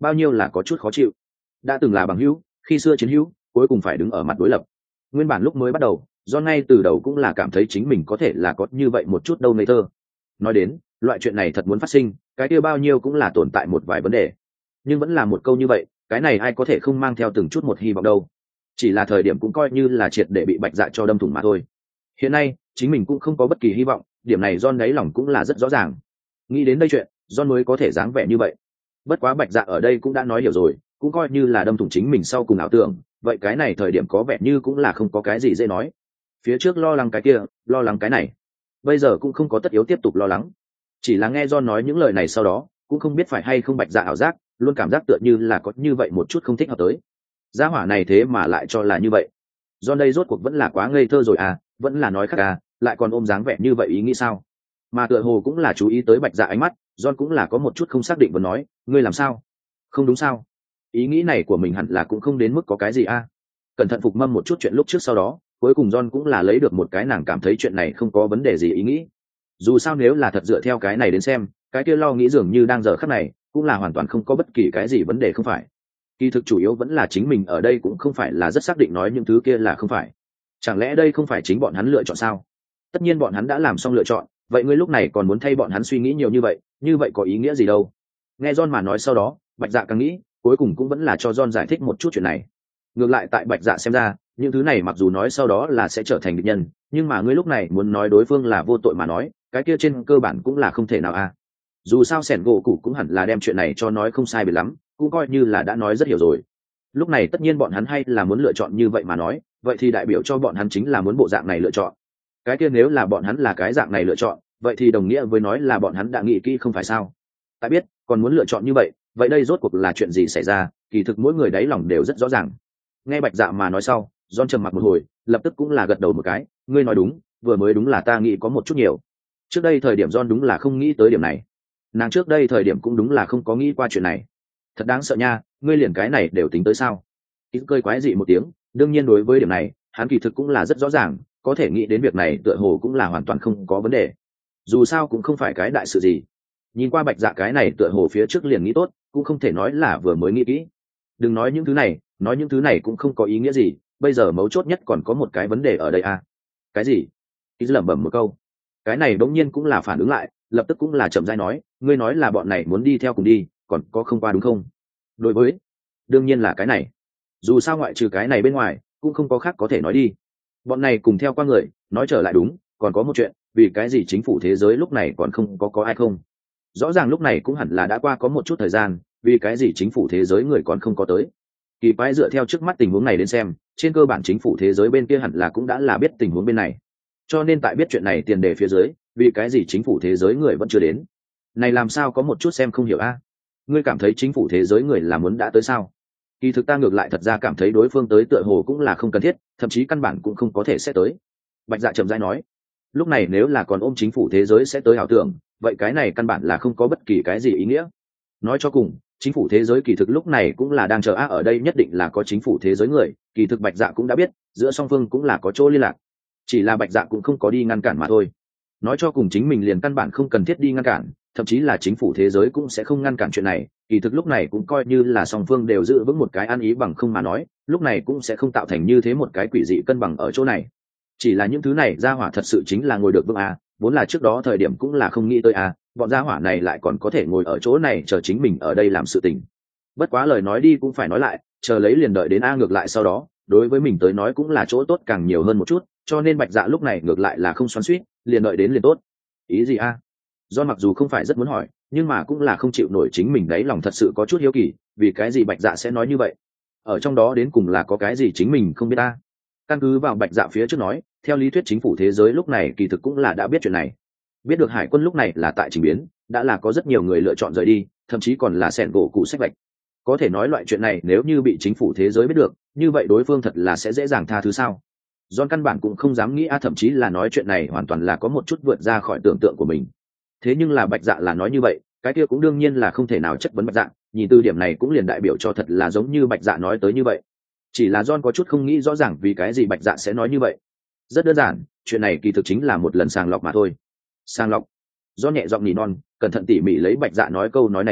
bao nhiêu là có chút khó chịu. Đã từng là bằng hữu, khi xưa chiến hữu, cuối cùng phải đứng ở mặt đối lập. Nguyên bản lúc mới bắt đầu, John ngay từ đầu cũng là cảm thấy chính mình có thể là có như vậy một chút đâu ngây thơ. Nói đến, loại chuyện này thật muốn phát sinh, cái kia bao nhiêu cũng là tồn tại một vài vấn đề. Nhưng vẫn là một câu như vậy, cái này ai có thể không mang theo từng chút một hy vọng đâu. Chỉ là thời điểm cũng coi như là triệt để bị Bạch Dạ cho đâm thủng mà thôi. Hiện nay, chính mình cũng không có bất kỳ hy vọng, điểm này John đáy lòng cũng là rất rõ ràng. Nghĩ đến đây chuyện, John mới có thể dáng vẻ như vậy. Bất quá Bạch Dạ ở đây cũng đã nói hiểu rồi, cũng coi như là đâm thủng chính mình sau cùng ảo tưởng, vậy cái này thời điểm có vẻ như cũng là không có cái gì dễ nói. Phía trước lo lắng cái kia, lo lắng cái này, bây giờ cũng không có tất yếu tiếp tục lo lắng. Chỉ là nghe John nói những lời này sau đó, cũng không biết phải hay không Bạch Dạ ảo giác, luôn cảm giác tựa như là có như vậy một chút không thích hợp tới. Gia hỏa này thế mà lại cho là như vậy. John đây rốt cuộc vẫn là quá ngây thơ rồi à, vẫn là nói khác à, lại còn ôm dáng vẻ như vậy ý nghĩ sao? Mà tựa hồ cũng là chú ý tới Bạch Dạ ánh mắt, John cũng là có một chút không xác định và nói, ngươi làm sao? Không đúng sao? Ý nghĩ này của mình hẳn là cũng không đến mức có cái gì a. Cẩn thận phục mâm một chút chuyện lúc trước sau đó, cuối cùng John cũng là lấy được một cái nàng cảm thấy chuyện này không có vấn đề gì ý nghĩ. Dù sao nếu là thật dựa theo cái này đến xem, cái kia lo nghĩ dường như đang giờ khắc này, cũng là hoàn toàn không có bất kỳ cái gì vấn đề không phải. Kỳ thực chủ yếu vẫn là chính mình ở đây cũng không phải là rất xác định nói những thứ kia là không phải. Chẳng lẽ đây không phải chính bọn hắn lựa chọn sao? Tất nhiên bọn hắn đã làm xong lựa chọn, vậy ngươi lúc này còn muốn thay bọn hắn suy nghĩ nhiều như vậy, như vậy có ý nghĩa gì đâu? Nghe John mà nói sau đó, Bạch Dạ càng nghĩ, cuối cùng cũng vẫn là cho John giải thích một chút chuyện này. Ngược lại tại Bạch Dạ xem ra, những thứ này mặc dù nói sau đó là sẽ trở thành địch nhân, nhưng mà ngươi lúc này muốn nói đối phương là vô tội mà nói, cái kia trên cơ bản cũng là không thể nào a. À. Dù sao Sẻn gỗ cụ cũng hẳn là đem chuyện này cho nói không sai biệt lắm, cũng coi như là đã nói rất hiểu rồi. Lúc này tất nhiên bọn hắn hay là muốn lựa chọn như vậy mà nói, vậy thì đại biểu cho bọn hắn chính là muốn bộ dạng này lựa chọn. Cái kia nếu là bọn hắn là cái dạng này lựa chọn, vậy thì đồng nghĩa với nói là bọn hắn đã nghĩ kỹ không phải sao? Ta biết, còn muốn lựa chọn như vậy, vậy đây rốt cuộc là chuyện gì xảy ra? Kỳ thực mỗi người đáy lòng đều rất rõ ràng. Nghe Bạch Dạ mà nói sau, John trầm mặc một hồi, lập tức cũng là gật đầu một cái, ngươi nói đúng, vừa mới đúng là ta nghĩ có một chút nhiều. Trước đây thời điểm John đúng là không nghĩ tới điểm này. Nàng trước đây thời điểm cũng đúng là không có nghĩ qua chuyện này. Thật đáng sợ nha, ngươi liền cái này đều tính tới sao? Ít cơi quái dị một tiếng, đương nhiên đối với điểm này, hắn kỳ thực cũng là rất rõ ràng, có thể nghĩ đến việc này tựa hồ cũng là hoàn toàn không có vấn đề. Dù sao cũng không phải cái đại sự gì. Nhìn qua Bạch Dạ cái này tựa hồ phía trước liền nghĩ tốt, cũng không thể nói là vừa mới nghĩ kỹ. Đừng nói những thứ này, nói những thứ này cũng không có ý nghĩa gì, bây giờ mấu chốt nhất còn có một cái vấn đề ở đây à. Cái gì? Ít lẩm bẩm một câu. Cái này đống nhiên cũng là phản ứng lại, lập tức cũng là chậm rãi nói, ngươi nói là bọn này muốn đi theo cùng đi, còn có không qua đúng không? Đối với, đương nhiên là cái này. Dù sao ngoại trừ cái này bên ngoài, cũng không có khác có thể nói đi. Bọn này cùng theo qua người, nói trở lại đúng, còn có một chuyện, vì cái gì chính phủ thế giới lúc này còn không có có ai không? Rõ ràng lúc này cũng hẳn là đã qua có một chút thời gian, vì cái gì chính phủ thế giới người còn không có tới? Kỳ quái dựa theo trước mắt tình huống này đến xem, trên cơ bản chính phủ thế giới bên kia hẳn là cũng đã là biết tình huống bên này. Cho nên tại biết chuyện này tiền đề phía dưới, vì cái gì chính phủ thế giới người vẫn chưa đến? Này làm sao có một chút xem không hiểu a? Ngươi cảm thấy chính phủ thế giới người là muốn đã tới sao? Kỳ thực ta ngược lại thật ra cảm thấy đối phương tới tựa hồ cũng là không cần thiết, thậm chí căn bản cũng không có thể sẽ tới. Bạch Dạ trầm rãi nói, lúc này nếu là còn ôm chính phủ thế giới sẽ tới ảo tưởng, vậy cái này căn bản là không có bất kỳ cái gì ý nghĩa. Nói cho cùng, chính phủ thế giới kỳ thực lúc này cũng là đang chờ á, ở đây nhất định là có chính phủ thế giới người, kỳ thực Bạch Dạ cũng đã biết, giữa song phương cũng là có chỗ liên lạc. Chỉ là Bạch Dạ cũng không có đi ngăn cản mà thôi. Nói cho cùng chính mình liền căn bản không cần thiết đi ngăn cản, thậm chí là chính phủ thế giới cũng sẽ không ngăn cản chuyện này, kỳ thực lúc này cũng coi như là song phương đều giữ vững một cái ăn ý bằng không mà nói, lúc này cũng sẽ không tạo thành như thế một cái quỷ dị cân bằng ở chỗ này. Chỉ là những thứ này gia hỏa thật sự chính là ngồi được vững à, vốn là trước đó thời điểm cũng là không nghĩ tới à, bọn gia hỏa này lại còn có thể ngồi ở chỗ này chờ chính mình ở đây làm sự tình. Bất quá lời nói đi cũng phải nói lại, chờ lấy liền đợi đến a ngược lại sau đó, đối với mình tới nói cũng là chỗ tốt càng nhiều hơn một chút, cho nên Bạch Dạ lúc này ngược lại là không xoắn xuýt, liền đợi đến liền tốt. Ý gì a? Do mặc dù không phải rất muốn hỏi, nhưng mà cũng là không chịu nổi chính mình đấy lòng thật sự có chút hiếu kỳ, vì cái gì Bạch Dạ sẽ nói như vậy? Ở trong đó đến cùng là có cái gì chính mình không biết ta? Căn cứ vào Bạch Dạ phía trước nói, theo lý thuyết chính phủ thế giới lúc này kỳ thực cũng là đã biết chuyện này. Biết được hải quân lúc này là tại trình biến, đã là có rất nhiều người lựa chọn rời đi, thậm chí còn là xẻn gỗ cụ sách vạch. Có thể nói loại chuyện này nếu như bị chính phủ thế giới biết được, như vậy đối phương thật là sẽ dễ dàng tha thứ sao? John căn bản cũng không dám nghĩ a, thậm chí là nói chuyện này hoàn toàn là có một chút vượt ra khỏi tưởng tượng của mình. Thế nhưng là Bạch Dạ là nói như vậy, cái kia cũng đương nhiên là không thể nào chất vấn Bạch Dạ, nhìn từ điểm này cũng liền đại biểu cho thật là giống như Bạch Dạ nói tới như vậy. Chỉ là John có chút không nghĩ rõ ràng vì cái gì Bạch Dạ sẽ nói như vậy. Rất đơn giản, chuyện này kỳ thực chính là một lần sàng lọc mà thôi. Sàng lọc. John nhẹ giọng nỉ non, cẩn thận tỉ mỉ lấy Bạch Dạ nói câu nói này sau,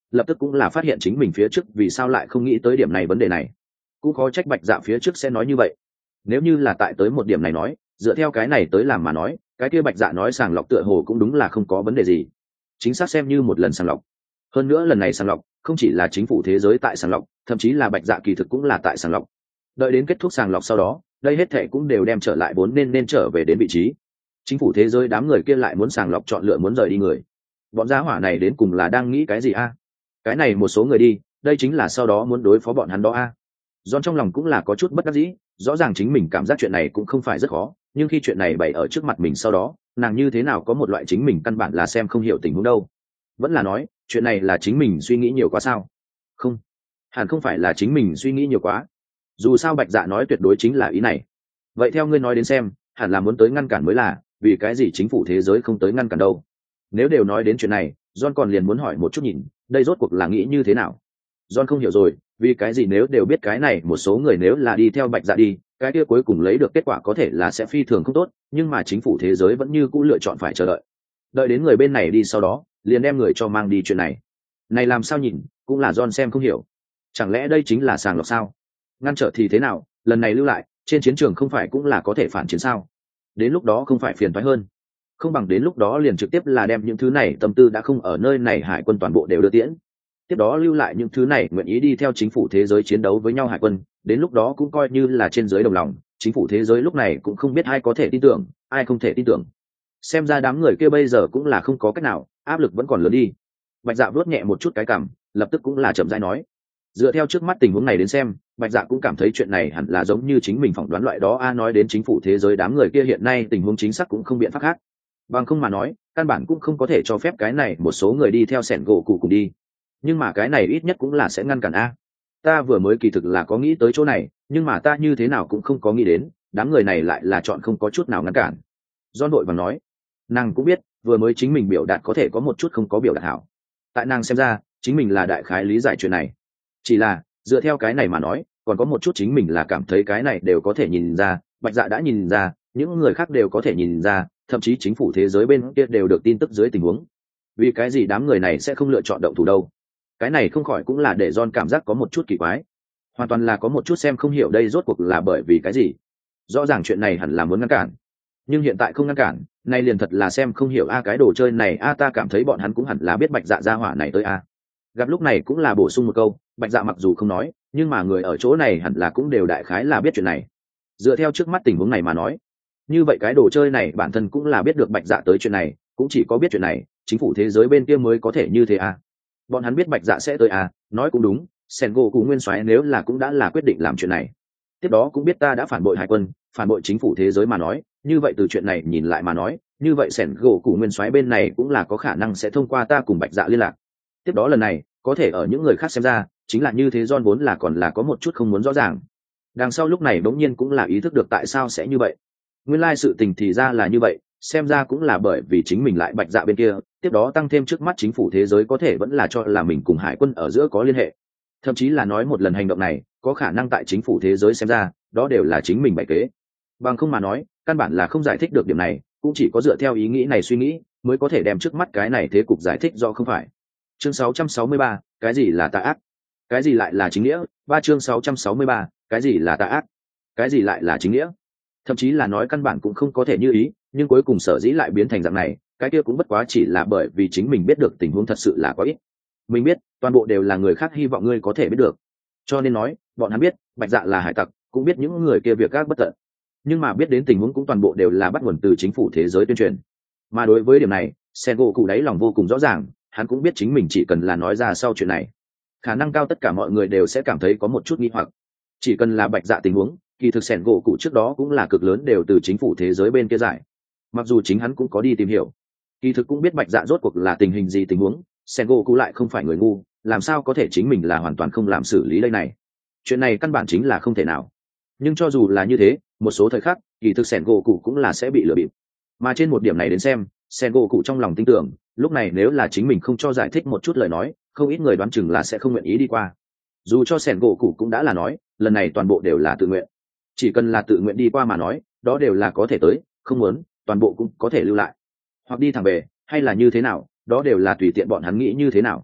lập tức cũng là phát hiện chính mình phía trước vì sao lại không nghĩ tới điểm này vấn đề này. Cũng khó trách bạch dạ phía trước sẽ nói như vậy. Nếu như là tại tới một điểm này nói, dựa theo cái này tới làm mà nói, cái kia bạch dạ nói sàng lọc tựa hồ cũng đúng là không có vấn đề gì, chính xác xem như một lần sàng lọc. Hơn nữa lần này sàng lọc không chỉ là chính phủ thế giới tại sàng lọc, thậm chí là bạch dạ kỳ thực cũng là tại sàng lọc. Đợi đến kết thúc sàng lọc sau đó, đây hết thệ cũng đều đem trở lại vốn nên nên trở về đến vị trí. Chính phủ thế giới đám người kia lại muốn sàng lọc chọn lựa muốn rời đi người, bọn gia hỏa này đến cùng là đang nghĩ cái gì a? Cái này một số người đi, đây chính là sau đó muốn đối phó bọn hắn đó a. John trong lòng cũng là có chút bất đắc dĩ, rõ ràng chính mình cảm giác chuyện này cũng không phải rất khó, nhưng khi chuyện này bày ở trước mặt mình sau đó, nàng như thế nào có một loại chính mình căn bản là xem không hiểu tình huống đâu. Vẫn là nói, chuyện này là chính mình suy nghĩ nhiều quá sao? Không, hẳn không phải là chính mình suy nghĩ nhiều quá. Dù sao bạch dạ nói tuyệt đối chính là ý này. Vậy theo ngươi nói đến xem, hẳn là muốn tới ngăn cản mới là, vì cái gì chính phủ thế giới không tới ngăn cản đâu? Nếu đều nói đến chuyện này, John còn liền muốn hỏi một chút nhìn, đây rốt cuộc là nghĩ như thế nào? John không hiểu rồi, vì cái gì nếu đều biết cái này một số người nếu là đi theo bạch dạ đi, cái kia cuối cùng lấy được kết quả có thể là sẽ phi thường không tốt, nhưng mà chính phủ thế giới vẫn như cũ lựa chọn phải chờ đợi. Đợi đến người bên này đi sau đó, liền đem người cho mang đi chuyện này. Này làm sao nhìn, cũng là John xem không hiểu. Chẳng lẽ đây chính là sàng lọc sao? Ngăn trở thì thế nào, lần này lưu lại, trên chiến trường không phải cũng là có thể phản chiến sao? Đến lúc đó không phải phiền toái hơn. Không bằng đến lúc đó liền trực tiếp là đem những thứ này tâm tư đã không ở nơi này hải quân toàn bộ đều đưa tiễn. Tiếp đó lưu lại những thứ này nguyện ý đi theo chính phủ thế giới chiến đấu với nhau hải quân, đến lúc đó cũng coi như là trên giới đồng lòng, chính phủ thế giới lúc này cũng không biết ai có thể tin tưởng, ai không thể tin tưởng. Xem ra đám người kia bây giờ cũng là không có cách nào, áp lực vẫn còn lớn đi. Bạch Dạ vuốt nhẹ một chút cái cằm, lập tức cũng là chậm rãi nói. Dựa theo trước mắt tình huống này đến xem, Bạch Dạ cũng cảm thấy chuyện này hẳn là giống như chính mình phỏng đoán loại đó a. Nói đến chính phủ thế giới đám người kia hiện nay tình huống chính xác cũng không biện pháp khác. Bằng không mà nói, căn bản cũng không có thể cho phép cái này một số người đi theo sẻn gỗ cụ cùng đi. Nhưng mà cái này ít nhất cũng là sẽ ngăn cản a. Ta vừa mới kỳ thực là có nghĩ tới chỗ này, nhưng mà ta như thế nào cũng không có nghĩ đến, đám người này lại là chọn không có chút nào ngăn cản. John vội vàng nói, nàng cũng biết, vừa mới chính mình biểu đạt có thể có một chút không có biểu đạt hảo. Tại nàng xem ra, chính mình là đại khái lý giải chuyện này. Chỉ là, dựa theo cái này mà nói, còn có một chút chính mình là cảm thấy cái này đều có thể nhìn ra, Bạch Dạ đã nhìn ra, những người khác đều có thể nhìn ra, thậm chí chính phủ thế giới bên kia đều được tin tức dưới tình huống. Vì cái gì đám người này sẽ không lựa chọn động thủ đâu? Cái này không khỏi cũng là để John cảm giác có một chút kỳ quái. Hoàn toàn là có một chút xem không hiểu đây rốt cuộc là bởi vì cái gì. Rõ ràng chuyện này hẳn là muốn ngăn cản, nhưng hiện tại không ngăn cản, nay liền thật là xem không hiểu a. Cái đồ chơi này a, ta cảm thấy bọn hắn cũng hẳn là biết Bạch Dạ gia hỏa này tới a. Gặp lúc này cũng là bổ sung một câu, Bạch Dạ mặc dù không nói, nhưng mà người ở chỗ này hẳn là cũng đều đại khái là biết chuyện này. Dựa theo trước mắt tình huống này mà nói, như vậy cái đồ chơi này bản thân cũng là biết được Bạch Dạ tới chuyện này, cũng chỉ có biết chuyện này, chính phủ thế giới bên kia mới có thể như thế a. Bọn hắn biết Bạch Dạ sẽ tới a, nói cũng đúng, Sengoku nguyên soái nếu là cũng đã là quyết định làm chuyện này, tiếp đó cũng biết ta đã phản bội hải quân, phản bội chính phủ thế giới mà nói, như vậy từ chuyện này nhìn lại mà nói, như vậy Sengoku nguyên soái bên này cũng là có khả năng sẽ thông qua ta cùng Bạch Dạ liên lạc. Tiếp đó lần này, có thể ở những người khác xem ra, chính là như thế. John vốn là còn là có một chút không muốn rõ ràng. Đằng sau lúc này bỗng nhiên cũng là ý thức được tại sao sẽ như vậy. Nguyên lai sự tình thì ra là như vậy, xem ra cũng là bởi vì chính mình lại Bạch Dạ bên kia, tiếp đó tăng thêm trước mắt chính phủ thế giới có thể vẫn là cho là mình cùng hải quân ở giữa có liên hệ. Thậm chí là nói một lần hành động này, có khả năng tại chính phủ thế giới xem ra, đó đều là chính mình bày kế. Bằng không mà nói, căn bản là không giải thích được điểm này, cũng chỉ có dựa theo ý nghĩ này suy nghĩ, mới có thể đem trước mắt cái này thế cục giải thích do không phải. Chương sáu trăm sáu mươi ba, cái gì là tà ác? Cái gì lại là chính nghĩa? Ba chương sáu trăm sáu mươi ba, cái gì là tà ác? Cái gì lại là chính nghĩa? Thậm chí là nói căn bản cũng không có thể như ý, nhưng cuối cùng sở dĩ lại biến thành dạng này, cái kia cũng bất quá chỉ là bởi vì chính mình biết được tình huống thật sự là quá ít. Mình biết, toàn bộ đều là người khác hy vọng ngươi có thể biết được. Cho nên nói, bọn hắn biết, Bạch Dạ là hải tặc, cũng biết những người kia việc các bất tận. Nhưng mà biết đến tình huống cũng toàn bộ đều là bắt nguồn từ chính phủ thế giới tuyên truyền. Mà đối với điểm này, Sengoku đáy lòng vô cùng rõ ràng, hắn cũng biết chính mình chỉ cần là nói ra sau chuyện này, khả năng cao tất cả mọi người đều sẽ cảm thấy có một chút nghi hoặc. Chỉ cần là Bạch Dạ tình huống, kỳ thực Sengoku trước đó cũng là cực lớn đều từ chính phủ thế giới bên kia giải. Mặc dù chính hắn cũng có đi tìm hiểu, kỳ thực cũng biết Bạch Dạ rốt cuộc là tình hình gì tình huống, Sengoku lại không phải người ngu, làm sao có thể chính mình là hoàn toàn không làm xử lý đây này. Chuyện này căn bản chính là không thể nào. Nhưng cho dù là như thế, một số thời khắc, kỳ thực Sengoku cũng là sẽ bị lừa bịp. Mà trên một điểm này đến xem, Sengoku trong lòng tin tưởng, lúc này nếu là chính mình không cho giải thích một chút lời nói, không ít người đoán chừng là sẽ không nguyện ý đi qua. Dù cho Sengoku cũng đã là nói, lần này toàn bộ đều là tự nguyện. Chỉ cần là tự nguyện đi qua mà nói, đó đều là có thể tới, không muốn, toàn bộ cũng có thể lưu lại. Hoặc đi thẳng về, hay là như thế nào, đó đều là tùy tiện bọn hắn nghĩ như thế nào.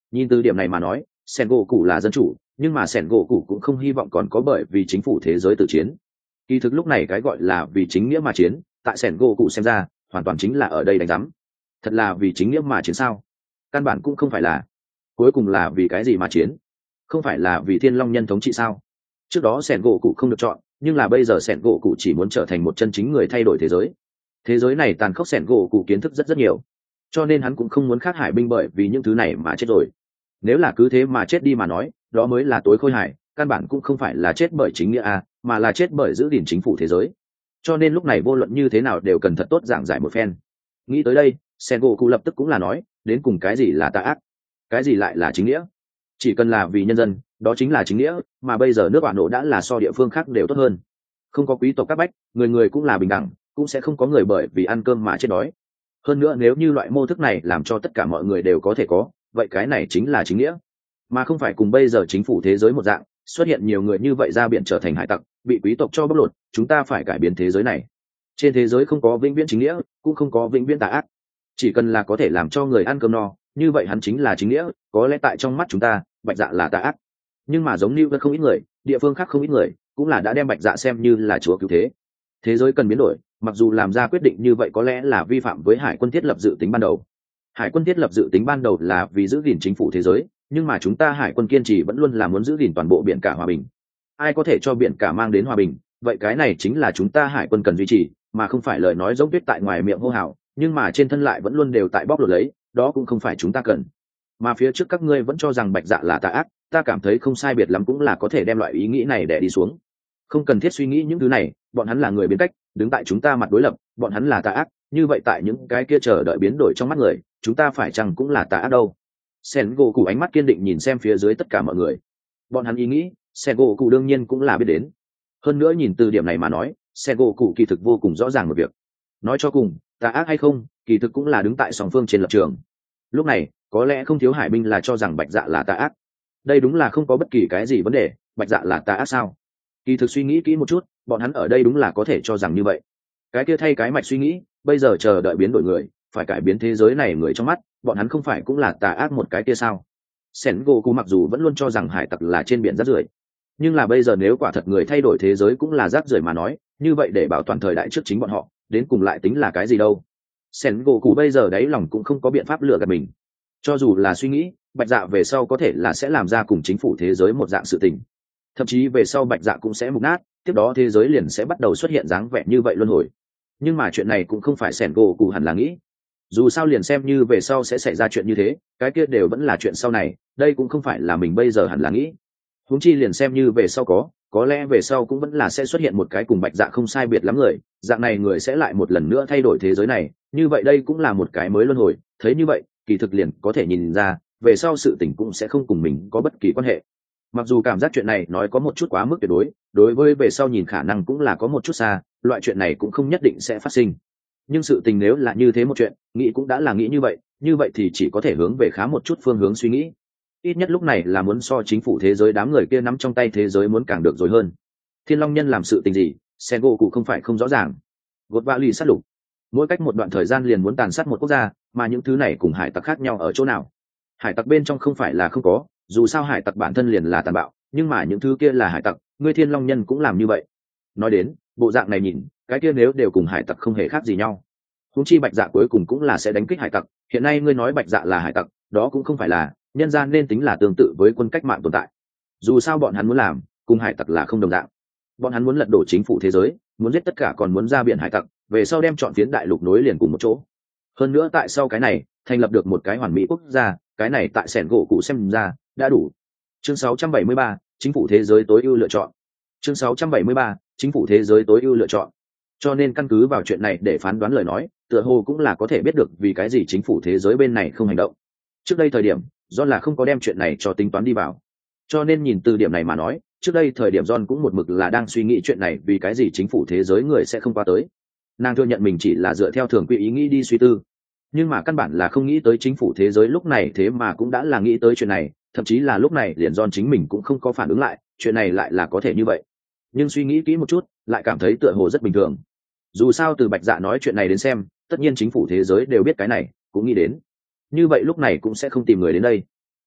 Nhìn từ điểm này mà nói, sen gỗ cụ là dân chủ, nhưng mà sen gỗ cụ cũng không hy vọng còn có bởi vì chính phủ thế giới tự chiến. Kỳ thực lúc này cái gọi là vì chính nghĩa mà chiến, tại sen gỗ cụ xem ra hoàn toàn chính là ở đây đánh giám. Thật là vì chính nghĩa mà chiến sao? Căn bản cũng không phải là. Cuối cùng là vì cái gì mà chiến? Không phải là vì thiên long nhân thống trị sao? Trước đó sen gỗ cụ không được chọn, nhưng là bây giờ sen gỗ cụ chỉ muốn trở thành một chân chính người thay đổi thế giới. Thế giới này tàn khốc sen gỗ cụ kiến thức rất rất nhiều, cho nên hắn cũng không muốn khác hải binh bởi vì những thứ này mà chết rồi. Nếu là cứ thế mà chết đi mà nói, đó mới là tối khôi hài, căn bản cũng không phải là chết bởi chính nghĩa a, mà là chết bởi giữ gìn chính phủ thế giới. Cho nên lúc này vô luận như thế nào đều cần thật tốt giảng giải một phen. Nghĩ tới đây, Sengoku lập tức cũng là nói, đến cùng cái gì là tà ác, cái gì lại là chính nghĩa. Chỉ cần là vì nhân dân, đó chính là chính nghĩa, mà bây giờ nước Ả Nỗ đã là so địa phương khác đều tốt hơn. Không có quý tộc các bách, người người cũng là bình đẳng, cũng sẽ không có người bởi vì ăn cơm mà chết đói. Hơn nữa nếu như loại mô thức này làm cho tất cả mọi người đều có thể có, vậy cái này chính là chính nghĩa, mà không phải cùng bây giờ chính phủ thế giới một dạng xuất hiện nhiều người như vậy ra biển trở thành hải tặc, bị quý tộc cho bóc lột. Chúng ta phải cải biến thế giới này. Trên thế giới không có vĩnh viễn chính nghĩa, cũng không có vĩnh viễn tà ác. Chỉ cần là có thể làm cho người ăn cơm no, như vậy hắn chính là chính nghĩa. Có lẽ tại trong mắt chúng ta, Bạch Dạ là tà ác, nhưng mà giống như không ít người, địa phương khác không ít người, cũng là đã đem Bạch Dạ xem như là chúa cứu thế. Thế giới cần biến đổi, mặc dù làm ra quyết định như vậy có lẽ là vi phạm với hải quân thiết lập dự tính ban đầu. Hải quân thiết lập dự tính ban đầu là vì giữ gìn chính phủ thế giới, nhưng mà chúng ta hải quân kiên trì vẫn luôn là muốn giữ gìn toàn bộ biển cả hòa bình. Ai có thể cho biển cả mang đến hòa bình, vậy cái này chính là chúng ta hải quân cần duy trì, mà không phải lời nói giống tuyết tại ngoài miệng hô hào, nhưng mà trên thân lại vẫn luôn đều tại bóc lột lấy, đó cũng không phải chúng ta cần. Mà phía trước các ngươi vẫn cho rằng Bạch Dạ là tà ác, ta cảm thấy không sai biệt lắm cũng là có thể đem loại ý nghĩ này để đi xuống. Không cần thiết suy nghĩ những thứ này, bọn hắn là người biến cách, đứng tại chúng ta mặt đối lập, bọn hắn là tà ác, như vậy tại những cái kia chờ đợi biến đổi trong mắt người, chúng ta phải chăng cũng là tà ác đâu? Sengoku ánh mắt kiên định nhìn xem phía dưới tất cả mọi người. Bọn hắn ý nghĩ, Sengoku đương nhiên cũng là biết đến. Hơn nữa nhìn từ điểm này mà nói, Sengoku kỳ thực vô cùng rõ ràng một việc. Nói cho cùng, tà ác hay không, kỳ thực cũng là đứng tại song phương trên lập trường. Lúc này, có lẽ không thiếu hải binh là cho rằng Bạch Dạ là tà ác. Đây đúng là không có bất kỳ cái gì vấn đề, Bạch Dạ là tà ác sao? Kỳ thực suy nghĩ kỹ một chút, bọn hắn ở đây đúng là có thể cho rằng như vậy. Cái kia thay cái mạch suy nghĩ, bây giờ chờ đợi biến đổi người, phải cải biến thế giới này người trong mắt, bọn hắn không phải cũng là tà ác một cái kia sao? Sengoku mặc dù vẫn luôn cho rằng hải tặc là trên biển rác rưởi, nhưng là bây giờ nếu quả thật người thay đổi thế giới cũng là rác rưởi mà nói, như vậy để bảo toàn thời đại trước chính bọn họ, đến cùng lại tính là cái gì đâu? Sengoku bây giờ đáy lòng cũng không có biện pháp lừa gạt mình. Cho dù là suy nghĩ, Bạch Dạ về sau có thể là sẽ làm ra cùng chính phủ thế giới một dạng sự tình. Thậm chí về sau Bạch Dạ cũng sẽ mục nát, tiếp đó thế giới liền sẽ bắt đầu xuất hiện dáng vẻ như vậy luân hồi. Nhưng mà chuyện này cũng không phải Sengoku hẳn là nghĩ. Dù sao liền xem như về sau sẽ xảy ra chuyện như thế, cái kia đều vẫn là chuyện sau này, đây cũng không phải là mình bây giờ hẳn là nghĩ. Huống chi liền xem như về sau có, có lẽ về sau cũng vẫn là sẽ xuất hiện một cái cùng Bạch Dạ không sai biệt lắm người, dạng này người sẽ lại một lần nữa thay đổi thế giới này, như vậy đây cũng là một cái mới luân hồi, thấy như vậy, kỳ thực liền có thể nhìn ra, về sau sự tình cũng sẽ không cùng mình có bất kỳ quan hệ. Mặc dù cảm giác chuyện này nói có một chút quá mức tuyệt đối, đối với về sau nhìn khả năng cũng là có một chút xa, loại chuyện này cũng không nhất định sẽ phát sinh. Nhưng sự tình nếu là như thế một chuyện, nghĩ cũng đã là nghĩ như vậy, như vậy thì chỉ có thể hướng về khá một chút phương hướng suy nghĩ. Ít nhất lúc này là muốn so chính phủ thế giới đám người kia nắm trong tay thế giới muốn càng được rồi hơn. Thiên Long Nhân làm sự tình gì, Sengoku không phải không rõ ràng. Gột vạ lì sát lục, mỗi cách một đoạn thời gian liền muốn tàn sát một quốc gia, mà những thứ này cùng hải tặc khác nhau ở chỗ nào? Hải tặc bên trong không phải là không có, dù sao hải tặc bản thân liền là tàn bạo, nhưng mà những thứ kia là hải tặc, ngươi Thiên Long Nhân cũng làm như vậy. Nói đến bộ dạng này nhìn, cái kia nếu đều cùng hải tặc không hề khác gì nhau. Huống chi Bạch Dạ cuối cùng cũng là sẽ đánh kích hải tặc, hiện nay ngươi nói Bạch Dạ là hải tặc, đó cũng không phải là, nhân gian nên tính là tương tự với quân cách mạng tồn tại. Dù sao bọn hắn muốn làm, cùng hải tặc là không đồng dạng. Bọn hắn muốn lật đổ chính phủ thế giới, muốn giết tất cả còn muốn ra biển hải tặc, về sau đem chọn phiến đại lục nối liền cùng một chỗ. Hơn nữa tại sau cái này, thành lập được một cái hoàn mỹ quốc gia, cái này tại Sengoku xem ra đã đủ. Chương sáu trăm bảy mươi ba, chính phủ thế giới tối ưu lựa chọn. Chương sáu trăm bảy mươi ba, chính phủ thế giới tối ưu lựa chọn. Cho nên căn cứ vào chuyện này để phán đoán lời nói, tựa hồ cũng là có thể biết được vì cái gì chính phủ thế giới bên này không hành động. Trước đây thời điểm, John là không có đem chuyện này cho tính toán đi vào. Cho nên nhìn từ điểm này mà nói, trước đây thời điểm John cũng một mực là đang suy nghĩ chuyện này vì cái gì chính phủ thế giới người sẽ không qua tới. Nàng thừa nhận mình chỉ là dựa theo thường quy ý nghĩ đi suy tư, nhưng mà căn bản là không nghĩ tới chính phủ thế giới lúc này thế mà cũng đã là nghĩ tới chuyện này, thậm chí là lúc này liền John chính mình cũng không có phản ứng lại, chuyện này lại là có thể như vậy. Nhưng suy nghĩ kỹ một chút, lại cảm thấy tựa hồ rất bình thường. Dù sao từ Bạch Dạ nói chuyện này đến xem, tất nhiên chính phủ thế giới đều biết cái này, cũng nghĩ đến. Như vậy lúc này cũng sẽ không tìm người đến đây.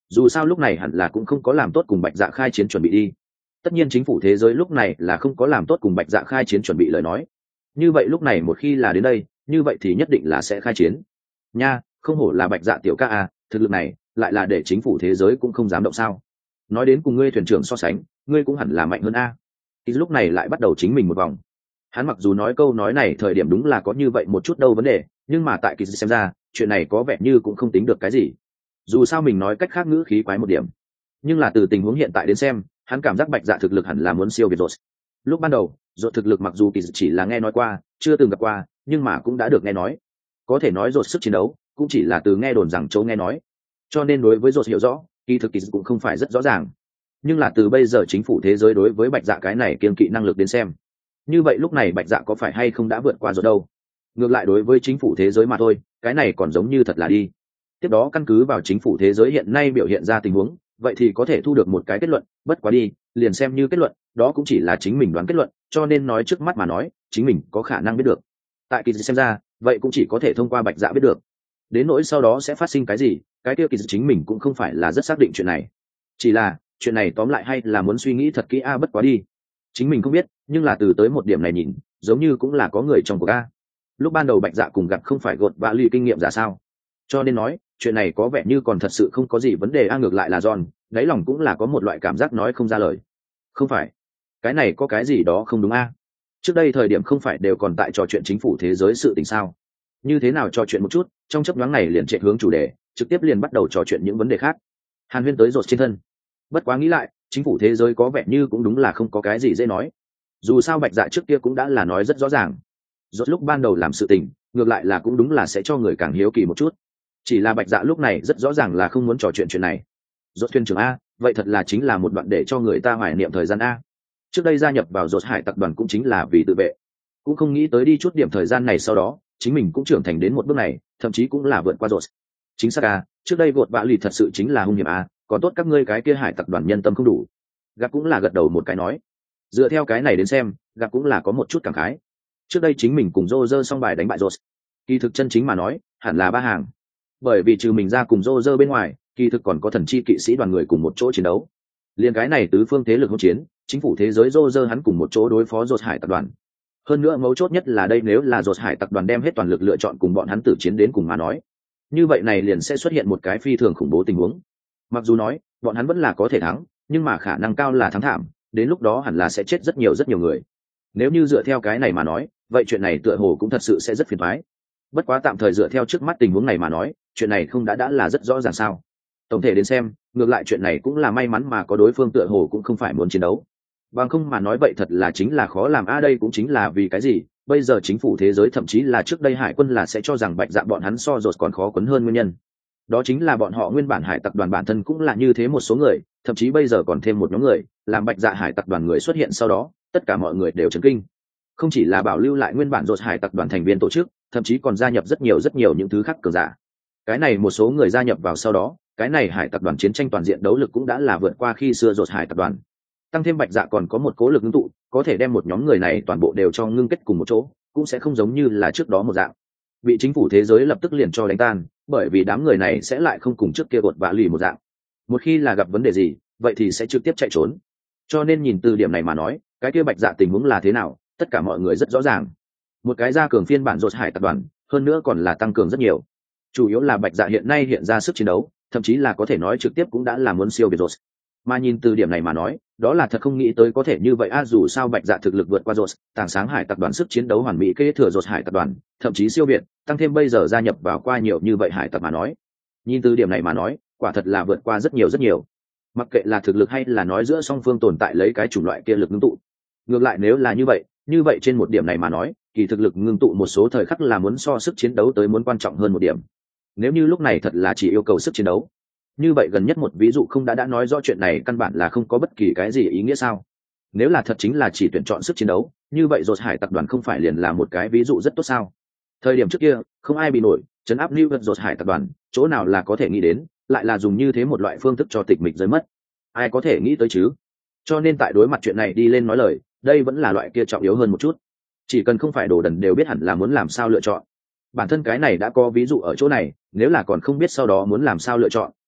dù sao lúc này hẳn là cũng không có làm tốt cùng bạch dạ khai chiến chuẩn bị đi. Tất nhiên chính phủ thế giới lúc này là không có làm tốt cùng bạch dạ khai chiến chuẩn bị lời nói, như vậy lúc này một khi là đến đây, như vậy thì nhất định là sẽ khai chiến nha. Không hổ là bạch dạ tiểu ca à, thực lực này lại là để chính phủ thế giới cũng không dám động sao. Nói đến cùng ngươi thuyền trưởng so sánh, ngươi cũng hẳn là mạnh hơn a. Thì lúc này lại bắt đầu chính mình một vòng. Hắn mặc dù nói câu nói này thời điểm đúng là có như vậy một chút đâu vấn đề, nhưng mà tại kỳ xem ra chuyện này có vẻ như cũng không tính được cái gì. Dù sao mình nói cách khác ngữ khí quái một điểm, nhưng là từ tình huống hiện tại đến xem, hắn cảm giác bạch dạ thực lực hẳn là muốn siêu việt rồi. Lúc ban đầu rồi thực lực mặc dù kỳ chỉ là nghe nói qua, chưa từng gặp qua, nhưng mà cũng đã được nghe nói. Có thể nói rồi sức chiến đấu cũng chỉ là từ nghe đồn rằng châu nghe nói, cho nên đối với rồi hiểu rõ kỳ thực kỳ cũng không phải rất rõ ràng. Nhưng là từ bây giờ chính phủ thế giới đối với bạch dạ cái này kiên kỵ năng lực đến xem, như vậy lúc này bạch dạ có phải hay không đã vượt qua rồi đâu. Ngược lại đối với chính phủ thế giới mà thôi, cái này còn giống như thật là đi. Tiếp đó căn cứ vào chính phủ thế giới hiện nay biểu hiện ra tình huống, vậy thì có thể thu được một cái kết luận, bất quá đi liền xem như kết luận đó cũng chỉ là chính mình đoán kết luận, cho nên nói trước mắt mà nói chính mình có khả năng biết được. Tại kỳ xem ra vậy cũng chỉ có thể thông qua bạch dạ biết được. Đến nỗi sau đó sẽ phát sinh cái gì, cái kia kỳ chính mình cũng không phải là rất xác định chuyện này. Chỉ là chuyện này tóm lại hay là muốn suy nghĩ thật kỹ a, bất quá đi chính mình không biết, nhưng là từ tới một điểm này nhìn giống như cũng là có người trong cuộc a. Lúc ban đầu bạch dạ cùng gặp không phải gột vạ lì kinh nghiệm ra sao, cho nên nói chuyện này có vẻ như còn thật sự không có gì vấn đề a. Ngược lại là John đáy lòng cũng là có một loại cảm giác nói không ra lời. Không phải cái này có cái gì đó không đúng a? Trước đây thời điểm không phải đều còn tại trò chuyện chính phủ thế giới sự tình sao, như thế nào trò chuyện một chút trong chấp nhoáng này liền chạy hướng chủ đề, trực tiếp liền bắt đầu trò chuyện những vấn đề khác, hàn huyên tới rột trên thân. Bất quá nghĩ lại chính phủ thế giới có vẻ như cũng đúng là không có cái gì dễ nói, dù sao bạch dạ trước kia cũng đã là nói rất rõ ràng. Rốt lúc ban đầu làm sự tình ngược lại là cũng đúng là sẽ cho người càng hiếu kỳ một chút, chỉ là bạch dạ lúc này rất rõ ràng là không muốn trò chuyện chuyện này. Rốt thuyền trưởng a, vậy thật là chính là một đoạn để cho người ta hoài niệm thời gian a. Trước đây gia nhập vào rốt hải tập đoàn cũng chính là vì tự vệ, cũng không nghĩ tới đi chút điểm thời gian này sau đó chính mình cũng trưởng thành đến một bước này, thậm chí cũng là vượt qua rốt. Chính xác a, trước đây gột bạ lì thật sự chính là hung hiểm a, còn tốt các ngươi cái kia hải tập đoàn nhân tâm không đủ. Gặp cũng là gật đầu một cái nói, dựa theo cái này đến xem gặp cũng là có một chút cảm khái. Trước đây chính mình cùng Roger xong bài đánh bại rốt, kỳ thực chân chính mà nói hẳn là ba hàng, bởi vì trừ mình ra cùng Roger bên ngoài kỳ thực còn có thần chi kỵ sĩ đoàn người cùng một chỗ chiến đấu. Liên cái này tứ phương thế lực hỗn chiến, chính phủ thế giới Roger hắn cùng một chỗ đối phó rốt hải tập đoàn. Hơn nữa mấu chốt nhất là đây, nếu là rốt hải tập đoàn đem hết toàn lực lựa chọn cùng bọn hắn tử chiến đến cùng mà nói, như vậy này liền sẽ xuất hiện một cái phi thường khủng bố tình huống. Mặc dù nói bọn hắn vẫn là có thể thắng, nhưng mà khả năng cao là thắng thảm, đến lúc đó hẳn là sẽ chết rất nhiều rất nhiều người. Nếu như dựa theo cái này mà nói, vậy chuyện này tựa hồ cũng thật sự sẽ rất phiền toái. Bất quá tạm thời dựa theo trước mắt tình huống này mà nói, chuyện này không đã đã là rất rõ ràng sao. Tổng thể đến xem ngược lại chuyện này cũng là may mắn mà có đối phương tựa hồ cũng không phải muốn chiến đấu, bằng không mà nói vậy thật là chính là khó làm a. Đây cũng chính là vì cái gì bây giờ chính phủ thế giới thậm chí là trước đây hải quân là sẽ cho rằng bạch dạ bọn hắn so rột còn khó quấn hơn nguyên nhân. Đó chính là bọn họ nguyên bản hải tặc đoàn bản thân cũng là như thế một số người, thậm chí bây giờ còn thêm một nhóm người làm bạch dạ hải tặc đoàn người xuất hiện sau đó tất cả mọi người đều chấn kinh. Không chỉ là bảo lưu lại nguyên bản rột hải tặc đoàn thành viên tổ chức, thậm chí còn gia nhập rất nhiều rất nhiều những thứ khác cường giả. Cái này một số người gia nhập vào sau đó, cái này hải tặc đoàn chiến tranh toàn diện đấu lực cũng đã là vượt qua khi xưa rột hải tặc đoàn. Tăng thêm bạch dạ còn có một cố lực ngưng tụ, có thể đem một nhóm người này toàn bộ đều cho ngưng kết cùng một chỗ, cũng sẽ không giống như là trước đó một dạng bị chính phủ thế giới lập tức liền cho đánh tan, bởi vì đám người này sẽ lại không cùng trước kia gột vạ lì một dạng, một khi là gặp vấn đề gì vậy thì sẽ trực tiếp chạy trốn. Cho nên nhìn từ điểm này mà nói, cái kia bạch dạ tình huống là thế nào tất cả mọi người rất rõ ràng. Một cái gia cường phiên bản rột hải tập đoàn, hơn nữa còn là tăng cường rất nhiều. Chủ yếu là bạch dạ hiện nay hiện ra sức chiến đấu, thậm chí là có thể nói trực tiếp cũng đã là muốn siêu việt rột. Mà nhìn từ điểm này mà nói, đó là thật không nghĩ tới có thể như vậy a. Dù sao bạch dạ thực lực vượt qua rột, tàng sáng hải tập đoàn sức chiến đấu hoàn mỹ kế thừa rột hải tập đoàn, thậm chí siêu việt, tăng thêm bây giờ gia nhập vào qua nhiều như vậy hải tập mà nói, nhìn từ điểm này mà nói quả thật là vượt qua rất nhiều rất nhiều. Mặc kệ là thực lực hay là nói giữa song phương tồn tại lấy cái chủng loại kia lực ngưng tụ, ngược lại nếu là như vậy như vậy trên một điểm này mà nói kỳ thực lực ngưng tụ một số thời khắc là muốn so sức chiến đấu tới muốn quan trọng hơn một điểm. Nếu như lúc này thật là chỉ yêu cầu sức chiến đấu, như vậy gần nhất một ví dụ không đã đã nói rõ chuyện này căn bản là không có bất kỳ cái gì ý nghĩa sao. Nếu là thật chính là chỉ tuyển chọn sức chiến đấu, như vậy rột hải tập đoàn không phải liền là một cái ví dụ rất tốt sao. Thời điểm trước kia không ai bị nổi chấn áp lưu vật rột hải tập đoàn, chỗ nào là có thể nghĩ đến lại là dùng như thế một loại phương thức cho tịch mịch rơi mất, ai có thể nghĩ tới chứ. Cho nên tại đối mặt chuyện này đi lên nói lời, đây vẫn là loại kia trọng yếu hơn một chút. Chỉ cần không phải đồ đần đều biết hẳn là muốn làm sao lựa chọn. Bản thân cái này đã có ví dụ ở chỗ này, nếu là còn không biết sau đó muốn làm sao lựa chọn,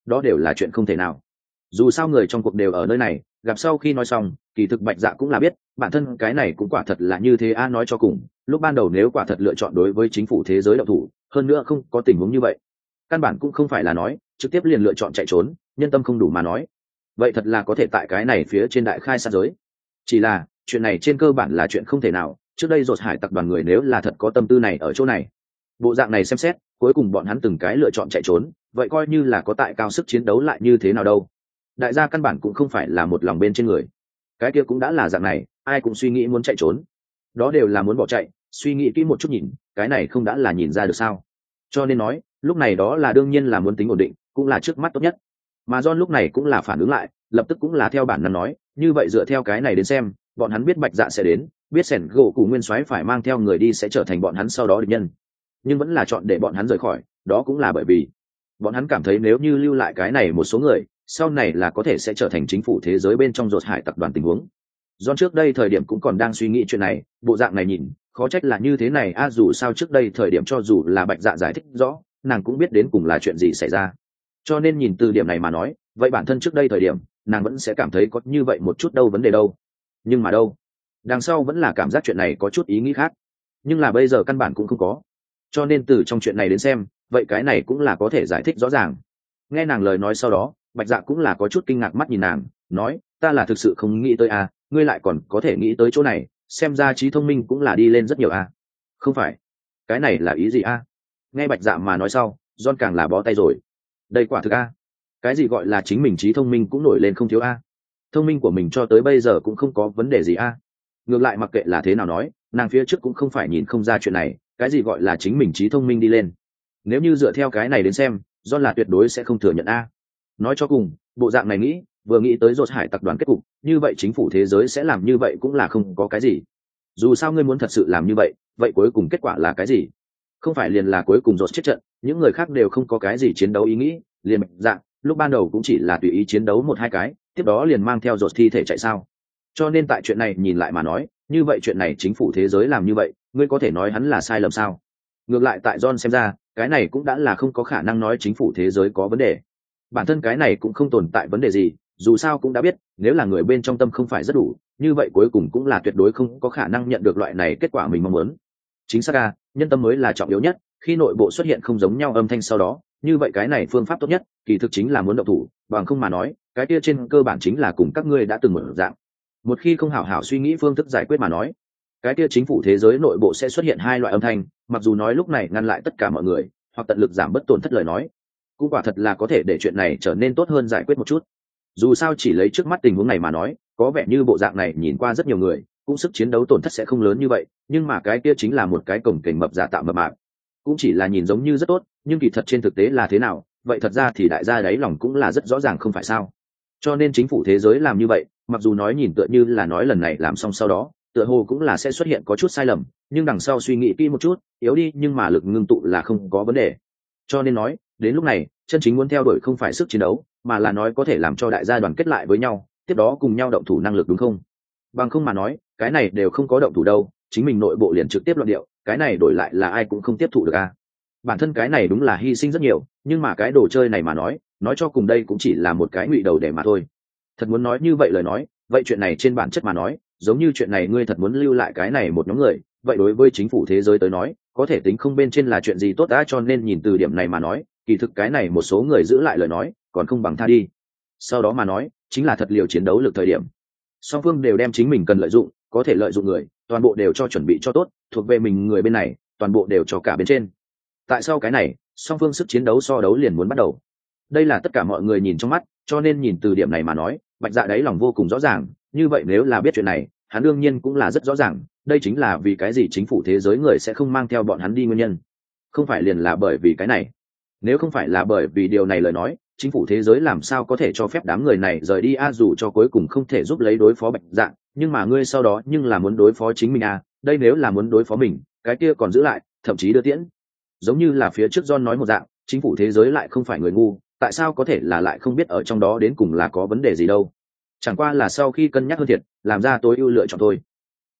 đó đều là chuyện không thể nào. Dù sao người trong cuộc đều ở nơi này, gặp sau khi nói xong, kỳ thực Bạch Dạ cũng là biết bản thân cái này cũng quả thật là như thế a. Nói cho cùng lúc ban đầu nếu quả thật lựa chọn đối với chính phủ thế giới động thủ, hơn nữa không có tình huống như vậy, căn bản cũng không phải là nói trực tiếp liền lựa chọn chạy trốn, nhân tâm không đủ mà nói, vậy thật là có thể tại cái này phía trên đại khai sát giới. Chỉ là chuyện này trên cơ bản là chuyện không thể nào. Trước đây Rột Hải tập đoàn người nếu là thật có tâm tư này ở chỗ này, bộ dạng này xem xét cuối cùng bọn hắn từng cái lựa chọn chạy trốn, vậy coi như là có tại cao sức chiến đấu lại như thế nào đâu. Đại gia căn bản cũng không phải là một lòng bên trên người, cái kia cũng đã là dạng này, ai cũng suy nghĩ muốn chạy trốn, đó đều là muốn bỏ chạy. Suy nghĩ kỹ một chút nhìn, cái này không đã là nhìn ra được sao? Cho nên nói lúc này đó là đương nhiên là muốn tính ổn định, cũng là trước mắt tốt nhất. Mà John lúc này cũng là phản ứng lại, lập tức cũng là theo bản năng nói, như vậy dựa theo cái này đến xem, bọn hắn biết Bạch Dạ sẽ đến, biết Sẻn gỗ cụ nguyên soái phải mang theo người đi sẽ trở thành bọn hắn sau đó địch nhân, nhưng vẫn là chọn để bọn hắn rời khỏi, đó cũng là bởi vì bọn hắn cảm thấy nếu như lưu lại cái này một số người, sau này là có thể sẽ trở thành chính phủ thế giới bên trong Rột Hải tập đoàn tình huống. John trước đây thời điểm cũng còn đang suy nghĩ chuyện này, bộ dạng này nhìn khó trách là như thế này a. À, dù sao trước đây thời điểm cho dù là Bạch Dạ giải thích rõ, nàng cũng biết đến cùng là chuyện gì xảy ra, cho nên nhìn từ điểm này mà nói, vậy bản thân trước đây thời điểm nàng vẫn sẽ cảm thấy có như vậy một chút đâu vấn đề đâu. Nhưng mà đâu, đằng sau vẫn là cảm giác chuyện này có chút ý nghĩ khác, nhưng là bây giờ căn bản cũng không có. Cho nên từ trong chuyện này đến xem, vậy cái này cũng là có thể giải thích rõ ràng. Nghe nàng lời nói sau đó, Bạch Dạ cũng là có chút kinh ngạc mắt nhìn nàng, nói, ta là thực sự không nghĩ tới a, à, ngươi lại còn có thể nghĩ tới chỗ này, xem ra trí thông minh cũng là đi lên rất nhiều a. À. Không phải, cái này là ý gì a? À? Nghe Bạch Dạ mà nói sau, John càng là bó tay rồi. Đây quả thực a, à. Cái gì gọi là chính mình trí thông minh cũng nổi lên không thiếu a. À. Thông minh của mình cho tới bây giờ cũng không có vấn đề gì a. À. Ngược lại mặc kệ là thế nào nói, nàng phía trước cũng không phải nhìn không ra chuyện này, cái gì gọi là chính mình trí thông minh đi lên. Nếu như dựa theo cái này đến xem, John là tuyệt đối sẽ không thừa nhận a. À. Nói cho cùng, bộ dạng này nghĩ, vừa nghĩ tới Rột Hải tập đoàn kết cục, như vậy chính phủ thế giới sẽ làm như vậy cũng là không có cái gì. Dù sao ngươi muốn thật sự làm như vậy, vậy cuối cùng kết quả là cái gì? Không phải liền là cuối cùng Rột chết trận, những người khác đều không có cái gì chiến đấu ý nghĩ, liền Bạch Dạ lúc ban đầu cũng chỉ là tùy ý chiến đấu một hai cái, tiếp đó liền mang theo Rột thi thể chạy sao? Cho nên tại chuyện này nhìn lại mà nói, như vậy chuyện này chính phủ thế giới làm như vậy, ngươi có thể nói hắn là sai lầm sao? Ngược lại tại John xem ra, cái này cũng đã là không có khả năng nói chính phủ thế giới có vấn đề. Bản thân cái này cũng không tồn tại vấn đề gì, dù sao cũng đã biết, nếu là người bên trong tâm không phải rất đủ, như vậy cuối cùng cũng là tuyệt đối không có khả năng nhận được loại này kết quả mình mong muốn. Chính xác à, nhân tâm mới là trọng yếu nhất, khi nội bộ xuất hiện không giống nhau âm thanh sau đó, như vậy cái này phương pháp tốt nhất, kỳ thực chính là muốn động thủ, bằng không mà nói, cái kia trên cơ bản chính là cùng các ngươi đã từng mở dạng. Một khi không hảo hảo suy nghĩ phương thức giải quyết mà nói, cái kia chính phủ thế giới nội bộ sẽ xuất hiện hai loại âm thanh, mặc dù nói lúc này ngăn lại tất cả mọi người, hoặc tận lực giảm bất tổn thất lời nói, cũng quả thật là có thể để chuyện này trở nên tốt hơn giải quyết một chút. Dù sao chỉ lấy trước mắt tình huống này mà nói, có vẻ như bộ dạng này nhìn qua rất nhiều người, cũng sức chiến đấu tổn thất sẽ không lớn như vậy, nhưng mà cái kia chính là một cái cổng kềnh mập giả tạo mập mạp, cũng chỉ là nhìn giống như rất tốt, nhưng kỳ thật trên thực tế là thế nào, vậy thật ra thì đại gia đáy lòng cũng là rất rõ ràng không phải sao. Cho nên chính phủ thế giới làm như vậy, mặc dù nói nhìn tựa như là nói lần này làm xong sau đó, tựa hồ cũng là sẽ xuất hiện có chút sai lầm, nhưng đằng sau suy nghĩ kỹ một chút, yếu đi nhưng mà lực ngưng tụ là không có vấn đề. Cho nên nói, đến lúc này, chân chính muốn theo đuổi không phải sức chiến đấu, mà là nói có thể làm cho đại gia đoàn kết lại với nhau, tiếp đó cùng nhau động thủ năng lực, đúng không? Bằng không mà nói, cái này đều không có động thủ đâu, chính mình nội bộ liền trực tiếp luận điệu, cái này đổi lại là ai cũng không tiếp thụ được a. À. Bản thân cái này đúng là hy sinh rất nhiều, nhưng mà cái đồ chơi này mà nói, nói cho cùng đây cũng chỉ là một cái ngụy đầu để mà thôi. Thật muốn nói như vậy lời nói, vậy chuyện này trên bản chất mà nói, giống như chuyện này ngươi thật muốn lưu lại cái này một nhóm người, vậy đối với chính phủ thế giới tới nói, có thể tính không bên trên là chuyện gì tốt đã, cho nên nhìn từ điểm này mà nói, kỳ thực cái này một số người giữ lại lời nói, còn không bằng tha đi. Sau đó mà nói, chính là thật liều chiến đấu lực thời điểm. Song phương đều đem chính mình cần lợi dụng, có thể lợi dụng người, toàn bộ đều cho chuẩn bị cho tốt, thuộc về mình người bên này, toàn bộ đều cho cả bên trên. Tại sao cái này, song phương sức chiến đấu so đấu liền muốn bắt đầu. Đây là tất cả mọi người nhìn trong mắt, cho nên nhìn từ điểm này mà nói, Bạch Dạ đáy lòng vô cùng rõ ràng, như vậy nếu là biết chuyện này, hắn đương nhiên cũng là rất rõ ràng, đây chính là vì cái gì chính phủ thế giới người sẽ không mang theo bọn hắn đi nguyên nhân. Không phải liền là bởi vì cái này. Nếu không phải là bởi vì điều này lời nói, chính phủ thế giới làm sao có thể cho phép đám người này rời đi a à, dù cho cuối cùng không thể giúp lấy đối phó Bạch Dạ, nhưng mà ngươi sau đó nhưng là muốn đối phó chính mình à, đây nếu là muốn đối phó mình, cái kia còn giữ lại, thậm chí đưa tiễn. Giống như là phía trước John nói một dạng, chính phủ thế giới lại không phải người ngu, tại sao có thể là lại không biết ở trong đó đến cùng là có vấn đề gì đâu. Chẳng qua là sau khi cân nhắc hơn thiệt, làm ra tối ưu lựa chọn thôi.